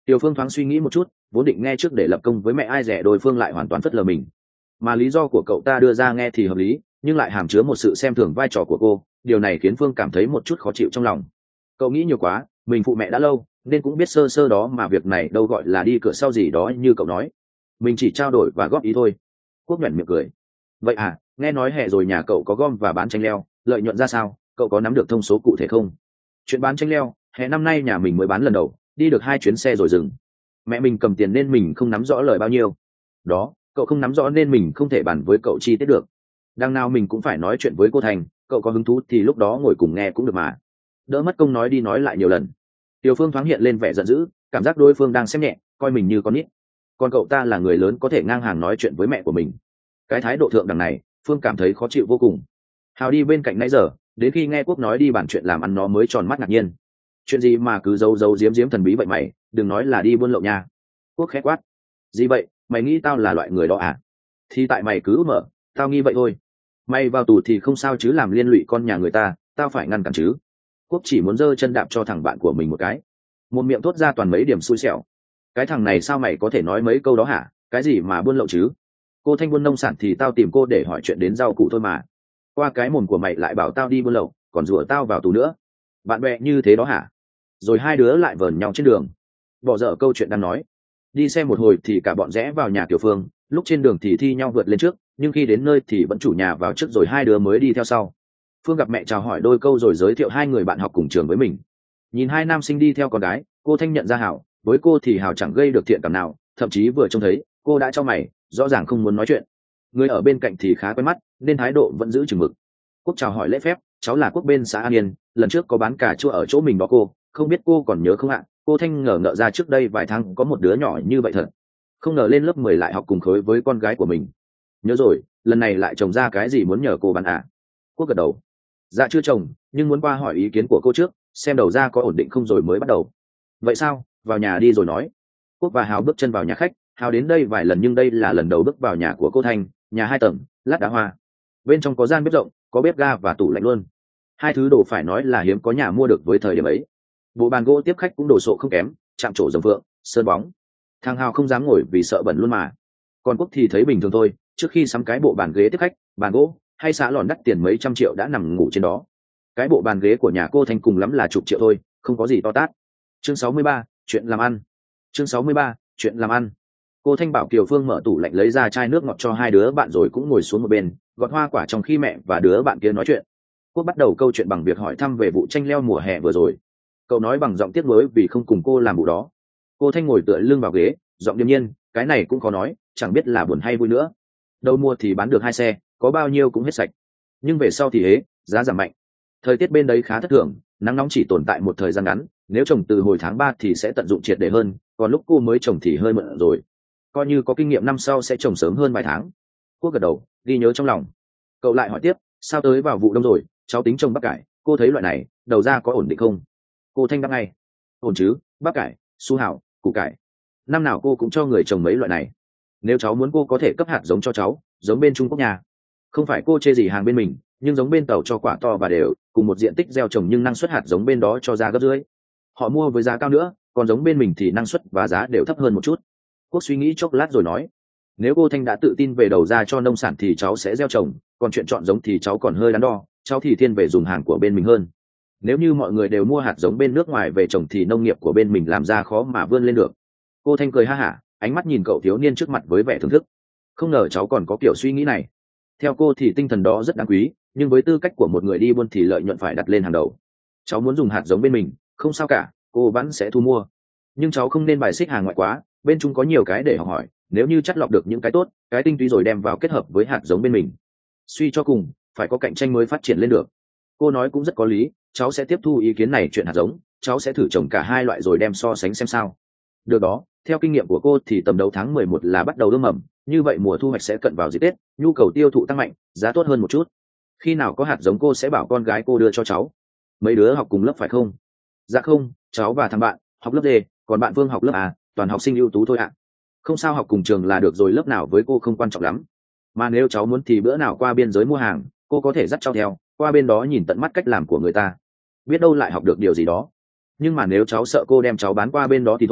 Tiểu Phương thoáng suy nghĩ một chút, vốn định nghe trước để lập công với mẹ ai rẻ đối phương lại hoàn toàn phớt lờ mình. Mà lý do của cậu ta đưa ra nghe thì hợp lý, nhưng lại hàm chứa một sự xem thường vai trò của cô, điều này khiến Phương cảm thấy một chút khó chịu trong lòng. Cậu nghĩ nhiều quá, mình phụ mẹ đã lâu, nên cũng biết sơ sơ đó, mà việc này đâu gọi là đi cửa sau gì đó như cậu nói. Mình chỉ trao đổi và góp ý thôi. Quốc nhoẻn miệng cười. Vậy à, nghe nói hè rồi nhà cậu có gom và bán chanh leo, lợi nhuận ra sao, cậu có nắm được thông số cụ thể không? Chuyện bán chanh leo, hè năm nay nhà mình mới bán lần đầu, đi được hai chuyến xe rồi dừng. Mẹ mình cầm tiền nên mình không nắm rõ lời bao nhiêu. Đó, cậu không nắm rõ nên mình không thể bàn với cậu chi tiết được. Đằng nào mình cũng phải nói chuyện với cô Thành, cậu có hứng thú thì lúc đó ngồi cùng nghe cũng được mà. Đỡ mất công nói đi nói lại nhiều lần. Tiểu Phương thoáng hiện lên vẻ giận dữ, cảm giác đối phương đang xem nhẹ, coi mình như con nít. Còn cậu ta là người lớn có thể ngang hàng nói chuyện với mẹ của mình. Cái thái độ thượng đẳng này, Phương cảm thấy khó chịu vô cùng. Hào đi bên cạnh nãy giờ, đến khi nghe Quốc nói đi bàn chuyện làm ăn nó mới tròn mắt ngạc nhiên. Chuyện gì mà cứ giấu giấu giếm giếm thần bí vậy mày, đừng nói là đi buôn lậu nha. Quốc khẽ quát. Gì vậy, mày nghĩ tao là loại người đó à? Thì tại mày cứ mở, tao nghi vậy thôi. Mày vào tù thì không sao chứ làm liên lụy con nhà người ta, tao phải ngăn cản chứ. Quốc chỉ muốn giơ chân đạp cho thằng bạn của mình một cái. Một miệng thốt ra toàn mấy điểm xui xẻo. Cái thằng này sao mày có thể nói mấy câu đó hả? Cái gì mà buôn lậu chứ? Cô Thanh buôn nông sản thì tao tìm cô để hỏi chuyện đến rau củ thôi mà. Qua cái mồm của mày lại bảo tao đi buôn lậu, còn rủa tao vào tù nữa. Bạn bè như thế đó hả? Rồi hai đứa lại vờn nhau trên đường. Bỏ dở câu chuyện đang nói. Đi xe một hồi thì cả bọn rẽ vào nhà Tiểu Phương, lúc trên đường thì thi nhau vượt lên trước, nhưng khi đến nơi thì vẫn chủ nhà vào trước rồi hai đứa mới đi theo sau. Phương gặp mẹ chào hỏi đôi câu rồi giới thiệu hai người bạn học cùng trường với mình. Nhìn hai nam sinh đi theo con gái, cô Thanh nhận ra Hảo, với cô thì Hảo chẳng gây được thiện cảm nào, thậm chí vừa trông thấy cô đã cho mày, rõ ràng không muốn nói chuyện. Người ở bên cạnh thì khá quen mắt nên thái độ vẫn giữ chừng mực. Quốc chào hỏi lễ phép, cháu là Quốc bên xã An Yên, lần trước có bán cà chua ở chỗ mình đó cô, không biết cô còn nhớ không ạ? Cô Thanh ngờ ngợ ra trước đây vài tháng có một đứa nhỏ như vậy thật, không ngờ lên lớp mười lại học cùng khối với con gái của mình. Nhớ rồi, lần này lại trồng ra cái gì muốn nhờ cô bán à? Quốc gật đầu. Dạ chưa trồng, nhưng muốn qua hỏi ý kiến của cô trước, xem đầu ra có ổn định không rồi mới bắt đầu. Vậy sao, vào nhà đi rồi nói. Quốc và Hào bước chân vào nhà khách. Hào đến đây vài lần nhưng đây là lần đầu bước vào nhà của cô Thanh, nhà hai tầng, lát đá hoa. Bên trong có gian bếp rộng, có bếp ga và tủ lạnh luôn. Hai thứ đồ phải nói là hiếm có nhà mua được với thời điểm ấy. Bộ bàn gỗ tiếp khách cũng đồ sộ không kém, chạm trổ rồng phượng, sơn bóng. Thằng Hào không dám ngồi vì sợ bẩn luôn mà. Còn Quốc thì thấy bình thường thôi, trước khi sắm cái bộ bàn ghế tiếp khách, bàn gỗ hay xã lòn đắt tiền mấy trăm triệu đã nằm ngủ trên đó. Cái bộ bàn ghế của nhà cô Thanh cùng lắm là chục triệu thôi, không có gì to tát. Chương sáu mươi ba, chuyện làm ăn. Chương sáu mươi ba, chuyện làm ăn. Cô Thanh bảo Kiều Phương mở tủ lạnh lấy ra chai nước ngọt cho hai đứa bạn rồi cũng ngồi xuống một bên, gọt hoa quả trong khi mẹ và đứa bạn kia nói chuyện. Quốc bắt đầu câu chuyện bằng việc hỏi thăm về vụ chanh leo mùa hè vừa rồi. Cậu nói bằng giọng tiếc nuối vì không cùng cô làm vụ đó. Cô Thanh ngồi tựa lưng vào ghế, giọng điềm nhiên, cái này cũng khó nói, chẳng biết là buồn hay vui nữa. Đầu mua thì bán được hai xe, có bao nhiêu cũng hết sạch. Nhưng về sau thì hế, giá giảm mạnh. Thời tiết bên đấy khá thất thường, nắng nóng chỉ tồn tại một thời gian ngắn, nếu trồng từ hồi tháng ba thì sẽ tận dụng triệt để hơn, còn lúc cô mới trồng thì hơi muộn rồi. Coi như có kinh nghiệm năm sau sẽ trồng sớm hơn vài tháng. Quốc gật đầu, ghi nhớ trong lòng. Cậu lại hỏi tiếp, sao tới vào vụ đông rồi, cháu tính trồng bắp cải, cô thấy loại này, đầu ra có ổn định không? Cô Thanh đáp ngay, ổn chứ, bắp cải, su hào, củ cải. Năm nào cô cũng cho người trồng mấy loại này. Nếu cháu muốn cô có thể cấp hạt giống cho cháu, giống bên Trung Quốc nhà. Không phải cô chê gì hàng bên mình, nhưng giống bên Tàu cho quả to và đều, cùng một diện tích gieo trồng nhưng năng suất hạt giống bên đó cho ra gấp rưỡi. Họ mua với giá cao nữa, còn giống bên mình thì năng suất và giá đều thấp hơn một chút. Quốc suy nghĩ chốc lát rồi nói, nếu cô Thanh đã tự tin về đầu ra cho nông sản thì cháu sẽ gieo trồng, còn chuyện chọn giống thì cháu còn hơi đắn đo, cháu thì thiên về dùng hàng của bên mình hơn. Nếu như mọi người đều mua hạt giống bên nước ngoài về trồng thì nông nghiệp của bên mình làm ra khó mà vươn lên được. Cô Thanh cười ha hả, ánh mắt nhìn cậu thiếu niên trước mặt với vẻ thưởng thức. Không ngờ cháu còn có kiểu suy nghĩ này. Theo cô thì tinh thần đó rất đáng quý, nhưng với tư cách của một người đi buôn thì lợi nhuận phải đặt lên hàng đầu. Cháu muốn dùng hạt giống bên mình, không sao cả, cô vẫn sẽ thu mua. Nhưng cháu không nên bài xích hàng ngoại quá, bên chúng có nhiều cái để học hỏi, nếu như chắt lọc được những cái tốt, cái tinh túy rồi đem vào kết hợp với hạt giống bên mình. Suy cho cùng, phải có cạnh tranh mới phát triển lên được. Cô nói cũng rất có lý, cháu sẽ tiếp thu ý kiến này chuyện hạt giống, cháu sẽ thử trồng cả hai loại rồi đem so sánh xem sao. Được đó, theo kinh nghiệm của cô thì tầm đầu tháng mười một là bắt đầu ươm mầm, như vậy mùa thu hoạch sẽ cận vào dịp Tết, nhu cầu tiêu thụ tăng mạnh, giá tốt hơn một chút. Khi nào có hạt giống cô sẽ bảo con gái cô đưa cho cháu. Mấy đứa học cùng lớp phải không? Dạ không, cháu và thằng bạn học lớp D, còn bạn Vương học lớp A, toàn học sinh ưu tú thôi ạ. Không sao, học cùng trường là được rồi, lớp nào với cô không quan trọng lắm. Mà nếu cháu muốn thì bữa nào qua biên giới mua hàng, cô có thể dắt cháu theo, qua bên đó nhìn tận mắt cách làm của người ta, biết đâu lại học được điều gì đó. Nhưng mà nếu cháu sợ cô đem cháu bán qua bên đó thì thôi,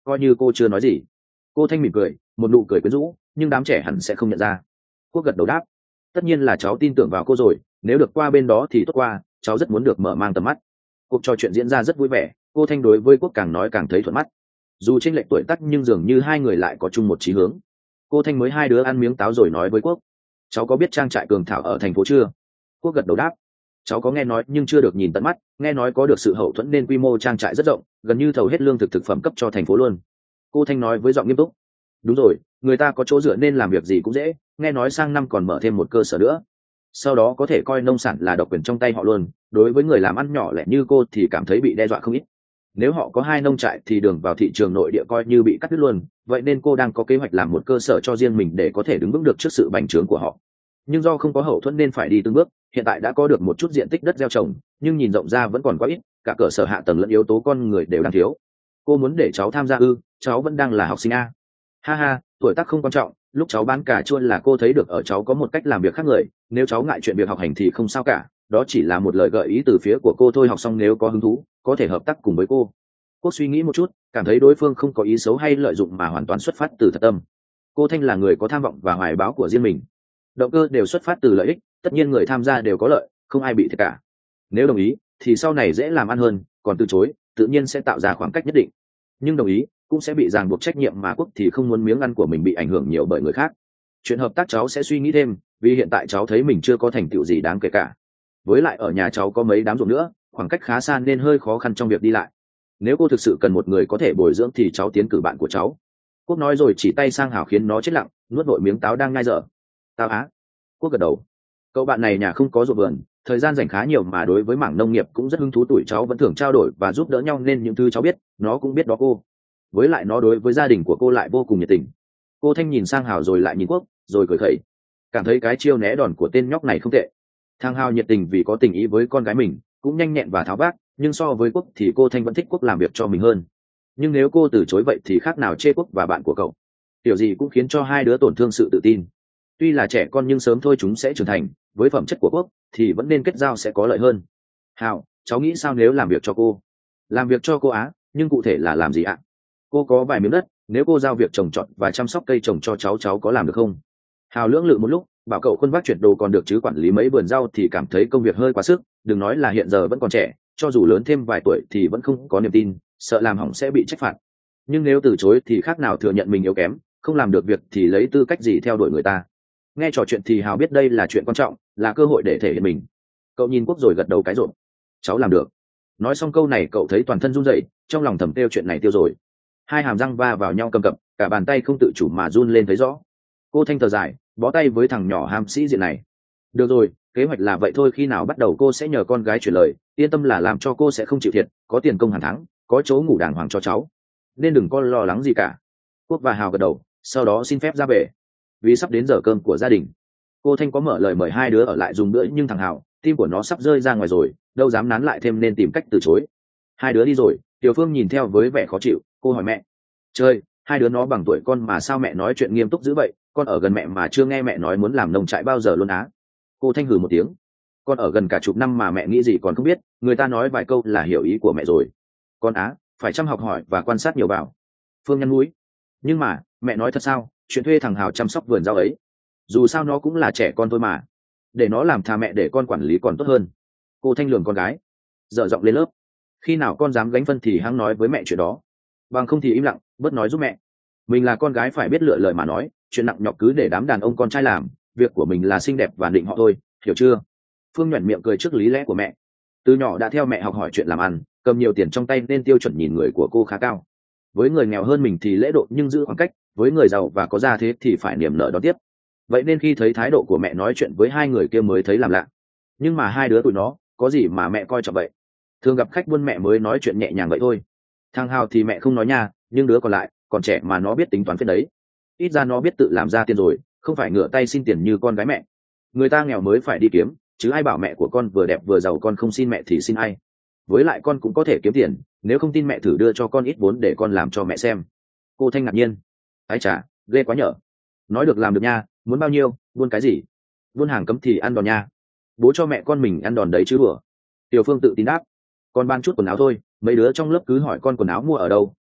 coi như cô chưa nói gì. Cô Thanh mỉm cười, một nụ cười quyến rũ, nhưng đám trẻ hẳn sẽ không nhận ra. Quốc gật đầu đáp, tất nhiên là cháu tin tưởng vào cô rồi, nếu được qua bên đó thì tốt qua, cháu rất muốn được mở mang tầm mắt. Cuộc trò chuyện diễn ra rất vui vẻ, cô Thanh đối với Quốc càng nói càng thấy thuận mắt. Dù chênh lệch tuổi tác nhưng dường như hai người lại có chung một chí hướng. Cô Thanh mới hai đứa ăn miếng táo rồi nói với Quốc, cháu có biết trang trại Cường Thảo ở thành phố chưa? Quốc gật đầu đáp, cháu có nghe nói nhưng chưa được nhìn tận mắt, nghe nói có được sự hậu thuẫn nên quy mô trang trại rất rộng, gần như thầu hết lương thực thực phẩm cấp cho thành phố luôn. Cô Thanh nói với giọng nghiêm túc, đúng rồi, người ta có chỗ dựa nên làm việc gì cũng dễ, nghe nói sang năm còn mở thêm một cơ sở nữa, sau đó có thể coi nông sản là độc quyền trong tay họ luôn. Đối với người làm ăn nhỏ lẻ như cô thì cảm thấy bị đe dọa không ít. Nếu họ có hai nông trại thì đường vào thị trường nội địa coi như bị cắt đứt luôn, vậy nên cô đang có kế hoạch làm một cơ sở cho riêng mình để có thể đứng vững được trước sự bành trướng của họ. Nhưng do không có hậu thuẫn nên phải đi từng bước, hiện tại đã có được một chút diện tích đất gieo trồng, nhưng nhìn rộng ra vẫn còn quá ít, cả cơ sở hạ tầng lẫn yếu tố con người đều đang thiếu. Cô muốn để cháu tham gia ư? Cháu vẫn đang là học sinh a. Ha ha, tuổi tác không quan trọng, lúc cháu bán cà chua là cô thấy được ở cháu có một cách làm việc khác người, nếu cháu ngại chuyện việc học hành thì không sao cả, đó chỉ là một lời gợi ý từ phía của cô thôi, học xong nếu có hứng thú có thể hợp tác cùng với cô. Cô suy nghĩ một chút, cảm thấy đối phương không có ý xấu hay lợi dụng mà hoàn toàn xuất phát từ thật tâm. Cô Thanh là người có tham vọng và hoài bão của riêng mình, động cơ đều xuất phát từ lợi ích, tất nhiên người tham gia đều có lợi, không ai bị thiệt cả. Nếu đồng ý thì sau này dễ làm ăn hơn, còn từ chối tự nhiên sẽ tạo ra khoảng cách nhất định, nhưng đồng ý cũng sẽ bị ràng buộc trách nhiệm, mà Quốc thì không muốn miếng ăn của mình bị ảnh hưởng nhiều bởi người khác. Chuyện hợp tác cháu sẽ suy nghĩ thêm, vì hiện tại cháu thấy mình chưa có thành tựu gì đáng kể cả, với lại ở nhà cháu có mấy đám ruộng nữa, khoảng cách khá xa nên hơi khó khăn trong việc đi lại. Nếu cô thực sự cần một người có thể bồi dưỡng thì cháu tiến cử bạn của cháu. Quốc nói rồi chỉ tay sang Hảo khiến nó chết lặng, nuốt vội miếng táo đang nhai dở. Tao á? Quốc gật đầu. Cậu bạn này nhà không có ruộng vườn, thời gian dành khá nhiều, mà đối với mảng nông nghiệp cũng rất hứng thú, tuổi cháu vẫn thường trao đổi và giúp đỡ nhau nên những thứ cháu biết nó cũng biết đó cô. Với lại nó đối với gia đình của cô lại vô cùng nhiệt tình. Cô Thanh nhìn sang Hào rồi lại nhìn Quốc, rồi cười khẩy, cảm thấy cái chiêu né đòn của tên nhóc này không tệ. Thằng Hào nhiệt tình vì có tình ý với con gái mình, cũng nhanh nhẹn và tháo vát, nhưng so với Quốc thì cô Thanh vẫn thích Quốc làm việc cho mình hơn. Nhưng nếu cô từ chối vậy thì khác nào chê Quốc và bạn của cậu. Điều gì cũng khiến cho hai đứa tổn thương sự tự tin. Tuy là trẻ con nhưng sớm thôi chúng sẽ trưởng thành, với phẩm chất của Quốc thì vẫn nên kết giao sẽ có lợi hơn. Hào, cháu nghĩ sao nếu làm việc cho cô? Làm việc cho cô á? Nhưng cụ thể là làm gì ạ? Cô có vài miếng đất, nếu cô giao việc trồng trọt và chăm sóc cây trồng cho cháu, cháu có làm được không? Hào lưỡng lự một lúc, bảo cậu khuân vác chuyển đồ còn được chứ quản lý mấy vườn rau thì cảm thấy công việc hơi quá sức. Đừng nói là hiện giờ vẫn còn trẻ, cho dù lớn thêm vài tuổi thì vẫn không có niềm tin, sợ làm hỏng sẽ bị trách phạt. Nhưng nếu từ chối thì khác nào thừa nhận mình yếu kém, không làm được việc thì lấy tư cách gì theo đuổi người ta. Nghe trò chuyện thì Hào biết đây là chuyện quan trọng, là cơ hội để thể hiện mình. Cậu nhìn Quốc rồi gật đầu cái rộn. Cháu làm được. Nói xong câu này cậu thấy toàn thân run rẩy, trong lòng thầm tiêu chuyện này tiêu rồi. Hai hàm răng va vào nhau cầm cập, cả bàn tay không tự chủ mà run lên thấy rõ. Cô Thanh thở dài, bó tay với thằng nhỏ ham sĩ diện này. Được rồi, kế hoạch là vậy thôi, khi nào bắt đầu cô sẽ nhờ con gái chuyển lời, yên tâm là làm cho cô sẽ không chịu thiệt, có tiền công hàng tháng, có chỗ ngủ đàng hoàng cho cháu, nên đừng có lo lắng gì cả. Quốc và Hào gật đầu, sau đó xin phép ra về. Vì sắp đến giờ cơm của gia đình, cô Thanh có mở lời mời hai đứa ở lại dùng bữa, nhưng thằng Hào, tim của nó sắp rơi ra ngoài rồi, đâu dám nán lại thêm nên tìm cách từ chối. Hai đứa đi rồi, Tiểu Phương nhìn theo với vẻ khó chịu, cô hỏi mẹ, chơi, hai đứa nó bằng tuổi con mà sao mẹ nói chuyện nghiêm túc dữ vậy, con ở gần mẹ mà chưa nghe mẹ nói muốn làm nông trại bao giờ luôn á? Cô Thanh hừ một tiếng, con ở gần cả chục năm mà mẹ nghĩ gì còn không biết, người ta nói vài câu là hiểu ý của mẹ rồi. Con á, phải chăm học hỏi và quan sát nhiều vào. Phương nhăn mũi, nhưng mà mẹ nói thật sao, chuyện thuê thằng Hào chăm sóc vườn rau ấy, dù sao nó cũng là trẻ con thôi mà, để nó làm thà mẹ để con quản lý còn tốt hơn. Cô Thanh lường con gái, dở giọng lên lớp, khi nào con dám gánh phân thì hãng nói với mẹ chuyện đó, bằng không thì im lặng bớt nói giúp mẹ. Mình là con gái phải biết lựa lời mà nói, chuyện nặng nhọc cứ để đám đàn ông con trai làm, việc của mình là xinh đẹp và định họ thôi, hiểu chưa? Phương nhoẻn miệng cười trước lý lẽ của mẹ. Từ nhỏ đã theo mẹ học hỏi chuyện làm ăn, cầm nhiều tiền trong tay nên tiêu chuẩn nhìn người của cô khá cao. Với người nghèo hơn mình thì lễ độ nhưng giữ khoảng cách, với người giàu và có gia thế thì phải niềm nở đón tiếp. Vậy nên khi thấy thái độ của mẹ nói chuyện với hai người kia mới thấy làm lạ. Nhưng mà hai đứa tụi nó có gì mà mẹ coi trọng vậy? Thường gặp khách buôn mẹ mới nói chuyện nhẹ nhàng vậy thôi. Thằng Hào thì mẹ không nói nha, nhưng đứa còn lại còn trẻ mà nó biết tính toán phết đấy. Ít ra nó biết tự làm ra tiền rồi, không phải ngửa tay xin tiền như con gái mẹ. Người ta nghèo mới phải đi kiếm, chứ ai bảo mẹ của con vừa đẹp vừa giàu con không xin mẹ thì xin ai? Với lại con cũng có thể kiếm tiền, nếu không tin mẹ thử đưa cho con ít vốn để con làm cho mẹ xem. Cô Thanh ngạc nhiên, ái chà, ghê quá nhở. Nói được làm được nha, muốn bao nhiêu, buôn cái gì? Buôn hàng cấm thì ăn đòn nha. Bố cho mẹ con mình ăn đòn đấy chứ đùa. Tiểu Phương tự tin đáp, con ban chút quần áo thôi, mấy đứa trong lớp cứ hỏi con quần áo mua ở đâu,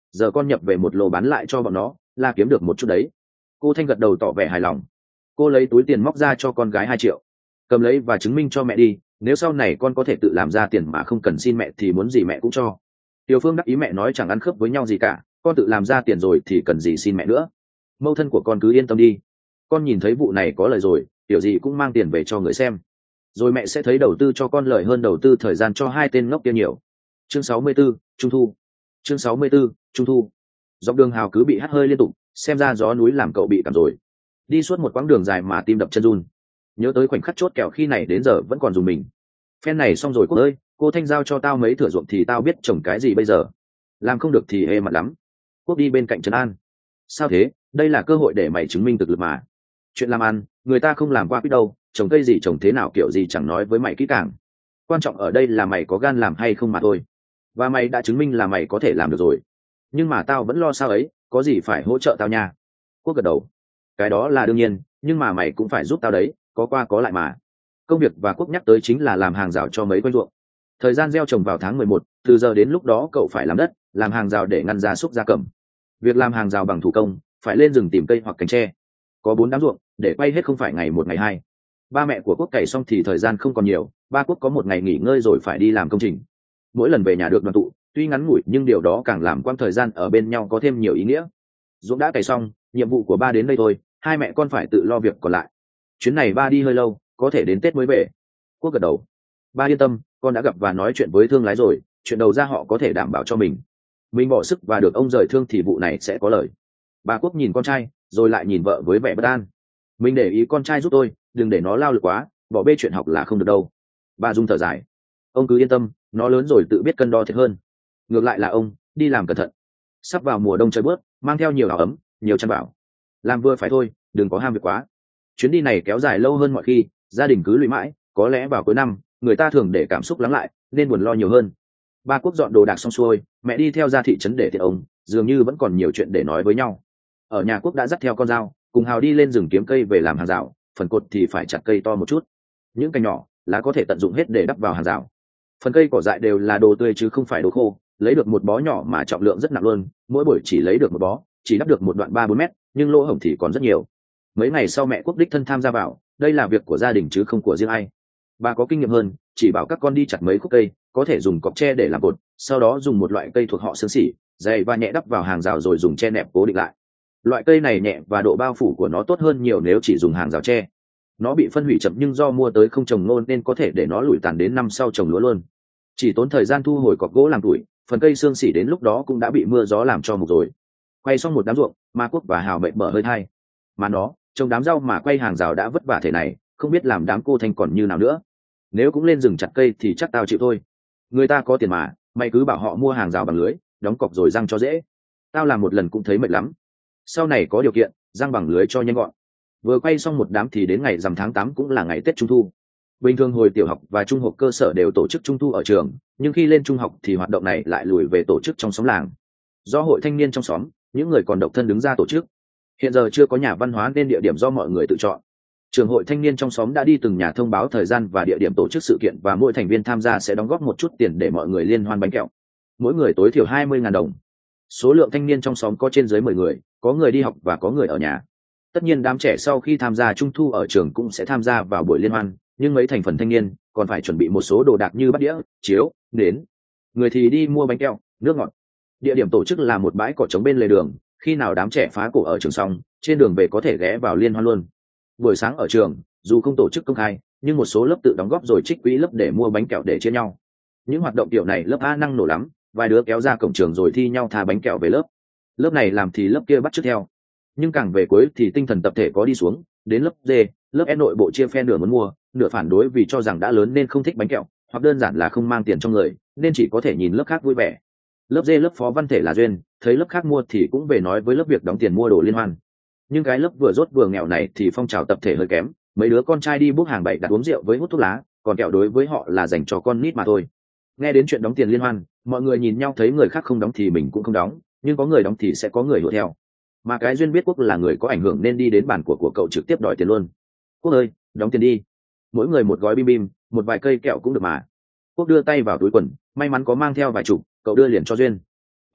giờ con nhập về một lô bán lại cho bọn nó là kiếm được một chút đấy. Cô Thanh gật đầu tỏ vẻ hài lòng. Cô lấy túi tiền móc ra cho con gái hai triệu, cầm lấy và chứng minh cho mẹ đi, nếu sau này con có thể tự làm ra tiền mà không cần xin mẹ thì muốn gì mẹ cũng cho. Tiểu Phương đắc ý mẹ nói chẳng ăn khớp với nhau gì cả, con tự làm ra tiền rồi thì cần gì xin mẹ nữa. Mâu thân của con cứ yên tâm đi, con nhìn thấy vụ này có lời rồi, kiểu gì cũng mang tiền về cho người xem, rồi mẹ sẽ thấy đầu tư cho con lời hơn đầu tư thời gian cho hai tên ngốc kia nhiều. Chương sáu mươi 44, Trung thu. Chương sáu mươi 44, Trung thu. Dọc đường Hào cứ bị hắt hơi liên tục, xem ra gió núi làm cậu bị cảm rồi. Đi suốt một quãng đường dài mà tim đập chân run, nhớ tới khoảnh khắc chốt kèo khi này đến giờ vẫn còn dùng mình. Phen này xong rồi Quốc ơi, cô Thanh giao cho tao mấy thửa ruộng thì tao biết trồng cái gì bây giờ, làm không được thì ê mặt lắm. Quốc đi bên cạnh trấn an. Sao thế, đây là cơ hội để mày chứng minh thực lực mà. Chuyện làm ăn người ta không làm qua biết đâu, trồng cây gì trồng thế nào kiểu gì chẳng nói với mày kỹ càng, quan trọng ở đây là mày có gan làm hay không mà thôi, và mày đã chứng minh là mày có thể làm được rồi. Nhưng mà tao vẫn lo sao ấy, có gì phải hỗ trợ tao nha. Quốc gật đầu. Cái đó là đương nhiên, nhưng mà mày cũng phải giúp tao đấy, có qua có lại mà. Công việc và Quốc nhắc tới chính là làm hàng rào cho mấy quanh ruộng. Thời gian gieo trồng vào tháng mười một, từ giờ đến lúc đó cậu phải làm đất, làm hàng rào để ngăn gia súc gia cầm. Việc làm hàng rào bằng thủ công, phải lên rừng tìm cây hoặc cành tre. Có bốn đám ruộng, để quay hết không phải ngày một ngày hai. Ba mẹ của Quốc cày xong thì thời gian không còn nhiều, ba Quốc có một ngày nghỉ ngơi rồi phải đi làm công trình. Mỗi lần về nhà được đoàn tụ, tuy ngắn ngủi nhưng điều đó càng làm quãng thời gian ở bên nhau có thêm nhiều ý nghĩa. Ruộng đã cày xong, nhiệm vụ của ba đến đây thôi, hai mẹ con phải tự lo việc còn lại. Chuyến này ba đi hơi lâu, có thể đến Tết mới về. Quốc gật đầu. Ba yên tâm, con đã gặp và nói chuyện với thương lái rồi, chuyện đầu ra họ có thể đảm bảo cho mình. Mình bỏ sức và được ông rời thương thì vụ này sẽ có lời. Ba Quốc nhìn con trai, rồi lại nhìn vợ với vẻ bất an. Mình để ý con trai giúp tôi, đừng để nó lao lực quá, bỏ bê chuyện học là không được đâu. Ba Dung thở dài. Ông cứ yên tâm, nó lớn rồi tự biết cân đo thiệt hơn. Ngược lại là ông, đi làm cẩn thận. Sắp vào mùa đông trời bớt, mang theo nhiều áo ấm, nhiều chăn bảo. Làm vừa phải thôi, đừng có ham việc quá. Chuyến đi này kéo dài lâu hơn mọi khi, gia đình cứ lụy mãi, có lẽ vào cuối năm người ta thường để cảm xúc lắng lại nên buồn lo nhiều hơn. Ba Quốc dọn đồ đạc xong xuôi, mẹ đi theo ra thị trấn để tiện ông, dường như vẫn còn nhiều chuyện để nói với nhau. Ở nhà Quốc đã dắt theo con dao, cùng Hào đi lên rừng kiếm cây về làm hàng rào, phần cột thì phải chặt cây to một chút. Những cành nhỏ lá có thể tận dụng hết để đắp vào hàng rào. Phần cây cỏ dại đều là đồ tươi chứ không phải đồ khô, lấy được một bó nhỏ mà trọng lượng rất nặng luôn, mỗi buổi chỉ lấy được một bó, chỉ đắp được một đoạn ba bốn mét, nhưng lỗ hổng thì còn rất nhiều. Mấy ngày sau mẹ Quốc đích thân tham gia vào, đây là việc của gia đình chứ không của riêng ai. Bà có kinh nghiệm hơn, chỉ bảo các con đi chặt mấy khúc cây, có thể dùng cọc tre để làm cột, sau đó dùng một loại cây thuộc họ xương xỉ, dày và nhẹ đắp vào hàng rào rồi dùng tre nẹp cố định lại. Loại cây này nhẹ và độ bao phủ của nó tốt hơn nhiều nếu chỉ dùng hàng rào tre. Nó bị phân hủy chậm nhưng do mua tới không trồng nôn nên có thể để nó lủi tàn đến năm sau trồng lúa luôn. Chỉ tốn thời gian thu hồi cọc gỗ làm tuổi, phần cây xương xỉ đến lúc đó cũng đã bị mưa gió làm cho mục rồi. Quay xong một đám ruộng, Ma Quốc và Hào mệt bở hơi thai. Mà nó, trồng đám rau mà quay hàng rào đã vất vả thế này, không biết làm đám cô Thanh còn như nào nữa. Nếu cũng lên rừng chặt cây thì chắc tao chịu thôi. Người ta có tiền mà, mày cứ bảo họ mua hàng rào bằng lưới, đóng cọc rồi răng cho dễ. Tao làm một lần cũng thấy mệt lắm. Sau này có điều kiện, răng bằng lưới cho nhanh gọn. Vừa quay xong một đám thì đến ngày rằm tháng tám cũng là ngày Tết Trung thu. Bình thường hồi tiểu học và trung học cơ sở đều tổ chức Trung thu ở trường, nhưng khi lên trung học thì hoạt động này lại lùi về tổ chức trong xóm làng. Do hội thanh niên trong xóm, những người còn độc thân đứng ra tổ chức. Hiện giờ chưa có nhà văn hóa nên địa điểm do mọi người tự chọn. Trường hội thanh niên trong xóm đã đi từng nhà thông báo thời gian và địa điểm tổ chức sự kiện, và mỗi thành viên tham gia sẽ đóng góp một chút tiền để mọi người liên hoan bánh kẹo. Mỗi người tối thiểu hai mươi nghìn đồng. Số lượng thanh niên trong xóm có trên dưới mười người, có người đi học và có người ở nhà. Tất nhiên đám trẻ sau khi tham gia Trung thu ở trường cũng sẽ tham gia vào buổi liên hoan, nhưng mấy thành phần thanh niên còn phải chuẩn bị một số đồ đạc như bát đĩa, chiếu, nến. Người thì đi mua bánh kẹo, nước ngọt. Địa điểm tổ chức là một bãi cỏ trống bên lề đường, khi nào đám trẻ phá cổ ở trường xong, trên đường về có thể ghé vào liên hoan luôn. Buổi sáng ở trường, dù không tổ chức công khai, nhưng một số lớp tự đóng góp rồi trích quỹ lớp để mua bánh kẹo để chia nhau. Những hoạt động kiểu này lớp A năng nổ lắm, vài đứa kéo ra cổng trường rồi thi nhau tha bánh kẹo về lớp. Lớp này làm thì lớp kia bắt chước theo. Nhưng càng về cuối thì tinh thần tập thể có đi xuống, đến lớp D, lớp E nội bộ chia phe nửa muốn mua, nửa phản đối vì cho rằng đã lớn nên không thích bánh kẹo, hoặc đơn giản là không mang tiền trong người, nên chỉ có thể nhìn lớp khác vui vẻ. Lớp D lớp phó văn thể là duyên, thấy lớp khác mua thì cũng về nói với lớp việc đóng tiền mua đồ liên hoan. Nhưng cái lớp vừa rốt vừa nghèo này thì phong trào tập thể hơi kém, mấy đứa con trai đi bốc hàng bậy đặt uống rượu với hút thuốc lá, còn kẹo đối với họ là dành cho con nít mà thôi. Nghe đến chuyện đóng tiền liên hoan, mọi người nhìn nhau thấy người khác không đóng thì mình cũng không đóng, nhưng có người đóng thì sẽ có người hùa theo. Mà cái duyên biết Quốc là người có ảnh hưởng nên đi đến bàn của của cậu trực tiếp đòi tiền luôn. Quốc ơi, đóng tiền đi. Mỗi người một gói bim bim, một vài cây kẹo cũng được mà. Quốc đưa tay vào túi quần, may mắn có mang theo vài chục, cậu đưa liền cho duyên. Vậy,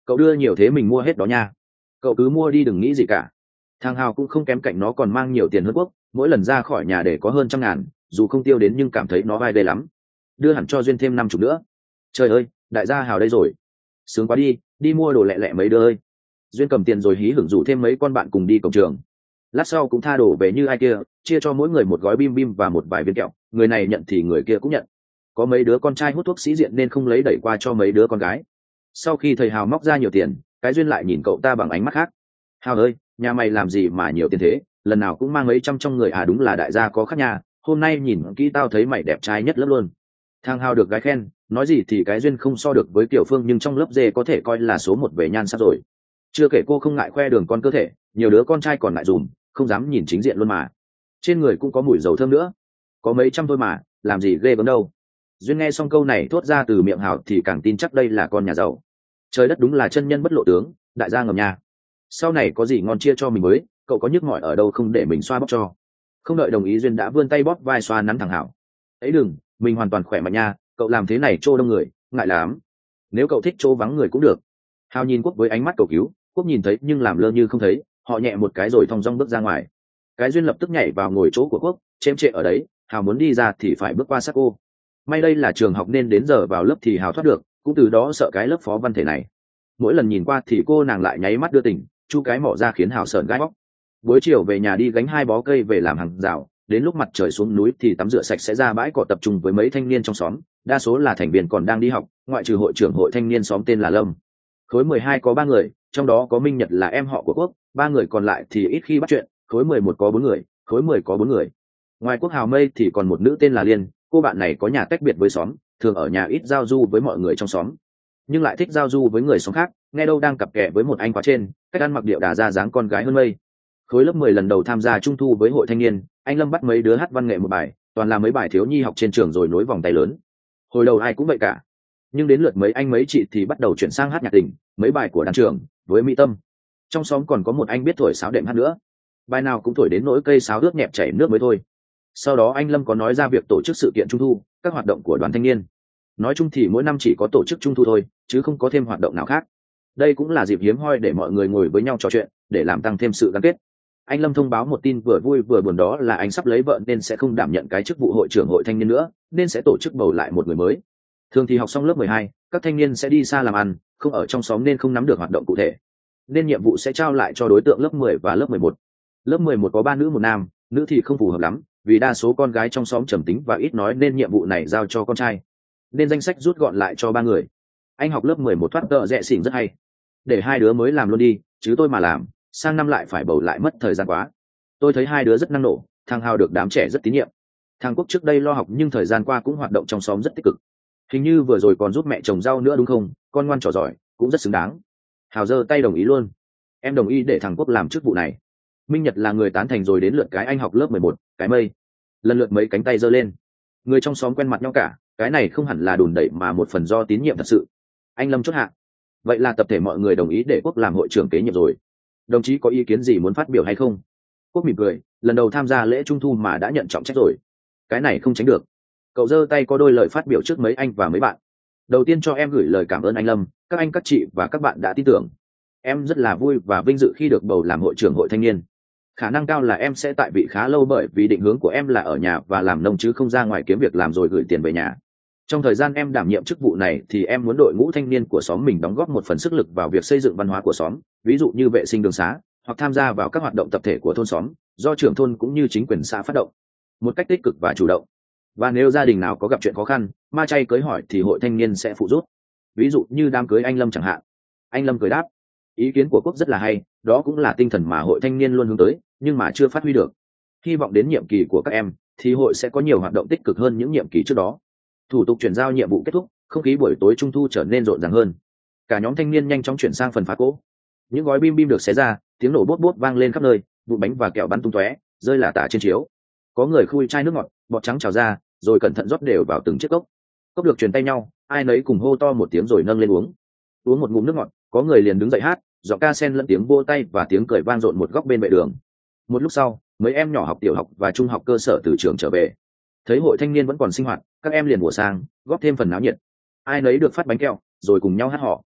Cậu đưa nhiều thế mình mua hết đó nha. Cậu cứ mua đi đừng nghĩ gì cả. Thằng Hào cũng không kém cạnh nó còn mang nhiều tiền hơn Quốc, mỗi lần ra khỏi nhà để có hơn trăm ngàn, dù không tiêu đến nhưng cảm thấy nó vai đây lắm. Đưa hẳn cho Duyên thêm năm chục nữa. Trời ơi, đại gia Hào đây rồi. Sướng quá đi, đi mua đồ lẹ lẹ mấy đứa ơi. Duyên cầm tiền rồi hí hưởng rủ thêm mấy con bạn cùng đi cổng trường. Lát sau cũng tha đồ về như ai kia, chia cho mỗi người một gói bim bim và một vài viên kẹo, người này nhận thì người kia cũng nhận. Có mấy đứa con trai hút thuốc sĩ diện nên không lấy đẩy qua cho mấy đứa con gái. Sau khi thầy Hào móc ra nhiều tiền, cái Duyên lại nhìn cậu ta bằng ánh mắt khác. Hào ơi, nhà mày làm gì mà nhiều tiền thế, lần nào cũng mang mấy trăm trong người à? Đúng là đại gia có khác nhà, hôm nay nhìn kỹ tao thấy mày đẹp trai nhất lớp luôn. Thằng Hào được gái khen, nói gì thì cái Duyên không so được với Tiểu Phương, nhưng trong lớp dê có thể coi là số một về nhan sắc rồi. Chưa kể cô không ngại khoe đường con cơ thể, nhiều đứa con trai còn lại dùm, không dám nhìn chính diện luôn mà. Trên người cũng có mùi dầu thơm nữa. Có mấy trăm thôi mà, làm gì ghê gớm đâu. Duyên nghe xong câu này thốt ra từ miệng Hào thì càng tin chắc đây là con nhà giàu. Trời đất, đúng là chân nhân bất lộ tướng, đại gia ngầm nhà. Sau này có gì ngon chia cho mình mới, cậu có nhức mỏi ở đâu không để mình xoa bóp cho. Không đợi đồng ý, Duyên đã vươn tay bóp vai xoa nắn thằng Hảo. Ấy đừng, mình hoàn toàn khỏe mạnh nha, cậu làm thế này trô đông người, ngại lắm. Nếu cậu thích chỗ vắng người cũng được. Hào nhìn Quốc với ánh mắt cầu cứu, Quốc nhìn thấy nhưng làm lơ như không thấy, họ nhẹ một cái rồi thong dong bước ra ngoài. Cái Duyên lập tức nhảy vào ngồi chỗ của Quốc, chém trệ ở đấy. Hào muốn đi ra thì phải bước qua xác cô. May đây là trường học nên đến giờ vào lớp thì Hào thoát được, cũng từ đó sợ cái lớp phó văn thể này. Mỗi lần nhìn qua thì cô nàng lại nháy mắt đưa tình, chu cái mỏ ra khiến Hào sợn gai bóc. Buổi chiều về nhà đi gánh hai bó cây về làm hàng rào, đến lúc mặt trời xuống núi thì tắm rửa sạch sẽ ra bãi cỏ tập trung với mấy thanh niên trong xóm, đa số là thành viên còn đang đi học, ngoại trừ hội trưởng hội thanh niên xóm tên là Lâm. Khối mười hai có ba người, trong đó có Minh Nhật là em họ của Quốc, ba người còn lại thì ít khi bắt chuyện. Khối mười một có bốn người, khối mười có bốn người. Ngoài Quốc, Hào, Mây thì còn một nữ tên là Liên, cô bạn này có nhà tách biệt với xóm, thường ở nhà ít giao du với mọi người trong xóm, nhưng lại thích giao du với người xóm khác, nghe đâu đang cặp kè với một anh quá trên, cách ăn mặc điệu đà ra dáng con gái hơn Mây. Khối lớp mười lần đầu tham gia trung thu với hội thanh niên, anh Lâm bắt mấy đứa hát văn nghệ một bài, toàn là mấy bài thiếu nhi học trên trường rồi nối vòng tay lớn. Hồi đầu ai cũng vậy cả, nhưng đến lượt mấy anh mấy chị thì bắt đầu chuyển sang hát nhạc tình, mấy bài của đàn trường với Mỹ Tâm. Trong xóm còn có một anh biết thổi sáo đệm hát nữa, bài nào cũng thổi đến nỗi cây sáo ướt nhẹp chảy nước mới thôi. Sau đó anh Lâm có nói ra việc tổ chức sự kiện trung thu, các hoạt động của đoàn thanh niên. Nói chung thì mỗi năm chỉ có tổ chức trung thu thôi, chứ không có thêm hoạt động nào khác. Đây cũng là dịp hiếm hoi để mọi người ngồi với nhau trò chuyện, để làm tăng thêm sự gắn kết. Anh Lâm thông báo một tin vừa vui vừa buồn, đó là anh sắp lấy vợ nên sẽ không đảm nhận cái chức vụ hội trưởng hội thanh niên nữa, nên sẽ tổ chức bầu lại một người mới. Thường thì học xong lớp mười hai, các thanh niên sẽ đi xa làm ăn, không ở trong xóm nên không nắm được hoạt động cụ thể. Nên nhiệm vụ sẽ trao lại cho đối tượng lớp mười và lớp mười một. Lớp mười một có ba nữ một nam, nữ thì không phù hợp lắm, vì đa số con gái trong xóm trầm tính và ít nói nên nhiệm vụ này giao cho con trai. Nên danh sách rút gọn lại cho ba người. Anh học lớp mười một thoát tợ rẽ xỉn rất hay. Để hai đứa mới làm luôn đi, chứ tôi mà làm, sang năm lại phải bầu lại mất thời gian quá. Tôi thấy hai đứa rất năng nổ, thằng Hào được đám trẻ rất tín nhiệm. Thằng Quốc trước đây lo học nhưng thời gian qua cũng hoạt động trong xóm rất tích cực. Hình như vừa rồi còn giúp mẹ trồng rau nữa đúng không? Con ngoan trò giỏi, cũng rất xứng đáng. Hào giơ tay đồng ý luôn. Em đồng ý để thằng Quốc làm chức vụ này. Minh Nhật là người tán thành rồi đến lượt cái anh học lớp mười một, cái Mây. Lần lượt mấy cánh tay giơ lên. Người trong xóm quen mặt nhau cả, cái này không hẳn là đùn đẩy mà một phần do tín nhiệm thật sự. Anh Lâm chốt hạ. Vậy là tập thể mọi người đồng ý để Quốc làm hội trưởng kế nhiệm rồi. Đồng chí có ý kiến gì muốn phát biểu hay không? Quốc mỉm cười, lần đầu tham gia lễ trung thu mà đã nhận trọng trách rồi. Cái này không tránh được. Cậu giơ tay có đôi lời phát biểu trước mấy anh và mấy bạn. Đầu tiên cho em gửi lời cảm ơn anh Lâm, các anh các chị và các bạn đã tin tưởng. Em rất là vui và vinh dự khi được bầu làm hội trưởng hội thanh niên. Khả năng cao là em sẽ tại vị khá lâu bởi vì định hướng của em là ở nhà và làm nông chứ không ra ngoài kiếm việc làm rồi gửi tiền về nhà. Trong thời gian em đảm nhiệm chức vụ này thì em muốn đội ngũ thanh niên của xóm mình đóng góp một phần sức lực vào việc xây dựng văn hóa của xóm, ví dụ như vệ sinh đường xá, hoặc tham gia vào các hoạt động tập thể của thôn xóm, do trưởng thôn cũng như chính quyền xã phát động, một cách tích cực và chủ động. Và nếu gia đình nào có gặp chuyện khó khăn, ma chay cưới hỏi thì hội thanh niên sẽ phụ giúp. Ví dụ như đám cưới anh Lâm chẳng hạn. Anh Lâm cười đáp. Ý kiến của Quốc rất là hay, đó cũng là tinh thần mà hội thanh niên luôn hướng tới, nhưng mà chưa phát huy được. Hy vọng đến nhiệm kỳ của các em thì hội sẽ có nhiều hoạt động tích cực hơn những nhiệm kỳ trước đó. Thủ tục chuyển giao nhiệm vụ kết thúc, không khí buổi tối trung thu trở nên rộn ràng hơn. Cả nhóm thanh niên nhanh chóng chuyển sang phần phá cỗ. Những gói bim bim được xé ra, tiếng nổ bốt bốt vang lên khắp nơi, vụ bánh và kẹo bắn tung tóe, rơi lả tả trên chiếu. Có người khui chai nước ngọt, bọt trắng trào ra, rồi cẩn thận rót đều vào từng chiếc cốc. Cốc được truyền tay nhau, ai nấy cùng hô to một tiếng rồi nâng lên uống. Uống một ngụm nước ngọt, có người liền đứng dậy hát, giọng ca sen lẫn tiếng vỗ tay và tiếng cười vang dội một góc bên vệ đường. Một lúc sau, mấy em nhỏ học tiểu học và trung học cơ sở từ trường trở về. Thấy hội thanh niên vẫn còn sinh hoạt, các em liền mùa sang, góp thêm phần náo nhiệt. Ai nấy được phát bánh kẹo, rồi cùng nhau hát hò.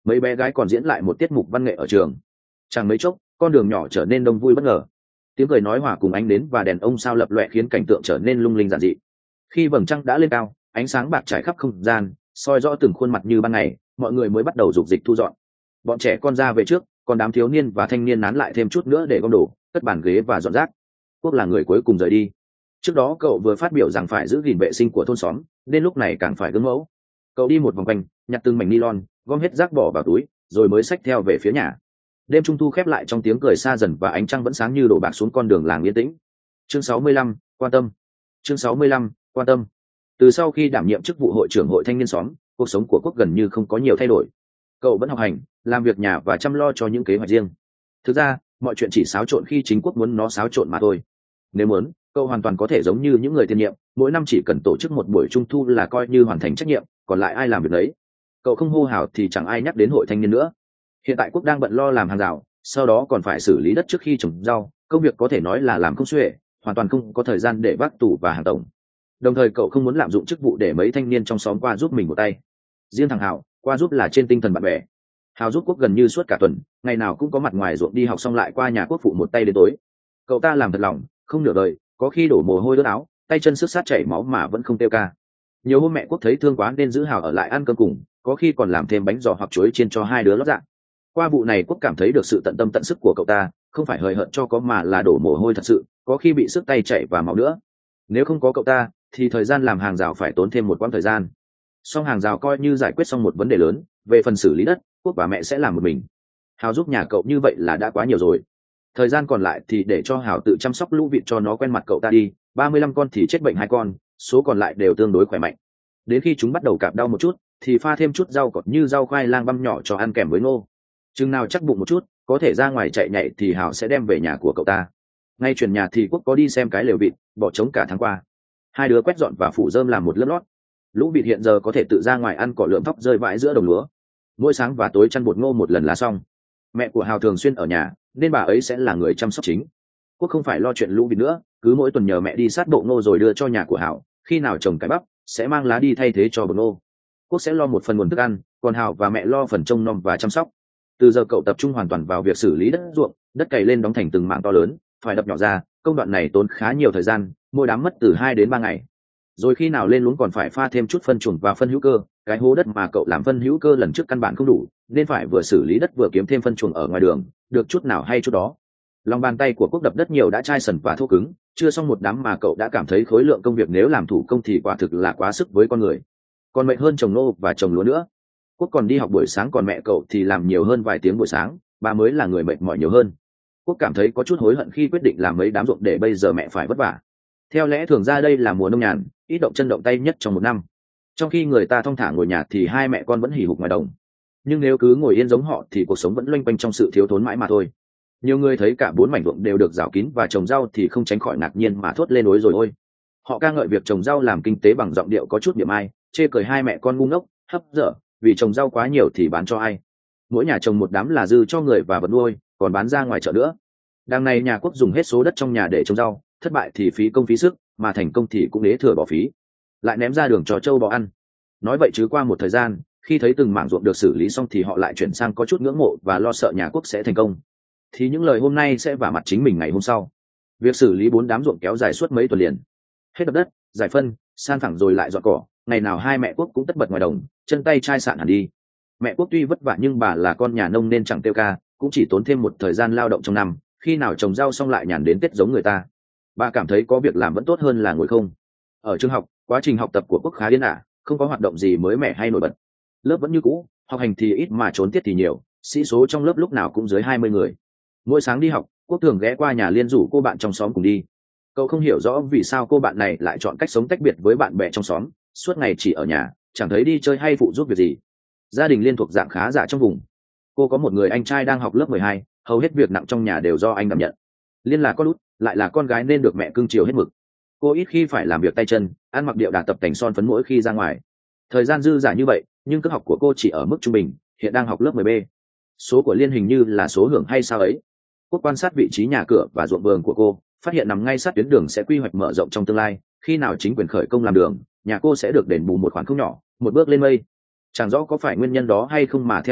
mấy bé gái còn diễn lại một tiết mục văn nghệ ở trường. Chẳng mấy chốc con đường nhỏ trở nên đông vui bất ngờ, tiếng cười nói hòa cùng ánh nến và đèn ông sao lập loè khiến cảnh tượng trở nên lung linh giản dị. Khi vầng trăng đã lên cao, ánh sáng bạc trải khắp không gian, soi rõ từng khuôn mặt như ban ngày, mọi người mới bắt đầu dục dịch thu dọn. Bọn trẻ con ra về trước, còn đám thiếu niên và thanh niên nán lại thêm chút nữa để gom đồ, cất bàn ghế và dọn rác. Quốc là người cuối cùng rời đi. Trước đó cậu vừa phát biểu rằng phải giữ gìn vệ sinh của thôn xóm, nên lúc này càng phải gương mẫu. Cậu đi một vòng quanh, nhặt từng mảnh nylon, gom hết rác bỏ vào túi, rồi mới xách theo về phía nhà. Đêm trung thu khép lại trong tiếng cười xa dần và ánh trăng vẫn sáng như đổ bạc xuống con đường làng yên tĩnh. Chương sáu mươi lăm, quan tâm. Chương sáu mươi lăm, quan tâm. Từ sau khi đảm nhiệm chức vụ hội trưởng hội thanh niên xóm, cuộc sống của Quốc gần như không có nhiều thay đổi. Cậu vẫn học hành, làm việc nhà và chăm lo cho những kế hoạch riêng. Thực ra, mọi chuyện chỉ xáo trộn khi chính Quốc muốn nó xáo trộn mà thôi. Nếu muốn, cậu hoàn toàn có thể giống như những người tiền nhiệm, mỗi năm chỉ cần tổ chức một buổi trung thu là coi như hoàn thành trách nhiệm, còn lại ai làm việc đấy. Cậu không hô hào thì chẳng ai nhắc đến hội thanh niên nữa. Hiện tại Quốc đang bận lo làm hàng rào, sau đó còn phải xử lý đất trước khi trồng rau, công việc có thể nói là làm không xuể, hoàn toàn không có thời gian để vác tủ và hàng tổng. Đồng thời cậu không muốn lạm dụng chức vụ để mấy thanh niên trong xóm qua giúp mình một tay. Riêng thằng Hào, qua giúp là trên tinh thần bạn bè. Hào giúp Quốc gần như suốt cả tuần, ngày nào cũng có mặt ngoài ruộng đi học xong lại qua nhà Quốc phụ một tay đến tối. Cậu ta làm thật lòng, không nửa đời, có khi đổ mồ hôi ướt áo, tay chân sức sát chảy máu mà vẫn không kêu ca. Nhiều hôm mẹ Quốc thấy thương quá nên giữ Hào ở lại ăn cơm cùng, có khi còn làm thêm bánh giò hoặc chuối chiên cho hai đứa lót dạ. Qua vụ này Quốc cảm thấy được sự tận tâm tận sức của cậu ta, không phải hời hợt cho có mà là đổ mồ hôi thật sự, có khi bị sức tay chảy và máu nữa. Nếu không có cậu ta thì thời gian làm hàng rào phải tốn thêm một quãng thời gian. Xong hàng rào coi như giải quyết xong một vấn đề lớn, về phần xử lý đất, Quốc và mẹ sẽ làm một mình. Hào giúp nhà cậu như vậy là đã quá nhiều rồi. Thời gian còn lại thì để cho Hào tự chăm sóc lũ vịt cho nó quen mặt cậu ta đi, ba mươi lăm con thì chết bệnh hai con, số còn lại đều tương đối khỏe mạnh. Đến khi chúng bắt đầu cạp đau một chút thì pha thêm chút rau cọt như rau khoai lang băm nhỏ cho ăn kèm với ngô. Chừng nào chắc bụng một chút, có thể ra ngoài chạy nhảy thì Hào sẽ đem về nhà của cậu ta. Ngay chuyển nhà thì Quốc có đi xem cái lều vịt, bỏ trống cả tháng qua. Hai đứa quét dọn và phủ rơm làm một lớp lót. Lũ vịt hiện giờ có thể tự ra ngoài ăn cỏ lượm thóc rơi vãi giữa đồng lúa. Mỗi sáng và tối chăn bột ngô một lần là xong. Mẹ của Hào thường xuyên ở nhà, nên bà ấy sẽ là người chăm sóc chính. Quốc không phải lo chuyện lũ vịt nữa, cứ mỗi tuần nhờ mẹ đi sát bộ ngô rồi đưa cho nhà của Hào. Khi nào trồng cái bắp, sẽ mang lá đi thay thế cho bột ngô. Quốc sẽ lo một phần nguồn thức ăn, còn Hào và mẹ lo phần trông nom và chăm sóc. Từ giờ cậu tập trung hoàn toàn vào việc xử lý đất ruộng, đất cày lên đóng thành từng mảng to lớn, phải đập nhỏ ra. Công đoạn này tốn khá nhiều thời gian, mỗi đám mất từ hai đến ba ngày. Rồi khi nào lên luống còn phải pha thêm chút phân chuồng và phân hữu cơ. Cái hố đất mà cậu làm phân hữu cơ lần trước căn bản không đủ, nên phải vừa xử lý đất vừa kiếm thêm phân chuồng ở ngoài đường, được chút nào hay chút đó. Lòng bàn tay của Quốc đập đất nhiều đã chai sần và thô cứng, chưa xong một đám mà cậu đã cảm thấy khối lượng công việc nếu làm thủ công thì quả thực là quá sức với con người. Còn mệt hơn trồng nô và trồng lúa nữa. Quốc còn đi học buổi sáng, còn mẹ cậu thì làm nhiều hơn vài tiếng buổi sáng, bà mới là người mệt mỏi nhiều hơn. Quốc cảm thấy có chút hối hận khi quyết định làm mấy đám ruộng để bây giờ mẹ phải vất vả. Theo lẽ thường ra đây là mùa nông nhàn, ít động chân động tay nhất trong một năm. Trong khi người ta thong thả ngồi nhà thì hai mẹ con vẫn hì hục ngoài đồng. Nhưng nếu cứ ngồi yên giống họ thì cuộc sống vẫn loanh quanh trong sự thiếu thốn mãi mà thôi. Nhiều người thấy cả bốn mảnh ruộng đều được rào kín và trồng rau thì không tránh khỏi ngạc nhiên mà thốt lên ối rồi ôi. Họ ca ngợi việc trồng rau làm kinh tế bằng giọng điệu có chút niệm ai, chê cười hai mẹ con ngu ngốc, hấp dở, vì trồng rau quá nhiều thì bán cho ai. Mỗi nhà trồng một đám là dư cho người và vật nuôi, còn bán ra ngoài chợ nữa. Đằng này nhà Quốc dùng hết số đất trong nhà để trồng rau, thất bại thì phí công phí sức, mà thành công thì cũng đế thừa bỏ phí, lại ném ra đường cho trâu bò ăn. Nói vậy chứ qua một thời gian, khi thấy từng mảng ruộng được xử lý xong thì họ lại chuyển sang có chút ngưỡng mộ và lo sợ nhà Quốc sẽ thành công. Thì những lời hôm nay sẽ vả mặt chính mình ngày hôm sau. Việc xử lý bốn đám ruộng kéo dài suốt mấy tuần liền. Hết đập đất, giải phân, san phẳng rồi lại dọn cỏ, ngày nào hai mẹ Quốc cũng tất bật ngoài đồng, chân tay chai sạn hẳn đi. Mẹ Quốc tuy vất vả nhưng bà là con nhà nông nên chẳng kêu ca, cũng chỉ tốn thêm một thời gian lao động trong năm, khi nào trồng rau xong lại nhàn đến Tết giống người ta. Bà cảm thấy có việc làm vẫn tốt hơn là ngồi không. Ở trường học, quá trình học tập của Quốc khá yên ả, không có hoạt động gì mới mẻ hay nổi bật. Lớp vẫn như cũ, học hành thì ít mà trốn tiết thì nhiều, sĩ số trong lớp lúc nào cũng dưới hai mươi người. Mỗi sáng đi học, Quốc thường ghé qua nhà Liên rủ cô bạn trong xóm cùng đi. Cậu không hiểu rõ vì sao cô bạn này lại chọn cách sống tách biệt với bạn bè trong xóm, suốt ngày chỉ ở nhà, chẳng thấy đi chơi hay phụ giúp việc gì. Gia đình Liên thuộc dạng khá giả trong vùng. Cô có một người anh trai đang học lớp mười hai, hầu hết việc nặng trong nhà đều do anh đảm nhận. Liên là con út, lại là con gái nên được mẹ cưng chiều hết mực. Cô ít khi phải làm việc tay chân, ăn mặc điệu đà tập tành son phấn mỗi khi ra ngoài. Thời gian dư dả như vậy, nhưng cấp học của cô chỉ ở mức trung bình, hiện đang học lớp mười B. Số của Liên hình như là số hưởng hay sao ấy. Quốc quan sát vị trí nhà cửa và ruộng vườn của cô, phát hiện nằm ngay sát tuyến đường sẽ quy hoạch mở rộng trong tương lai. Khi nào chính quyền khởi công làm đường, nhà cô sẽ được đền bù một khoản không nhỏ, một bước lên mây. Chẳng rõ có phải nguyên nhân đó hay không mà theo ký ức,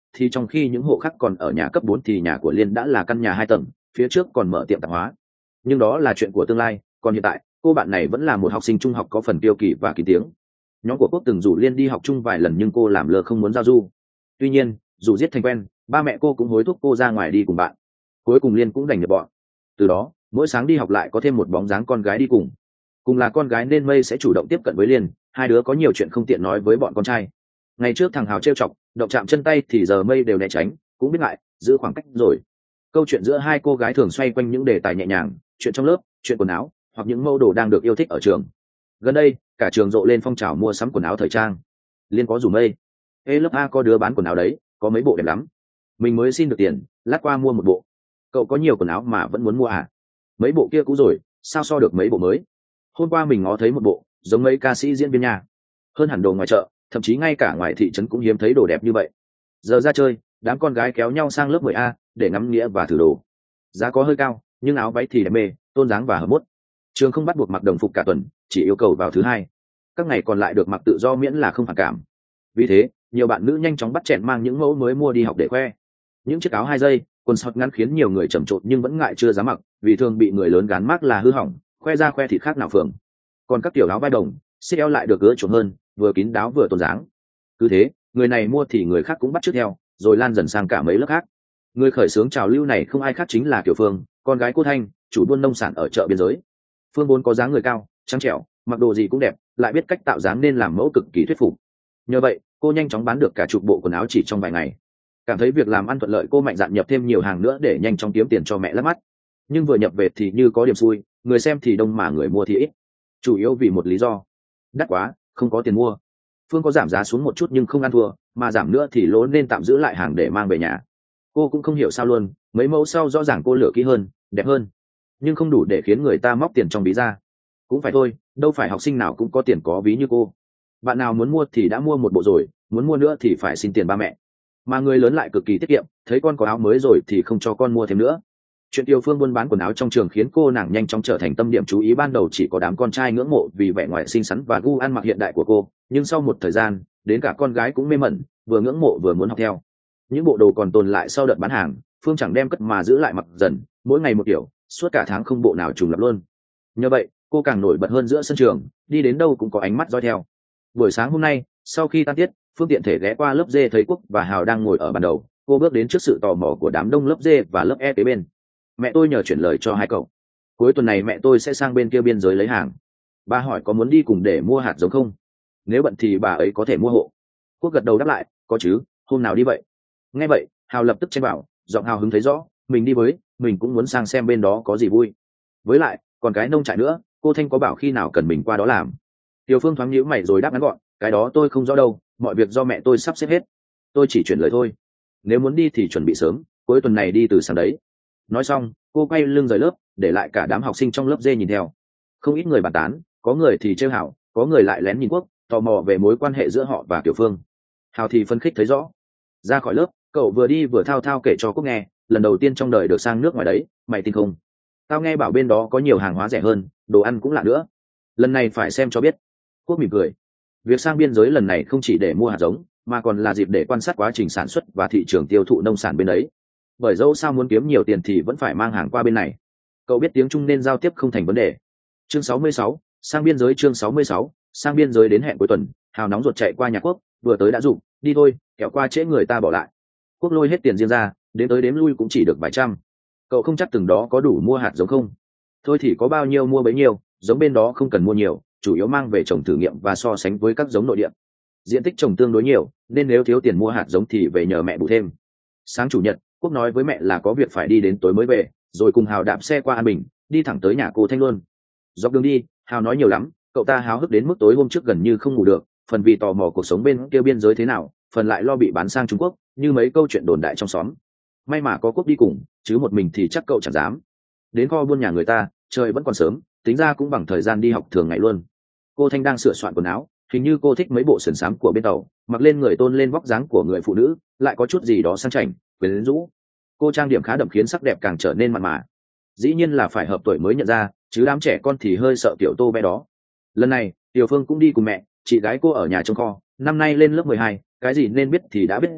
thì trong khi những hộ khác còn ở nhà cấp bốn thì nhà của Liên đã là căn nhà hai tầng, phía trước còn mở tiệm tạp hóa. Nhưng đó là chuyện của tương lai, còn hiện tại cô bạn này vẫn là một học sinh trung học có phần kiêu kỳ và kín tiếng. Nhóm của Quốc từng rủ Liên đi học chung vài lần nhưng cô làm lơ không muốn giao du. Tuy nhiên dù giết thành quen, ba mẹ cô cũng hối thúc cô ra ngoài đi cùng bạn. Cuối cùng Liên cũng đành nhập bọn. Từ đó mỗi sáng đi học lại có thêm một bóng dáng con gái đi cùng. Cùng là con gái nên Mây sẽ chủ động tiếp cận với Liên, hai đứa có nhiều chuyện không tiện nói với bọn con trai. Ngày trước thằng Hào trêu chọc động chạm chân tay thì giờ Mây đều né tránh, cũng biết ngại giữ khoảng cách rồi. Câu chuyện giữa hai cô gái thường xoay quanh những đề tài nhẹ nhàng, chuyện trong lớp, chuyện quần áo, hoặc những mẫu đồ đang được yêu thích ở trường. Gần đây cả trường rộ lên phong trào mua sắm quần áo thời trang. Liên có rủ Mây: ê lớp A có đứa bán quần áo đấy, có mấy bộ đẹp lắm, mình mới xin được tiền, lát qua mua một bộ. Cậu có nhiều quần áo mà vẫn muốn mua à? Mấy bộ kia cũ rồi, sao so được mấy bộ mới? Hôm qua mình ngó thấy một bộ giống mấy ca sĩ diễn viên nhà, hơn hẳn đồ ngoài chợ, thậm chí ngay cả ngoài thị trấn cũng hiếm thấy đồ đẹp như vậy. Giờ ra chơi, đám con gái kéo nhau sang lớp mười A để ngắm nghĩa và thử đồ. Giá có hơi cao nhưng áo váy thì đẹp mê, tôn dáng và hợp mốt. Trường không bắt buộc mặc đồng phục cả tuần, chỉ yêu cầu vào thứ hai, các ngày còn lại được mặc tự do miễn là không phản cảm. Vì thế nhiều bạn nữ nhanh chóng bắt chẹn mang những mẫu mới mua đi học để khoe. Những chiếc áo hai giây, quần sọt ngắn khiến nhiều người trầm trộn nhưng vẫn ngại chưa dám mặc, vì thường bị người lớn gán mác là hư hỏng, khoe ra khoe thịt khác nào phường. Còn các kiểu áo vai đồng, xích eo lại được ưa chuộng hơn, vừa kín đáo vừa tôn dáng. Cứ thế người này mua thì người khác cũng bắt chước theo, rồi lan dần sang cả mấy lớp khác. Người khởi xướng trào lưu này không ai khác chính là Kiều Phương, con gái cô Thanh, chủ buôn nông sản ở chợ biên giới. Phương vốn có dáng người cao, trắng trẻo, mặc đồ gì cũng đẹp, lại biết cách tạo dáng nên làm mẫu cực kỳ thuyết phục. Nhờ vậy cô nhanh chóng bán được cả chục bộ quần áo chỉ trong vài ngày. Cảm thấy việc làm ăn thuận lợi, cô mạnh dạn nhập thêm nhiều hàng nữa để nhanh chóng kiếm tiền cho mẹ lắp mắt. Nhưng vừa nhập về thì như có điểm xui, người xem thì đông mà người mua thì ít. Chủ yếu vì một lý do: đắt quá, không có tiền mua. Phương có giảm giá xuống một chút nhưng không ăn thua, mà giảm nữa thì lỗ nên tạm giữ lại hàng để mang về nhà. Cô cũng không hiểu sao luôn, mấy mẫu sau rõ ràng cô lựa kỹ hơn, đẹp hơn, nhưng không đủ để khiến người ta móc tiền trong ví ra. Cũng phải thôi, đâu phải học sinh nào cũng có tiền có ví như cô. Bạn nào muốn mua thì đã mua một bộ rồi, muốn mua nữa thì phải xin tiền ba mẹ. Mà người lớn lại cực kỳ tiết kiệm, thấy con có áo mới rồi thì không cho con mua thêm nữa. Chuyện Tiêu Phương buôn bán quần áo trong trường khiến cô nàng nhanh chóng trở thành tâm điểm chú ý. Ban đầu chỉ có đám con trai ngưỡng mộ vì vẻ ngoài xinh xắn và gu ăn mặc hiện đại của cô, nhưng sau một thời gian đến cả con gái cũng mê mẩn, vừa ngưỡng mộ vừa muốn học theo. Những bộ đồ còn tồn lại sau đợt bán hàng, Phương chẳng đem cất mà giữ lại mặc dần, mỗi ngày một kiểu, suốt cả tháng không bộ nào trùng lặp luôn. Nhờ vậy cô càng nổi bật hơn giữa sân trường, đi đến đâu cũng có ánh mắt dõi theo. Buổi sáng hôm nay sau khi tan tiết, Phương tiện thể ghé qua lớp D thấy Quốc và Hào đang ngồi ở bàn đầu. Cô bước đến trước sự tò mò của đám đông lớp D và lớp E kế bên. Mẹ tôi nhờ chuyển lời cho hai cậu, cuối tuần này mẹ tôi sẽ sang bên kia biên giới lấy hàng. Bà hỏi có muốn đi cùng để mua hạt giống không? Nếu bận thì bà ấy có thể mua hộ. Quốc gật đầu đáp lại, có chứ, hôm nào đi vậy? Nghe vậy Hào lập tức chen bảo, giọng hào hứng thấy rõ, mình đi với, mình cũng muốn sang xem bên đó có gì vui. Với lại còn cái nông trại nữa, cô Thanh có bảo khi nào cần mình qua đó làm. Tiểu Phương thoáng nhíu mày rồi đáp ngắn gọn, cái đó tôi không rõ đâu, mọi việc do mẹ tôi sắp xếp hết, tôi chỉ chuyển lời thôi. Nếu muốn đi thì chuẩn bị sớm, cuối tuần này đi từ sáng đấy. Nói xong cô quay lưng rời lớp, để lại cả đám học sinh trong lớp D nhìn theo. Không ít người bàn tán, có người thì trêu Hảo, có người lại lén nhìn Quốc, tò mò về mối quan hệ giữa họ và Tiểu Phương. Hào thì phấn khích thấy rõ. Ra khỏi lớp cậu vừa đi vừa thao thao kể cho Quốc nghe, lần đầu tiên trong đời được sang nước ngoài đấy, mày tin không? Tao nghe bảo bên đó có nhiều hàng hóa rẻ hơn, đồ ăn cũng lạ nữa, lần này phải xem cho biết. Quốc mỉm cười. Việc sang biên giới lần này không chỉ để mua hạt giống, mà còn là dịp để quan sát quá trình sản xuất và thị trường tiêu thụ nông sản bên ấy. Bởi dẫu sao muốn kiếm nhiều tiền thì vẫn phải mang hàng qua bên này. Cậu biết tiếng Trung nên giao tiếp không thành vấn đề. Chương sáu mươi sáu, sang biên giới. Chương sáu mươi sáu, sang biên giới. Đến hẹn cuối tuần, Hào nóng ruột chạy qua nhà Quốc, vừa tới đã rủ, đi thôi, kẻo qua trễ người ta bỏ lại. Quốc lôi hết tiền riêng ra, đến tới đếm lui cũng chỉ được vài trăm. Cậu không chắc từng đó có đủ mua hạt giống không? Thôi thì có bao nhiêu mua bấy nhiêu, giống bên đó không cần mua nhiều, chủ yếu mang về trồng thử nghiệm và so sánh với các giống nội địa. Diện tích trồng tương đối nhiều, nên nếu thiếu tiền mua hạt giống thì về nhờ mẹ bù thêm. Sáng chủ nhật, Quốc nói với mẹ là có việc phải đi đến tối mới về, rồi cùng Hào đạp xe qua An Bình, đi thẳng tới nhà cô Thanh luôn. Dọc đường đi, Hào nói nhiều lắm, cậu ta háo hức đến mức tối hôm trước gần như không ngủ được, phần vì tò mò cuộc sống bên kia biên giới thế nào, phần lại lo bị bán sang Trung Quốc, như mấy câu chuyện đồn đại trong xóm. May mà có Quốc đi cùng, chứ một mình thì chắc cậu chẳng dám. Đến kho buôn nhà người ta, trời vẫn còn sớm, tính ra cũng bằng thời gian đi học thường ngày luôn. Cô Thanh đang sửa soạn quần áo, hình như cô thích mấy bộ sườn xám của bên tàu, mặc lên người tôn lên vóc dáng của người phụ nữ, lại có chút gì đó sang chảnh, quyến rũ. Cô trang điểm khá đậm khiến sắc đẹp càng trở nên mặn mà. Dĩ nhiên là phải hợp tuổi mới nhận ra, chứ đám trẻ con thì hơi sợ tiểu Tô bé đó. Lần này Tiểu Phương cũng đi cùng mẹ, chị gái cô ở nhà trông kho, năm nay lên lớp mười hai, cái gì nên biết thì đã biết rồi,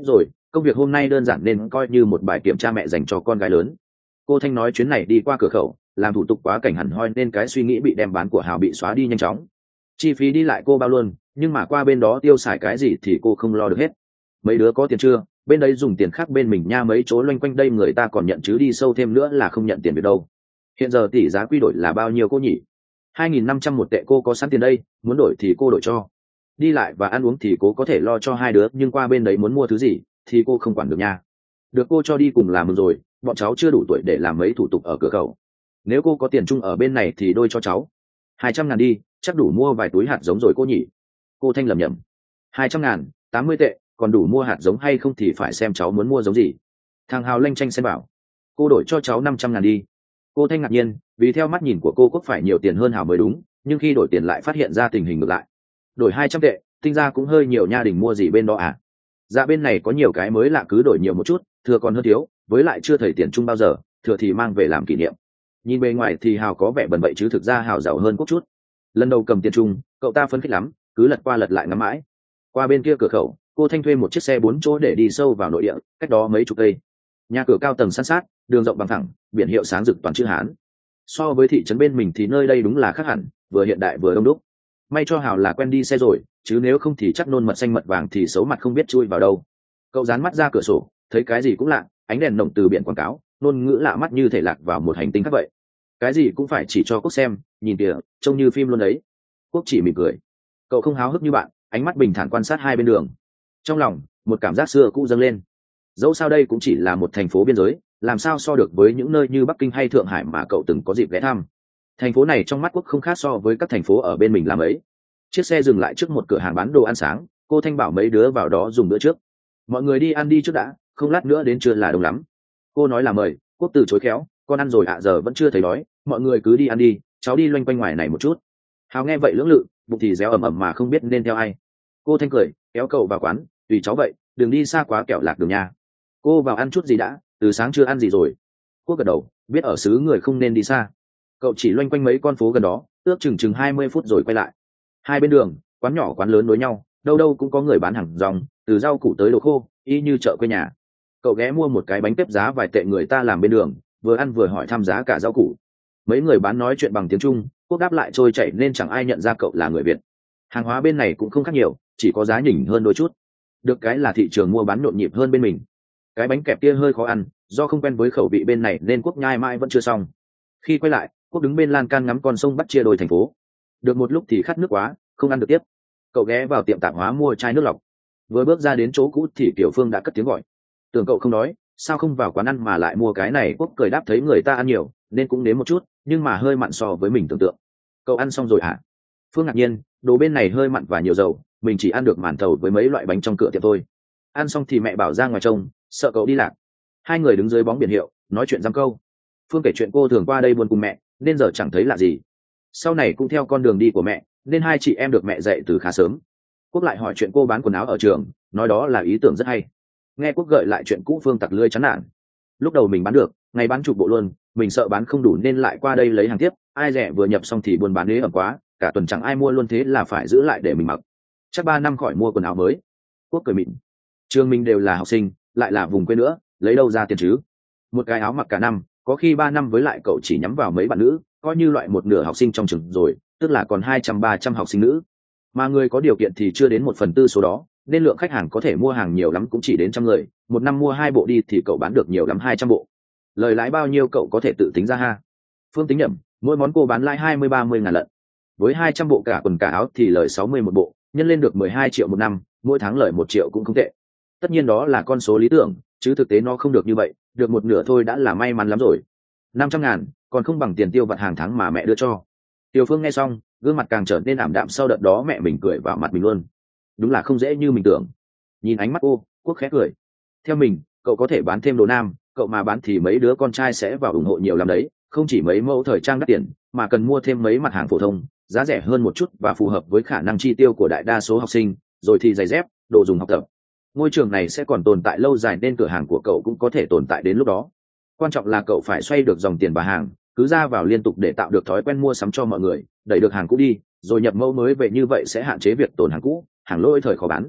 công việc hôm nay đơn giản nên coi như một bài kiểm tra mẹ dành cho con gái lớn. Cô Thanh nói chuyến này đi qua cửa khẩu làm thủ tục quá cảnh hẳn hoi nên cái suy nghĩ bị đem bán của Hào bị xóa đi nhanh chóng. Chi phí đi lại cô bao luôn, nhưng mà qua bên đó tiêu xài cái gì thì cô không lo được hết. Mấy đứa có tiền chưa? Bên đấy dùng tiền khác bên mình nha, mấy chỗ loanh quanh đây người ta còn nhận chứ đi sâu thêm nữa là không nhận tiền được đâu. Hiện giờ tỷ giá quy đổi là bao nhiêu cô nhỉ? hai nghìn năm trăm một tệ, cô có sẵn tiền đây, muốn đổi thì cô đổi cho. Đi lại và ăn uống thì cô có thể lo cho hai đứa, nhưng qua bên đấy muốn mua thứ gì thì cô không quản được nha. Được cô cho đi cùng là mừng rồi, bọn cháu chưa đủ tuổi để làm mấy thủ tục ở cửa khẩu. Nếu cô có tiền chung ở bên này thì đôi cho cháu. Hai trăm ngàn đi, chắc đủ mua vài túi hạt giống rồi cô nhỉ? Cô Thanh lầm nhầm. Hai trăm ngàn, tám mươi tệ, còn đủ mua hạt giống hay không thì phải xem cháu muốn mua giống gì. Thằng Hào lanh chanh xem bảo. Cô đổi cho cháu năm trăm ngàn đi. Cô Thanh ngạc nhiên, vì theo mắt nhìn của cô Quốc phải nhiều tiền hơn Hào mới đúng, nhưng khi đổi tiền lại phát hiện ra tình hình ngược lại. Đổi hai trăm tệ, tinh ra cũng hơi nhiều nha, đình mua gì bên đó à? Dạ bên này có nhiều cái mới lạ, cứ đổi nhiều một chút, thừa còn hơn thiếu, với lại chưa thầy tiền chung bao giờ, thừa thì mang về làm kỷ niệm. Nhìn bề ngoài thì Hào có vẻ bần bậy chứ thực ra Hào giàu hơn Quốc chút. Lần đầu cầm tiền chung, cậu ta phấn khích lắm, cứ lật qua lật lại ngắm mãi. Qua bên kia cửa khẩu, cô Thanh thuê một chiếc xe bốn chỗ để đi sâu vào nội địa, cách đó mấy chục cây. Nhà cửa cao tầng san sát, đường rộng bằng thẳng, biển hiệu sáng rực toàn chữ Hán. So với thị trấn bên mình thì nơi đây đúng là khác hẳn, vừa hiện đại vừa đông đúc. May cho Hào là quen đi xe rồi, chứ nếu không thì chắc nôn mật xanh mật vàng thì xấu mặt không biết chui vào đâu. Cậu dán mắt ra cửa sổ, thấy cái gì cũng lạ, ánh đèn nồng từ biển quảng cáo, ngôn ngữ lạ mắt như thể lạc vào một hành tinh khác vậy. Cái gì cũng phải chỉ cho Quốc xem, nhìn kìa, trông như phim luôn đấy. Quốc chỉ mỉm cười. Cậu không háo hức như bạn, ánh mắt bình thản quan sát hai bên đường. Trong lòng một cảm giác xưa cũ dâng lên. Dẫu sao đây cũng chỉ là một thành phố biên giới, làm sao so được với những nơi như Bắc Kinh hay Thượng Hải mà cậu từng có dịp ghé thăm. Thành phố này trong mắt Quốc không khác so với các thành phố ở bên mình làm ấy. Chiếc xe dừng lại trước một cửa hàng bán đồ ăn sáng, cô Thanh bảo mấy đứa vào đó dùng bữa trước. Mọi người đi ăn đi trước đã, không lát nữa đến trưa là đông lắm. Cô nói là mời, Quốc từ chối khéo, con ăn rồi ạ, giờ vẫn chưa thấy đói, mọi người cứ đi ăn đi, cháu đi loanh quanh ngoài này một chút. Hào nghe vậy lưỡng lự, bụng thì réo ầm ầm mà không biết nên theo ai. Cô Thanh cười, kéo cậu vào quán, tùy cháu vậy, đừng đi xa quá kẻo lạc đường nha. Cô vào ăn chút gì đã, từ sáng chưa ăn gì rồi. Quốc gật đầu, biết ở xứ người không nên đi xa. Cậu chỉ loanh quanh mấy con phố gần đó, ước chừng chừng hai mươi phút rồi quay lại. Hai bên đường, quán nhỏ quán lớn đối nhau, đâu đâu cũng có người bán hàng rong, từ rau củ tới đồ khô, y như chợ quê nhà. Cậu ghé mua một cái bánh tép giá vài tệ người ta làm bên đường, vừa ăn vừa hỏi thăm giá cả rau củ. Mấy người bán nói chuyện bằng tiếng Trung, Quốc đáp lại trôi chảy nên chẳng ai nhận ra cậu là người Việt. Hàng hóa bên này cũng không khác nhiều, chỉ có giá nhỉnh hơn đôi chút. Được cái là thị trường mua bán nhộn nhịp hơn bên mình. Cái bánh kẹp kia hơi khó ăn, do không quen với khẩu vị bên này nên Quốc nhai mãi vẫn chưa xong. Khi quay lại, Quốc đứng bên lan can ngắm con sông bắt chia đôi thành phố. Được một lúc thì khát nước quá, không ăn được tiếp. Cậu ghé vào tiệm tạp hóa mua chai nước lọc. Vừa bước ra đến chỗ cũ thì Tiểu Phương đã cất tiếng gọi. Tưởng cậu không đói, sao không vào quán ăn mà lại mua cái này? Quốc cười đáp thấy người ta ăn nhiều nên cũng nếm một chút, nhưng mà hơi mặn so với mình tưởng tượng. Cậu ăn xong rồi hả? Phương ngạc nhiên, đồ bên này hơi mặn và nhiều dầu, mình chỉ ăn được màn thầu với mấy loại bánh trong cửa tiệm thôi. Ăn xong thì mẹ bảo ra ngoài trông, sợ cậu đi lạc. Hai người đứng dưới bóng biển hiệu nói chuyện dăm câu. Phương kể chuyện cô thường qua đây buồn cùng mẹ nên giờ chẳng thấy lạ gì. Sau này cũng theo con đường đi của mẹ nên hai chị em được mẹ dạy từ khá sớm. Quốc lại hỏi chuyện cô bán quần áo ở trường, nói đó là ý tưởng rất hay. Nghe Quốc gợi lại chuyện cũ Phương tặc lưỡi chán nản. Lúc đầu mình bán được, ngày bán chục bộ luôn, mình sợ bán không đủ nên lại qua đây lấy hàng tiếp. Ai rẻ vừa nhập xong thì buôn bán ế ẩm quá, cả tuần chẳng ai mua luôn, thế là phải giữ lại để mình mặc. Chắc ba năm khỏi mua quần áo mới. Quốc cười mịn. Trường mình đều là học sinh, lại là vùng quê nữa, lấy đâu ra tiền chứ? Một cái áo mặc cả năm, có khi ba năm, với lại cậu chỉ nhắm vào mấy bạn nữ, coi như loại một nửa học sinh trong trường rồi, tức là còn hai trăm ba trăm học sinh nữ. Mà người có điều kiện thì chưa đến một phần tư số đó, nên lượng khách hàng có thể mua hàng nhiều lắm cũng chỉ đến trăm người. Một năm mua hai bộ đi thì cậu bán được nhiều lắm hai trăm bộ. Lời lãi bao nhiêu cậu có thể tự tính ra ha. Phương tính nhẩm, mỗi món cô bán lãi hai mươi ba mươi ngàn lận. Với hai trăm bộ cả quần cả áo thì lời sáu mươi một bộ, nhân lên được mười hai triệu một năm, mỗi tháng lời một triệu cũng không tệ. Tất nhiên đó là con số lý tưởng, chứ thực tế nó không được như vậy, được một nửa thôi đã là may mắn lắm rồi. Năm trăm ngàn, còn không bằng tiền tiêu vặt hàng tháng mà mẹ đưa cho. Tiểu Phương nghe xong, gương mặt càng trở nên ảm đạm, sau đợt đó mẹ mình cười vào mặt mình luôn. Đúng là không dễ như mình tưởng. Nhìn ánh mắt cô, Quốc khẽ cười. Theo mình, cậu có thể bán thêm đồ nam, cậu mà bán thì mấy đứa con trai sẽ vào ủng hộ nhiều lắm đấy, không chỉ mấy mẫu thời trang đắt tiền, mà cần mua thêm mấy mặt hàng phổ thông, giá rẻ hơn một chút và phù hợp với khả năng chi tiêu của đại đa số học sinh, rồi thì giày dép, đồ dùng học tập. Ngôi trường này sẽ còn tồn tại lâu dài nên cửa hàng của cậu cũng có thể tồn tại đến lúc đó. Quan trọng là cậu phải xoay được dòng tiền và hàng, cứ ra vào liên tục để tạo được thói quen mua sắm cho mọi người, đẩy được hàng cũ đi, rồi nhập mẫu mới về, như vậy sẽ hạn chế việc tồn hàng cũ, hàng lỗi thời khó bán.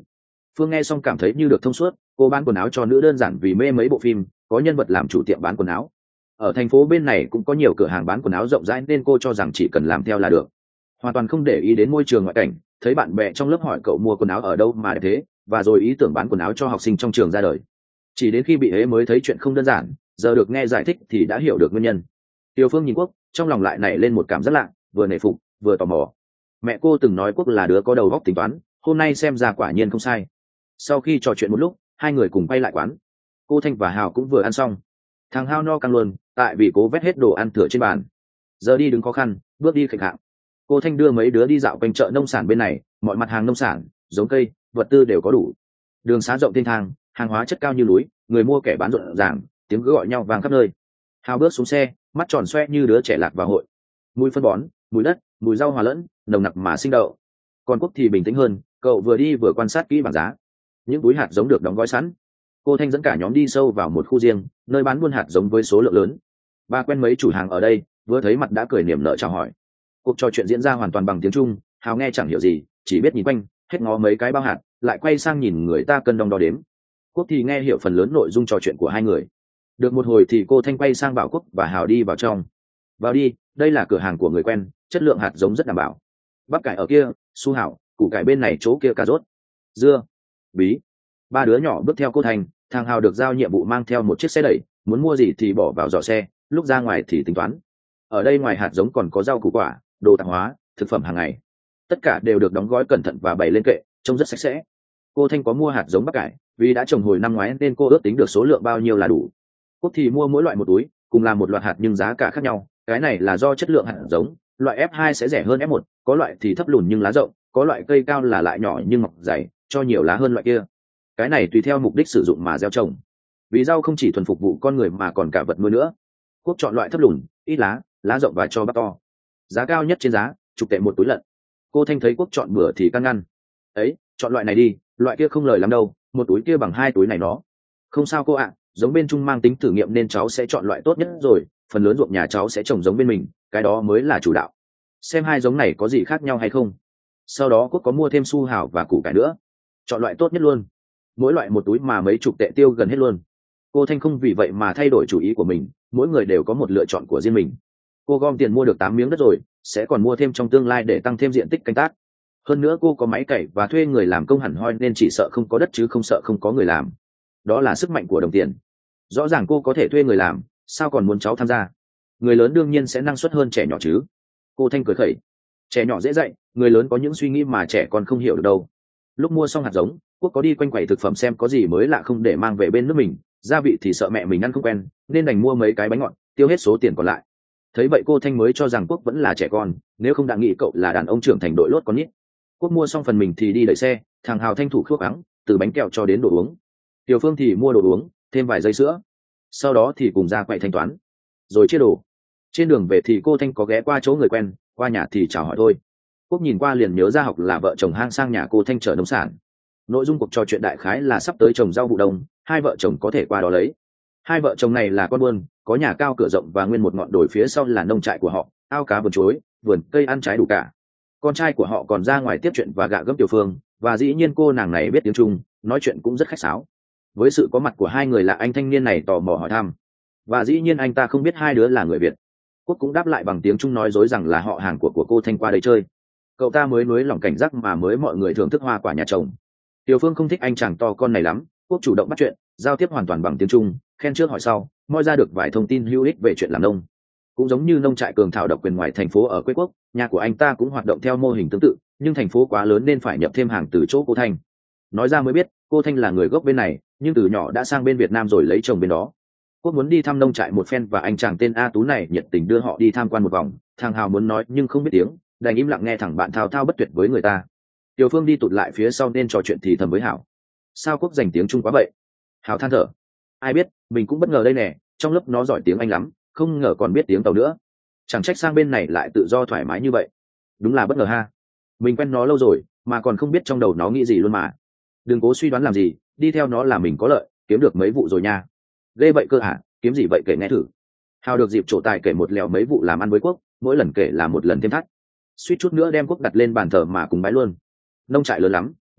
Phương nghe xong cảm thấy như được thông suốt, cô bán quần áo cho nữ đơn giản vì mê mấy bộ phim, có nhân vật làm chủ tiệm bán quần áo. Ở thành phố bên này cũng có nhiều cửa hàng bán quần áo rộng rãi nên cô cho rằng chỉ cần làm theo là được, hoàn toàn không để ý đến môi trường ngoại cảnh. Thấy bạn bè trong lớp hỏi cậu mua quần áo ở đâu mà đẹp thế, và rồi ý tưởng bán quần áo cho học sinh trong trường ra đời. Chỉ đến khi bị hễ mới thấy chuyện không đơn giản, giờ được nghe giải thích thì đã hiểu được nguyên nhân. Tiêu Phương nhìn Quốc, trong lòng lại nảy lên một cảm giác lạ, vừa nể phục vừa tò mò. Mẹ cô từng nói Quốc là đứa có đầu óc tính toán, hôm nay xem ra quả nhiên không sai. Sau khi trò chuyện một lúc, hai người cùng quay lại quán. Cô Thanh và Hào cũng vừa ăn xong. Thằng Hao no căng luôn, tại vì cố vét hết đồ ăn thừa trên bàn. Giờ đi đứng khó khăn, bước đi khệnh hạng. Cô Thanh đưa mấy đứa đi dạo quanh chợ nông sản bên này, mọi mặt hàng nông sản, giống cây, vật tư đều có đủ. Đường xá rộng thênh thang, hàng hóa chất cao như núi, người mua kẻ bán rộn ràng, tiếng gọi nhau vang khắp nơi. Hào bước xuống xe, mắt tròn xoe như đứa trẻ lạc vào hội. Mùi phân bón, mùi đất, mùi rau hòa lẫn, nồng nặc mà sinh đậu. Còn Quốc thì bình tĩnh hơn, cậu vừa đi vừa quan sát kỹ bảng giá. Những túi hạt giống được đóng gói sẵn. Cô Thanh dẫn cả nhóm đi sâu vào một khu riêng, nơi bán buôn hạt giống với số lượng lớn. Ba quen mấy chủ hàng ở đây, vừa thấy mặt đã cười niềm nở chào hỏi. Cuộc trò chuyện diễn ra hoàn toàn bằng tiếng Trung, Hào nghe chẳng hiểu gì, chỉ biết nhìn quanh, hết ngó mấy cái bao hạt, lại quay sang nhìn người ta cân đong đo đếm. Quốc thì nghe hiểu phần lớn nội dung trò chuyện của hai người. Được một hồi thì cô Thanh quay sang bảo Quốc và Hào đi vào trong. Vào đi, đây là cửa hàng của người quen, chất lượng hạt giống rất đảm bảo. Bắp cải ở kia, su hảo, củ cải bên này, chỗ kia cà rốt, dưa, bí. Ba đứa nhỏ bước theo cô Thanh, thằng Hào được giao nhiệm vụ mang theo một chiếc xe đẩy, muốn mua gì thì bỏ vào giỏ xe, lúc ra ngoài thì tính toán. Ở đây ngoài hạt giống còn có rau củ quả, đồ tạp hóa, thực phẩm hàng ngày. Tất cả đều được đóng gói cẩn thận và bày lên kệ, trông rất sạch sẽ. Cô Thanh có mua hạt giống bắp cải, vì đã trồng hồi năm ngoái nên cô ước tính được số lượng bao nhiêu là đủ. Quốc thì mua mỗi loại một túi, cùng làm một loạt hạt nhưng giá cả khác nhau. Cái này là do chất lượng hạt giống, loại ép hai sẽ rẻ hơn ép một, có loại thì thấp lùn nhưng lá rộng, có loại cây cao là lại nhỏ nhưng mọc dày, cho nhiều lá hơn loại kia. Cái này tùy theo mục đích sử dụng mà gieo trồng. Vì rau không chỉ thuần phục vụ con người mà còn cả vật nuôi nữa. Quốc chọn loại thấp lùn, ít lá, lá rộng và cho bắp to. Giá cao nhất trên giá, chục tệ một túi lận. Cô Thanh thấy Quốc chọn bữa thì căn ngăn. Ấy, chọn loại này đi, loại kia không lời lắm đâu, một túi kia bằng hai túi này nó. Không sao cô ạ, giống bên Trung mang tính thử nghiệm nên cháu sẽ chọn loại tốt nhất rồi, phần lớn ruộng nhà cháu sẽ trồng giống bên mình, cái đó mới là chủ đạo. Xem hai giống này có gì khác nhau hay không. Sau đó Quốc có mua thêm su hào và củ cải nữa. Chọn loại tốt nhất luôn. Mỗi loại một túi mà mấy chục tệ tiêu gần hết luôn. Cô Thanh không vì vậy mà thay đổi chủ ý của mình, mỗi người đều có một lựa chọn của riêng mình. Cô gom tiền mua được tám miếng đất rồi, sẽ còn mua thêm trong tương lai để tăng thêm diện tích canh tác. Hơn nữa cô có máy cày và thuê người làm công hẳn hoi nên chỉ sợ không có đất chứ không sợ không có người làm. Đó là sức mạnh của đồng tiền. Rõ ràng cô có thể thuê người làm, sao còn muốn cháu tham gia? Người lớn đương nhiên sẽ năng suất hơn trẻ nhỏ chứ. Cô Thanh cười khẩy. Trẻ nhỏ dễ dạy, người lớn có những suy nghĩ mà trẻ con không hiểu được đâu. Lúc mua xong hạt giống, Quốc có đi quanh quầy thực phẩm xem có gì mới lạ không để mang về bên nước mình. Gia vị thì sợ mẹ mình ăn không quen, nên đành mua mấy cái bánh ngọt, tiêu hết số tiền còn lại. Thấy vậy cô Thanh mới cho rằng Quốc vẫn là trẻ con, nếu không đã nghĩ cậu là đàn ông trưởng thành đội lốt con nít. Quốc mua xong phần mình thì đi đợi xe, thằng Hào tranh thủ thuốc ắng, từ bánh kẹo cho đến đồ uống. Tiểu Phương thì mua đồ uống, thêm vài giây sữa. Sau đó thì cùng ra quầy thanh toán, rồi chia đồ. Trên đường về thì cô Thanh có ghé qua chỗ người quen, qua nhà thì chào hỏi thôi. Quốc nhìn qua liền nhớ ra Học là vợ chồng hang sang nhà cô Thanh chở nông sản. Nội dung cuộc trò chuyện đại khái là sắp tới trồng rau vụ đông, hai vợ chồng có thể qua đó lấy. Hai vợ chồng này là con buôn, có nhà cao cửa rộng và nguyên một ngọn đồi phía sau là nông trại của họ, ao cá vườn chuối, vườn cây ăn trái đủ cả. Con trai của họ còn ra ngoài tiếp chuyện và gạ gẫm Tiểu Phương, và dĩ nhiên cô nàng này biết tiếng Trung, nói chuyện cũng rất khách sáo. Với sự có mặt của hai người lạ, anh thanh niên này tò mò hỏi thăm, và dĩ nhiên anh ta không biết hai đứa là người Việt. Quốc cũng đáp lại bằng tiếng Trung nói dối rằng là họ hàng của của cô Thanh qua đây chơi. Cậu ta mới nối lòng cảnh giác mà mới mọi người thưởng thức hoa quả nhà chồng. Tiểu Phương không thích anh chàng to con này lắm. Quốc chủ động bắt chuyện, giao tiếp hoàn toàn bằng tiếng Trung, khen trước hỏi sau, moi ra được vài thông tin hữu ích về chuyện làm nông. Cũng giống như nông trại Cường Thảo độc quyền ngoài thành phố ở quê Quốc, nhà của anh ta cũng hoạt động theo mô hình tương tự, nhưng thành phố quá lớn nên phải nhập thêm hàng từ chỗ cô Thanh. Nói ra mới biết, cô Thanh là người gốc bên này, nhưng từ nhỏ đã sang bên Việt Nam rồi lấy chồng bên đó. Quốc muốn đi thăm nông trại một phen và anh chàng tên A Tú này nhiệt tình đưa họ đi tham quan một vòng. Thằng Hào muốn nói nhưng không biết tiếng, đành im lặng nghe thằng bạn thao thao bất tuyệt với người ta. Tiểu Phương đi tụt lại phía sau nên trò chuyện thì thầm với Hảo. Sao Quốc dành tiếng Trung quá vậy? Hảo than thở. Ai biết, mình cũng bất ngờ đây nè, trong lớp nó giỏi tiếng Anh lắm, không ngờ còn biết tiếng Tàu nữa. Chẳng trách sang bên này lại tự do thoải mái như vậy. Đúng là bất ngờ ha. Mình quen nó lâu rồi, mà còn không biết trong đầu nó nghĩ gì luôn mà. Đừng cố suy đoán làm gì, đi theo nó là mình có lợi, kiếm được mấy vụ rồi nha. Ghê vậy cơ hả? Kiếm gì vậy kể nghe thử. Hào được dịp trổ tài kể một lèo mấy vụ làm ăn với Quốc, mỗi lần kể là một lần thêm thắt. Suýt chút nữa đem Quốc đặt lên bàn thờ mà cùng bái luôn. Nông trại lớn lắm,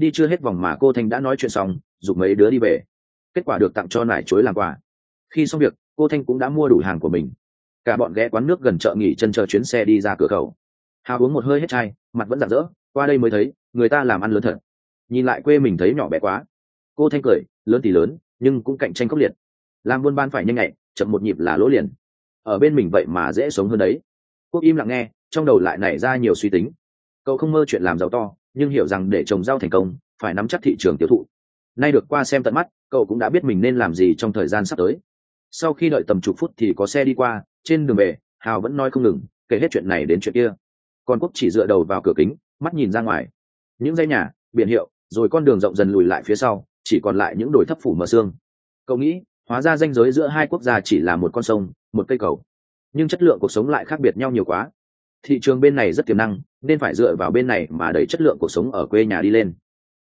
đi chưa hết vòng mà cô Thanh đã nói chuyện xong giục mấy đứa đi về. Kết quả được tặng cho nải chuối làm quà. Khi xong việc cô Thanh cũng đã mua đủ hàng của mình. Cả bọn ghé quán nước gần chợ nghỉ chân chờ chuyến xe đi ra cửa khẩu. Hào uống một hơi hết chai, mặt vẫn rạng rỡ. Qua đây mới thấy người ta làm ăn lớn thật, nhìn lại quê mình thấy nhỏ bé quá. Cô Thanh cười, lớn thì lớn nhưng cũng cạnh tranh khốc liệt, làm buôn bán phải nhanh nhạy, chậm một nhịp là lỗ liền. Ở bên mình vậy mà dễ sống hơn đấy. Quốc im lặng nghe, trong đầu lại nảy ra nhiều suy tính. Cậu không mơ chuyện làm giàu to, nhưng hiểu rằng để trồng rau thành công phải nắm chắc thị trường tiêu thụ. Nay được qua xem tận mắt, cậu cũng đã biết mình nên làm gì trong thời gian sắp tới. Sau khi đợi tầm chục phút thì có xe đi qua. Trên đường về Hào vẫn nói không ngừng, kể hết chuyện này đến chuyện kia. Còn Quốc chỉ dựa đầu vào cửa kính, mắt nhìn ra ngoài. Những dãy nhà, biển hiệu, rồi con đường rộng dần lùi lại phía sau, chỉ còn lại những đồi thấp phủ mờ sương. Cậu nghĩ hóa ra ranh giới giữa hai quốc gia chỉ là một con sông, một cây cầu, nhưng chất lượng cuộc sống lại khác biệt nhau nhiều quá. Thị trường bên này rất tiềm năng, nên phải dựa vào bên này mà đẩy chất lượng cuộc sống ở quê nhà đi lên.